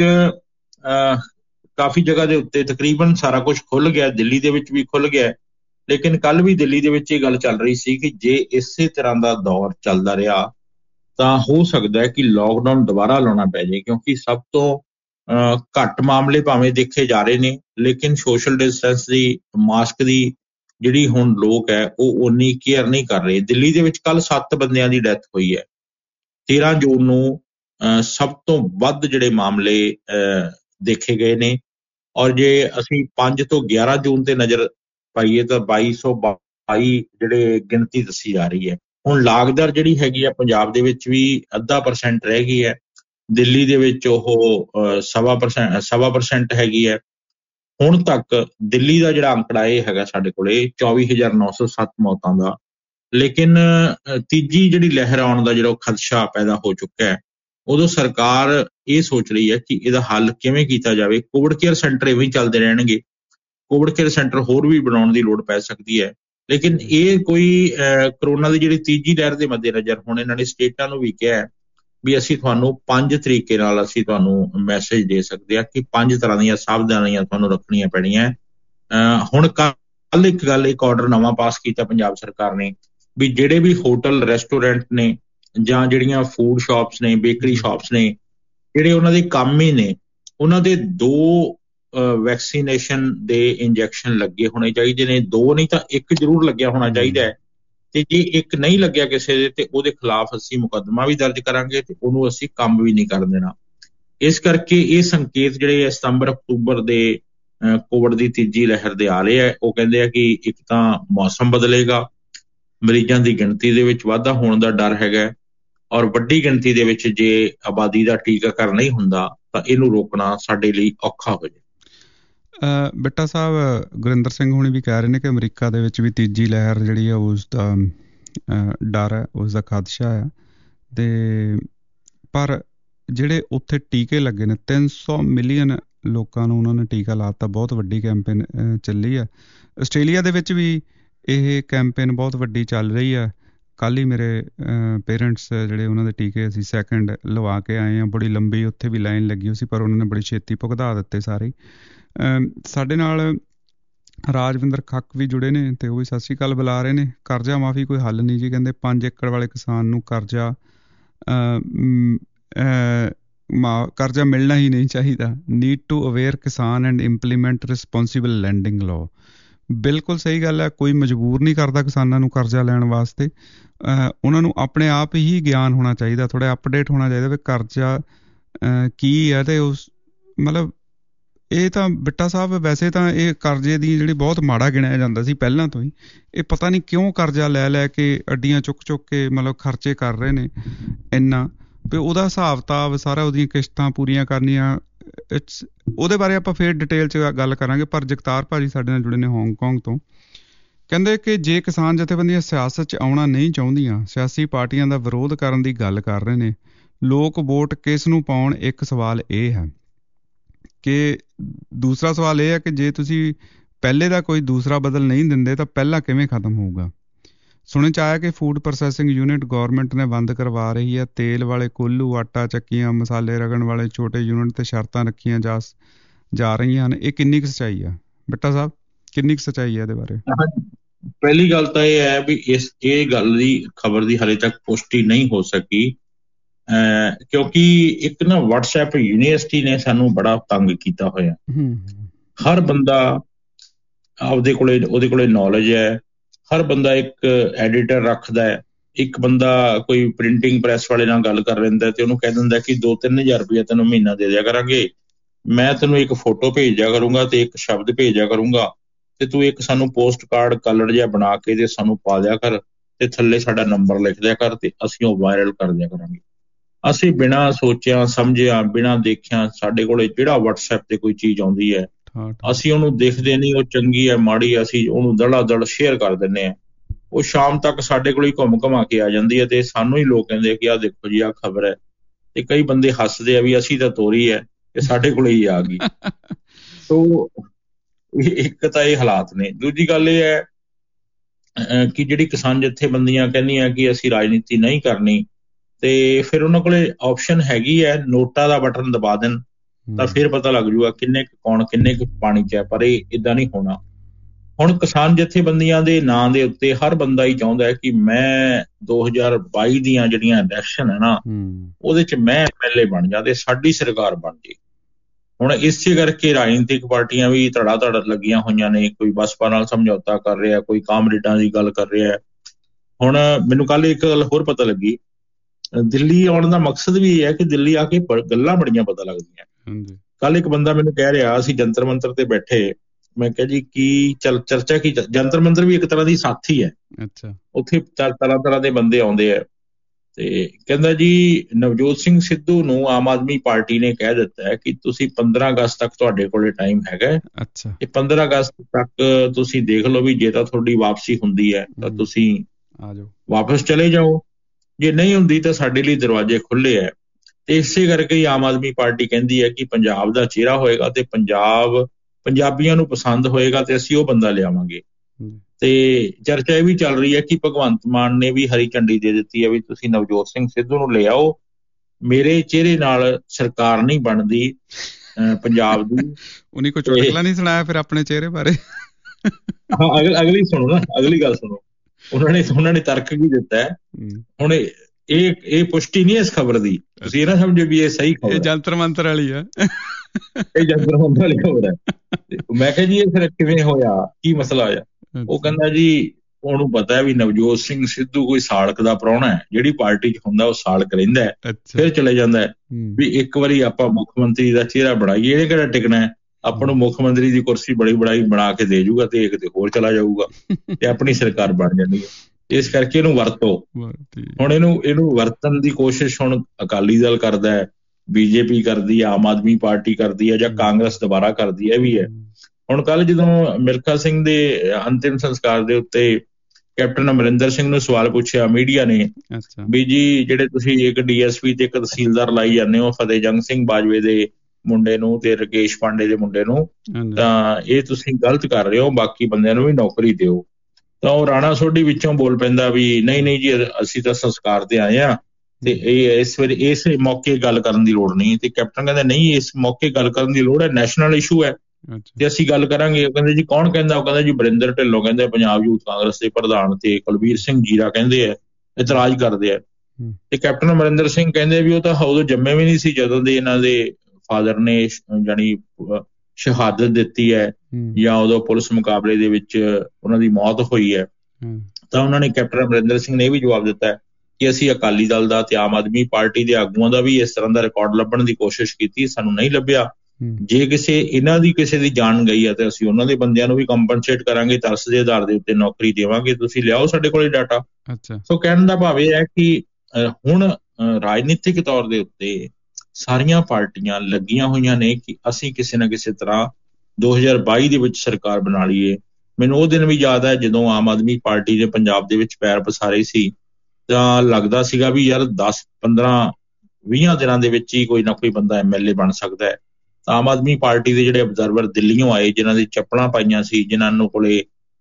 ਕਾਫੀ ਜਗ੍ਹਾ ਦੇ ਉੱਤੇ ਤਕਰੀਬਨ ਸਾਰਾ ਕੁਝ ਖੁੱਲ੍ਹ ਗਿਆ, ਦਿੱਲੀ ਦੇ ਵਿੱਚ ਵੀ ਖੁੱਲ੍ਹ ਗਿਆ, ਲੇਕਿਨ ਕੱਲ੍ਹ ਵੀ ਦਿੱਲੀ ਦੇ ਵਿੱਚ ਇਹ ਗੱਲ ਚੱਲ ਰਹੀ ਸੀ ਕਿ ਜੇ ਇਸੇ ਤਰ੍ਹਾਂ ਦਾ ਦੌਰ ਚੱਲਦਾ ਰਿਹਾ ਤਾਂ ਹੋ ਸਕਦਾ ਹੈ ਕਿ ਲੋਕਡਾਊਨ ਦੁਬਾਰਾ ਲਾਉਣਾ ਪੈ ਜਾਏ, ਕਿਉਂਕਿ ਸਭ ਤੋਂ ਘੱਟ ਮਾਮਲੇ ਭਾਵੇਂ ਦੇਖੇ ਜਾ ਰਹੇ ਨੇ, ਲੇਕਿਨ ਸੋਸ਼ਲ ਡਿਸਟੈਂਸ ਦੀ, ਮਾਸਕ ਦੀ ਜਿਹੜੀ ਹੁਣ ਲੋਕ ਹੈ ਉਹ ਓਨੀ ਕੇਅਰ ਨਹੀਂ ਕਰ ਰਹੇ। ਦਿੱਲੀ ਦੇ ਵਿੱਚ ਕੱਲ੍ਹ 7 ਬੰਦਿਆਂ ਦੀ ਡੈਥ ਹੋਈ ਹੈ। 13 ਜੂਨ ਨੂੰ ਸਭ ਤੋਂ ਵੱਧ ਜਿਹੜੇ ਮਾਮਲੇ ਦੇਖੇ ਗਏ ਨੇ, ਔਰ ਜੇ ਅਸੀਂ 5 ਤੋਂ 11 ਜੂਨ ਤੇ ਨਜ਼ਰ ਪਾਈਏ ਤਾਂ 2222 ਜਿਹੜੇ ਗਿਣਤੀ ਦੱਸੀ ਜਾ ਰਹੀ ਹੈ। ਹੁਣ ਲਾਗ ਦਰ ਜਿਹੜੀ ਹੈਗੀ ਆ ਪੰਜਾਬ ਦੇ ਵਿੱਚ ਵੀ 0.5% ਰਹਿ ਗਈ ਹੈ, ਦਿੱਲੀ ਦੇ ਵਿੱਚ ਉਹ 1.25% ਹੈਗੀ ਹੈ। ਹੁਣ ਤੱਕ ਦਿੱਲੀ ਦਾ ਜਿਹੜਾ ਅੰਕੜਾ ਇਹ ਹੈਗਾ ਸਾਡੇ ਕੋਲੇ 24,907 ਮੌਤਾਂ ਦਾ, ਲੇਕਿਨ ਤੀਜੀ ਜਿਹੜੀ ਲਹਿਰ ਆਉਣ ਦਾ ਜਿਹੜਾ ਖਦਸ਼ਾ ਪੈਦਾ ਹੋ ਚੁੱਕਾ ਹੈ, ਉਦੋਂ ਸਰਕਾਰ ਇਹ ਸੋਚ ਰਹੀ ਹੈ ਕਿ ਇਹਦਾ ਹੱਲ ਕਿਵੇਂ ਕੀਤਾ ਜਾਵੇ। ਕੋਵਿਡ ਕੇਅਰ ਸੈਂਟਰ ਇਵੇਂ ਹੀ ਚੱਲਦੇ ਰਹਿਣਗੇ, ਕੋਵਿਡ ਕੇਅਰ ਸੈਂਟਰ ਹੋਰ ਵੀ ਬਣਾਉਣ ਦੀ ਲੋੜ ਪੈ ਸਕਦੀ ਹੈ, ਲੇਕਿਨ ਇਹ ਕੋਈ ਕਰੋਨਾ ਦੀ ਜਿਹੜੀ ਤੀਜੀ ਲਹਿਰ ਦੇ ਮੱਦੇਨਜ਼ਰ ਹੁਣ ਇਹਨਾਂ ਨੇ ਸਟੇਟਾਂ ਨੂੰ ਵੀ ਕਿਹਾ ਵੀ ਅਸੀਂ ਤੁਹਾਨੂੰ 5 ਤਰੀਕੇ ਨਾਲ ਅਸੀਂ ਤੁਹਾਨੂੰ ਮੈਸੇਜ ਦੇ ਸਕਦੇ ਹਾਂ ਕਿ 5 ਤਰ੍ਹਾਂ ਦੀਆਂ ਸਾਵਧਾਨੀਆਂ ਤੁਹਾਨੂੰ ਰੱਖਣੀਆਂ ਪੈਣੀਆਂ। ਹੁਣ ਕੱਲ੍ਹ ਇੱਕ ਆਰਡਰ ਨਵਾਂ ਪਾਸ ਕੀਤਾ ਪੰਜਾਬ ਸਰਕਾਰ ਨੇ ਵੀ ਜਿਹੜੇ ਵੀ ਹੋਟਲ, ਰੈਸਟੋਰੈਂਟ ਨੇ ਜਾਂ ਜਿਹੜੀਆਂ ਫੂਡ ਸ਼ਾਪਸ ਨੇ, ਬੇਕਰੀ ਸ਼ਾਪਸ ਨੇ, ਜਿਹੜੇ ਉਹਨਾਂ ਦੇ ਕੰਮ ਹੀ ਨੇ, ਉਹਨਾਂ ਦੇ 2 ਵੈਕਸੀਨੇਸ਼ਨ ਦੇ ਇੰਜੈਕਸ਼ਨ ਲੱਗੇ ਹੋਣੇ ਚਾਹੀਦੇ ਨੇ। 2 ਨਹੀਂ ਤਾਂ 1 ਜ਼ਰੂਰ ਲੱਗਿਆ ਹੋਣਾ ਚਾਹੀਦਾ ਹੈ, ਤੇ ਜੇ 1 ਨਹੀਂ ਲੱਗਿਆ ਕਿਸੇ ਦੇ ਤੇ ਉਹਦੇ ਖਿਲਾਫ ਅਸੀਂ ਮੁਕੱਦਮਾ ਵੀ ਦਰਜ ਕਰਾਂਗੇ ਤੇ ਉਹਨੂੰ ਅਸੀਂ ਕੰਮ ਵੀ ਨਹੀਂ ਕਰਨ ਦੇਣਾ। ਇਸ ਕਰਕੇ ਇਹ ਸੰਕੇਤ ਜਿਹੜੇ ਸਤੰਬਰ, ਅਕਤੂਬਰ ਦੇ ਕੋਵਿਡ ਦੀ ਤੀਜੀ ਲਹਿਰ ਦੇ ਆ ਰਹੇ ਆ, ਉਹ ਕਹਿੰਦੇ ਆ ਕਿ ਇੱਕ ਤਾਂ ਮੌਸਮ ਬਦਲੇਗਾ, ਮਰੀਜ਼ਾਂ ਦੀ ਗਿਣਤੀ ਦੇ ਵਿੱਚ ਵਾਧਾ ਹੋਣ ਦਾ ਡਰ ਹੈਗਾ, ਔਰ ਵੱਡੀ ਗਿਣਤੀ ਦੇ ਵਿੱਚ ਜੇ ਆਬਾਦੀ ਦਾ ਟੀਕਾਕਰਨ ਨਹੀਂ ਹੁੰਦਾ ਤਾਂ ਇਹਨੂੰ ਰੋਕਣਾ ਸਾਡੇ ਲਈ ਔਖਾ ਹੋ ਜਾਏ। ਬਿੱਟਾ ਸਾਹਿਬ, ਗੁਰਿੰਦਰ ਸਿੰਘ ਹੁਣੀ ਵੀ ਕਹਿ ਰਹੇ ਨੇ ਕਿ ਅਮਰੀਕਾ ਦੇ ਵਿੱਚ ਵੀ ਤੀਜੀ ਲਹਿਰ ਜਿਹੜੀ ਆ ਉਸ ਦਾ ਡਰ ਹੈ, ਉਸ ਦਾ ਖਦਸ਼ਾ ਆ, ਤੇ ਪਰ ਜਿਹੜੇ ਉੱਥੇ ਟੀਕੇ ਲੱਗੇ ਨੇ 300 ਮਿਲੀਅਨ ਲੋਕਾਂ ਨੂੰ ਉਹਨਾਂ ਨੇ ਟੀਕਾ ਲਾ ਦਿੱਤਾ। ਬਹੁਤ ਵੱਡੀ ਕੈਂਪੇਨ ਚੱਲੀ ਆ। ਆਸਟ੍ਰੇਲੀਆ ਦੇ ਵਿੱਚ ਵੀ ਇਹ ਕੈਂਪੇਨ ਬਹੁਤ ਵੱਡੀ ਚੱਲ ਰਹੀ ਆ। ਕੱਲ੍ਹ ਹੀ ਮੇਰੇ ਪੇਰੈਂਟਸ ਜਿਹੜੇ ਉਹਨਾਂ ਦੇ ਟੀਕੇ ਅਸੀਂ 2nd ਲਵਾ ਕੇ ਆਏ ਹਾਂ। ਬੜੀ ਲੰਬੀ ਉੱਥੇ ਵੀ ਲਾਈਨ ਲੱਗੀ ਹੋਈ ਸੀ, ਪਰ ਉਹਨਾਂ ਨੇ ਬੜੀ ਛੇਤੀ ਭੁਗਤਾ ਦਿੱਤੇ ਸਾਰੇ। ਸਾਡੇ ਨਾਲ ਰਾਜਵਿੰਦਰ ਖੱਕ ਵੀ ਜੁੜੇ ਨੇ ਤੇ ਉਹ ਵੀ ਸਤਿ ਸ਼੍ਰੀ ਅਕਾਲ ਬੁਲਾ ਰਹੇ ਨੇ। ਕਰਜ਼ਾ ਮਾਫੀ ਕੋਈ ਹੱਲ ਨਹੀਂ ਜੀ, ਕਹਿੰਦੇ 5 ਏਕੜ ਵਾਲੇ ਕਿਸਾਨ ਨੂੰ ਕਰਜ਼ਾ ਮਿਲਣਾ ਹੀ ਨਹੀਂ ਚਾਹੀਦਾ। Need to aware kisan and implement responsible landing law. ਬਿਲਕੁਲ ਸਹੀ ਗੱਲ ਹੈ, ਕੋਈ ਮਜਬੂਰ ਨਹੀਂ ਕਰਦਾ ਕਿਸਾਨਾਂ ਨੂੰ ਕਰਜ਼ਾ ਲੈਣ ਵਾਸਤੇ। ਉਹਨਾਂ ਨੂੰ ਆਪਣੇ ਆਪ ਹੀ ਗਿਆਨ ਹੋਣਾ ਚਾਹੀਦਾ, ਥੋੜ੍ਹਾ ਅਪਡੇਟ ਹੋਣਾ ਚਾਹੀਦਾ ਵੀ ਕਰਜ਼ਾ ਕੀ ਹੈ। ਤੇ ਉਸ ਮਤਲਬ ਇਹ ਤਾਂ ਬਿੱਟਾ ਸਾਹਿਬ ਵੈਸੇ ਤਾਂ ਇਹ ਕਰਜ਼ੇ ਦੀ ਜਿਹੜੀ ਬਹੁਤ ਮਾੜਾ ਗਿਣਿਆ ਜਾਂਦਾ ਸੀ ਪਹਿਲਾਂ ਤੋਂ ਹੀ। ਇਹ ਪਤਾ ਨਹੀਂ ਕਿਉਂ ਕਰਜ਼ਾ ਲੈ ਕੇ ਅੱਡੀਆਂ ਚੁੱਕ ਕੇ ਮਤਲਬ ਖਰਚੇ ਕਰ ਰਹੇ ਨੇ ਇੰਨਾ ਵੀ ਉਹਦਾ ਹਿਸਾਬ ਕਿਤਾਬ ਸਾਰਾ, ਉਹਦੀਆਂ ਕਿਸ਼ਤਾਂ ਪੂਰੀਆਂ ਕਰਨੀਆਂ। ਉਹਦੇ ਬਾਰੇ ਆਪਾਂ ਫਿਰ ਡਿਟੇਲ 'ਚ ਗੱਲ ਕਰਾਂਗੇ। ਪਰ ਜਗਤਾਰ ਭਾਜੀ ਸਾਡੇ ਨਾਲ ਜੁੜੇ ਨੇ ਹਾਂਗਕਾਂਗ ਤੋਂ, ਕਹਿੰਦੇ ਕਿ ਜੇ ਕਿਸਾਨ ਜਥੇਬੰਦੀਆਂ ਸਿਆਸਤ 'ਚ ਆਉਣਾ ਨਹੀਂ ਚਾਹੁੰਦੀਆਂ, ਸਿਆਸੀ ਪਾਰਟੀਆਂ ਦਾ ਵਿਰੋਧ ਕਰਨ ਦੀ ਗੱਲ ਕਰ ਰਹੇ ਨੇ, ਲੋਕ ਵੋਟ ਕਿਸ ਨੂੰ ਪਾਉਣ। ਇੱਕ ਸਵਾਲ ਇਹ ਹੈ ਕਿ ਦੂਸਰਾ ਸਵਾਲ ਇਹ ਹੈ ਕਿ ਜੇ ਤੁਸੀਂ ਪਹਿਲੇ ਦਾ ਕੋਈ ਦੂਸਰਾ ਬਦਲ ਨਹੀਂ ਦਿੰਦੇ ਤਾਂ ਪਹਿਲਾਂ ਕਿਵੇਂ ਖਤਮ ਹੋਊਗਾ। ਸੁਣਨ 'ਚ ਆਇਆ ਕਿ ਫੂਡ ਪ੍ਰੋਸੈਸਿੰਗ ਯੂਨਿਟ ਗੌਰਮੈਂਟ ਨੇ ਬੰਦ ਕਰਵਾ ਰਹੀ ਹੈ। ਤੇਲ ਵਾਲੇ ਕੋਲੂ, ਆਟਾ ਚੱਕੀਆਂ, ਮਸਾਲੇ ਰਗੜਨ ਵਾਲੇ ਛੋਟੇ ਯੂਨਿਟ ਤੇ ਸ਼ਰਤਾਂ ਰੱਖੀਆਂ ਜਾ ਰਹੀਆਂ ਹਨ। ਇਹ ਕਿੰਨੀ ਕੁ ਸੱਚਾਈ ਆ ਬਿੱਟਾ ਸਾਹਿਬ, ਕਿੰਨੀ ਕੁ ਸੱਚਾਈ ਹੈ ਇਹਦੇ ਬਾਰੇ? ਪਹਿਲੀ ਗੱਲ ਤਾਂ ਇਹ ਹੈ ਵੀ ਇਹ ਗੱਲ ਦੀ ਖਬਰ ਦੀ ਹਾਲੇ ਤੱਕ ਪੁਸ਼ਟੀ ਨਹੀਂ ਹੋ ਸਕੀ, ਕਿਉਂਕਿ ਇੱਕ ਨਾ WhatsApp ਯੂਨੀਵਰਸਿਟੀ ਨੇ ਸਾਨੂੰ ਬੜਾ ਤੰਗ ਕੀਤਾ ਹੋਇਆ। ਹਰ ਬੰਦਾ ਉਹਦੇ ਕੋਲੇ ਨੌਲੇਜ ਹੈ, ਹਰ ਬੰਦਾ ਇੱਕ ਐਡੀਟਰ ਰੱਖਦਾ ਹੈ। ਇੱਕ ਬੰਦਾ ਕੋਈ ਪ੍ਰਿੰਟਿੰਗ ਪ੍ਰੈਸ ਵਾਲੇ ਨਾਲ ਗੱਲ ਕਰ ਲੈਂਦਾ ਤੇ ਉਹਨੂੰ ਕਹਿ ਦਿੰਦਾ ਕਿ 2-3 ਹਜ਼ਾਰ ਰੁਪਇਆ ਤੈਨੂੰ ਮਹੀਨਾ ਦੇ ਦਿਆ ਕਰਾਂਗੇ, ਮੈਂ ਤੈਨੂੰ ਇੱਕ ਫੋਟੋ ਭੇਜ ਦਿਆ ਕਰੂੰਗਾ ਤੇ ਇੱਕ ਸ਼ਬਦ ਭੇਜ ਦਿਆ ਕਰੂੰਗਾ, ਤੇ ਤੂੰ ਇੱਕ ਸਾਨੂੰ ਪੋਸਟ ਕਾਰਡ ਕਲਰ ਜਿਹਾ ਬਣਾ ਕੇ ਤੇ ਸਾਨੂੰ ਪਾ ਦਿਆ ਕਰ, ਤੇ ਥੱਲੇ ਸਾਡਾ ਨੰਬਰ ਲਿਖ ਦਿਆ ਕਰ, ਤੇ ਅਸੀਂ ਉਹ ਵਾਇਰਲ ਕਰ ਦਿਆ ਕਰਾਂਗੇ। ਅਸੀਂ ਬਿਨਾਂ ਸੋਚਿਆ ਸਮਝਿਆ, ਬਿਨਾਂ ਦੇਖਿਆ, ਸਾਡੇ ਕੋਲੇ ਜਿਹੜਾ WhatsApp ਤੇ ਕੋਈ ਚੀਜ਼ ਆਉਂਦੀ ਹੈ ਅਸੀਂ ਉਹਨੂੰ ਦੇਖਦੇ ਨਹੀਂ, ਉਹ ਚੰਗੀ ਹੈ ਮਾੜੀ, ਅਸੀਂ ਉਹਨੂੰ ਦੜਾ ਸ਼ੇਅਰ ਕਰ ਦਿੰਦੇ ਹਾਂ। ਉਹ ਸ਼ਾਮ ਤੱਕ ਸਾਡੇ ਕੋਲ ਹੀ ਘੁੰਮਾ ਕੇ ਆ ਜਾਂਦੀ ਹੈ ਤੇ ਸਾਨੂੰ ਹੀ ਲੋਕ ਕਹਿੰਦੇ ਆ ਕਿ ਆਹ ਦੇਖੋ ਜੀ ਆਹ ਖਬਰ ਹੈ, ਤੇ ਕਈ ਬੰਦੇ ਹੱਸਦੇ ਆ ਵੀ ਅਸੀਂ ਤਾਂ ਤੋਰੀ ਹੈ ਤੇ ਸਾਡੇ ਕੋਲ ਹੀ ਆ ਗਈ। ਸੋ ਇੱਕ ਤਾਂ ਇਹ ਹਾਲਾਤ ਨੇ। ਦੂਜੀ ਗੱਲ ਇਹ ਹੈ ਕਿ ਜਿਹੜੀ ਕਿਸਾਨ ਜਥੇਬੰਦੀਆਂ ਕਹਿੰਦੀਆਂ ਕਿ ਅਸੀਂ ਰਾਜਨੀਤੀ ਨਹੀਂ ਕਰਨੀ, ਤੇ ਫਿਰ ਉਹਨਾਂ ਕੋਲੇ ਆਪਸ਼ਨ ਹੈਗੀ ਹੈ ਨੋਟਾ ਦਾ ਬਟਨ ਦਬਾ ਦੇਣ ਤਾਂ ਫਿਰ ਪਤਾ ਲੱਗ ਜੂਗਾ ਕਿੰਨੇ ਕੁ ਕੌਣ ਕਿੰਨੇ ਕੁ ਪਾਣੀ 'ਚ ਹੈ। ਪਰ ਇਹ ਇੱਦਾਂ ਨਹੀਂ ਹੋਣਾ। ਹੁਣ ਕਿਸਾਨ ਜਥੇਬੰਦੀਆਂ ਦੇ ਨਾਂ ਦੇ ਉੱਤੇ ਹਰ ਬੰਦਾ ਹੀ ਚਾਹੁੰਦਾ ਹੈ ਕਿ ਮੈਂ 2022 ਦੀਆਂ ਜਿਹੜੀਆਂ ਇਲੈਕਸ਼ਨ ਹੈ ਨਾ ਉਹਦੇ 'ਚ ਮੈਂ MLA ਬਣ ਜਾ ਤੇ ਸਾਡੀ ਸਰਕਾਰ ਬਣ ਜੇ। ਹੁਣ ਇਸੇ ਕਰਕੇ ਰਾਜਨੀਤਿਕ ਪਾਰਟੀਆਂ ਵੀ ਧੜਾ ਧੜ ਲੱਗੀਆਂ ਹੋਈਆਂ ਨੇ। ਕੋਈ ਬਸਪਾ ਨਾਲ ਸਮਝੌਤਾ ਕਰ ਰਿਹਾ, ਕੋਈ ਕਾਮਰੇਡਾਂ ਦੀ ਗੱਲ ਕਰ ਰਿਹਾ। ਹੁਣ ਮੈਨੂੰ ਕੱਲ ਇੱਕ ਗੱਲ ਹੋਰ ਪਤਾ ਲੱਗੀ, ਦਿੱਲੀ ਆਉਣ ਦਾ ਮਕਸਦ ਵੀ ਇਹ ਹੈ ਕਿ ਦਿੱਲੀ ਆ ਕੇ ਗੱਲਾਂ ਬੜੀਆਂ ਪਤਾ ਲੱਗਦੀਆਂ। ਕੱਲ ਇੱਕ ਬੰਦਾ ਮੈਨੂੰ ਕਹਿ ਰਿਹਾ, ਅਸੀਂ ਜੰਤਰ ਮੰਤਰ ਤੇ ਬੈਠੇ, ਮੈਂ ਕਿਹਾ ਜੀ ਕੀ ਚਰਚਾ ਕੀ? ਜੰਤਰ ਮੰਤਰ ਵੀ ਇੱਕ ਤਰ੍ਹਾਂ ਦੀ ਸਾਥੀ ਹੈ। ਉੱਥੇ ਤਰ੍ਹਾਂ ਤਰ੍ਹਾਂ ਦੇ ਬੰਦੇ ਆਉਂਦੇ ਆ। ਤੇ ਕਹਿੰਦਾ ਜੀ ਨਵਜੋਤ ਸਿੰਘ ਸਿੱਧੂ ਨੂੰ ਆਮ ਆਦਮੀ ਪਾਰਟੀ ਨੇ ਕਹਿ ਦਿੱਤਾ ਹੈ ਕਿ ਤੁਸੀਂ 15 ਅਗਸਤ ਤੱਕ ਤੁਹਾਡੇ ਕੋਲੇ ਟਾਈਮ ਹੈਗਾ। ਤੇ 15 ਅਗਸਤ ਤੱਕ ਤੁਸੀਂ ਦੇਖ ਲਓ ਵੀ ਜੇ ਤਾਂ ਤੁਹਾਡੀ ਵਾਪਸੀ ਹੁੰਦੀ ਹੈ ਤਾਂ ਤੁਸੀਂ ਵਾਪਸ ਚਲੇ ਜਾਓ, ਜੇ ਨਹੀਂ ਹੁੰਦੀ ਤਾਂ ਸਾਡੇ ਲਈ ਦਰਵਾਜ਼ੇ ਖੁੱਲ੍ਹੇ ਹੈ। ਤੇ ਇਸੇ ਕਰਕੇ ਹੀ ਆਮ ਆਦਮੀ ਪਾਰਟੀ ਕਹਿੰਦੀ ਹੈ ਕਿ ਪੰਜਾਬ ਦਾ ਚਿਹਰਾ ਹੋਏਗਾ ਤੇ ਪੰਜਾਬੀਆਂ ਨੂੰ ਪਸੰਦ ਹੋਏਗਾ ਤੇ ਅਸੀਂ ਉਹ ਬੰਦਾ ਲਿਆਵਾਂਗੇ। ਤੇ ਚਰਚਾ ਇਹ ਵੀ ਚੱਲ ਰਹੀ ਹੈ ਕਿ ਭਗਵੰਤ ਮਾਨ ਨੇ ਵੀ ਹਰੀ ਝੰਡੀ ਦੇ ਦਿੱਤੀ ਹੈ ਵੀ ਤੁਸੀਂ ਨਵਜੋਤ ਸਿੰਘ ਸਿੱਧੂ ਨੂੰ ਲੈ ਆਓ, ਮੇਰੇ ਚਿਹਰੇ ਨਾਲ ਸਰਕਾਰ ਨਹੀਂ ਬਣਦੀ ਪੰਜਾਬ ਦੀ। ਉਹਨੇ ਕੋਈ ਚੁਟਕਲਾ ਨਹੀਂ ਸੁਣਾਇਆ ਫਿਰ ਆਪਣੇ ਚਿਹਰੇ ਬਾਰੇ? ਹਾਂ, ਅਗਲੀ ਸੁਣੋ ਨਾ, ਅਗਲੀ ਗੱਲ ਸੁਣੋ। ਉਹਨਾਂ ਨੇ ਤਰਕ ਕੀ ਦਿੱਤਾ ਹੈ। ਹੁਣ ਇਹ ਪੁਸ਼ਟੀ ਨਹੀਂ ਇਸ ਖਬਰ ਦੀ, ਤੁਸੀਂ ਇਹ ਨਾ ਸਮਝੋ ਵੀ ਇਹ ਸਹੀ ਖਬਰ ਹੈ। ਜੰਤਰ ਮੰਤਰ ਵਾਲੀ ਆ, ਇਹ ਜੰਤਰ ਮੰਤਰ ਵਾਲੀ ਖਬਰ ਹੈ। ਮੈਂ ਕਿਹਾ ਜੀ ਇਹ ਫਿਰ ਕਿਵੇਂ ਹੋਇਆ, ਕੀ ਮਸਲਾ ਹੋਇਆ? ਉਹ ਕਹਿੰਦਾ ਜੀ ਉਹਨੂੰ ਪਤਾ ਹੈ ਵੀ ਨਵਜੋਤ ਸਿੰਘ ਸਿੱਧੂ ਕੋਈ ਸਾਲਕ ਦਾ ਪ੍ਰਾਹੁਣਾ ਹੈ, ਜਿਹੜੀ ਪਾਰਟੀ 'ਚ ਹੁੰਦਾ ਉਹ ਸਾਲਕ ਰਹਿੰਦਾ ਹੈ, ਫਿਰ ਚਲੇ ਜਾਂਦਾ ਹੈ। ਵੀ ਇੱਕ ਵਾਰੀ ਆਪਾਂ ਮੁੱਖ ਮੰਤਰੀ ਦਾ ਚਿਹਰਾ ਬਣਾਈਏ, ਇਹਨੇ ਕਿਹੜਾ ਟਿਕਣਾ ਹੈ? ਆਪਾਂ ਨੂੰ ਮੁੱਖ ਮੰਤਰੀ ਦੀ ਕੁਰਸੀ ਬਣਾ ਕੇ ਦੇ ਜੂਗਾ ਤੇ ਕਿਤੇ ਹੋਰ ਚਲਾ ਜਾਊਗਾ ਤੇ ਆਪਣੀ ਸਰਕਾਰ ਬਣ ਜਾਂਦੀ ਹੈ। ਇਸ ਕਰਕੇ ਇਹਨੂੰ ਵਰਤੋ। ਹੁਣ ਇਹਨੂੰ ਵਰਤਣ ਦੀ ਕੋਸ਼ਿਸ਼ ਹੁਣ ਅਕਾਲੀ ਦਲ ਕਰਦਾ ਹੈ, BJP ਕਰਦੀ ਹੈ, ਆਮ ਆਦਮੀ ਪਾਰਟੀ ਕਰਦੀ ਹੈ, ਜਾਂ ਕਾਂਗਰਸ ਦੁਬਾਰਾ ਕਰਦੀ ਹੈ, ਇਹ ਵੀ ਹੈ। ਹੁਣ ਕੱਲ ਜਦੋਂ ਮਿਲਖਾ ਸਿੰਘ ਦੇ ਅੰਤਿਮ ਸੰਸਕਾਰ ਦੇ ਉੱਤੇ ਕੈਪਟਨ ਅਮਰਿੰਦਰ ਸਿੰਘ ਨੂੰ ਸਵਾਲ ਪੁੱਛਿਆ ਮੀਡੀਆ ਨੇ ਵੀ ਜੀ ਜਿਹੜੇ ਤੁਸੀਂ ਇੱਕ DSP ਤੇ ਇੱਕ ਤਹਿਸੀਲਦਾਰ ਲਾਈ ਜਾਂਦੇ ਹੋ ਫਤਿਹਜੰਗ ਸਿੰਘ ਬਾਜਵੇ ਦੇ ਮੁੰਡੇ ਨੂੰ ਤੇ ਰਕੇਸ਼ ਪਾਂਡੇ ਦੇ ਮੁੰਡੇ ਨੂੰ, ਤਾਂ ਇਹ ਤੁਸੀਂ ਗਲਤ ਕਰ ਰਹੇ ਹੋ, ਬਾਕੀ ਬੰਦਿਆਂ ਨੂੰ ਵੀ ਨੌਕਰੀ ਦਿਓ। ਤਾਂ ਉਹ ਰਾਣਾ ਸੋਢੀ ਵਿੱਚੋਂ ਬੋਲ ਪੈਂਦਾ ਵੀ ਨਹੀਂ ਜੀ ਅਸੀਂ ਤਾਂ ਸੰਸਕਾਰ ਤੇ ਆਏ ਹਾਂ ਤੇ ਇਸ ਮੌਕੇ ਗੱਲ ਕਰਨ ਦੀ ਲੋੜ ਨਹੀਂ। ਤੇ ਕੈਪਟਨ ਕਹਿੰਦਾ ਨਹੀਂ, ਇਸ ਮੌਕੇ ਗੱਲ ਕਰਨ ਦੀ ਲੋੜ ਹੈ, ਨੈਸ਼ਨਲ ਇਸ਼ੂ ਹੈ ਤੇ ਅਸੀਂ ਗੱਲ ਕਰਾਂਗੇ। ਉਹ ਕਹਿੰਦੇ ਜੀ ਕੌਣ ਕਹਿੰਦਾ? ਉਹ ਕਹਿੰਦਾ ਜੀ ਬਰਿੰਦਰ ਢਿੱਲੋਂ ਕਹਿੰਦੇ, ਪੰਜਾਬ ਯੂਥ ਕਾਂਗਰਸ ਦੇ ਪ੍ਰਧਾਨ, ਤੇ ਕੁਲਬੀਰ ਸਿੰਘ ਜੀਰਾ ਕਹਿੰਦੇ ਆ, ਇਤਰਾਜ਼ ਕਰਦੇ ਆ। ਤੇ ਕੈਪਟਨ ਅਮਰਿੰਦਰ ਸਿੰਘ ਕਹਿੰਦੇ ਵੀ ਉਹ ਤਾਂ ਉਦੋਂ ਜੰਮੇ ਵੀ ਨਹੀਂ ਸੀ ਜਦੋਂ ਦੇ ਇਹਨਾਂ ਦੇ ਫਾਦਰ ਨੇ ਜਾਣੀ ਸ਼ਹਾਦਤ ਦਿੱਤੀ ਹੈ ਜਾਂ ਉਦੋਂ ਪੁਲਿਸ ਮੁਕਾਬਲੇ ਦੇ ਵਿੱਚ ਉਹਨਾਂ ਦੀ ਮੌਤ ਹੋਈ ਹੈ। ਤਾਂ ਉਹਨਾਂ ਨੇ ਕੈਪਟਨ ਅਮਰਿੰਦਰ ਸਿੰਘ ਨੇ ਇਹ ਵੀ ਜਵਾਬ ਦਿੱਤਾ ਹੈ ਕਿ ਅਸੀਂ ਅਕਾਲੀ ਦਲ ਦਾ ਤੇ ਆਮ ਆਦਮੀ ਪਾਰਟੀ ਦੇ ਆਗੂਆਂ ਦਾ ਵੀ ਇਸ ਤਰ੍ਹਾਂ ਦਾ ਰਿਕਾਰਡ ਲੱਭਣ ਦੀ ਕੋਸ਼ਿਸ਼ ਕੀਤੀ, ਸਾਨੂੰ ਨਹੀਂ ਲੱਭਿਆ। ਜੇ ਕਿਸੇ ਦੀ ਜਾਨ ਗਈ ਹੈ ਤੇ ਅਸੀਂ ਉਹਨਾਂ ਦੇ ਬੰਦਿਆਂ ਨੂੰ ਵੀ ਕੰਪਨਸੇਟ ਕਰਾਂਗੇ, ਤਰਸ ਦੇ ਆਧਾਰ ਦੇ ਉੱਤੇ ਨੌਕਰੀ ਦੇਵਾਂਗੇ, ਤੁਸੀਂ ਲਿਆਓ ਸਾਡੇ ਕੋਲੇ ਡਾਟਾ। ਸੋ ਕਹਿਣ ਦਾ ਭਾਵ ਇਹ ਹੈ ਕਿ ਹੁਣ ਰਾਜਨੀਤਿਕ ਤੌਰ ਦੇ ਉੱਤੇ ਸਾਰੀਆਂ ਪਾਰਟੀਆਂ ਲੱਗੀਆਂ ਹੋਈਆਂ ਨੇ ਕਿ ਅਸੀਂ ਕਿਸੇ ਨਾ ਕਿਸੇ ਤਰ੍ਹਾਂ 2022 ਦੇ ਵਿੱਚ ਸਰਕਾਰ ਬਣਾ ਲਈਏ। ਮੈਨੂੰ ਉਹ ਦਿਨ ਵੀ ਯਾਦ ਹੈ ਜਦੋਂ ਆਮ ਆਦਮੀ ਪਾਰਟੀ ਨੇ ਪੰਜਾਬ ਦੇ ਵਿੱਚ ਪੈਰ ਪਸਾਰੇ ਸੀ, ਤਾਂ ਲੱਗਦਾ ਸੀਗਾ ਵੀ ਯਾਰ 10, 15, 20 ਦਿਨਾਂ ਦੇ ਵਿੱਚ ਹੀ ਕੋਈ ਨਾ ਕੋਈ ਬੰਦਾ MLA ਬਣ ਸਕਦਾ ਹੈ। ਆਮ ਆਦਮੀ ਪਾਰਟੀ ਦੇ ਜਿਹੜੇ ਅਬਜ਼ਰਵਰ ਦਿੱਲੀੋਂ ਆਏ, ਜਿਨ੍ਹਾਂ ਦੀ ਚੱਪਲਾਂ ਪਾਈਆਂ ਸੀ, ਜਿਨ੍ਹਾਂ ਨੂੰ ਕੋਲੇ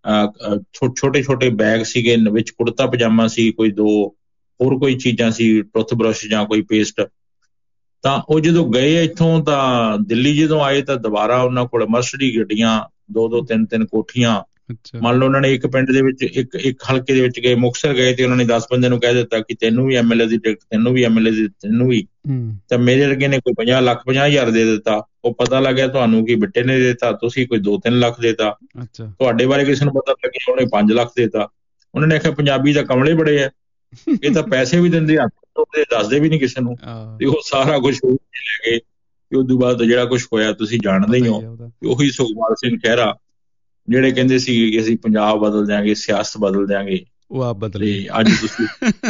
ਛੋਟੇ ਬੈਗ ਸੀਗੇ, ਵਿੱਚ ਕੁੜਤਾ ਪਜਾਮਾ ਸੀ, ਕੋਈ ਹੋਰ ਕੋਈ ਚੀਜ਼ਾਂ ਸੀ, ਟੁੱਥ ਬਰਸ਼ ਜਾਂ ਕੋਈ ਪੇਸਟ, ਤਾਂ ਉਹ ਜਦੋਂ ਗਏ ਇੱਥੋਂ ਤਾਂ ਦਿੱਲੀ ਜਦੋਂ ਆਏ ਤਾਂ ਦੁਬਾਰਾ ਉਹਨਾਂ ਕੋਲ ਮਰਸਡੀ ਗੱਡੀਆਂ, 2-2, 3-3 ਕੋਠੀਆਂ। ਮੰਨ ਲਓ ਉਹਨਾਂ ਨੇ ਇੱਕ ਪਿੰਡ ਦੇ ਵਿੱਚ ਇੱਕ ਹਲਕੇ ਦੇ ਵਿੱਚ ਗਏ, ਮੁਕਤਸਰ ਗਏ, ਤੇ ਉਹਨਾਂ ਨੇ 10 ਬੰਦਿਆਂ ਨੂੰ ਕਹਿ ਦਿੱਤਾ ਕਿ ਤੈਨੂੰ ਵੀ MLA ਦੀ ਟਿਕਟ, ਤੈਨੂੰ ਵੀ MLA ਦੀ, ਤੈਨੂੰ ਵੀ। ਤਾਂ ਮੇਰੇ ਵਰਗੇ ਨੇ ਕੋਈ 50,50,000 ਦੇ ਦਿੱਤਾ। ਉਹ ਪਤਾ ਲੱਗਿਆ ਤੁਹਾਨੂੰ ਕਿ ਬਿੱਟੇ ਨੇ ਦਿੱਤਾ, ਤੁਸੀਂ ਕੋਈ 2-3 ਲੱਖ ਦੇਤਾ। ਤੁਹਾਡੇ ਬਾਰੇ ਕਿਸੇ ਨੂੰ ਪਤਾ ਲੱਗਿਆ, ਉਹਨੇ 5 ਲੱਖ ਦੇਤਾ। ਉਹਨਾਂ ਨੇ ਆਖਿਆ ਪੰਜਾਬੀ ਤਾਂ ਕਮਲੇ ਬੜੇ ਆ, ਇਹ ਤਾਂ ਪੈਸੇ ਵੀ ਦਿੰਦੇ ਆ, ਦੱਸਦੇ ਵੀ ਨਹੀਂ ਕਿਸੇ ਨੂੰ। ਤੇ ਉਹ ਸਾਰਾ ਕੁਛ ਲੈ ਗਏ। ਤੇ ਉਸ ਤੋਂ ਬਾਅਦ ਜਿਹੜਾ ਕੁਛ ਹੋਇਆ ਤੁਸੀਂ ਜਾਣਦੇ ਹੀ ਹੋ। ਉਹੀ ਸੁਖਪਾਲ ਸਿੰਘ ਖਹਿਰਾ ਜਿਹੜੇ ਕਹਿੰਦੇ ਸੀ ਕਿ ਅਸੀਂ ਪੰਜਾਬ ਬਦਲ ਦਿਆਂਗੇ, ਸਿਆਸਤ ਬਦਲ ਦਿਆਂਗੇ, ਉਹ ਆਪ ਬਦਲੇ। ਅੱਜ ਤੁਸੀਂ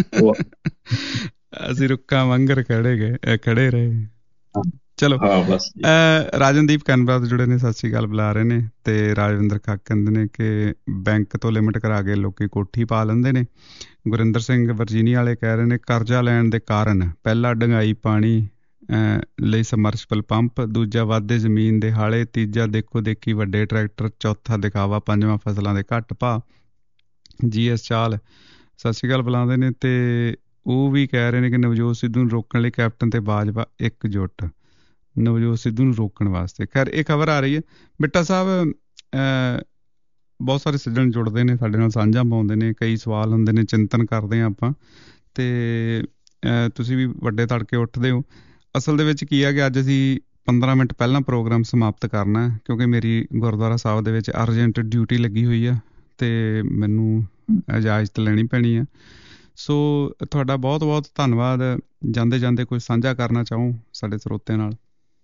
ਅਸੀਂ ਰੁੱਖਾਂ ਵਾਂਗਰ ਖੜੇ ਰਹੇ। ਚਲੋ, ਰਾਜਨਦੀਪ ਕੈਨਬਰਾ ਤੋਂ ਜੁੜੇ ਨੇ, ਸਤਿ ਸ਼੍ਰੀ ਅਕਾਲ ਬੁਲਾ ਰਹੇ ਨੇ। ਤੇ ਰਾਜਵਿੰਦਰ ਕਾਕ ਕਹਿੰਦੇ ਨੇ ਕਿ ਬੈਂਕ ਤੋਂ ਲਿਮਟ ਕਰਾ ਕੇ ਲੋਕੀ ਕੋਠੀ ਪਾ ਲੈਂਦੇ ਨੇ। ਗੁਰਿੰਦਰ ਸਿੰਘ ਵਰਜੀਨੀਆ ਵਾਲੇ ਕਹਿ ਰਹੇ ਨੇ ਕਰਜ਼ਾ ਲੈਣ ਦੇ ਕਾਰਨ ਪਹਿਲਾ ਡੰਗਾਈ ਪਾਣੀ ਲਈ ਸਮਰਸੀਬਲ ਪੰਪ, ਦੂਜਾ ਵਾਧੇ ਜ਼ਮੀਨ ਦੇ ਹਾਲੇ, ਤੀਜਾ ਦੇਖੋ ਦੇਖੀ ਵੱਡੇ ਟਰੈਕਟਰ, ਚੌਥਾ ਦਿਖਾਵਾ, ਪੰਜਵਾਂ ਫਸਲਾਂ ਦੇ ਘੱਟ ਭਾਅ, GS ਚਾਲ ਸਤਿ ਸ਼੍ਰੀ ਅਕਾਲ ਬੁਲਾਉਂਦੇ ਨੇ, ਤੇ ਉਹ ਵੀ ਕਹਿ ਰਹੇ ਨੇ ਕਿ ਨਵਜੋਤ ਸਿੱਧੂ ਨੂੰ ਰੋਕਣ ਲਈ ਕੈਪਟਨ ਤੇ ਬਾਜਵਾ ਇਕਜੁੱਟ, ਨਵਜੋਤ ਸਿੱਧੂ ਨੂੰ ਰੋਕਣ ਵਾਸਤੇ। ਖੈਰ ਇਹ ਖਬਰ ਆ ਰਹੀ ਹੈ। ਬਿੱਟਾ ਸਾਹਿਬ, ਬਹੁਤ ਸਾਰੇ ਸੱਜਣ ਜੁੜਦੇ ਨੇ ਸਾਡੇ ਨਾਲ, ਸਾਂਝਾ ਪਾਉਂਦੇ ਨੇ, ਕਈ ਸਵਾਲ ਹੁੰਦੇ ਨੇ, ਚਿੰਤਨ ਕਰਦੇ ਹਾਂ ਆਪਾਂ, ਤੇ ਤੁਸੀਂ ਵੀ ਵੱਡੇ ਤੜਕੇ ਉੱਠਦੇ ਹੋ। ਅਸਲ ਦੇ ਵਿੱਚ ਕੀ ਆ ਕਿ ਅੱਜ ਅਸੀਂ 15 ਮਿੰਟ ਪਹਿਲਾਂ ਪ੍ਰੋਗਰਾਮ ਸਮਾਪਤ ਕਰਨਾ, ਕਿਉਂਕਿ ਮੇਰੀ ਗੁਰਦੁਆਰਾ ਸਾਹਿਬ ਦੇ ਵਿੱਚ ਅਰਜੈਂਟ ਡਿਊਟੀ ਲੱਗੀ ਹੋਈ ਆ ਤੇ ਮੈਨੂੰ ਇਜਾਜ਼ਤ ਲੈਣੀ ਪੈਣੀ ਆ। ਸੋ ਤੁਹਾਡਾ ਬਹੁਤ ਬਹੁਤ ਧੰਨਵਾਦ। ਜਾਂਦੇ ਜਾਂਦੇ ਕੋਈ ਸਾਂਝਾ ਕਰਨਾ ਚਾਹੋ ਸਾਡੇ ਸਰੋਤਿਆਂ ਨਾਲ?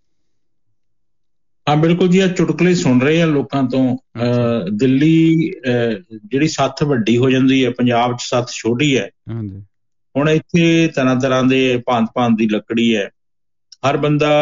ਹਾਂ ਬਿਲਕੁਲ ਜੀ, ਆ ਚੁਟਕਲੇ ਸੁਣ ਰਹੇ ਆ ਲੋਕਾਂ ਤੋਂ। ਦਿੱਲੀ ਜਿਹੜੀ ਸੱਥ ਵੱਡੀ ਹੋ ਜਾਂਦੀ ਹੈ, ਪੰਜਾਬ 'ਚ ਸੱਥ ਛੋਟੀ ਹੈ। ਹੁਣ ਇੱਥੇ ਤਰ੍ਹਾਂ ਤਰ੍ਹਾਂ ਦੇ ਭਾਂਤ ਦੀ ਲੱਕੜੀ ਹੈ। ਹਰ ਬੰਦਾ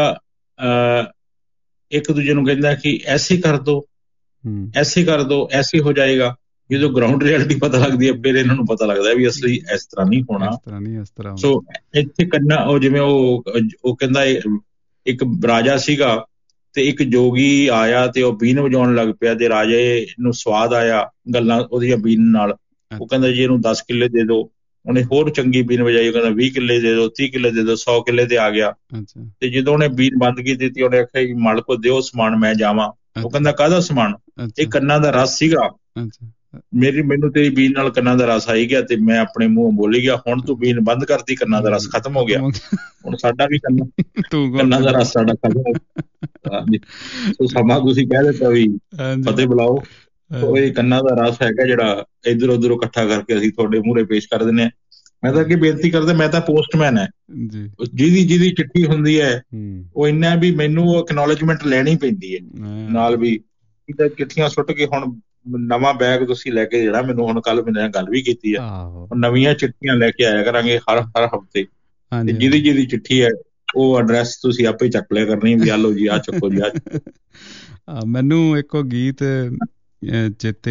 ਇੱਕ ਦੂਜੇ ਨੂੰ ਕਹਿੰਦਾ ਕਿ ਐਸੇ ਕਰ ਦੋ, ਐਸੇ ਕਰ ਦੋ, ਐਸੇ ਹੋ ਜਾਏਗਾ। ਜਦੋਂ ਗਰਾਊਂਡ ਰਿਐਲਿਟੀ ਪਤਾ ਲੱਗਦੀ ਹੈ ਫਿਰ ਇਹਨਾਂ ਨੂੰ ਪਤਾ ਲੱਗਦਾ ਵੀ ਅਸਲੀ ਇਸ ਤਰ੍ਹਾਂ ਨਹੀਂ ਹੋਣਾ। ਸੋ ਇੱਥੇ ਕਰਨਾ, ਉਹ ਜਿਵੇਂ ਉਹ ਕਹਿੰਦਾ ਇੱਕ ਰਾਜਾ ਸੀਗਾ ਤੇ ਇੱਕ ਜੋਗੀ ਆਇਆ ਤੇ ਉਹ ਬੀਨ ਵਜਾਉਣ ਲੱਗ ਪਿਆ ਤੇ ਰਾਜੇ ਨੂੰ ਸਵਾਦ ਆਇਆ ਗੱਲਾਂ ਉਹਦੀਆਂ ਬੀਨ ਨਾਲ। ਉਹ ਕਹਿੰਦਾ ਜੀ ਇਹਨੂੰ 10 ਕਿੱਲੇ ਦੇ ਦਿਓ। ਉਹਨੇ ਹੋਰ ਚੰਗੀ ਬੀਨ ਵਜਾਈ, ਉਹ ਕਹਿੰਦਾ 20 ਕਿੱਲੇ ਦੇ ਦਿਓ, 30 ਕਿੱਲੇ ਦੇ ਦਿਓ, 100 ਕਿੱਲੇ ਤੇ ਆ ਗਿਆ। ਤੇ ਜਦੋਂ ਉਹਨੇ ਬੀਨ ਬੰਦ ਕੀਤੀ ਦਿੱਤੀ, ਉਹਨੇ ਆਖਿਆ ਕਿ ਮਾਲਕੋ ਦਿਓ ਸਮਾਨ, ਮੈਂ ਜਾਵਾਂ। ਉਹ ਕਹਿੰਦਾ ਕਾਹਦਾ ਸਮਾਨ? ਇਹ ਕੰਨਾਂ ਦਾ ਰਸ ਸੀਗਾ। ਮੈਨੂੰ ਤੇਰੀ ਬੀਨ ਨਾਲ ਕੰਨਾਂ ਦਾ ਰਸ ਆਈ ਗਿਆ ਤੇ ਮੈਂ ਆਪਣੇ ਮੂੰਹ ਬੋਲੀ ਗਿਆ। ਹੁਣ ਤੂੰ ਬੀਨ ਬੰਦ ਕਰਤੀ, ਕੰਨਾਂ ਦਾ ਰਸ ਖਤਮ ਹੋ ਗਿਆ। ਹੁਣ ਸਾਡਾ ਵੀ ਕੰਨਾਂ ਦਾ ਰਸ ਸਾਡਾ ਖਤਮ ਹੋ ਗਿਆ। ਸੋ ਸਮਾਂ ਤੁਸੀਂ ਕਹਿ ਦਿੱਤਾ ਵੀ ਫਤਿਹ ਬੁਲਾਓ। ਇਹ ਕੰਨਾਂ ਦਾ ਰਸ ਹੈਗਾ ਜਿਹੜਾ ਇੱਧਰ ਉੱਧਰੋਂ ਇਕੱਠਾ ਕਰਕੇ ਅਸੀਂ ਤੁਹਾਡੇ ਮੂਹਰੇ ਪੇਸ਼ ਕਰ ਦਿੰਦੇ ਹਾਂ। ਮੈਂ ਤਾਂ ਅੱਗੇ ਬੇਨਤੀ ਕਰਦਾ, ਮੈਂ ਤਾਂ ਪੋਸਟਮੈਨ ਹੈ, ਜਿਹਦੀ ਚਿੱਠੀ ਹੁੰਦੀ ਹੈ ਉਹ ਇੰਨਾ ਵੀ ਮੈਨੂੰ ਉਹ ਐਕਨੋਲੇਜਮੈਂਟ ਲੈਣੀ ਪੈਂਦੀ ਹੈ ਨਾਲ ਵੀ। ਚਿੱਠੀਆਂ ਸੁੱਟ ਕੇ ਹੁਣ ਨਵਾਂ ਬੈਗ ਤੁਸੀਂ ਲੈ ਕੇ ਜਿਹੜਾ ਮੈਨੂੰ ਹੁਣ ਕੱਲ ਮੇਰੇ ਨਾਲ ਗੱਲ ਵੀ ਕੀਤੀ ਆ, ਨਵੀਆਂ ਚਿੱਠੀਆਂ ਲੈ ਕੇ ਆਇਆ ਕਰਾਂਗੇ ਹਰ ਹਫ਼ਤੇ। ਤੇ ਜਿਹਦੀ ਚਿੱਠੀ ਹੈ ਉਹ ਐਡਰੈਸ ਤੁਸੀਂ ਆਪੇ ਚੱਕ ਲਿਆ ਕਰਨੀ ਵੀ ਆ ਲਓ ਜੀ, ਆਹ ਚੱਕੋ ਜੀ, ਆਹ। ਮੈਨੂੰ ਇੱਕ ਗੀਤ ਚੇਤੇ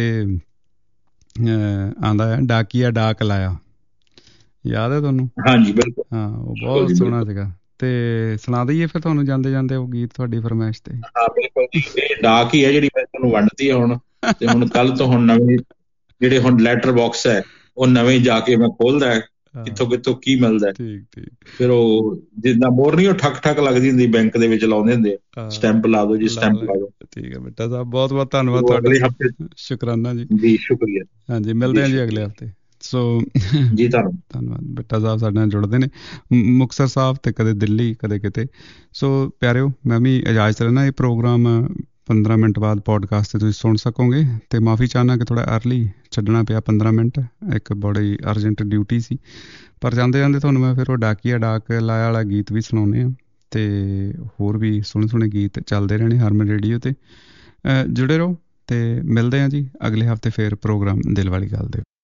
ਆਉਂਦਾ ਹੈ, ਡਾਕੀਆ ਡਾਕ ਲਾਇਆ, ਯਾਦ ਹੈ ਤੁਹਾਨੂੰ? ਹਾਂਜੀ ਬਿਲਕੁਲ। ਹਾਂ, ਉਹ ਬਹੁਤ ਸੋਹਣਾ ਸੀਗਾ। ਤੇ ਸੁਣਾ ਦਈਏ ਫਿਰ ਤੁਹਾਨੂੰ ਜਾਂਦੇ ਜਾਂਦੇ ਉਹ ਗੀਤ ਤੁਹਾਡੀ ਫਰਮਾਇਸ਼ ਤੇ? ਹਾਂ ਬਿਲਕੁਲ ਜੀ, ਇਹ ਡਾਕ ਹੀ ਹੈ ਜਿਹੜੀ ਮੈਂ ਤੁਹਾਨੂੰ ਵੰਡਤੀ ਹੈ ਹੁਣ। ਤੇ ਹੁਣ ਕੱਲ ਤੋਂ ਹੁਣ ਨਵੇਂ ਜਿਹੜੇ ਹੁਣ ਲੈਟਰ ਬਾਕਸ ਹੈ ਉਹ ਨਵੇਂ ਜਾ ਕੇ ਮੈਂ ਖੋਲਦਾ ਕਿੱਥੋਂ ਕੀ ਮਿਲਦਾ। ਫਿਰ ਉਹ ਜਿੱਦਾਂ ਮੋਰ ਨਹੀਂ ਉਹ ਠੱਕ ਲੱਗਦੀ ਹੁੰਦੀ ਬੈਂਕ ਦੇ ਵਿੱਚ ਲਾਉਂਦੇ ਹੁੰਦੇ ਆ, ਸਟੈਂਪ ਲਾ ਦਿਓ ਜੀ, ਸਟੈਂਪ ਲਾ ਦਿਓ। ਠੀਕ ਹੈ ਬੇਟਾ ਸਾਹਿਬ, ਬਹੁਤ ਬਹੁਤ ਧੰਨਵਾਦ ਤੁਹਾਡਾ। ਸ਼ੁਕਰਾਨਾ ਜੀ। ਜੀ ਸ਼ੁਕਰੀਆ। ਹਾਂਜੀ, ਮਿਲਦੇ ਹਾਂ ਜੀ ਅਗਲੇ ਹਫ਼ਤੇ। ਸੋ ਜੀ ਧੰਨਵਾਦ। ਬਿੱਟਾ ਸਾਹਿਬ ਸਾਡੇ ਨਾਲ ਜੁੜਦੇ ਨੇ ਮੁਕਤਸਰ ਸਾਹਿਬ ਤੇ ਕਦੇ ਦਿੱਲੀ ਕਦੇ ਕਿਤੇ। ਸੋ ਪਿਆਰਿਓ, ਮੈਂ ਵੀ ਇਜਾਜ਼ਤ ਲੈਣਾ। ਇਹ ਪ੍ਰੋਗਰਾਮ 15 ਮਿੰਟ ਬਾਅਦ ਪੋਡਕਾਸਟ ਤੇ ਤੁਸੀਂ ਸੁਣ ਸਕੋਗੇ। ਤੇ ਮਾਫੀ ਚਾਹੁੰਦਾ ਕਿ ਥੋੜਾ ਅਰਲੀ ਛੱਡਣਾ ਪਿਆ 15 ਮਿੰਟ, ਇੱਕ ਬੜੀ ਅਰਜੈਂਟ ਡਿਊਟੀ ਸੀ। ਪਰ ਜਾਂਦੇ ਜਾਂਦੇ ਤੁਹਾਨੂੰ ਮੈਂ ਫਿਰ ਉਹ ਡਾਕੀਆ ਡਾਕ ਲਾਇਆ ਵਾਲਾ ਗੀਤ ਵੀ ਸੁਣਾਉਂਦੇ ਹਾਂ, ਤੇ ਹੋਰ ਵੀ ਸੋਹਣੇ ਗੀਤ ਚੱਲਦੇ ਰਹਿਣੇ ਹਰਮਨ ਰੇਡੀਓ ਤੇ। ਜੁੜੇ ਰਹੋ ਤੇ ਮਿਲਦੇ ਹਾਂ ਜੀ ਅਗਲੇ ਹਫ਼ਤੇ ਫਿਰ ਪ੍ਰੋਗਰਾਮ ਦਿਲ ਵਾਲੀ ਗੱਲ ਦੇ।